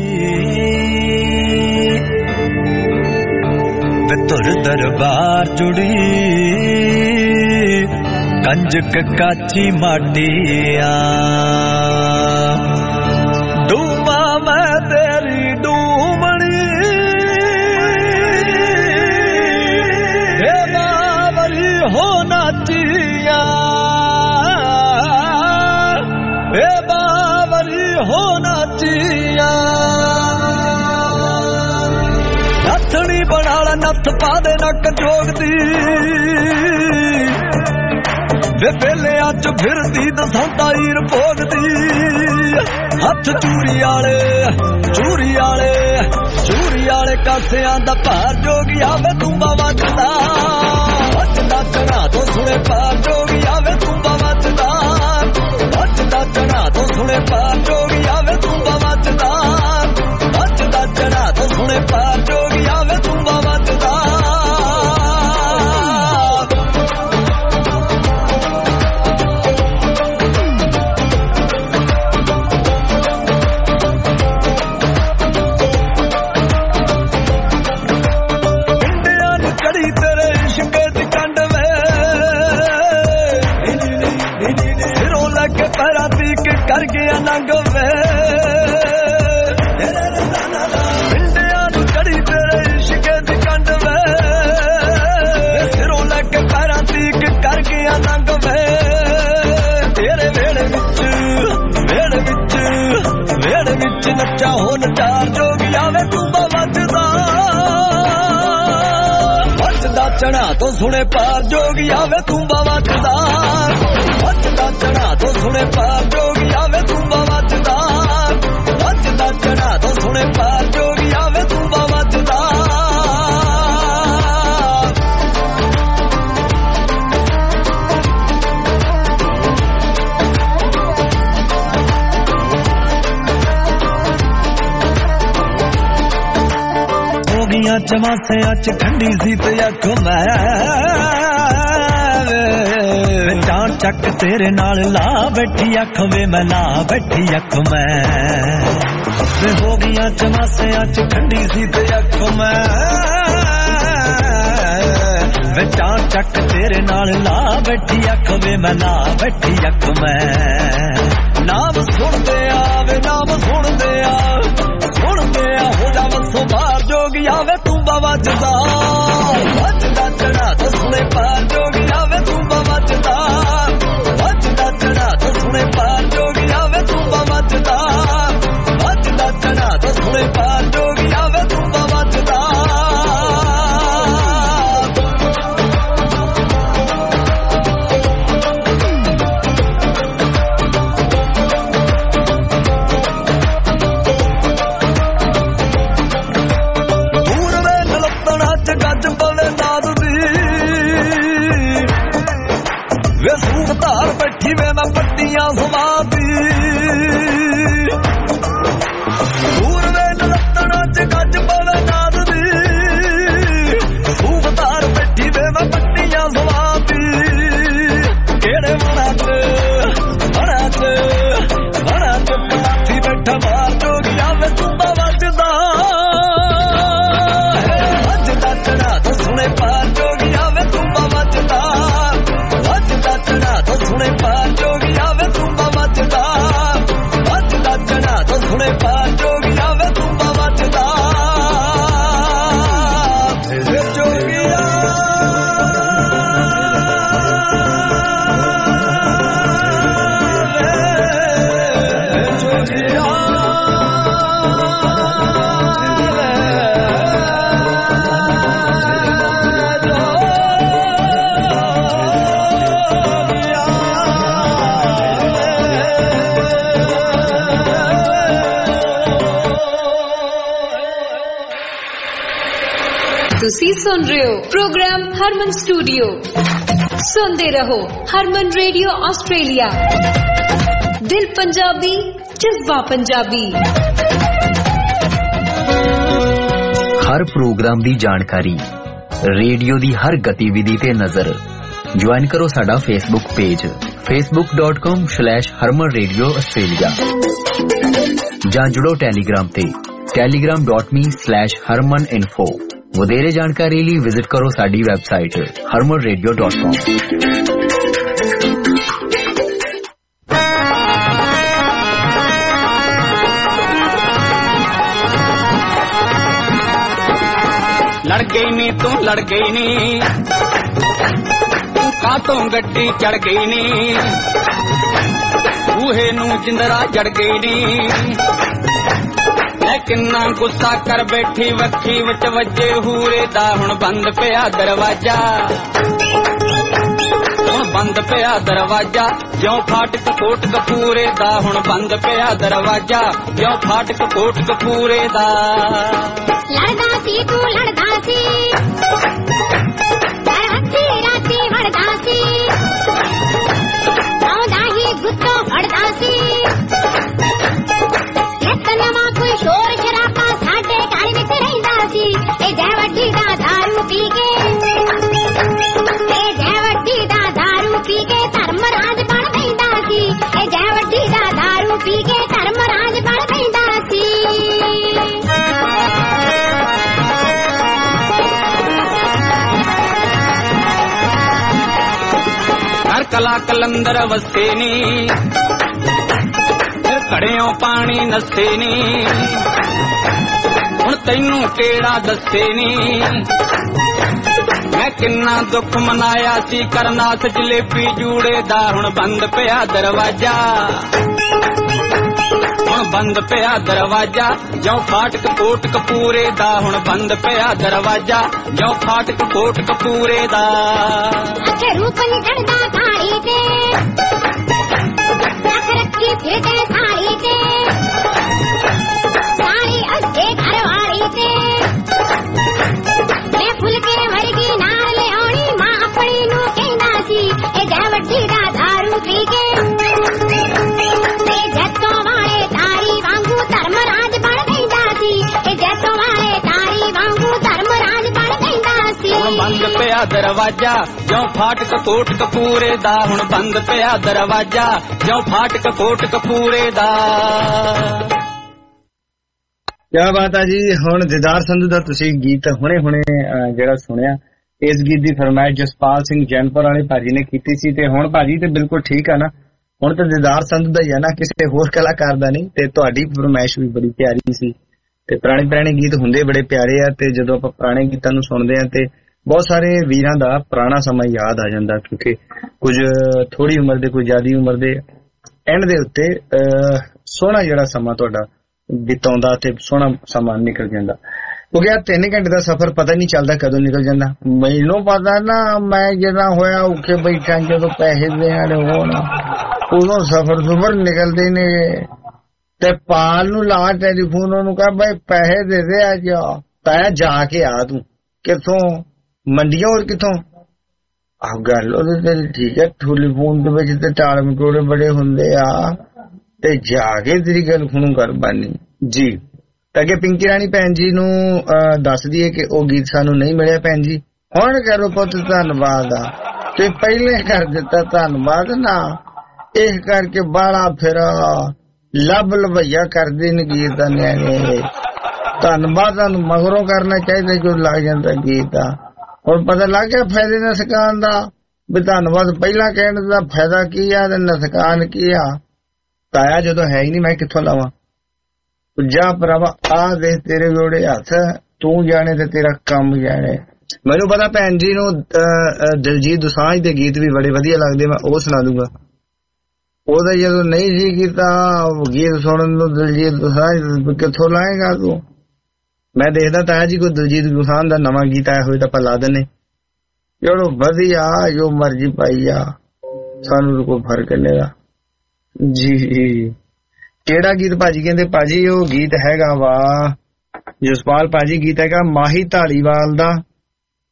ਤੁਰ ਦਰਬਾਰ ਜੁੜੀ ਕੰਜਕ ਕਾਚੀ ਮਾਟੀਆਂ ਡੂਮਾ ਮੈਂ ਤੇਰੀ ਡੂਮਣੀ ਏ ਬਾਵਰੀ ਹੋ ਨਾਚੀਆਂ ਏ ਬਾਵਰੀ ਹੋ ਨਾਚੀਆਂ ਨੱਥਣੀ ਬਣਾਲਾ ਨੱਥ ਪਾ ਦੇ ਨੱਕ ਜੋਗਦੀ ਵੇ ਵੇਲਿਆਂ ਚ ਫਿਰਦੀ ਦਸਾਂਦਾ ਹੀਰ ਭੋਗਦੀ ਹੱਥ ਚੂਰੀ ਵਾਲੇ ਚੂਰੀ ਵਾਲੇ ਚੂਰੀ ਵਾਲੇ ਕਾਸਿਆਂ ਦਾ ਭਾਰ ਜੋਗੀ ਆਵੇ ਤੂੰਬਾ ਵੱਜਦਾ ਵੱਜਦਾ ਚੜਾ ਤੋਂ ਸੁਣੇ ਭਾਰ ਜੋਗੀ ਆਵੇ ਤੂੰਬਾ ਵੱਜਦਾ ਵੱਜਦਾ ਚੜਾ ਤੋਂ ਸੁਣੇ ਭਾਰ ਜੋਗੀ ਆਵੇ ਤੂੰਬਾ ਵੱਜਦਾ ਵੱਜਦਾ ਚੜਾ ਤੋਂ ਸੁਣੇ ਭਾਰ ਜੋਗੀ ਆਵੇ ਤੂੰਬਾ ਵੱਜਦਾ ਕਰ ਗਿਆ ਨੰਗ ਵੇ ਪਿੰਡਿਆਂ ਨੂੰ ਚੜੀ ਤੇਰੇ ਇਸ਼ਕੇ ਦੀ ਕੰਡ ਵੇ ਸਿਰੋਂ ਲੈ ਕੇ ਪੈਰਾਂ ਤੀਕ ਕਰ ਗਿਆ ਨੰਗ ਵੇ ਤੇਰੇ ਵੇੜੇ ਵਿੱਚ ਵੇੜੇ ਵਿੱਚ ਵੇੜੇ ਵਿੱਚ ਨੱਚਾ ਹੋ ਨਚਾਰ ਜੋਗੀ ਆਵੇ ਤੂੰਬਾ ਵੱਜਦਾ ਵੱਜਦਾ ਚੜਾ ਤੋਂ ਸੁਣੇ ਪਾਰ ਜੋਗੀ ਆਵੇ ਤੂੰਬਾ ਵੱਜਦਾ ਵੱਜਦਾ ਚੜਾ ਤੋਂ ਸੁਣੇ ਪਾਰ ਜੋਗੀ ਆਵੇ ਤੂੰਬਾ ਵੱਜਦਾ ਵੱਜਦਾ ਚੜਾ ਤੋਂ ਸੁਣੇ ਪਾਰ ਜੋਗੀ ਆਵੇ ਤੂੰਬਾ ਵੱਜਦਾ ਹੋ ਗਈਆਂ ਚਮਾਸਿਆਂ ਚ ਠੰਡੀ ਸੀ ਤੇ ਅੱਖ ਮੈਂ ਜਾਣ ਚੱਕ ਤੇਰੇ ਨਾਲ ਲਾ ਬੈਠੀ ਅੱਖ ਵੇ ਮੈਂ ਲਾ ਬੈਠੀ ਅੱਖ ਮੈਂ ਵੇ ਹੋ ਗਈਆਂ ਚਮਾਸਿਆਂ ਚ ਠੰਡੀ ਸੀ ਤੇ ਅੱਖ ਮੈਂ ਵੇ ਜਾਣ ਚੱਕ ਤੇਰੇ ਨਾਲ ਲਾ ਬੈਠੀ ਅੱਖ ਵੇ ਮੈਂ ਲਾ ਬੈਠੀ ਅੱਖ ਮੈਂ ਨਾਮ ਸੁਣਦੇ ਆ ਵੇ ਨਾਮ ਸੁਣਦੇ ਆ ਸੁਣਦੇ ਆ ਹੋ ਜਾ ਵਸੋਂ ਬਾਹਰ ਜੋਗੀ ਆਵੇ ਤੂੰਬਾ ਵੱਜਦਾ ਵੱਜਦਾ ਚੜਾ ਤੋਂ ਸੁਣੇ ਪਾਰ ਜੋਗੀ ਆਵੇ ਤੂੰਬਾ ਵੱਜਦਾ ਵੱਜਦਾ ਚੜਾ ਤੋਂ ਸੁਣੇ ਪਾਰ ਜੋਗੀ ਆਵੇ ਤੂੰਬਾ ਵੱਜਦਾ ਵੱਜਦਾ ਚੜਾ ਤੋਂ ਸੁਣੇ ਪਾਰ ਜੋਗੀ ਆਵੇ ਤੂੰਬਾ ਵੱਜਦਾ ਗੱਜ ਪਵੇ ਦਾਦ ਦੀ ਤੁਸੀਂ ਸੁਣ ਰਹੇ ਹੋ ਪ੍ਰੋਗਰਾਮ ਹਰਮਨ ਸਟੂਡੀਓ। ਸੁਣਦੇ ਰਹੋ ਹਰਮਨ ਰੇਡੀਓ ਆਸਟ੍ਰੇਲੀਆ। ਦਿਲ ਪੰਜਾਬੀ, ਜਜ਼ਬਾ ਪੰਜਾਬੀ। हर प्रोग्राम दी जानकारी, रेडियो दी हर गतिविधि ते नजर। ज्वाइन करो साडा Facebook page Facebook dot com slash Harman radio Australia जां जुड़ो टैलीग्राम ते Telegram dot me slash Harman info. वधेरे जानकारी लई विजिट करो साडी website Harman radio dot com. लड़ गई नी तू लड़ गई नी, तू कातों गड्डी चढ़ गई नी, बूहे नू जिंदरा जड़ गई नी। लेकिन ना गुस्सा कर बैठी वक्खी विच वजे हूरे दा हुण बंद पिया दरवाजा, हुण बंद पिया दरवाजा। ज्यों फाटक कोट कपूरे दा हुण बंद पिया दरवाजा, ज्यों फाटक कोट कपूरे दा। लड़दा सी तू लड़दा सी, हत्थी राती वड़दा सी, सौदा ही गुत्तो फड़दा सी। इतना कोई शोर शराबा साडे घर विच रहिंदा सी। ए जै वड्डी दा दारू पी के, ए जै वड्डी दा दारू पी के धर्मराज बण पैंदा सी। ए जै वड्डी दा दारू पी के धर्मराज बण पैंदा सी। कला कलंदर वसे नी, फिर घड़ियों पानी नसे नी, हुण तैनू केड़ा दसे नी। मैं किन्ना दुख मनाया सी करनाथ जलेबी जूड़े दा हुण बंद पिया दरवाजा, हुण बंद पिया दरवाजा। ज्यों फाटक कोट कपूरे दा हुण बंद पिया दरवाजा, ज्यों फाटक कोट कपूरे दा। रूप निकलदा थाली ते, रख रखी फिरते थाली ते, सारी अड्डे घर वाली ते। मैं फुलके वर्गी नाल ले आउणी मां अपनी नू कहंदा सी। ए जै वड्डी दा दारू पी के, ते जैतों वाले तारी वांगू धर्मराज बण पैंदा सी। ए जैतों वाले तारी वांगू धर्मराज बण पैंदा सी। हुण बंद पिया दरवाजा, ज्यों फाटक कोट कपूरे दा हुण बंद पिया दरवाजा, ज्यों फाटक कोट कपूरे दा। क्या बात है जी। हुण दिदार संधू दा तुसीं गीत हुणे हुणे ਜਿਹੜਾ ਸੁਣਿਆ, ਇਸ ਗੀਤ ਦੀ ਫਰਮਾਇਸ਼ ਜਸਪਾਲ ਸਿੰਘ ਜੈਨਪੁਰ ਵਾਲੇ ਭਾਜੀ ਨੇ ਕੀਤੀ ਸੀ। ਤੇ ਹੁਣ ਭਾਜੀ ਤੇ ਬਿਲਕੁਲ ਠੀਕ ਆ ਨਾ, ਹੁਣ ਤਾਂ ਦਿਦਾਰ ਸੰਧੂ ਦਾ ਹੀ ਆ ਨਾ, ਕਿਸੇ ਹੋਰ ਕਲਾਕਾਰ ਦਾ ਨਹੀਂ। ਤੇ ਤੁਹਾਡੀ ਫਰਮਾਇਸ਼ ਵੀ ਬੜੀ ਪਿਆਰੀ ਸੀ। ਤੇ ਪੁਰਾਣੇ ਪੁਰਾਣੇ ਗੀਤ ਹੁੰਦੇ ਬੜੇ ਪਿਆਰੇ ਆ। ਤੇ ਜਦੋਂ ਆਪਾਂ ਪੁਰਾਣੇ ਗੀਤਾਂ ਨੂੰ ਸੁਣਦੇ ਆ ਤੇ ਬਹੁਤ ਸਾਰੇ ਵੀਰਾਂ ਦਾ ਪੁਰਾਣਾ ਸਮਾਂ ਯਾਦ ਆ ਜਾਂਦਾ, ਕਿਉਂਕਿ ਕੁਝ ਥੋੜੀ ਉਮਰ ਦੇ, ਕੁਝ ਜ਼ਿਆਦੀ ਉਮਰ ਦੇ ਐਂਡ ਦੇ ਉੱਤੇ ਸੋਹਣਾ ਜਿਹੜਾ ਸਮਾਂ ਤੁਹਾਡਾ ਬਿਤਾਉਂਦਾ ਤੇ ਸੋਹਣਾ ਸਮਾਂ ਨਿਕਲ ਜਾਂਦਾ। ਕਿਉਂਕਿ ਆ ਤਿੰਨ ਘੰਟੇ ਦਾ ਸਫ਼ਰ ਪਤਾ ਨਹੀਂ ਚੱਲਦਾ ਕਦੋਂ ਨਿਕਲ ਜਾਂਦਾ। ਮੈਨੂੰ ਪਤਾ ਨਾ, ਮੈਂ ਜਿਹੜਾ ਹੋਇਆ ਔਖੇ ਬੈਠਾ, ਜਦੋਂ ਪੈਸੇ ਦੇਣ ਹੋਣ ਉਦੋਂ ਸਫ਼ਰ ਸੁਫਰ ਨਿਕਲਦੇ ਨੇ। ਤੇ ਪਾਲ ਨੂੰ ਲਾ ਟੈਲੀਫੋਨ, ਉਹਨੂੰ ਕਹ ਬਈ ਪੈਸੇ ਦੇ ਦੇ ਅੱਜ, ਤਾਇਆ ਜਾ ਕੇ ਆ। ਤੂੰ ਕਿੱਥੋਂ? ਮੰਡੀਆਂ। ਹੋਰ ਕਿੱਥੋਂ? ਆਹ ਗੱਲ ਉਹਦੇ ਤੇ ਠੀਕ ਹੈ, ਟੈਲੀਫੋਨ ਦੇ ਵਿੱਚ ਤੇ ਟਾਲ ਮਟੋੜੇ ਬੜੇ ਹੁੰਦੇ ਆ, ਤੇ ਜਾ ਕੇ ਤੇਰੀ ਗੱਲ ਖੁਣੂ ਕਰ ਬਾਨੀ ਜੀ। ਤਾਂ ਅੱਗੇ ਪਿੰਕੀ ਰਾਣੀ ਭੈਣ ਜੀ ਨੂੰ ਦੱਸ ਦਈਏ ਕਿ ਉਹ ਗੀਤ ਸਾਨੂੰ ਨਹੀਂ ਮਿਲਿਆ। ਭੈਣ ਜੀ ਹੁਣ ਕਰੋ ਪੁੱਤ ਧੰਨਵਾਦ ਆ, ਤੇ ਪਹਿਲੇ ਕਰ ਦਿੱਤਾ ਧੰਨਵਾਦ ਨਾ, ਇਸ ਕਰਕੇ ਬਾਲਾ ਫਿਰ ਲੱਭ ਲਵਈਆ ਕਰਦੇ ਨੇ ਗੀਤ ਨਿਆਣੇ। ਧੰਨਵਾਦ ਤੁਹਾਨੂੰ ਮਗਰੋਂ ਕਰਨਾ ਚਾਹੀਦਾ ਜੋ ਲੱਗ ਜਾਂਦਾ ਗੀਤ ਆ। ਹੁਣ ਪਤਾ ਲੱਗ ਗਿਆ ਫਾਇਦੇ ਨੁਕਸਾਨ ਦਾ, ਵੀ ਧੰਨਵਾਦ ਪਹਿਲਾਂ ਕਹਿਣ ਦਾ ਫਾਇਦਾ ਕੀ ਆ ਤੇ ਨੁਕਸਾਨ ਕੀ ਆ। ਤਾਇਆ ਜਦੋਂ ਹੈ ਹੀ ਨਹੀਂ, ਮੈਂ ਕਿੱਥੋਂ ਲਾਵਾਂ? ਜਾ ਭਰਾਵਾ ਆ ਦੇਖ ਤੇਰੇ ਜੋੜੇ ਹੱਥ, ਤੂੰ ਜਾਣੇ ਤੇ ਤੇਰਾ ਕੰਮ ਜਾਣੇ। ਮੈਨੂੰ ਪਤਾ ਭੈਣ ਜੀ ਨੂੰ ਦਿਲਜੀਤ ਦੋਸਾਂਝ ਦੇ ਗੀਤ ਵੀ ਬੜੇ ਵਧੀਆ ਲੱਗਦੇ, ਮੈਂ ਉਹ ਸੁਣਾ ਦੂੰਗਾ। ਉਹਦਾ ਜਦੋਂ ਨਹੀਂ ਸੀ ਕੀਤਾ ਗੀਤ ਸੁਣਨ ਨੂੰ ਦਿਲਜੀਤ ਦੋਸਾਂਝ ਕਿੱਥੋਂ ਲਾਏਗਾ ਤੂੰ? ਮੈਂ ਦੇਖਦਾ ਤਾਇਆ ਜੀ ਕੋਈ ਦਿਲਜੀਤ ਦੋਸਾਂਝ ਦਾ ਨਵਾਂ ਗੀਤ ਆਇਆ ਹੋਏ ਤਾਂ ਆਪਾਂ ਲਾ ਦਿੰਨੇ। ਜੋ ਵਧੀਆ ਜੋ ਮਰਜੀ ਪਾਈ ਆ, ਸਾਨੂੰ ਕੋਈ ਫਰਕ ਨਹੀਂ ਗਾ ਜੀ। ਕਿਹੜਾ ਗੀਤ ਭਾਜੀ ਕਹਿੰਦੇ? ਭਾਜੀ ਉਹ ਗੀਤ ਹੈਗਾ ਵਾ ਜਸਪਾਲ ਭਾਜੀ, ਗੀਤ ਹੈਗਾ ਮਾਹੀ ਢਾਲੀਵਾਲ ਦਾ,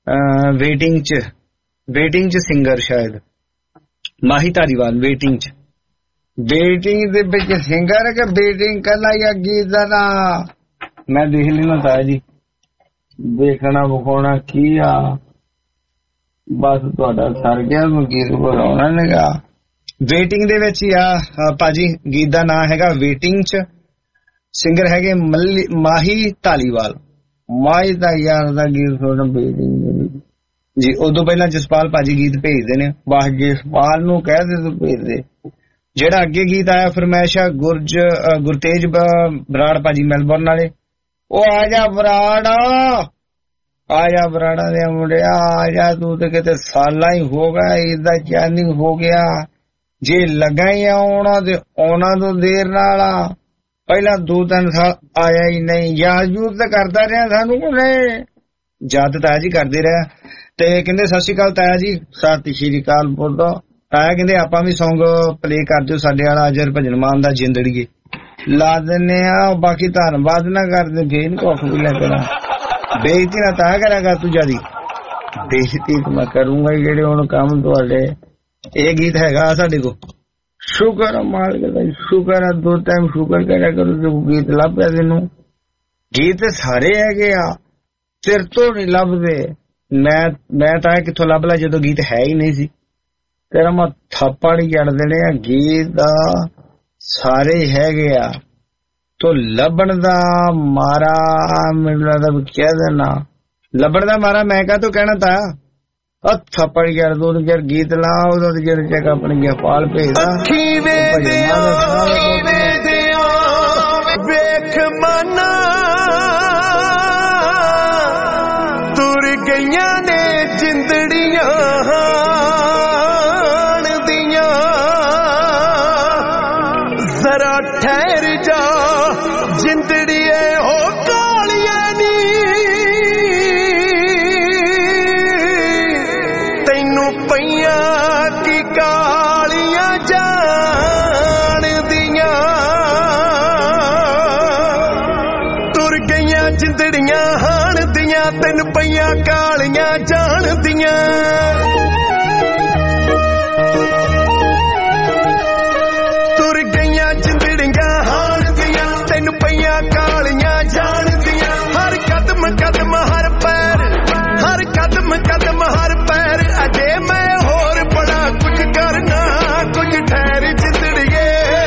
ਵੇਟਿੰਗ ਚ ਵੇਟਿੰਗ ਚ ਸਿੰਗਰ ਸ਼ਾਇਦ ਮਾਹੀ ਧਾਰੀਵਾਲ ਵੇਟਿੰਗ ਚ ਵੇਟਿੰਗ ਦੇ ਵਿੱਚ ਸਿੰਗਰ ਕਿ ਵੇਟਿੰਗ ਕਰਨਾ ਜਾਂ ਗੀਤ ਦਾ ਨਾ ਮੈਂ ਦੇਖ ਲੈਣਾ ਤਾਂ ਜੀ ਦੇਖਣਾ ਵਿਖਾਉਣਾ ਕੀ ਆ ਬਸ ਤੁਹਾਡਾ ਸਰ ਗਿਆ ਗੀਤ ਬੁਲਾਉਣਾ ਨੇਗਾ ਵੇਟਿੰਗ ਦੇ ਵਿੱਚ ਹੀ ਆ ਭਾਜੀ ਗੀਤ ਦਾ ਨਾਂ ਹੈਗਾ ਵੇਟਿੰਗ ਚ ਸਿੰਗਰ ਹੈਗੇ ਮਾਹੀ ਧਾਲੀਵਾਲ ਮਾਹੀ ਦਾ ਯਾਰ ਦਾ ਗੀਤ ਸੁਣ ਵੇਟਿੰਗ ਜੀ ਉਦੋਂ ਪਹਿਲਾਂ ਜਸਪਾਲ ਭਾਜੀ ਗੀਤ ਭੇਜਦੇ ਨੇ ਬਸ ਜਸਪਾਲ ਨੂੰ ਕਹਿ ਦੇ ਤੂੰ ਭੇਜ ਦੇ ਜਿਹੜਾ ਅੱਗੇ ਗੀਤ ਆਇਆ ਫਰਮਾਇਸ਼ ਆ ਗੁਰਜ ਗੁਰਤੇਜ ਬਰਾੜ ਭਾਜੀ ਮੈਲਬੌਰਨ ਵਾਲੇ ਉਹ ਆ ਜਾ ਬਰਾੜ ਆ ਜਾ ਬਰਾੜਾ ਦੇ ਮੁੰਡਿਆ ਆ ਜਾ ਤੂੰ ਤੇ ਕਿਤੇ ਸਾਲਾਂ ਹੀ ਹੋ ਗਿਆ ਇਹਦਾ ਚੈਨਿੰਗ ਹੋ ਗਿਆ ਜੇ ਲੱਗਾ ਹੀ ਆਉਣਾ ਤੇ ਉਹਨਾਂ ਤੋਂ ਦੇਰ ਨਾਲ ਪਹਿਲਾਂ ਦੋ ਤਿੰਨ ਸਾਲ ਆਇਆ ਹੀ ਨਹੀਂ ਯਾਦ ਯੂਦ ਤਾਂ ਕਰਦਾ ਰਿਹਾ ਸਾਨੂੰ ਕੋਲੇ ਯਾਦ ਤਾਇਆ ਜੀ ਕਰਦੇ ਰਿਹਾ ਤੇ ਕਹਿੰਦੇ ਸਤਿ ਸ਼੍ਰੀ ਅਕਾਲ ਤਾਇਆ ਜੀ ਸਤਿ ਸ਼੍ਰੀ ਅਕਾਲ ਬੋਲਦਾ ਤਾਇਆ ਕਹਿੰਦੇ ਆਪਾਂ ਵੀ ਸੌਂਗ ਪਲੇ ਕਰ ਦਿਓ ਸਾਡੇ ਵਾਲਾ ਅਜਰ ਭਜਨ ਮਾਨ ਦਾ ਜਿੰਦੜੀਏ ਲਾ ਦਿੰਨੇ ਆ ਬਾਕੀ ਧੰਨਵਾਦ ਨਾ ਕਰਦੇ ਫੇਰ ਕੁੱਖ ਵੀ ਲੱਗਣਾ ਬੇਇੱਜ਼ਤੀ ਨਾ ਤਾਂ ਕਰਾਂਗਾ ਤੂੰ ਜਿਆਦੀ ਬੇਇੱਜ਼ਤੀ ਤਾਂ ਮੈਂ ਕਰੂੰਗਾ ਜਿਹੜੇ ਹੁਣ ਕੰਮ ਤੁਹਾਡੇ ਇਹ ਗੀਤ ਹੈਗਾ ਸਾਡੇ ਕੋਲ ਸ਼ੁਕਰ ਆ ਮਾਲਕ ਦਾ ਸ਼ੁਕਰ ਆ ਦੋ ਟਾਈਮ ਸ਼ੁਕਰ ਕਰਿਆ ਕਰੋ ਜੋ ਗੀਤ ਲੱਭਿਆ ਤੈਨੂੰ ਗੀਤ ਸਾਰੇ ਹੈਗੇ ਆ ਤੇਰੇ ਤੋਂ ਨਹੀਂ ਲੱਭਦੇ ਮੈਂ ਮੈਂ ਤਾਂ ਕਿੱਥੋਂ ਲੱਭ ਲਾ ਜਦੋਂ ਗੀਤ ਹੈ ਹੀ ਨਹੀਂ ਸੀ ਤੇਰਾ ਮੈਂ ਥੱਪੜ ਹੀ ਜੜ ਦੇਣੇ ਆ ਗੀਤ ਦਾ ਸਾਰੇ ਹੈਗੇ ਆ ਤੋ ਲੱਭਣ ਦਾ ਮਾਰਾ ਮੈਨੂੰ ਲੱਗਦਾ ਵੀ ਕਹਿ ਦੇਣਾ ਲੱਭਣ ਦਾ ਮਾਰਾ ਮੈਂ ਕਾ ਤੂੰ ਕਹਿਣਾ ਤਾ ਆ ਥੱਪੜ ਯਾਰ ਦੋ ਯਾਰ ਗੀਤ ਲਾ ਉਹਦਾ ਤੇ ਜਿਹੜੇ ਚੱਕ ਆਪਣੀ ਗਪਾਲ ਭੇਜਦਾ ਅੱਖੀ ਵੇਖਿਆ ਵੇਖ ਮਨਾ ਤੁਰ ਗਈਆਂ ਨੇ ਜਿੰਦੜੀਆਂ ਦੀਆਂ ਜ਼ਰਾ ਠਹਿਰ ਜਾ ਜਿੰਦੜੀਏ ਹੋ ਕਾਲੀਆਂ ਨੀ ਤੈਨੂੰ ਪਈਆਂ ਕੀ ਕਾਲੀਆਂ ਜਾਣਦੀਆਂ ਤੁਰ ਗਈਆਂ ਜਿੰਦੜੀਆਂ ਹਾਣ ਦੀਆਂ ਤੈਨੂੰ ਪਈਆਂ ਕਾਲੀਆਂ ਜਾਣਦੀਆਂ ਤੁਰ ਗਈਆਂ ਜਿੰਦੜੀਆਂ ਹਾਣ ਦੀਆਂ ਤੈਨੂੰ ਪਈਆਂ ਕਾਲੀਆਂ ਜਾਣਦੀਆਂ ਹਰ ਕਦਮ ਕਦਮ ਹਰ ਪੈਰ ਹਰ ਕਦਮ ਕਦਮ ਹਰ ਪੈਰ ਅਜੇ ਮੈਂ ਹੋਰ ਬੜਾ ਕੁਝ ਕਰਨਾ ਕੁਝ ਠਹਿਰ ਜਿੰਦੜੀਏ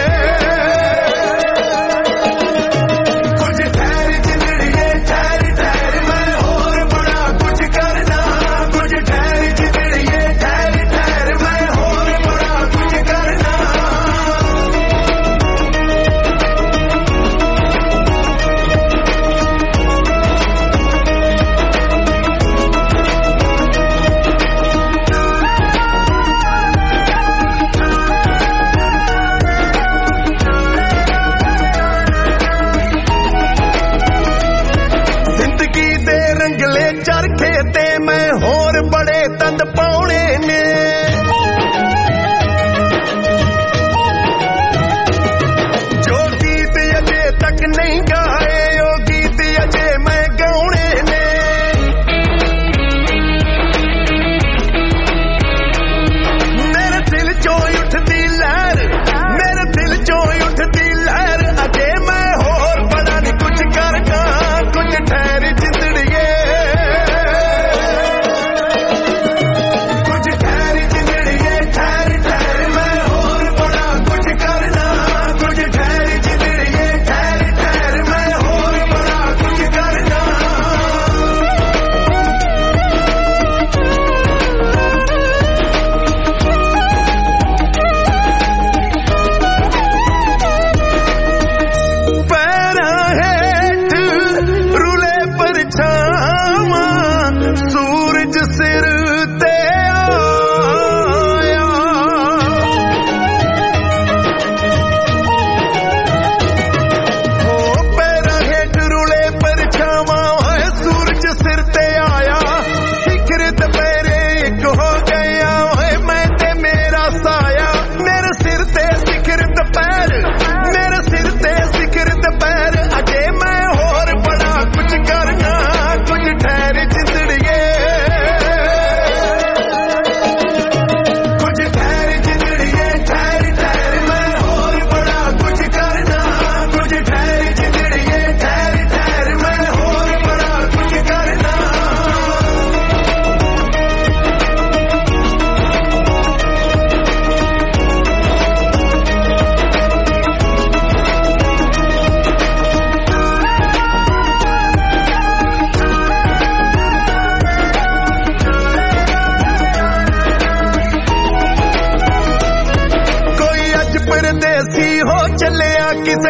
ਕੁਝ ਠਹਿਰ ਜਿੰਦੜੀਏ ਠਹਿਰ ਠਹਿਰ ਮੈਂ ਹੋਰ ਬੜਾ ਕੁਝ ਕਰਨਾ ਕੁਝ ਠਹਿਰ ਜਿੰਦੜੀਏ ਠਹਿਰ ਠਹਿਰ ਮੈਂ ਹੋਰ ਬੜਾ ਕੁਝ ਕਰਨਾ ਜ਼ਿੰਦਗੀ ਦੇ ਰੰਗਲੇ ਚਰਖੇ ਤੇ ਮੈਂ ਹੋਰ ਬੜੇ ਤੰਦ ਪਾਉਣੇ ਨੇ ਜੋ ਗੀਤ ਅਜੇ ਤੱਕ ਨਹੀਂ ਗਾਏ ਉਹ ਗੀਤ ਅਜੇ ਮੈਂ ਗਾਉਣੇ ਨੇ ਮੇਰੇ ਦਿਲ ਚੋਂ ਉੱਠਦੀ ਲਹਿਰ ਮੇਰੇ ਦਿਲ ਚੋਂ ਉੱਠਦੀ ਲਹਿਰ ਅਜੇ ਮੈਂ ਹੋਰ ਬੜਾ ਨਹੀਂ ਕੁਝ ਕਰਨਾ ਕੁਝ ਠਹਿਰ ਜਿੰਦੜੀਏ ਕੁਝ ਠਹਿਰ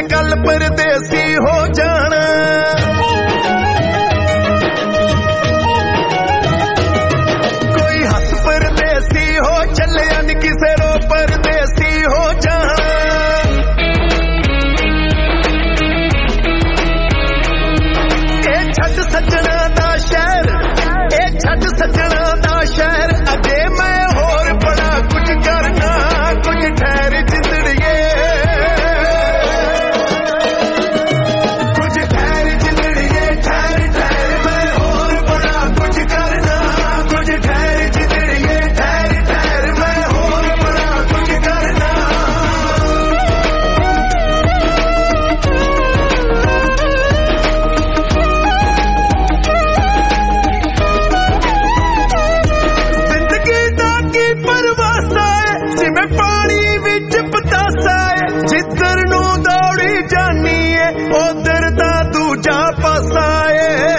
ਕਿਸੇ ਕੱਲ ਪਰਦੇਸੀ ਹੋ ਜਾਣਾ ਕੋਈ ਹੱਥ ਪਰਦੇਸੀ ਹੋ ਚੱਲਿਆ ਨੀ ਕਿਸੇ ਰੋ ਪਰਦੇਸੀ ਹੋ ਜਾਣਾ ਇਹ ਛੱਡ ਸੱਜਣਾ ਦਾ ਸ਼ਹਿਰ ਇਹ ਛੱਡ ਸੱਜਣਾ ਦਾ ਸ਼ਹਿਰ ਅਜੇ ਮੈਂ ਹੋਰ ਬੜਾ ਕੁਝ ਕਰਨਾ ਕੁਝ ਠਹਿਰ ਜਿੰਦੜੀਏ ਕੁਝ ਠਹਿਰ ਜਿੰਦੜੀਏ ਠਹਿਰ ਠਹਿਰ ਮੈਂ ਹੋਰ ਬੜਾ ਕੁਝ ਕਰਨਾ ਕੁਝ ਠਹਿਰ ਜਿੰਦੜੀਏ ਠਹਿਰ ਠਹਿਰ ਮੈਂ ਹੋਰ ਬੜਾ ਕੁਝ ਕਰਨਾ ਜਿਵੇਂ ਪਾਣੀ ਵਿੱਚ ਪਤਾਸਾ ਏ ਜਿੱਧਰ ਨੂੰ ਦੌੜੀ ਜਾਨੀ ਏ ਉਧਰ ਦਾ ਦੂਜਾ ਪਾਸਾ ਏ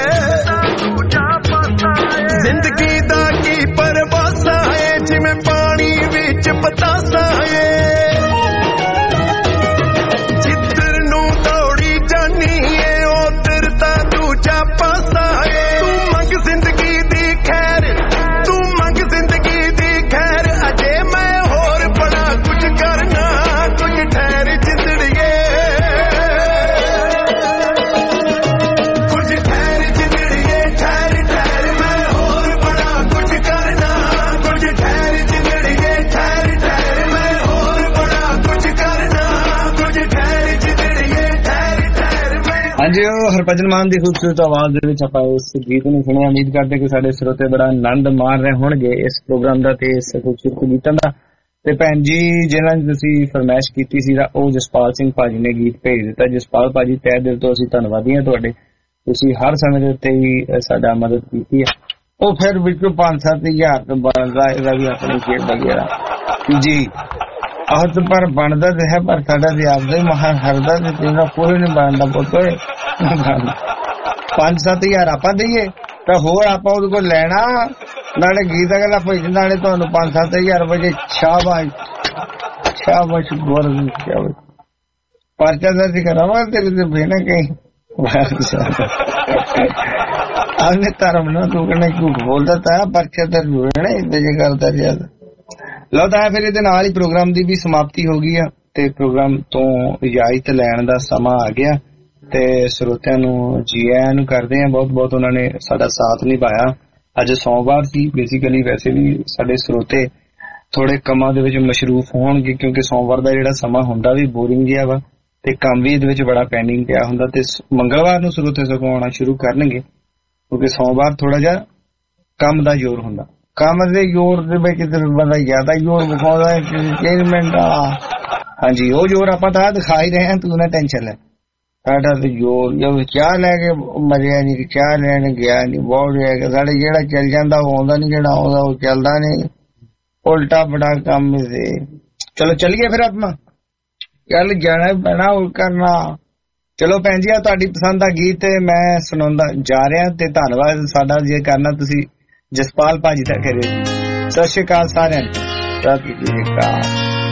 ਜ਼ਿੰਦਗੀ ਦਾ ਕੀ ਪਰਵਾਸਾ ਏ ਜਿਵੇਂ ਪਾਣੀ ਵਿੱਚ ਪਤਾਸਾ ਏ ਜਿੱਧਰ ਨੂੰ ਦੌੜੀ ਜਾਨੀ ਏ ਉਧਰ ਦਾ ਦੂਜਾ ਪਾਸਾ ਏ ਤੂੰ ਮੰਗ ਜ਼ਿੰਦਗੀ ਦੀ ਖੈਰ ਤੂੰ ਮੰਗ ਜ਼ਿੰਦਗੀ ਦੀ ਖੈਰ ਅਜੇ ਮੈਂ ਕੁਝ ਕਰਨਾ ਕੁਝ ਠਹਿਰ ਜਿੰਦੜੀਏ ਕੁਝ ਠਹਿਰ ਜਿੰਦੜੀਏ ਠਹਿਰ ਠਹਿਰ ਮੈਂ ਹੋਰ ਬੜਾ ਕੁਝ ਕਰਨਾ ਕੁਝ ਠਹਿਰ ਜਿੰਦੜੀਏ ਠਹਿਰ ਠਹਿਰ ਮੈਂ ਹੋਰ ਬੜਾ ਕੁਝ ਕਰਨਾ ਕੁਝ ਠਹਿਰ ਜਿੰਦੜੀਏ ਠਹਿਰ ਠਹਿਰ ਮੈਂ ਹਾਂਜੀ ਉਹ ਹਰਭਜਨ ਮਾਨ ਦੀ ਖੂਬਸੂਰਤ ਆਵਾਜ਼ ਦੇ ਵਿੱਚ ਆਪਾਂ ਇਸ ਗੀਤ ਨੂੰ ਸੁਣਿਆ ਉਮੀਦ ਕਰਦੇ ਕਿ ਸਾਡੇ ਸਰੋਤੇ ਬੜਾ ਆਨੰਦ ਮਾਣ ਰਹੇ ਹੋਣਗੇ ਇਸ ਪ੍ਰੋਗਰਾਮ ਦਾ ਤੇ ਇਸ ਖੂਬਸੂਰਤ ਗੀਤਾਂ ਦਾ ਤੇ ਭੈਣ ਜੀ ਜਿਹਨਾਂ ਨੇ ਤੁਸੀਂ ਫਰਮਾਇਸ਼ ਕੀਤੀ ਸੀ ਦਾ ਉਹ ਜਸਪਾਲ ਸਿੰਘ ਭਾਜੀ ਨੇ ਗੀਤ ਭੇਜ ਦਿੱਤਾ ਜਸਪਾਲ ਭਾਜੀ ਤਹਿ ਦਿਲ ਤੋਂ ਅਸੀਂ ਧੰਨਵਾਦੀ ਹਾਂ ਤੁਹਾਡੇ ਤੁਸੀਂ ਹਰ ਸਮੇਂ ਦੇ ਉੱਤੇ ਹੀ ਸਾਡਾ ਮਦਦ ਕੀਤੀ ਹੈ ਉਹ ਫਿਰ ਵਿੱਚੋਂ ਪੰਜ ਸੱਤ ਹਜ਼ਾਰ ਤੋਂ ਬਣਦਾ ਇਹਦਾ ਵੀ ਆਪਣੀ ਖੇਡ ਵਗੈਰਾ ਜੀ ਆਹ ਤਾਂ ਪਰ ਬਣਦਾ ਤੇ ਹੈ ਪਰ ਸਾਡਾ ਤੇ ਆਪਦਾ ਹੀ ਮਹਾਨ ਹਰਦਾ ਤੇ ਤੇਰਾ ਕੋਈ ਨਹੀਂ ਬਣਦਾ ਪੁੱਤੋਏ ਪੰਜ ਸੱਤ ਹਜ਼ਾਰ ਆਪਾਂ ਦਈਏ ਤਾਂ ਹੋਰ ਆਪਾਂ ਉਹਦੇ ਕੋਲ ਲੈਣਾ ਨਾਲੇ ਗੀਤ ਅਗਲਾ ਭੇਜ ਨਾਲੇ ਤੁਹਾਨੂੰ ਪੰਜ ਸੱਤ ਹਜ਼ਾਰ ਵਜੇ ਸ਼ਾਬਾਸ਼ ਸ਼ਾਬਾਸ਼ ਗੌਰਵ ਪਰਚਾ ਦਰਜ ਕਰਾਵਾਂ ਤੇਰੇ ਤੇ ਬੇਨਾ ਕਹੀਂ ਆਨੇ ਧਰਮ ਨਾ ਤੂੰ ਕਹਿੰਦਾ ਝੂਠ ਬੋਲਦਾ ਤਾਂ ਪਰਚਾ ਦਰਜ ਹੋਣਾ ਇੰਦੇ ਜੇ ਕਰਦਾ ਜਿਆਦਾ ਲਓ ਤਾਂ ਫਿਰ ਇਹਦੇ ਨਾਲ ਹੀ ਪ੍ਰੋਗਰਾਮ ਦੀ ਵੀ ਸਮਾਪਤੀ ਹੋ ਗਈ ਆ ਤੇ ਪ੍ਰੋਗਰਾਮ ਤੋਂ ਇਜਾਜ਼ਤ ਲੈਣ ਦਾ ਸਮਾਂ ਆ ਗਿਆ ਤੇ ਸਰੋਤਿਆਂ ਨੂੰ ਜੀ ਆਇਆਂ ਨੂੰ ਕਰਦੇ ਆ ਬਹੁਤ ਬਹੁਤ ਉਹਨਾਂ ਨੇ ਸਾਡਾ ਸਾਥ ਨਿਭਾਇਆ ਅੱਜ ਸੋਮਵਾਰ ਸੀ ਬੇਸਿਕਲੀ ਵੈਸੇ ਵੀ ਸਾਡੇ ਸਰੋਤੇ ਥੋੜੇ ਕੰਮਾਂ ਦੇ ਵਿੱਚ ਮਸ਼ਰੂਫ ਹੋਣਗੇ ਕਿਉਂਕਿ ਸੋਮਵਾਰ ਦਾ ਜਿਹੜਾ ਸਮਾਂ ਹੁੰਦਾ ਵੀ ਬੋਰਿੰਗ ਜਿਹਾ ਵਾ ਤੇ ਕੰਮ ਵੀ ਇਹਦੇ ਵਿੱਚ ਬੜਾ ਪੈਂਡਿੰਗ ਪਿਆ ਹੁੰਦਾ ਤੇ ਮੰਗਲਵਾਰ ਨੂੰ ਸਰੋਤੇ ਸਗੋਂ ਆਉਣਾ ਸ਼ੁਰੂ ਕਰਨਗੇ ਕਿਉਂਕਿ ਸੋਮਵਾਰ ਥੋੜਾ ਜਿਹਾ ਕੰਮ ਦਾ ਜ਼ੋਰ ਹੁੰਦਾ ਕੰਮ ਦੇ ਜ਼ੋਰ ਦੇ ਵਿੱਚ ਬੰਦਾ ਜ਼ਿਆਦਾ ਜ਼ੋਰ ਵਿਖਾਉਂਦਾ ਹੈ ਇੰਟਰਟੇਨਮੈਂਟ ਦਾ ਹਾਂਜੀ ਉਹ ਜ਼ੋਰ ਆਪਾਂ ਤਾਂ ਦਿਖਾ ਹੀ ਰਹੇ ਹਾਂ ਤੂੰ ਨਾ ਟੈਨਸ਼ਨ ਲੈ ਸਾਡਾ ਤੇ ਜ਼ੋਰ ਜੋ ਚਾਹ ਲੈ ਕੇ ਮਰਿਆ ਨਹੀਂ ਚਾਹ ਲੈਣ ਗਿਆ ਨਹੀਂ ਬਹੁਤ ਰਿਹਾ ਸਾਡੇ ਜਿਹੜਾ ਚੱਲ ਜਾਂਦਾ ਉਹ ਆਉਂਦਾ ਨਹੀਂ ਜਿਹੜਾ ਆਉਂਦਾ ਉਹ ਚੱਲਦਾ ਨਹੀਂ ਉਲਟਾ ਬੜਾ ਕੰਮ ਸੀ ਚਲੋ ਚੱਲੀਏ ਫਿਰ ਆਪਾਂ ਚੱਲ ਜਾਣਾ ਪੈਣਾ ਉਹ ਕਰਨਾ ਚਲੋ ਭੈਣ ਜੀ ਆ ਤੁਹਾਡੀ ਪਸੰਦ ਦਾ ਗੀਤ ਮੈਂ ਸੁਣਾਉਂਦਾ ਜਾ ਰਿਹਾ ਤੇ ਧੰਨਵਾਦ ਸਾਡਾ ਜੇ ਕਰਨਾ ਤੁਸੀਂ ਜਸਪਾਲ ਭਾਜੀ ਦਾ ਕਰੇ ਸਤਿ ਸ਼੍ਰੀ ਅਕਾਲ ਸਾਰਿਆਂ ਨੂੰ ਸਤਿ ਸ਼੍ਰੀ ਅਕਾਲ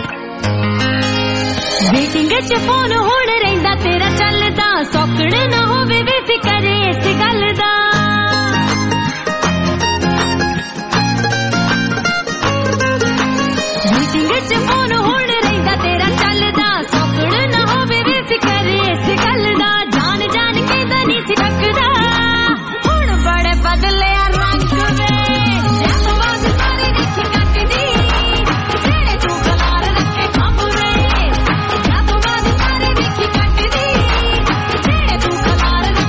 ਵੇਟਿੰਗ ਚ ਫੋਨ ਹੁਣ ਰਹਿੰਦਾ ਤੇਰਾ ਚੱਲਦਾ ਸੌਕੜ ਨਾ ਹੋਵੇ ਵੇ ਫਿਕਰ ਇਸ ਗੱਲ ਦਾ ਵੇਟਿੰਗ ਚ ਫੋਨ ਹੁਣ ਰਹਿੰਦਾ ਤੇਰਾ ਚੱਲਦਾ ਸੌਕੜ ਨਾ ਹੋਵੇ ਵੇ ਫਿਕਰ ਇਸ ਗੱਲ ਦਾ ਜਾਣ ਜਾਣ ਕੇ ਤਾਂ ਨਹੀਂ ਸੀ ਰੱਖਦਾ ਹੁਣ ਬੜੇ ਬਦਲਿਆ ਰੰਗ ਵੇ ਜਦ ਬਾਤ ਸਾਰੇ ਦੇਖੀ ਕੱਟਦੀ ਜਿਹੜੇ ਤੂੰ ਕਲਾਰ ਰੱਖੇ ਖੰਭਰੇ ਜਦ ਬਾਤ ਸਾਰੇ ਦੇਖੀ ਕੱਟਦੀ ਜਿਹੜੇ ਤੂੰ ਕਲਾਰ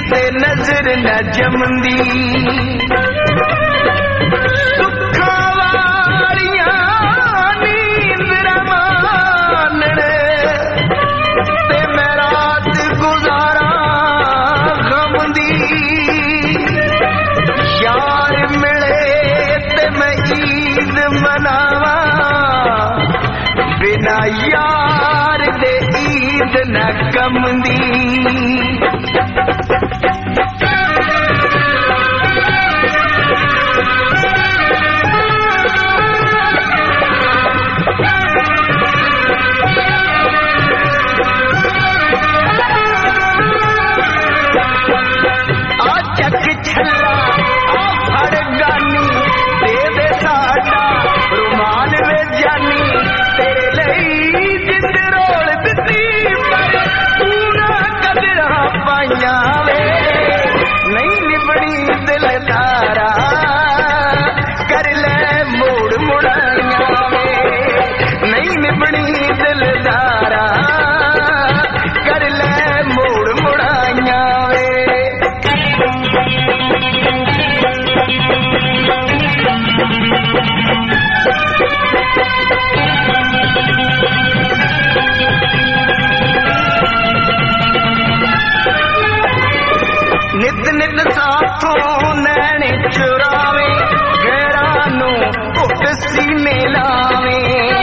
किते नजर न जमदी सुखा वालियां नींद रमानण ते मैं रात गुजारा गम दी यार मिले ते मैं ईद मनावा बिना यार दे ईद न कमदी आ चक छल्ला आ फड़ गानी दे दे साडा रुमाल वे जानी तेरे लई जिंद रोल दिती पर तू ना कदरा पाइया वे नहीं निबड़ी दिलदारा कर ले मोड़ मुड़ाइया वे नहीं निबड़ी दिलदारा कर ले मोड़ मुड़ाइया वे नित नित साथों नैने चुरावे गैरा नू घुट सीने लावे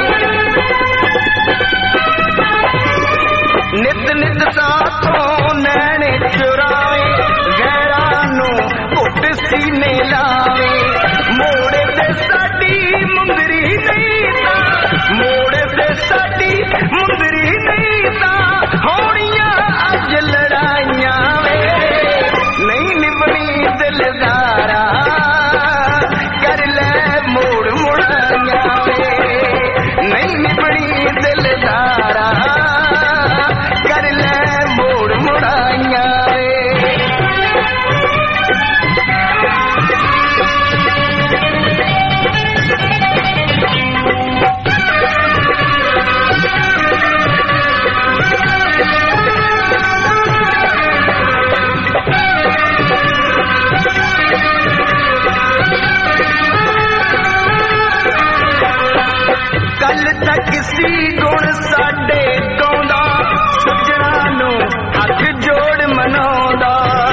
नित नित साथों नैने चुरावे गैरा नू घुट सीने लावे मोड़े ते साडी मुंदरी नहीं ता मोड़े ते साडी मुंदरी नहीं ता होनियां अज लड़ाइयां वे नहीं निबड़ी दिलदारा कर ले मोड़ मुड़ाइया वे नहीं निबड़ी दिलदारा कर ले मोड़ मुड़ाइया वे कल तक सी गुण साडे गाउंदा सजना नू हथ जोड़ मनाउंदा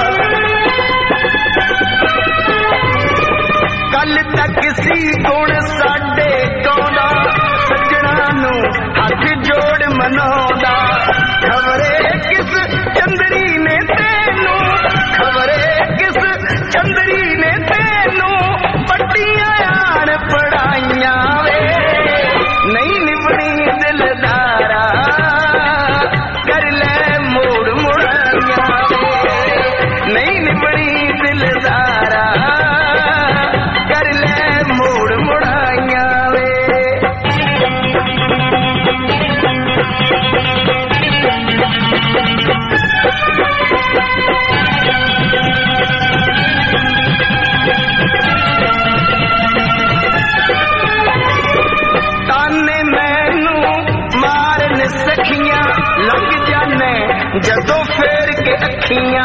कल तक सी गुण साडे गाउंदा सजना नू हथ जोड़ मनाउंदा खबरे किस चंदरी ने तेनू खबरे किस चंदरी ने तेनू पट्टियां आन पढ़ाइयां वे नहीं निबड़ी दिलदारा कर ले मोड़ मुड़ाइया नहीं निबड़ी दिलदारा कर ले मोड़ मुड़ाइया वे ताने मैनू मारन सखियां लग जाने जदों फेर के अखियां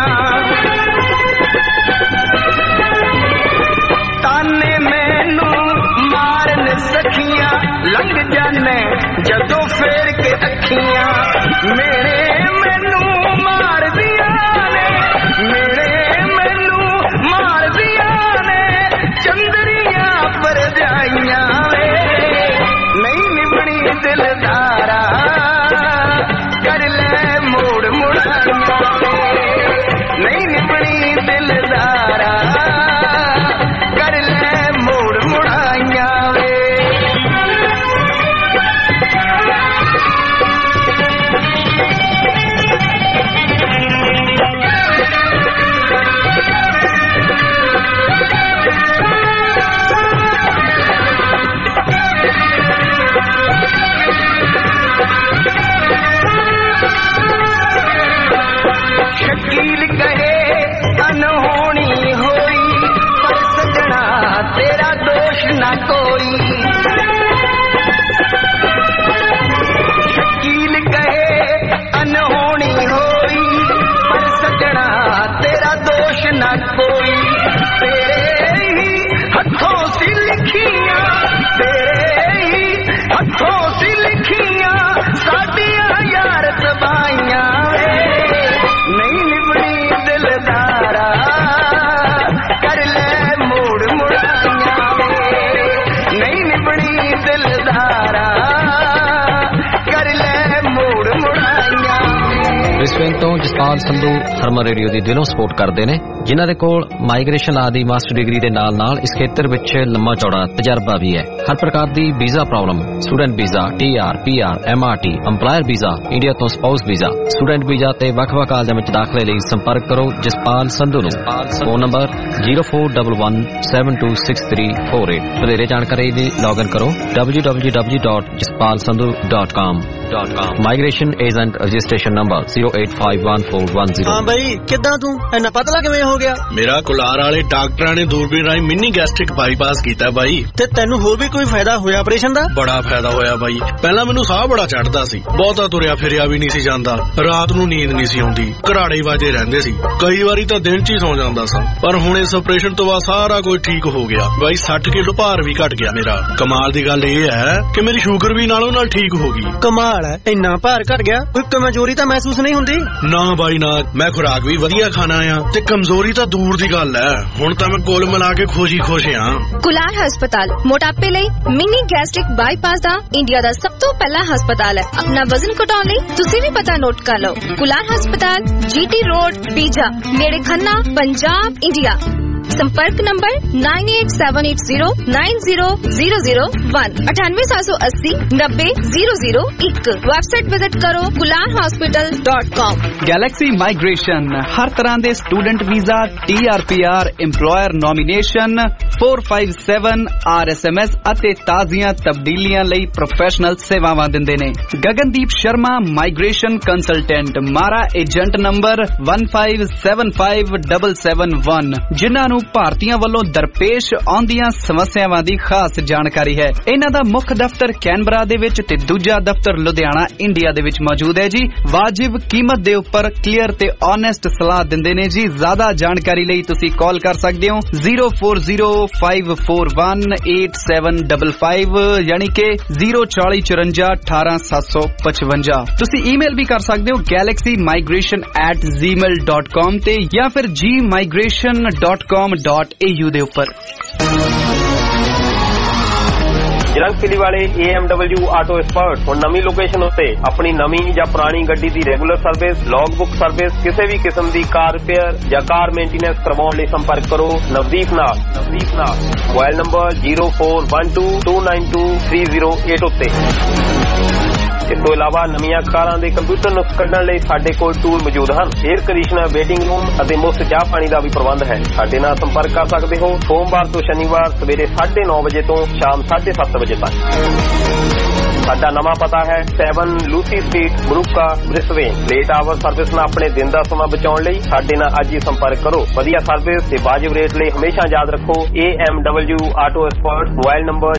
ताने मैनू मारन सखियां लग जाने जदों फेर के अखियां मेरे मैनू मार दिया ने मेरे मैनू मार दिया ने चंदरियां पर जाइया वे नहीं निबड़ी दिलदारा कर ले मोड़ मुड़ाइया नहीं निबड़ी दिलदारा कर ले मोड़ मुड़ाइया वे ਬ੍ਰਿਸਬੇਨ ਤੋਂ ਜਸਪਾਲ ਸੰਧੂ ਹਰਮਨ ਰੇਡੀਓ ਦੀ ਦਿਲੋਂ ਸਪੋਰਟ ਕਰਦੇ ਨੇ, ਜਿਨ੍ਹਾਂ ਦੇ ਕੋਲ ਮਾਈਗ੍ਰੇਸ਼ਨ ਲਾ ਦੀ ਮਾਸਟਰ ਡਿਗਰੀ ਦੇ ਨਾਲ ਨਾਲ ਇਸ ਖੇਤਰ ਵਿੱਚ ਲੰਮਾ ਚੌੜਾ ਤਜਰਬਾ ਵੀ ਹੈ। ਹਰ ਪ੍ਰਕਾਰ ਦੀ visa problem, student visa, T R, P R, M R T, employer visa, India ਤੋਂ ਸਪਾਊਸ ਵੀਜ਼ਾ, ਸਟੂਡੈਂਟ ਵੀਜ਼ਾ ਤੇ ਵੱਖ-ਵੱਖ ਕਾਲਜਾਂ ਵਿੱਚ ਦਾਖਲੇ ਲਈ ਸੰਪਰਕ ਕਰੋ ਜਸਪਾਲ ਸੰਧੂ ਨੂੰ। Phone number zero four one one seven two six three four eight. ਵਧੇਰੇ ਜਾਣਕਾਰੀ ਲਈ ਲੌਗਇਨ ਕਰੋ W W W dot Jaspal Sandhu dot com. Migration agent registration number zero eight five one four one zero. ਹਾਂ ਬਈ, ਕਿੱਦਾਂ ਤੂੰ ਇੰਨਾ ਪਤਲਾ ਕਿਵੇਂ ਹੋ ਗਿਆ? ਮੇਰਾ ਕੁਲਾਰ ਵਾਲੇ ਡਾਕਟਰਾਂ ਨੇ ਦੂਰਬੀਨ ਰਾਹੀਂ ਮਿੰਨੀ ਗੈਸਟ੍ਰਿਕ ਬਾਈਪਾਸ ਕੀਤਾ ਬਾਈ। ਤੇ ਤੈਨੂੰ ਹੋਰ ਵੀ ਕੋਈ ਫਾਇਦਾ ਹੋਇਆ ਆਪਰੇਸ਼ਨ ਦਾ? ਬੜਾ ਫਾਇਦਾ ਹੋਇਆ ਬਾਈ। ਪਹਿਲਾਂ ਮੈਨੂੰ ਸਾਹ ਬੜਾ ਚੜਦਾ ਸੀ, ਬਹੁਤਾ ਤੁਰਿਆ ਫਿਰਿਆ ਵੀ ਨਹੀਂ ਸੀ ਜਾਂਦਾ, ਰਾਤ ਨੂੰ ਨੀਂਦ ਨਹੀਂ ਸੀ ਆਉਂਦੀ, ਘਰਾੜੇ ਵਾਜੇ ਰਹਿੰਦੇ ਸੀ, ਕਈ ਵਾਰੀ ਤਾਂ ਦਿਨ ਚ ਹੀ ਸੌ ਜਾਂਦਾ ਸਾਂ। ਪਰ ਹੁਣ ਇਸ ਆਪਰੇਸ਼ਨ ਤੋਂ ਬਾਅਦ ਸਾਰਾ ਕੁਝ ਠੀਕ ਹੋ ਗਿਆ ਬਾਈ। ਸੱਠ ਕਿਲੋ ਭਾਰ ਵੀ ਘਟ ਗਿਆ ਮੇਰਾ। ਕਮਾਲ ਦੀ ਗੱਲ ਇਹ ਹੈ ਕਿ ਮੇਰੀ ਸ਼ੂਗਰ ਵੀ ਨਾਲੋਂ ਨਾਲ ਠੀਕ ਹੋ ਗਈ। ਕਮਾਲ ਹੈ, ਇੰਨਾ ਭਾਰ ਘਟ ਗਿਆ, ਕੋਈ ਕਮਜ਼ੋਰੀ ਤਾਂ ਮਹਿਸੂਸ ਨਹੀਂ ਹੁੰਦੀ? ਨਾ ਬਾਈ ਨਾ, ਮੈਂ ਖੁਰਾਕ ਵੀ ਵਧੀਆ ਖਾਣਾ ਆ ਤੇ ਕਮਜ਼ੋਰੀ ਤਾਂ ਦੂਰ ਦੀ ਗੱਲ ਹੈ। ਹੁਣ ਤਾਂ ਮੈਂ ਕੁੱਲ ਮਿਲਾ ਕੇ ਖੁਸ਼ੀ ਖੁਸ਼ ਹਾਂ। ਕੁਲਾਰ ਹਸਪਤਾਲ ਮੋਟਾਪੇ ਲਈ ਮਿਨੀ ਗੈਸਟ੍ਰਿਕ ਬਾਈਪਾਸ ਦਾ ਇੰਡੀਆ ਦਾ ਸਭ ਤੋਂ ਪਹਿਲਾ ਹਸਪਤਾਲ ਹੈ। ਆਪਣਾ ਵਜ਼ਨ ਘਟਾਉਣ ਲਈ ਤੁਸੀਂ ਵੀ ਪਤਾ ਨੋਟ ਕਰ ਲਓ। ਕੁਲਾਰ ਹਸਪਤਾਲ, ਜੀਟੀ ਰੋਡ, ਪੀਜਾ, ਨੇੜੇ ਖੰਨਾ, ਪੰਜਾਬ, ਇੰਡੀਆ। संपर्क number nine eight seven eight zero nine zero zero zero one अठानवे सात सौ अस्सी नब्बे जीरो जीरो एक। वेबसाइट विजिट करो Kular hospital dot com. Galaxy migration हर तरह के student visa, T R P R, employer nomination, four five seven R S M S ਅਤੇ ਤਾਜ਼ੀਆਂ ਤਬਦੀਲੀਆਂ ਲਈ ਪ੍ਰੋਫੈਸ਼ਨਲ ਸੇਵਾਵਾਂ ਦਿੰਦੇ ਨੇ। Gagandeep Sharma migration consultant, MARA agent number one five seven five seven seven one, ਜਿਨ੍ਹਾਂ ਨੂੰ ਭਾਰਤੀਆਂ ਵੱਲੋਂ ਦਰਪੇਸ਼ ਆਉਂਦੀਆਂ ਸਮੱਸਿਆਵਾਂ ਦੀ ਖਾਸ ਜਾਣਕਾਰੀ ਹੈ। ਇਹਨਾਂ ਦਾ ਮੁੱਖ ਦਫ਼ਤਰ ਕੈਨਬਰਾ ਦੇ ਵਿੱਚ ਤੇ ਦੂਜਾ ਦਫ਼ਤਰ ਲੁਧਿਆਣਾ ਇੰਡੀਆ ਦੇ ਵਿੱਚ ਮੌਜੂਦ ਹੈ ਜੀ। ਵਾਜਿਬ ਕੀਮਤ ਦੇ ਉੱਪਰ ਕਲੀਅਰ ਤੇ ਓਨੈਸਟ ਸਲਾਹ ਦਿੰਦੇ ਨੇ ਜੀ। ਜ਼ਿਆਦਾ ਜਾਣਕਾਰੀ ਲਈ ਤੁਸੀਂ ਕਾਲ ਕਰ ਸਕਦੇ ਹੋ zero four zero five four one eight seven five five ਯਾਨੀ ਕਿ ਜ਼ੀਰੋ ਚਾਲੀ ਚੁਰੰਜਾ ਅਠਾਰਾਂ ਸੱਤ ਸੌ ਪਚਵੰਜਾ। ਤੁਸੀਂ ਈਮੇਲ ਵੀ ਕਰ ਸਕਦੇ ਹੋ galaxy migration at Gmail dot com ਤੇ ਜਾਂ ਫਿਰ G migration dot com dot A U ਦੇ ਉੱਪਰ। ਜਰੰਗਪੁਰੀ ਵਾਲੇ A M W auto expert ਹੁਣ ਨਵੀਂ ਲੋਕੇਸ਼ਨ ਉੱਤੇ ਆਪਣੀ ਨਵੀਂ ਜਾਂ ਪੁਰਾਣੀ ਗੱਡੀ ਦੀ regular service, log book service, ਕਿਸੇ ਵੀ ਕਿਸਮ ਦੀ ਕਾਰ ਰਿਪੇਅਰ ਜਾਂ ਕਾਰ ਮੇਨਟੇਨੈਂਸ ਕਰਵਾਉਣ ਲਈ ਸੰਪਰਕ ਕਰੋ ਨਵਦੀਪ ਨਾਲ। ਨਵਦੀਪ ਨਾਲ mobile number zero four one two two nine two three zero eight ਉੱਤੇ। ਇਸ ਤੋਂ ਇਲਾਵਾ ਨਵੀਆਂ ਕਾਰਾਂ ਦੇ ਕੰਪਿਊਟਰ ਨੁਕਸ ਕੱਢਣ ਲਈ ਸਾਡੇ ਕੋਲ ਟੂਲ ਮੌਜੂਦ ਹਨ। ਏਅਰ ਕੰਡੀਸ਼ਨਰ, ਵੇਟਿੰਗ ਰੂਮ ਅਤੇ ਮੁਫਤ ਚਾਹ ਪਾਣੀ ਦਾ ਵੀ ਪ੍ਰਬੰਧ ਹੈ। ਸਾਡੇ ਨਾਲ ਸੰਪਰਕ ਕਰ ਸਕਦੇ ਹੋ ਸੋਮਵਾਰ ਤੋਂ ਸ਼ਨੀਵਾਰ ਸਵੇਰੇ ਸਾਢੇ ਨੌ ਵਜੇ ਤੋਂ ਸ਼ਾਮ ਸਾਢੇ ਸੱਤ ਵਜੇ ਤੱਕ। ਸਾਡਾ ਨਵਾਂ ਪਤਾ ਹੈ seven Lucy street, Moorooka, Brisbane. Late hour service ਨਾਲ ਆਪਣੇ ਦਿਨ ਦਾ ਸਮਾਂ ਬਚਾਉਣ ਲਈ ਸਾਡੇ ਨਾਲ ਅੱਜ ਹੀ ਸੰਪਰਕ ਕਰੋ। ਵਧੀਆ ਸਰਵਿਸ ਤੇ ਵਾਜਿਬ ਰੇਟ ਲਈ ਹਮੇਸ਼ਾ ਯਾਦ ਰੱਖੋ A M W auto expert. Mobile number